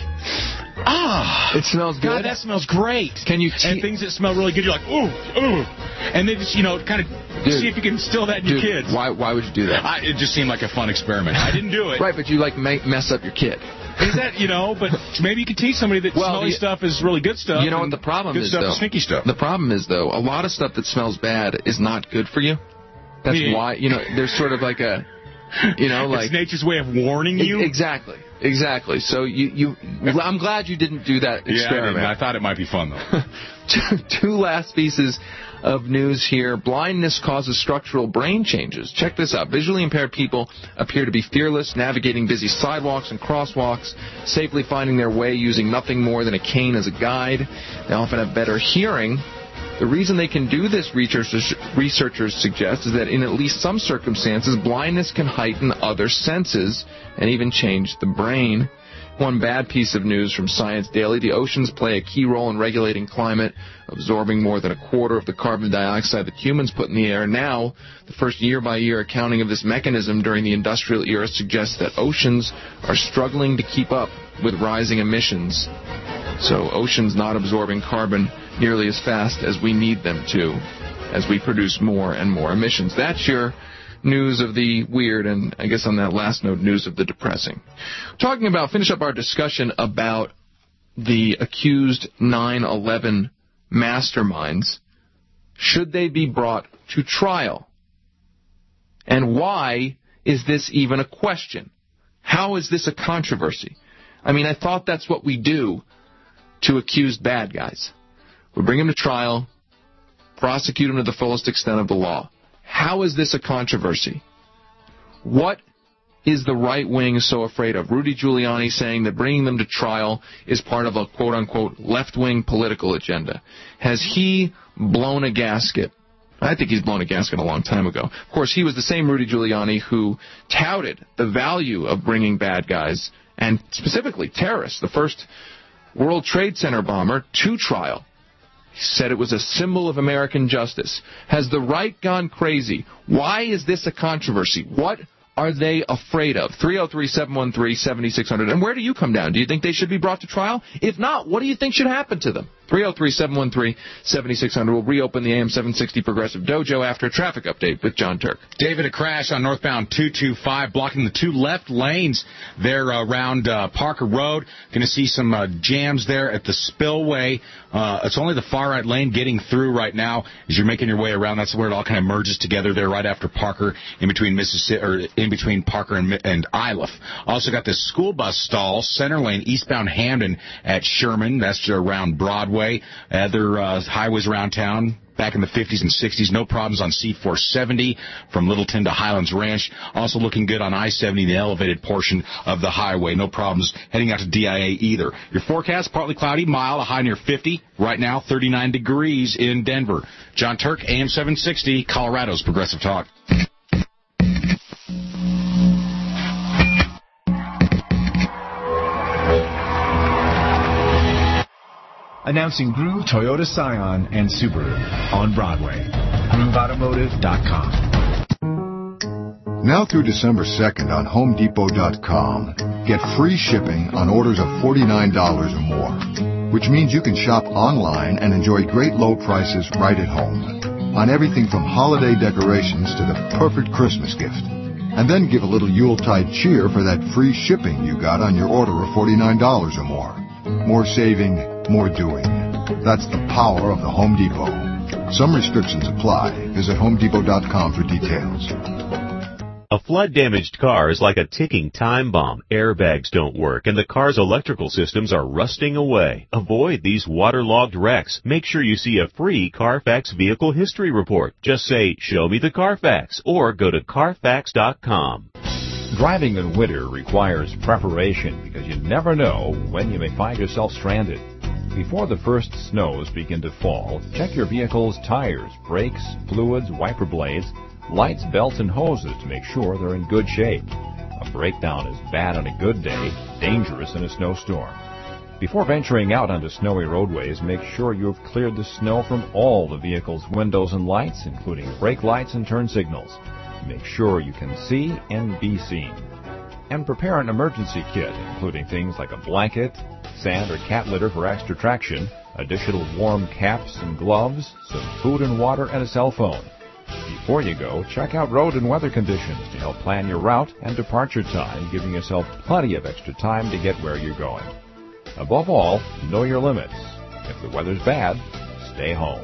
ah. It smells good? God, that smells great. Can you te- and things that smell really good, you're like, ooh, ooh. And then just, you know, kind of dude, see if you can instill that in dude, your kids. Why, why would you do that? I, it just seemed like a fun experiment. I didn't do it. Right, but you, like, make, mess up your kid. Is that, you know, but maybe you could teach somebody that well, smelly the, stuff is really good stuff. You know what the problem good is, stuff though? Is stinky stuff. The problem is, though, a lot of stuff that smells bad is not good for you. That's yeah. why, you know, there's sort of like a, you know, like... It's nature's way of warning you? Exactly. Exactly. So you, you, I'm glad you didn't do that experiment. Yeah, I, I thought it might be fun, though. two, two last pieces of news here. Blindness causes structural brain changes. Check this out. Visually impaired people appear to be fearless, navigating busy sidewalks and crosswalks, safely finding their way using nothing more than a cane as a guide. They often have better hearing. The reason they can do this, researchers, researchers suggest, is that in at least some circumstances, blindness can heighten other senses and even change the brain. One bad piece of news from Science Daily: the oceans play a key role in regulating climate, absorbing more than a quarter of the carbon dioxide that humans put in the air. Now, the first year-by-year accounting of this mechanism during the industrial era suggests that oceans are struggling to keep up with rising emissions. So oceans not absorbing carbon nearly as fast as we need them to, as we produce more and more emissions. That's your news of the weird, and I guess on that last note, news of the depressing. Talking about, finish up our discussion about the accused nine eleven masterminds. Should they be brought to trial? And why is this even a question? How is this a controversy? I mean, I thought that's what we do to accused bad guys. We bring them to trial, prosecute him to the fullest extent of the law. How is this a controversy? What is the right wing so afraid of? Rudy Giuliani saying that bringing them to trial is part of a quote-unquote left-wing political agenda. Has he blown a gasket? I think he's blown a gasket a long time ago. Of course, he was the same Rudy Giuliani who touted the value of bringing bad guys, and specifically terrorists, the first World Trade Center bomber, to trial. He said it was a symbol of American justice. Has the right gone crazy? Why is this a controversy? What are they afraid of? three oh three, seven one three, seven six zero zero. And where do you come down? Do you think they should be brought to trial? If not, what do you think should happen to them? three oh three, seven one three, seven six zero zero. We'll reopen the A M seven sixty Progressive Dojo after a traffic update with John Turk. David, a crash on northbound two two five, blocking the two left lanes there uh, around uh, Parker Road. Going to see some uh, jams there at the spillway. Uh, it's only the far right lane getting through right now as you're making your way around. That's where it all kind of merges together there right after Parker, in between Mississippi, or in between Parker and, and Iliff. Also got this school bus stall, center lane, eastbound Hamden at Sherman. That's around Broadway. Other uh, highways around town. Back in the fifties and sixties, no problems on C four seventy from Littleton to Highlands Ranch. Also looking good on I seventy, the elevated portion of the highway. No problems heading out to D I A either. Your forecast, partly cloudy, mild, a high near fifty. Right now, thirty-nine degrees in Denver. John Turk, A M seven sixty, Colorado's Progressive Talk. Announcing Groove Toyota Scion and Subaru on Broadway. groove automotive dot com. Now through December second on home depot dot com, get free shipping on orders of forty-nine dollars or more, which means you can shop online and enjoy great low prices right at home on everything from holiday decorations to the perfect Christmas gift. And then give a little Yuletide cheer for that free shipping you got on your order of forty-nine dollars or more. More saving, more doing. That's the power of the Home Depot. Some restrictions apply. Visit home depot dot com for details. A flood-damaged car is like a ticking time bomb. Airbags don't work, and the car's electrical systems are rusting away. Avoid these waterlogged wrecks. Make sure you see a free Carfax Vehicle History Report. Just say, "Show me the Carfax," or go to carfax dot com. Driving in winter requires preparation because you never know when you may find yourself stranded. Before the first snows begin to fall, check your vehicle's tires, brakes, fluids, wiper blades, lights, belts, and hoses to make sure they're in good shape. A breakdown is bad on a good day, dangerous in a snowstorm. Before venturing out onto snowy roadways, make sure you've cleared the snow from all the vehicle's windows and lights, including brake lights and turn signals. Make sure you can see and be seen. And prepare an emergency kit, including things like a blanket, sand or cat litter for extra traction, additional warm caps and gloves, some food and water, and a cell phone. Before you go, check out road and weather conditions to help plan your route and departure time, giving yourself plenty of extra time to get where you're going. Above all, know your limits. If the weather's bad, stay home.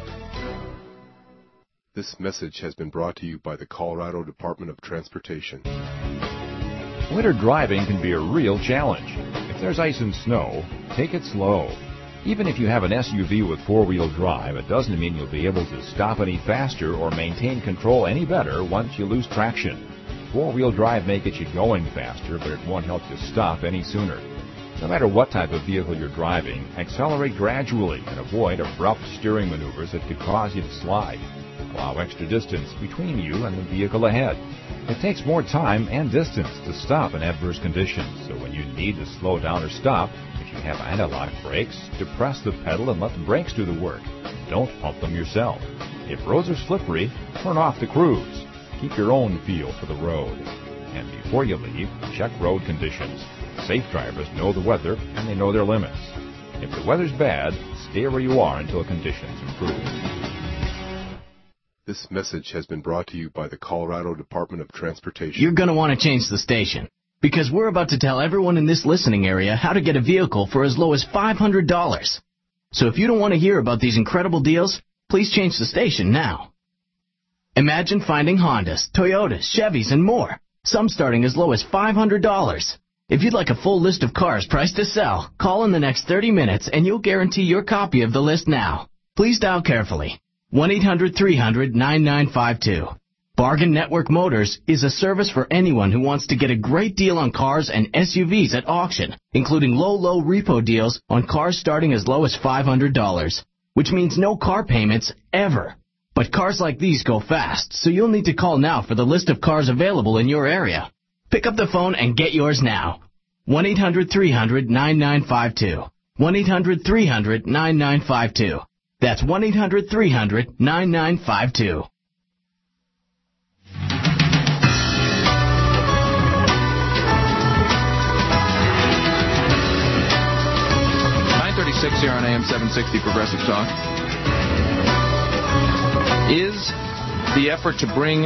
This message has been brought to you by the Colorado Department of Transportation. Winter driving can be a real challenge. If there's ice and snow, take it slow. Even if you have an S U V with four-wheel drive, it doesn't mean you'll be able to stop any faster or maintain control any better once you lose traction. Four-wheel drive may get you going faster, but it won't help you stop any sooner. No matter what type of vehicle you're driving, accelerate gradually and avoid abrupt steering maneuvers that could cause you to slide. Allow extra distance between you and the vehicle ahead. It takes more time and distance to stop in adverse conditions, so when you need to slow down or stop, if you have anti-lock brakes, depress the pedal and let the brakes do the work. Don't pump them yourself. If roads are slippery, turn off the cruise. Keep your own feel for the road. And before you leave, check road conditions. Safe drivers know the weather and they know their limits. If the weather's bad, stay where you are until conditions improve. This message has been brought to you by the Colorado Department of Transportation. You're going to want to change the station, because we're about to tell everyone in this listening area how to get a vehicle for as low as five hundred dollars. So if you don't want to hear about these incredible deals, please change the station now. Imagine finding Hondas, Toyotas, Chevys, and more, some starting as low as five hundred dollars. If you'd like a full list of cars priced to sell, call in the next thirty minutes and you'll guarantee your copy of the list now. Please dial carefully. one eight hundred three hundred nine nine five two. Bargain Network Motors is a service for anyone who wants to get a great deal on cars and S U Vs at auction, including low, low repo deals on cars starting as low as five hundred dollars, which means no car payments ever. But cars like these go fast, so you'll need to call now for the list of cars available in your area. Pick up the phone and get yours now. one eight hundred three hundred nine nine five two. one eight hundred three hundred nine nine five two. That's one eight hundred three hundred nine nine five two. nine thirty-six here on A M seven sixty Progressive Talk. Is the effort to bring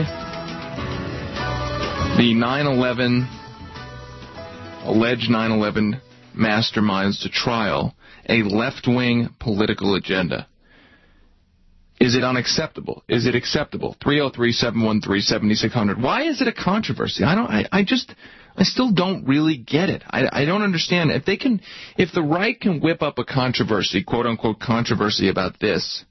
the nine eleven, alleged nine eleven masterminds to trial a left-wing political agenda? Is it unacceptable? Is it acceptable? three oh three, seven one three, seven six zero zero. Why is it a controversy? I don't. I, I just. I still don't really get it. I, I don't understand. If they can, if the right can whip up a controversy, quote unquote controversy about this,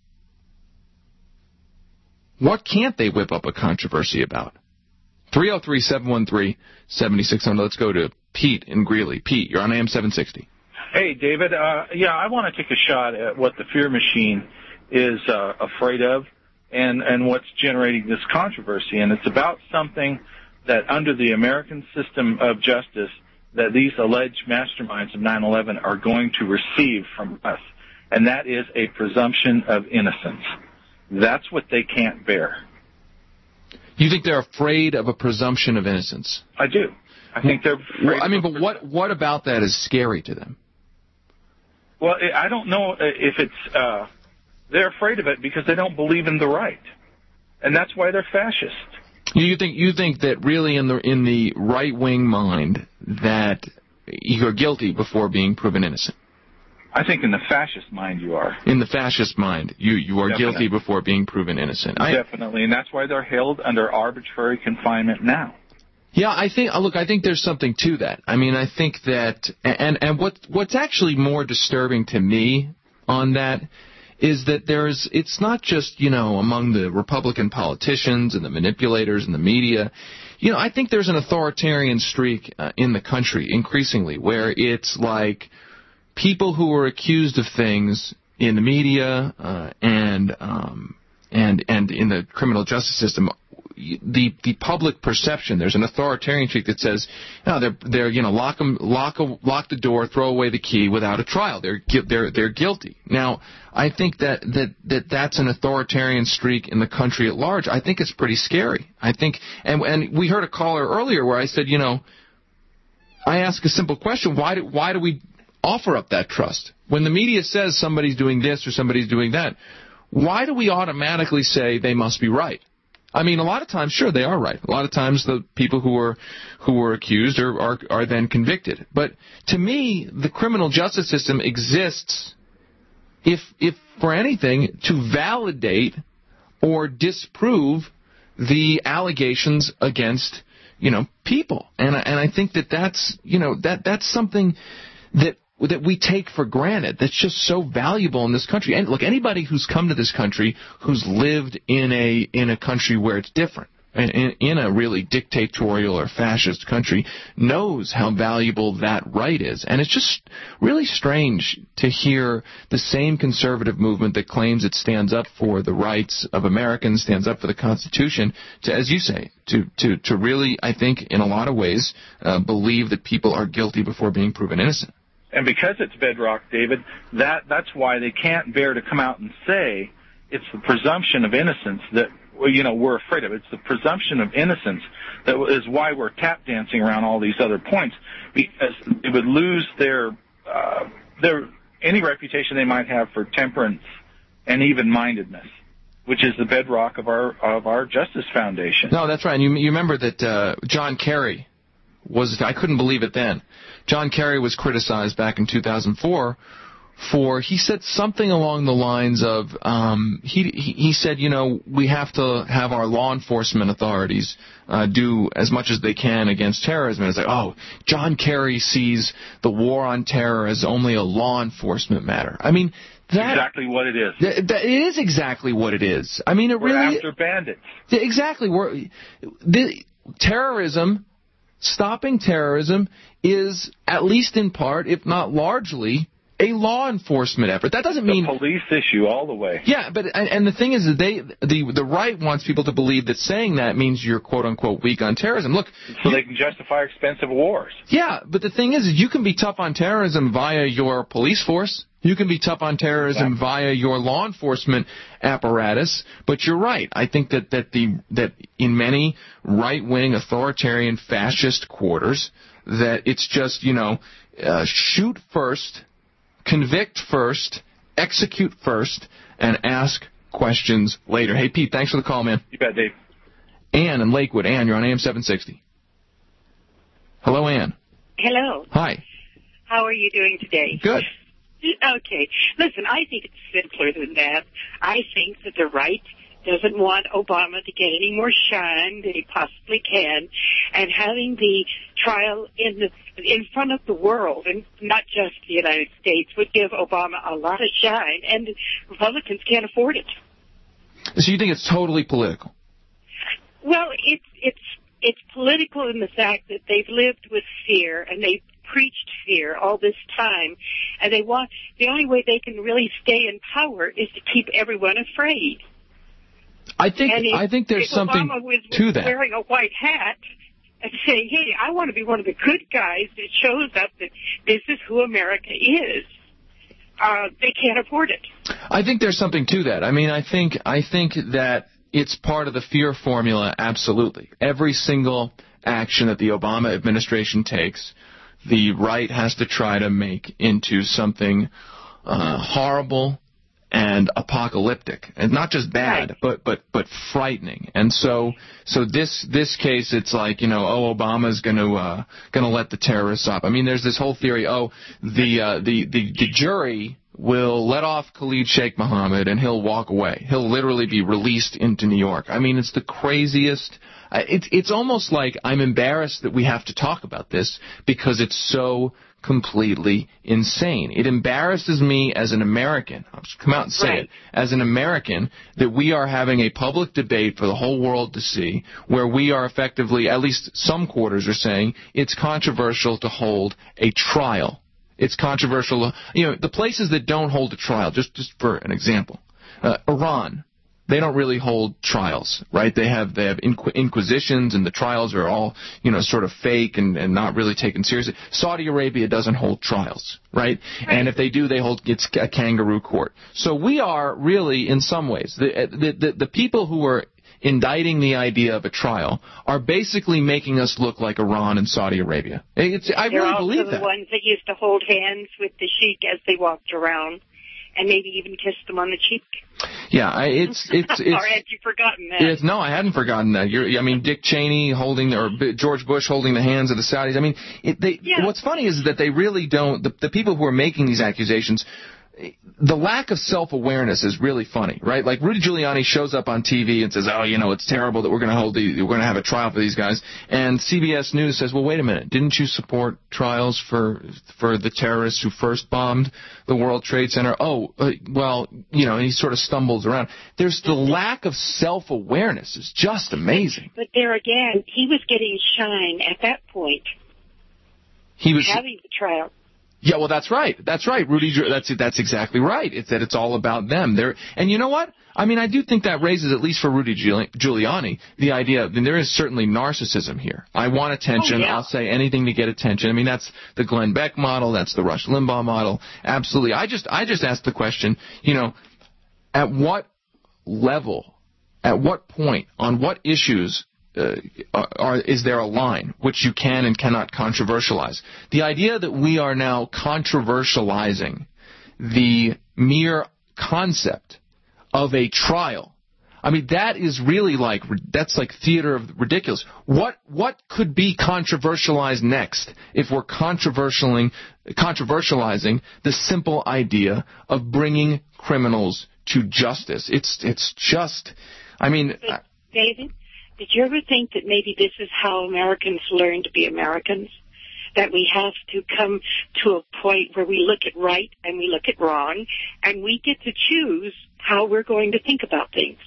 what can't they whip up a controversy about? three oh three, seven one three, seven six zero zero. Let's go to Pete in Greeley. Pete, you're on A M seven sixty. Hey, David. Uh, yeah, I want to take a shot at what the fear machine is uh, afraid of and, and what's generating this controversy. And it's about something that under the American system of justice that these alleged masterminds of nine eleven are going to receive from us. And that is a presumption of innocence. That's what they can't bear. You think they're afraid of a presumption of innocence? I do. I think they're afraid well, I mean, but what, what about that is scary to them? Well, I don't know if it's... Uh, they're afraid of it because they don't believe in the right. And that's why they're fascist. You think you think that really in the in the right-wing mind that you're guilty before being proven innocent? I think in the fascist mind you are. In the fascist mind, you, you are Definitely. guilty before being proven innocent. Definitely, I, and that's why they're held under arbitrary confinement now. Yeah, I think. Look, I think there's something to that. I mean, I think that, and and what what's actually more disturbing to me on that is that there's, it's not just, you know, among the Republican politicians and the manipulators and the media. You know, I think there's an authoritarian streak uh, in the country increasingly where it's like people who are accused of things in the media uh, and um, and and in the criminal justice system. The the public perception, there's an authoritarian streak that says, no, they're they're you know lock them lock a, lock the door, throw away the key without a trial. They're they're they're guilty. Now, I think that that that that's an authoritarian streak in the country at large. I think it's pretty scary. I think, and and we heard a caller earlier where I said, you know, I ask a simple question: why do why do we offer up that trust when the media says somebody's doing this or somebody's doing that? Why do we automatically say they must be right? I mean, a lot of times, sure, they are right. A lot of times the people who were who were accused are, are, are then convicted. But to me, the criminal justice system exists, if if for anything, to validate or disprove the allegations against, you know, people. And I, and I think that that's, you know, that that's something that that we take for granted, that's just so valuable in this country. And look, anybody who's come to this country, who's lived in a in a country where it's different, in, in a really dictatorial or fascist country, knows how valuable that right is. And it's just really strange to hear the same conservative movement that claims it stands up for the rights of Americans, stands up for the Constitution, to, as you say, to, to, to really, I think, in a lot of ways, uh, believe that people are guilty before being proven innocent. And because it's bedrock, David, that that's why they can't bear to come out and say it's the presumption of innocence that, you know, we're afraid of. It's the presumption of innocence that is why we're tap dancing around all these other points, because it would lose their uh, their any reputation they might have for temperance and even-mindedness, which is the bedrock of our of our Justice Foundation. No, that's right. And you, you remember that uh, John Kerry was, I couldn't believe it then. John Kerry was criticized back in two thousand four for, he said something along the lines of, um, he, he he said, you know, we have to have our law enforcement authorities uh, do as much as they can against terrorism. And it's like, oh, John Kerry sees the war on terror as only a law enforcement matter. I mean, That, exactly what it is. Th- that it is exactly what it is. I mean, it We're really... after bandits. Exactly. We're, the, terrorism, stopping terrorism, is at least in part, if not largely, a law enforcement effort. That doesn't mean... It's a police issue all the way. Yeah, but and, and the thing is that they the the right wants people to believe that saying that means you're quote unquote weak on terrorism. Look, so you, they can justify expensive wars. Yeah, but the thing is, is you can be tough on terrorism via your police force. You can be tough on terrorism exactly. via your law enforcement apparatus. But you're right. I think that that the that in many right-wing authoritarian fascist quarters that it's just, you know, uh, shoot first, convict first, execute first, and ask questions later. Hey, Pete, thanks for the call, man. You bet, Dave. Ann in Lakewood. Ann, you're on A M seven sixty. Hello, Ann. Hello. Hi. How are you doing today? Good. Okay. Listen, I think it's simpler than that. I think that the right doesn't want Obama to get any more shine than he possibly can, and having the trial in the in front of the world, and not just the United States, would give Obama a lot of shine, and Republicans can't afford it. So you think it's totally political? Well, it's it's it's political in the fact that they've lived with fear, and they've preached fear all this time, and they want the only way they can really stay in power is to keep everyone afraid. I think if, I think there's something Obama was, to was that. Wearing a white hat and saying, "Hey, I want to be one of the good guys," that shows up that this is who America is. Uh, they can't afford it. I think there's something to that. I mean, I think I think that it's part of the fear formula. Absolutely, every single action that the Obama administration takes, the right has to try to make into something uh, horrible and apocalyptic, and not just bad, right. but but but frightening. And so so this this case, it's like, you know, oh, Obama's going to uh, going to let the terrorists off. I mean, there's this whole theory. Oh, the uh, the, the the jury will let off Khalid Sheikh Mohammed and he'll walk away. He'll literally be released into New York. I mean, it's the craziest. Uh, it's it's almost like I'm embarrassed that we have to talk about this because it's so completely insane. It embarrasses me as an American. I'll just come out and say right. it. As an American, that we are having a public debate for the whole world to see, where we are effectively, at least some quarters are saying, it's controversial to hold a trial. It's controversial. You know, the places that don't hold a trial, just, just for an example, uh, Iran. They don't really hold trials, right? They have they have inqu- inquisitions, and the trials are all, you know, sort of fake and, and not really taken seriously. Saudi Arabia doesn't hold trials, right? right? And if they do, they hold it's a kangaroo court. So we are really, in some ways, the the the, the people who are indicting the idea of a trial are basically making us look like Iran and Saudi Arabia. It's, I They're really also believe the that. ones that used to hold hands with the sheik as they walked around, and maybe even kissed them on the cheek. Yeah, I, it's it's it's. Or had you forgotten that? It's, no, I hadn't forgotten that. You're, I mean, Dick Cheney holding, or George Bush holding the hands of the Saudis. I mean, it, they. Yeah. What's funny is that they really don't. The, the people who are making these accusations, the lack of self-awareness is really funny, right? Like Rudy Giuliani shows up on T V and says, "Oh, you know, it's terrible that we're going to hold the, we're going to have a trial for these guys." And C B S News says, "Well, wait a minute, didn't you support trials for for the terrorists who first bombed the World Trade Center?" Oh, uh, well, you know, and he sort of stumbles around. There's the lack of self-awareness is just amazing. But there again, he was getting shine at that point. He was having the trial. Yeah, well, that's right. That's right, Rudy. That's that's exactly right. It's that it's all about them. They're, and you know what? I mean, I do think that raises, at least for Rudy Giuliani, the idea. I mean, there is certainly narcissism here. I want attention. Oh, yeah. I'll say anything to get attention. I mean, that's the Glenn Beck model. That's the Rush Limbaugh model. Absolutely. I just I just asked the question. You know, at what level, at what point, on what issues? Uh, are, is there a line which you can and cannot controversialize? The idea that we are now controversializing the mere concept of a trial, I mean, that is really like, that's like theater of ridiculous. What what could be controversialized next if we're controversialing, controversializing the simple idea of bringing criminals to justice? It's it's just, I mean... David? Did you ever think that maybe this is how Americans learn to be Americans? that we have to come to a point where we look at right and we look at wrong, and we get to choose how we're going to think about things.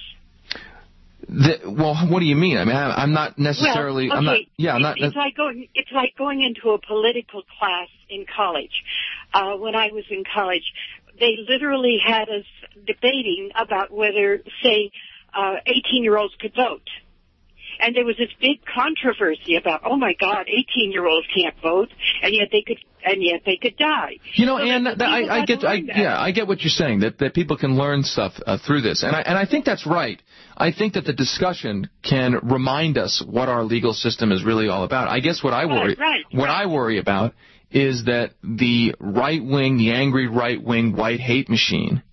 The, well, what do you mean? I mean, I, I'm not necessarily. Well, okay. I'm not. Yeah, I'm not. It's, it's like going. It's like going into a political class in college. Uh, when I was in college, they literally had us debating about whether, say, uh, eighteen-year-olds could vote. And there was this big controversy about, oh my God, eighteen-year-olds can't vote, and yet they could, and yet they could die. You know, so Ann, that, I, I get, I, yeah, I get what you're saying, that that people can learn stuff uh, through this, and I and I think that's right. I think that the discussion can remind us what our legal system is really all about. I guess what I worry, right, right, what right. I worry about is that the right wing, the angry right wing white hate machine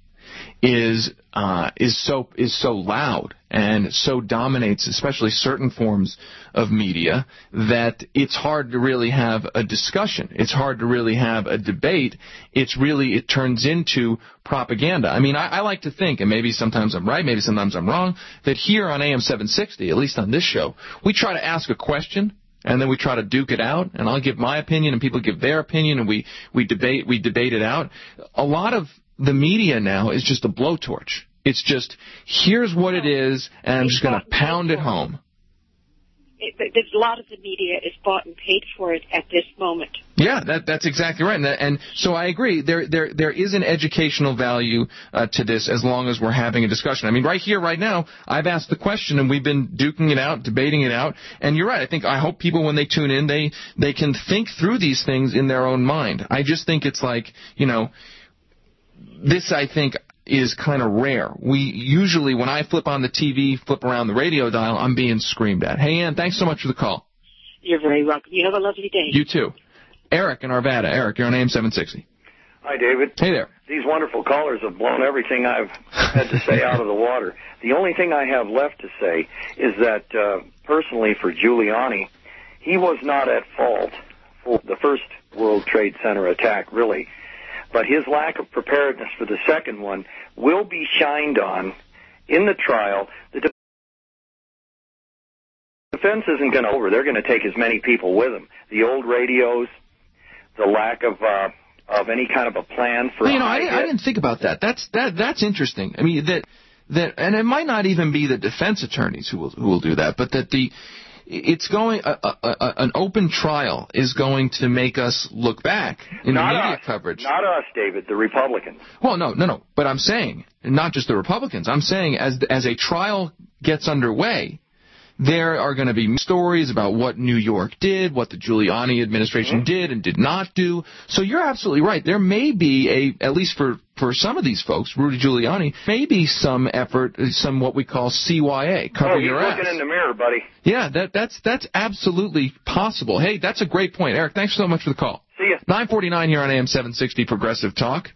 is uh, is so is so loud and so dominates, especially certain forms of media, that it's hard to really have a discussion. It's hard to really have a debate. It's really it turns into propaganda. I mean, I, I like to think, and maybe sometimes I'm right, maybe sometimes I'm wrong, that here on A M seven sixty, at least on this show, we try to ask a question. And then we try to duke it out, and I'll give my opinion, and people give their opinion, and we, we debate we debate it out. A lot of the media now is just a blowtorch. It's just, here's what it is, and I'm just going to pound it home. It, there's a lot of the media is bought and paid for it at this moment. Yeah, that, that's exactly right. And, that, and so I agree. There, there, there is an educational value uh, to this as long as we're having a discussion. I mean, right here, right now, I've asked the question, and we've been duking it out, debating it out. And you're right. I think I hope people, when they tune in, they they can think through these things in their own mind. I just think it's like, you know, this, I think, is kind of rare. We usually, when I flip on the T V, flip around the radio dial, I'm being screamed at. Hey, Ann, thanks so much for the call. You're very welcome. You have a lovely day. You too. Eric in Arvada. Eric, you're on A M seven sixty. Hi, David. Hey there. These wonderful callers have blown everything I've had to say out of the water. The only thing I have left to say is that, uh, personally, for Giuliani, he was not at fault for the first World Trade Center attack, really. But his lack of preparedness for the second one will be shined on in the trial. The defense isn't going to over. They're going to take as many people with them. The old radios, the lack of uh, of any kind of a plan for. Well, you know, I, I didn't think about that. That's that that's interesting. I mean that that, and it might not even be the defense attorneys who will who will do that, but that the. It's going, a, a, a, an open trial is going to make us look back in not the media us. coverage. Not us, David, the Republicans. Well, no, no, no. But I'm saying, not just the Republicans, I'm saying as as a trial gets underway, there are going to be stories about what New York did, what the Giuliani administration mm-hmm. did and did not do. So you're absolutely right. There may be a, at least for, for some of these folks, Rudy Giuliani, maybe some effort, some what we call C Y A, cover oh, he's your ass. looking in the mirror, buddy. Yeah, that, that's that's absolutely possible. Hey, that's a great point. Eric, thanks so much for the call. See ya. nine forty-nine here on A M seven sixty Progressive Talk.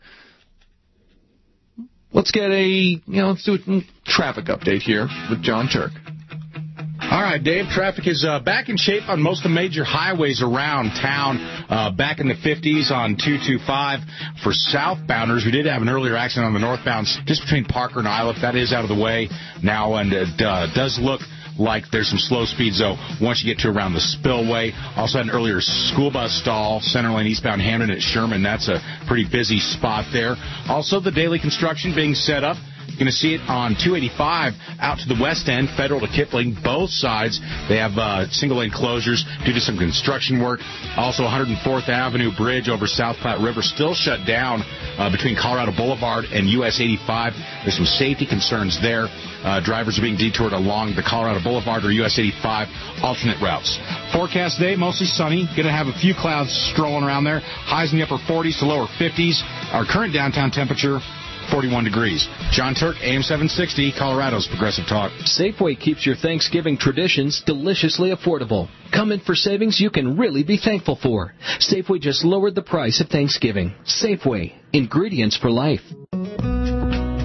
Let's get a, you know, let's do a traffic update here with John Turk. All right, Dave, traffic is uh, back in shape on most of the major highways around town. Uh, back in the fifties on two two five for southbounders. We did have an earlier accident on the northbound just between Parker and Iliff. That is out of the way now, and it uh, does look like there's some slow speeds, though, once you get to around the spillway. Also had an earlier school bus stall, center lane eastbound Hamden at Sherman. That's a pretty busy spot there. Also, the daily construction being set up. You're going to see it on two eighty-five out to the west end, Federal to Kipling. Both sides, they have uh, single-lane closures due to some construction work. Also, one hundred fourth Avenue Bridge over South Platte River still shut down uh, between Colorado Boulevard and U S eighty-five. There's some safety concerns there. Uh, drivers are being detoured along the Colorado Boulevard or U S eighty-five alternate routes. Forecast today, mostly sunny. Going to have a few clouds strolling around there. Highs in the upper forties to lower fifties. Our current downtown temperature, forty-one degrees. John Turk, A M seven sixty, Colorado's Progressive Talk. Safeway keeps your Thanksgiving traditions deliciously affordable. Come in for savings you can really be thankful for. Safeway just lowered the price of Thanksgiving. Safeway, ingredients for life. Want to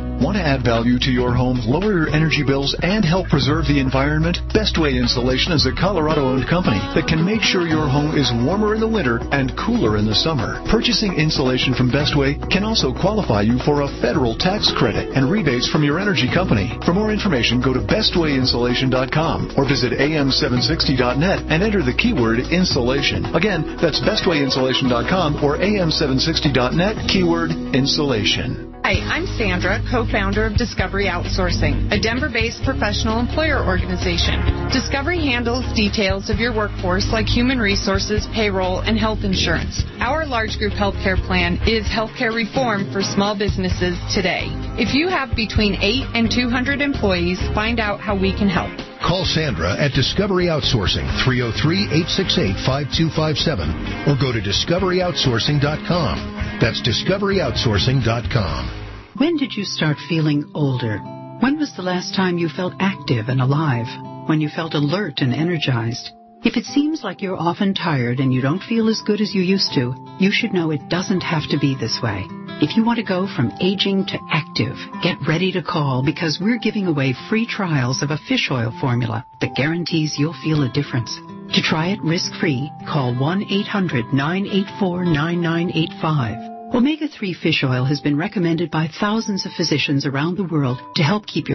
add value to your home, lower your energy bills, and help preserve the environment? Bestway Insulation is a Colorado-owned company that can make sure your home is warmer in the winter and cooler in the summer. Purchasing insulation from Bestway can also qualify you for a federal tax credit and rebates from your energy company. For more information, go to best way insulation dot com or visit A M seven sixty dot net and enter the keyword insulation. Again, that's best way insulation dot com or A M seven sixty dot net, keyword insulation. Hi, I'm Sandra, co-founder of Discovery Outsourcing, a Denver-based professional employer organization. Discovery handles details of your workforce like human resources, payroll, and health insurance. Our large group healthcare plan is healthcare reform for small businesses today. If you have between eight and two hundred employees, find out how we can help. Call Sandra at Discovery Outsourcing, three oh three, eight six eight, five two five seven, or go to discovery outsourcing dot com. That's discovery outsourcing dot com. When did you start feeling older? When was the last time you felt active and alive? When you felt alert and energized? If it seems like you're often tired and you don't feel as good as you used to, you should know it doesn't have to be this way. If you want to go from aging to active, get ready to call because we're giving away free trials of a fish oil formula that guarantees you'll feel a difference. To try it risk-free, call one eight hundred, nine eight four, nine nine eight five. Omega three fish oil has been recommended by thousands of physicians around the world to help keep your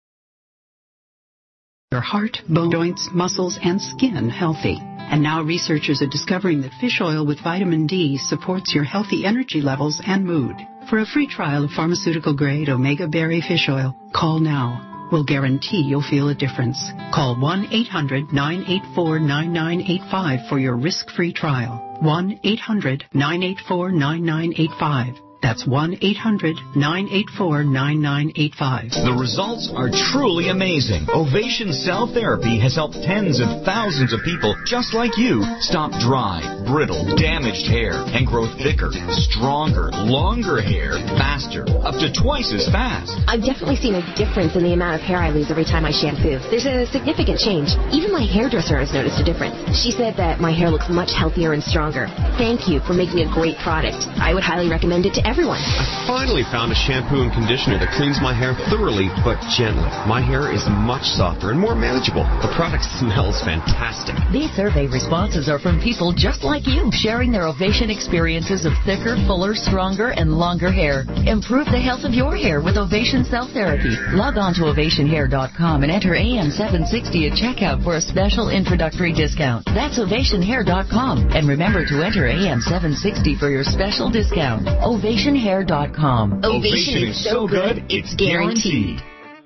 your heart, bone, joints, muscles, and skin healthy. And now researchers are discovering that fish oil with vitamin D supports your healthy energy levels and mood. For a free trial of pharmaceutical-grade Omega Berry fish oil, call now. We'll guarantee you'll feel a difference. Call one eight hundred, nine eight four, nine nine eight five for your risk-free trial. one eight hundred, nine eight four, nine nine eight five. That's one eight hundred, nine eight four, nine nine eight five. The results are truly amazing. Ovation Cell Therapy has helped tens of thousands of people just like you stop dry, brittle, damaged hair and grow thicker, stronger, longer hair faster, up to twice as fast. I've definitely seen a difference in the amount of hair I lose every time I shampoo. There's a significant change. Even my hairdresser has noticed a difference. She said that my hair looks much healthier and stronger. Thank you for making a great product. I would highly recommend it to everyone. I finally found a shampoo and conditioner that cleans my hair thoroughly but gently. My hair is much softer and more manageable. The product smells fantastic. These survey responses are from people just like you, sharing their Ovation experiences of thicker, fuller, stronger, and longer hair. Improve the health of your hair with Ovation Cell Therapy. Log on to ovation hair dot com and enter A M seven sixty at checkout for a special introductory discount. That's ovation hair dot com. And remember to enter A M seven sixty for your special discount. Ovation hair dot com. Ovation is so good, it's guaranteed.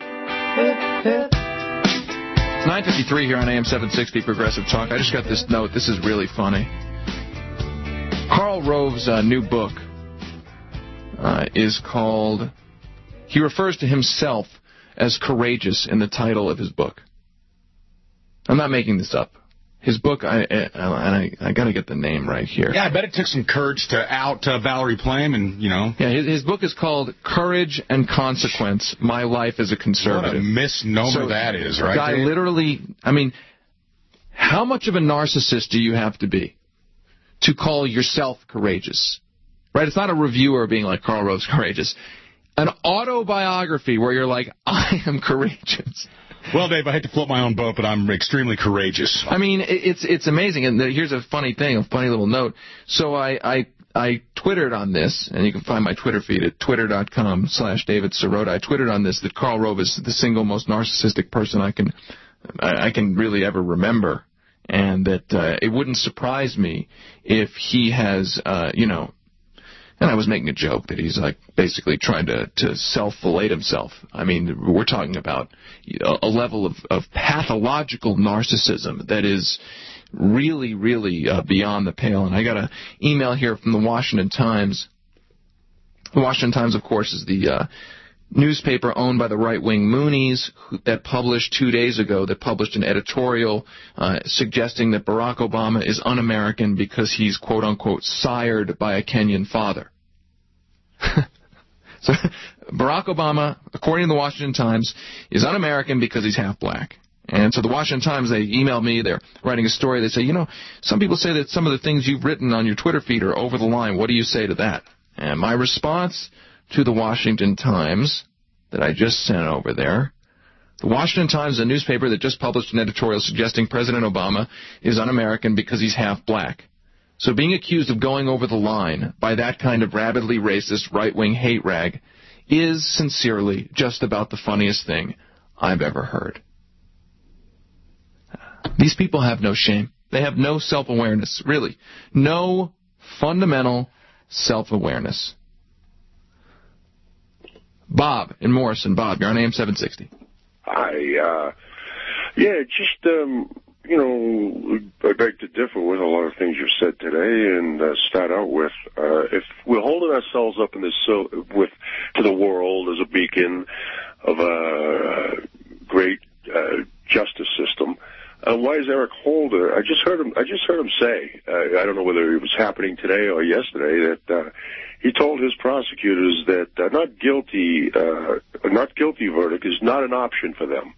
nine fifty-three here on A M seven sixty Progressive Talk. I just got this note. This is really funny. Karl Rove's uh, new book uh, is called, he refers to himself as courageous in the title of his book. I'm not making this up. His book, I, I, I, I got to get the name right here. Yeah, I bet it took some courage to out uh, Valerie Plame, and, you know. Yeah, his, his book is called Courage and Consequence, My Life as a Conservative. What a misnomer so that is, right? Guy Dave? literally, I mean, how much of a narcissist do you have to be to call yourself courageous? Right? It's not a reviewer being like, Karl Rove's courageous. An autobiography where you're like, I am courageous. Well, Dave, I hate to float my own boat, but I'm extremely courageous. I mean, it's it's amazing. And here's a funny thing, a funny little note. So I, I, I Twittered on this, and you can find my Twitter feed at twitter dot com slash David Sirota. I Twittered on this that Karl Rove is the single most narcissistic person I can I, I can really ever remember, and that uh, it wouldn't surprise me if he has, uh, you know, and I was making a joke that he's like basically trying to, to self-fillet himself. I mean, we're talking about a, a level of, of pathological narcissism that is really, really uh, beyond the pale. And I got an email here from the Washington Times. The Washington Times, of course, is the uh, newspaper owned by the right-wing Moonies who, that published two days ago, that published an editorial uh, suggesting that Barack Obama is un-American because he's, quote-unquote, sired by a Kenyan father. So Barack Obama, according to the Washington Times, is un-American because he's half black. And so the Washington Times, they emailed me, they're writing a story, they say, you know, some people say that some of the things you've written on your Twitter feed are over the line. What do you say to that? And my response to the Washington Times that I just sent over there. The Washington Times is a newspaper that just published an editorial suggesting President Obama is un-American because he's half black. So being accused of going over the line by that kind of rabidly racist right-wing hate rag is sincerely just about the funniest thing I've ever heard. These people have no shame. They have no self-awareness, really. No fundamental self-awareness. Bob in Morrison. Bob, you're on A M seven sixty. I, uh, yeah, just, um, you know, I beg to differ with a lot of things you've said today, and uh, start out with, uh, if we're holding ourselves up in this, so, with, to the world as a beacon of a great uh, justice system, Uh, why is Eric Holder? I just heard him. I just heard him say. Uh, I don't know whether it was happening today or yesterday that uh, he told his prosecutors that uh, not guilty, uh, a not guilty verdict is not an option for them.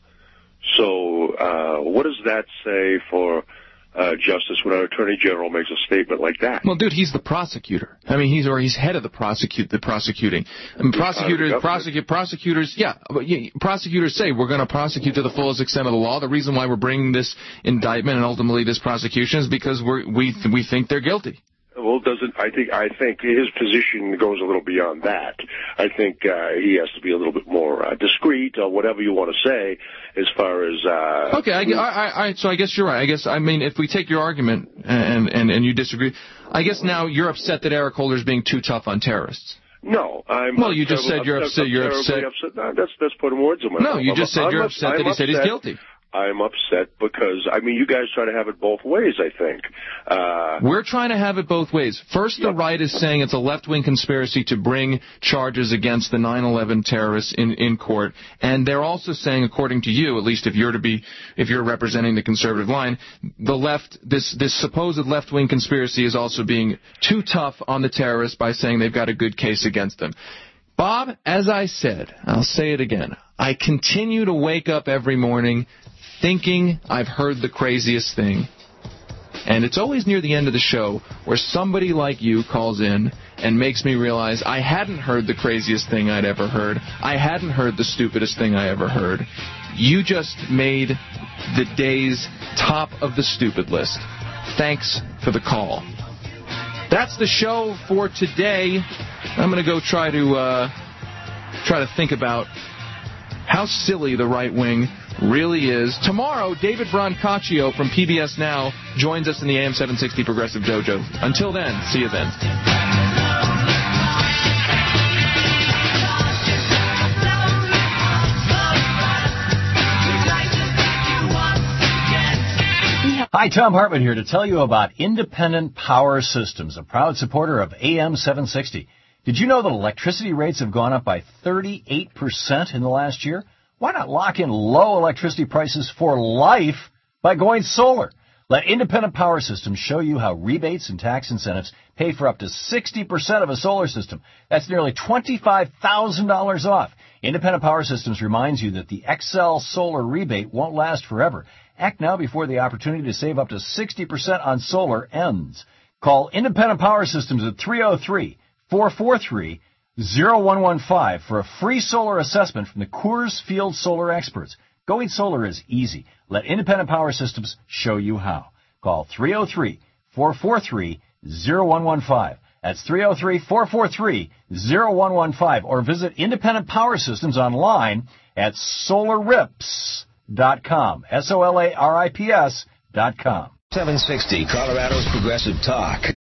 So, uh, what does that say for uh, justice when our attorney general makes a statement like that? Well, dude, he's the prosecutor. I mean, he's or he's head of the prosecute the prosecuting. I mean, prosecutors, uh, prosecute prosecutors. Yeah, but yeah, prosecutors say we're going to prosecute to the fullest extent of the law. The reason why we're bringing this indictment and ultimately this prosecution is because we're, we th- we think they're guilty. Well, doesn't I think I think his position goes a little beyond that. I think uh, he has to be a little bit more uh, discreet, or whatever you want to say, as far as. Uh, okay, I, I, I, so I guess you're right. I guess I mean, if we take your argument and and and you disagree, I guess now you're upset that Eric Holder's being too tough on terrorists. No, I'm. Well, you just I'm, said I'm, you're I'm, upset. I'm You're upset. upset. No, that's that's putting words in my mouth. No, you I'm, just said I'm, you're I'm upset I'm that he upset. said he's guilty. I'm upset because, I mean, you guys try to have it both ways, I think. Uh, We're trying to have it both ways. First, the yep. right is saying it's a left-wing conspiracy to bring charges against the nine eleven terrorists in, in court. And they're also saying, according to you, at least if you're to be, if you're representing the conservative line, the left, this, this supposed left-wing conspiracy is also being too tough on the terrorists by saying they've got a good case against them. Bob, as I said, I'll say it again, I continue to wake up every morning thinking I've heard the craziest thing. And it's always near the end of the show where somebody like you calls in and makes me realize I hadn't heard the craziest thing I'd ever heard. I hadn't heard the stupidest thing I ever heard. You just made the day's top of the stupid list. Thanks for the call. That's the show for today. I'm going to go try to uh, try to think about how silly the right wing really is. Tomorrow, David Brancaccio from P B S Now joins us in the A M seven sixty Progressive Dojo. Until then, see you then. Hi, Tom Hartman here to tell you about Independent Power Systems, a proud supporter of A M seven sixty. Did you know that electricity rates have gone up by thirty-eight percent in the last year? Why not lock in low electricity prices for life by going solar? Let Independent Power Systems show you how rebates and tax incentives pay for up to sixty percent of a solar system. That's nearly twenty-five thousand dollars off. Independent Power Systems reminds you that the X L solar rebate won't last forever. Act now before the opportunity to save up to sixty percent on solar ends. Call Independent Power Systems at three oh three, four four three, oh one one five for a free solar assessment from the Coors Field Solar experts. Going solar is easy. Let Independent Power Systems show you how. Call three oh three, four four three, oh one one five. That's three oh three, four four three, oh one one five. Or visit Independent Power Systems online at solar rips dot com. S O L A R I P S dot com. seven sixty, Colorado's Progressive Talk.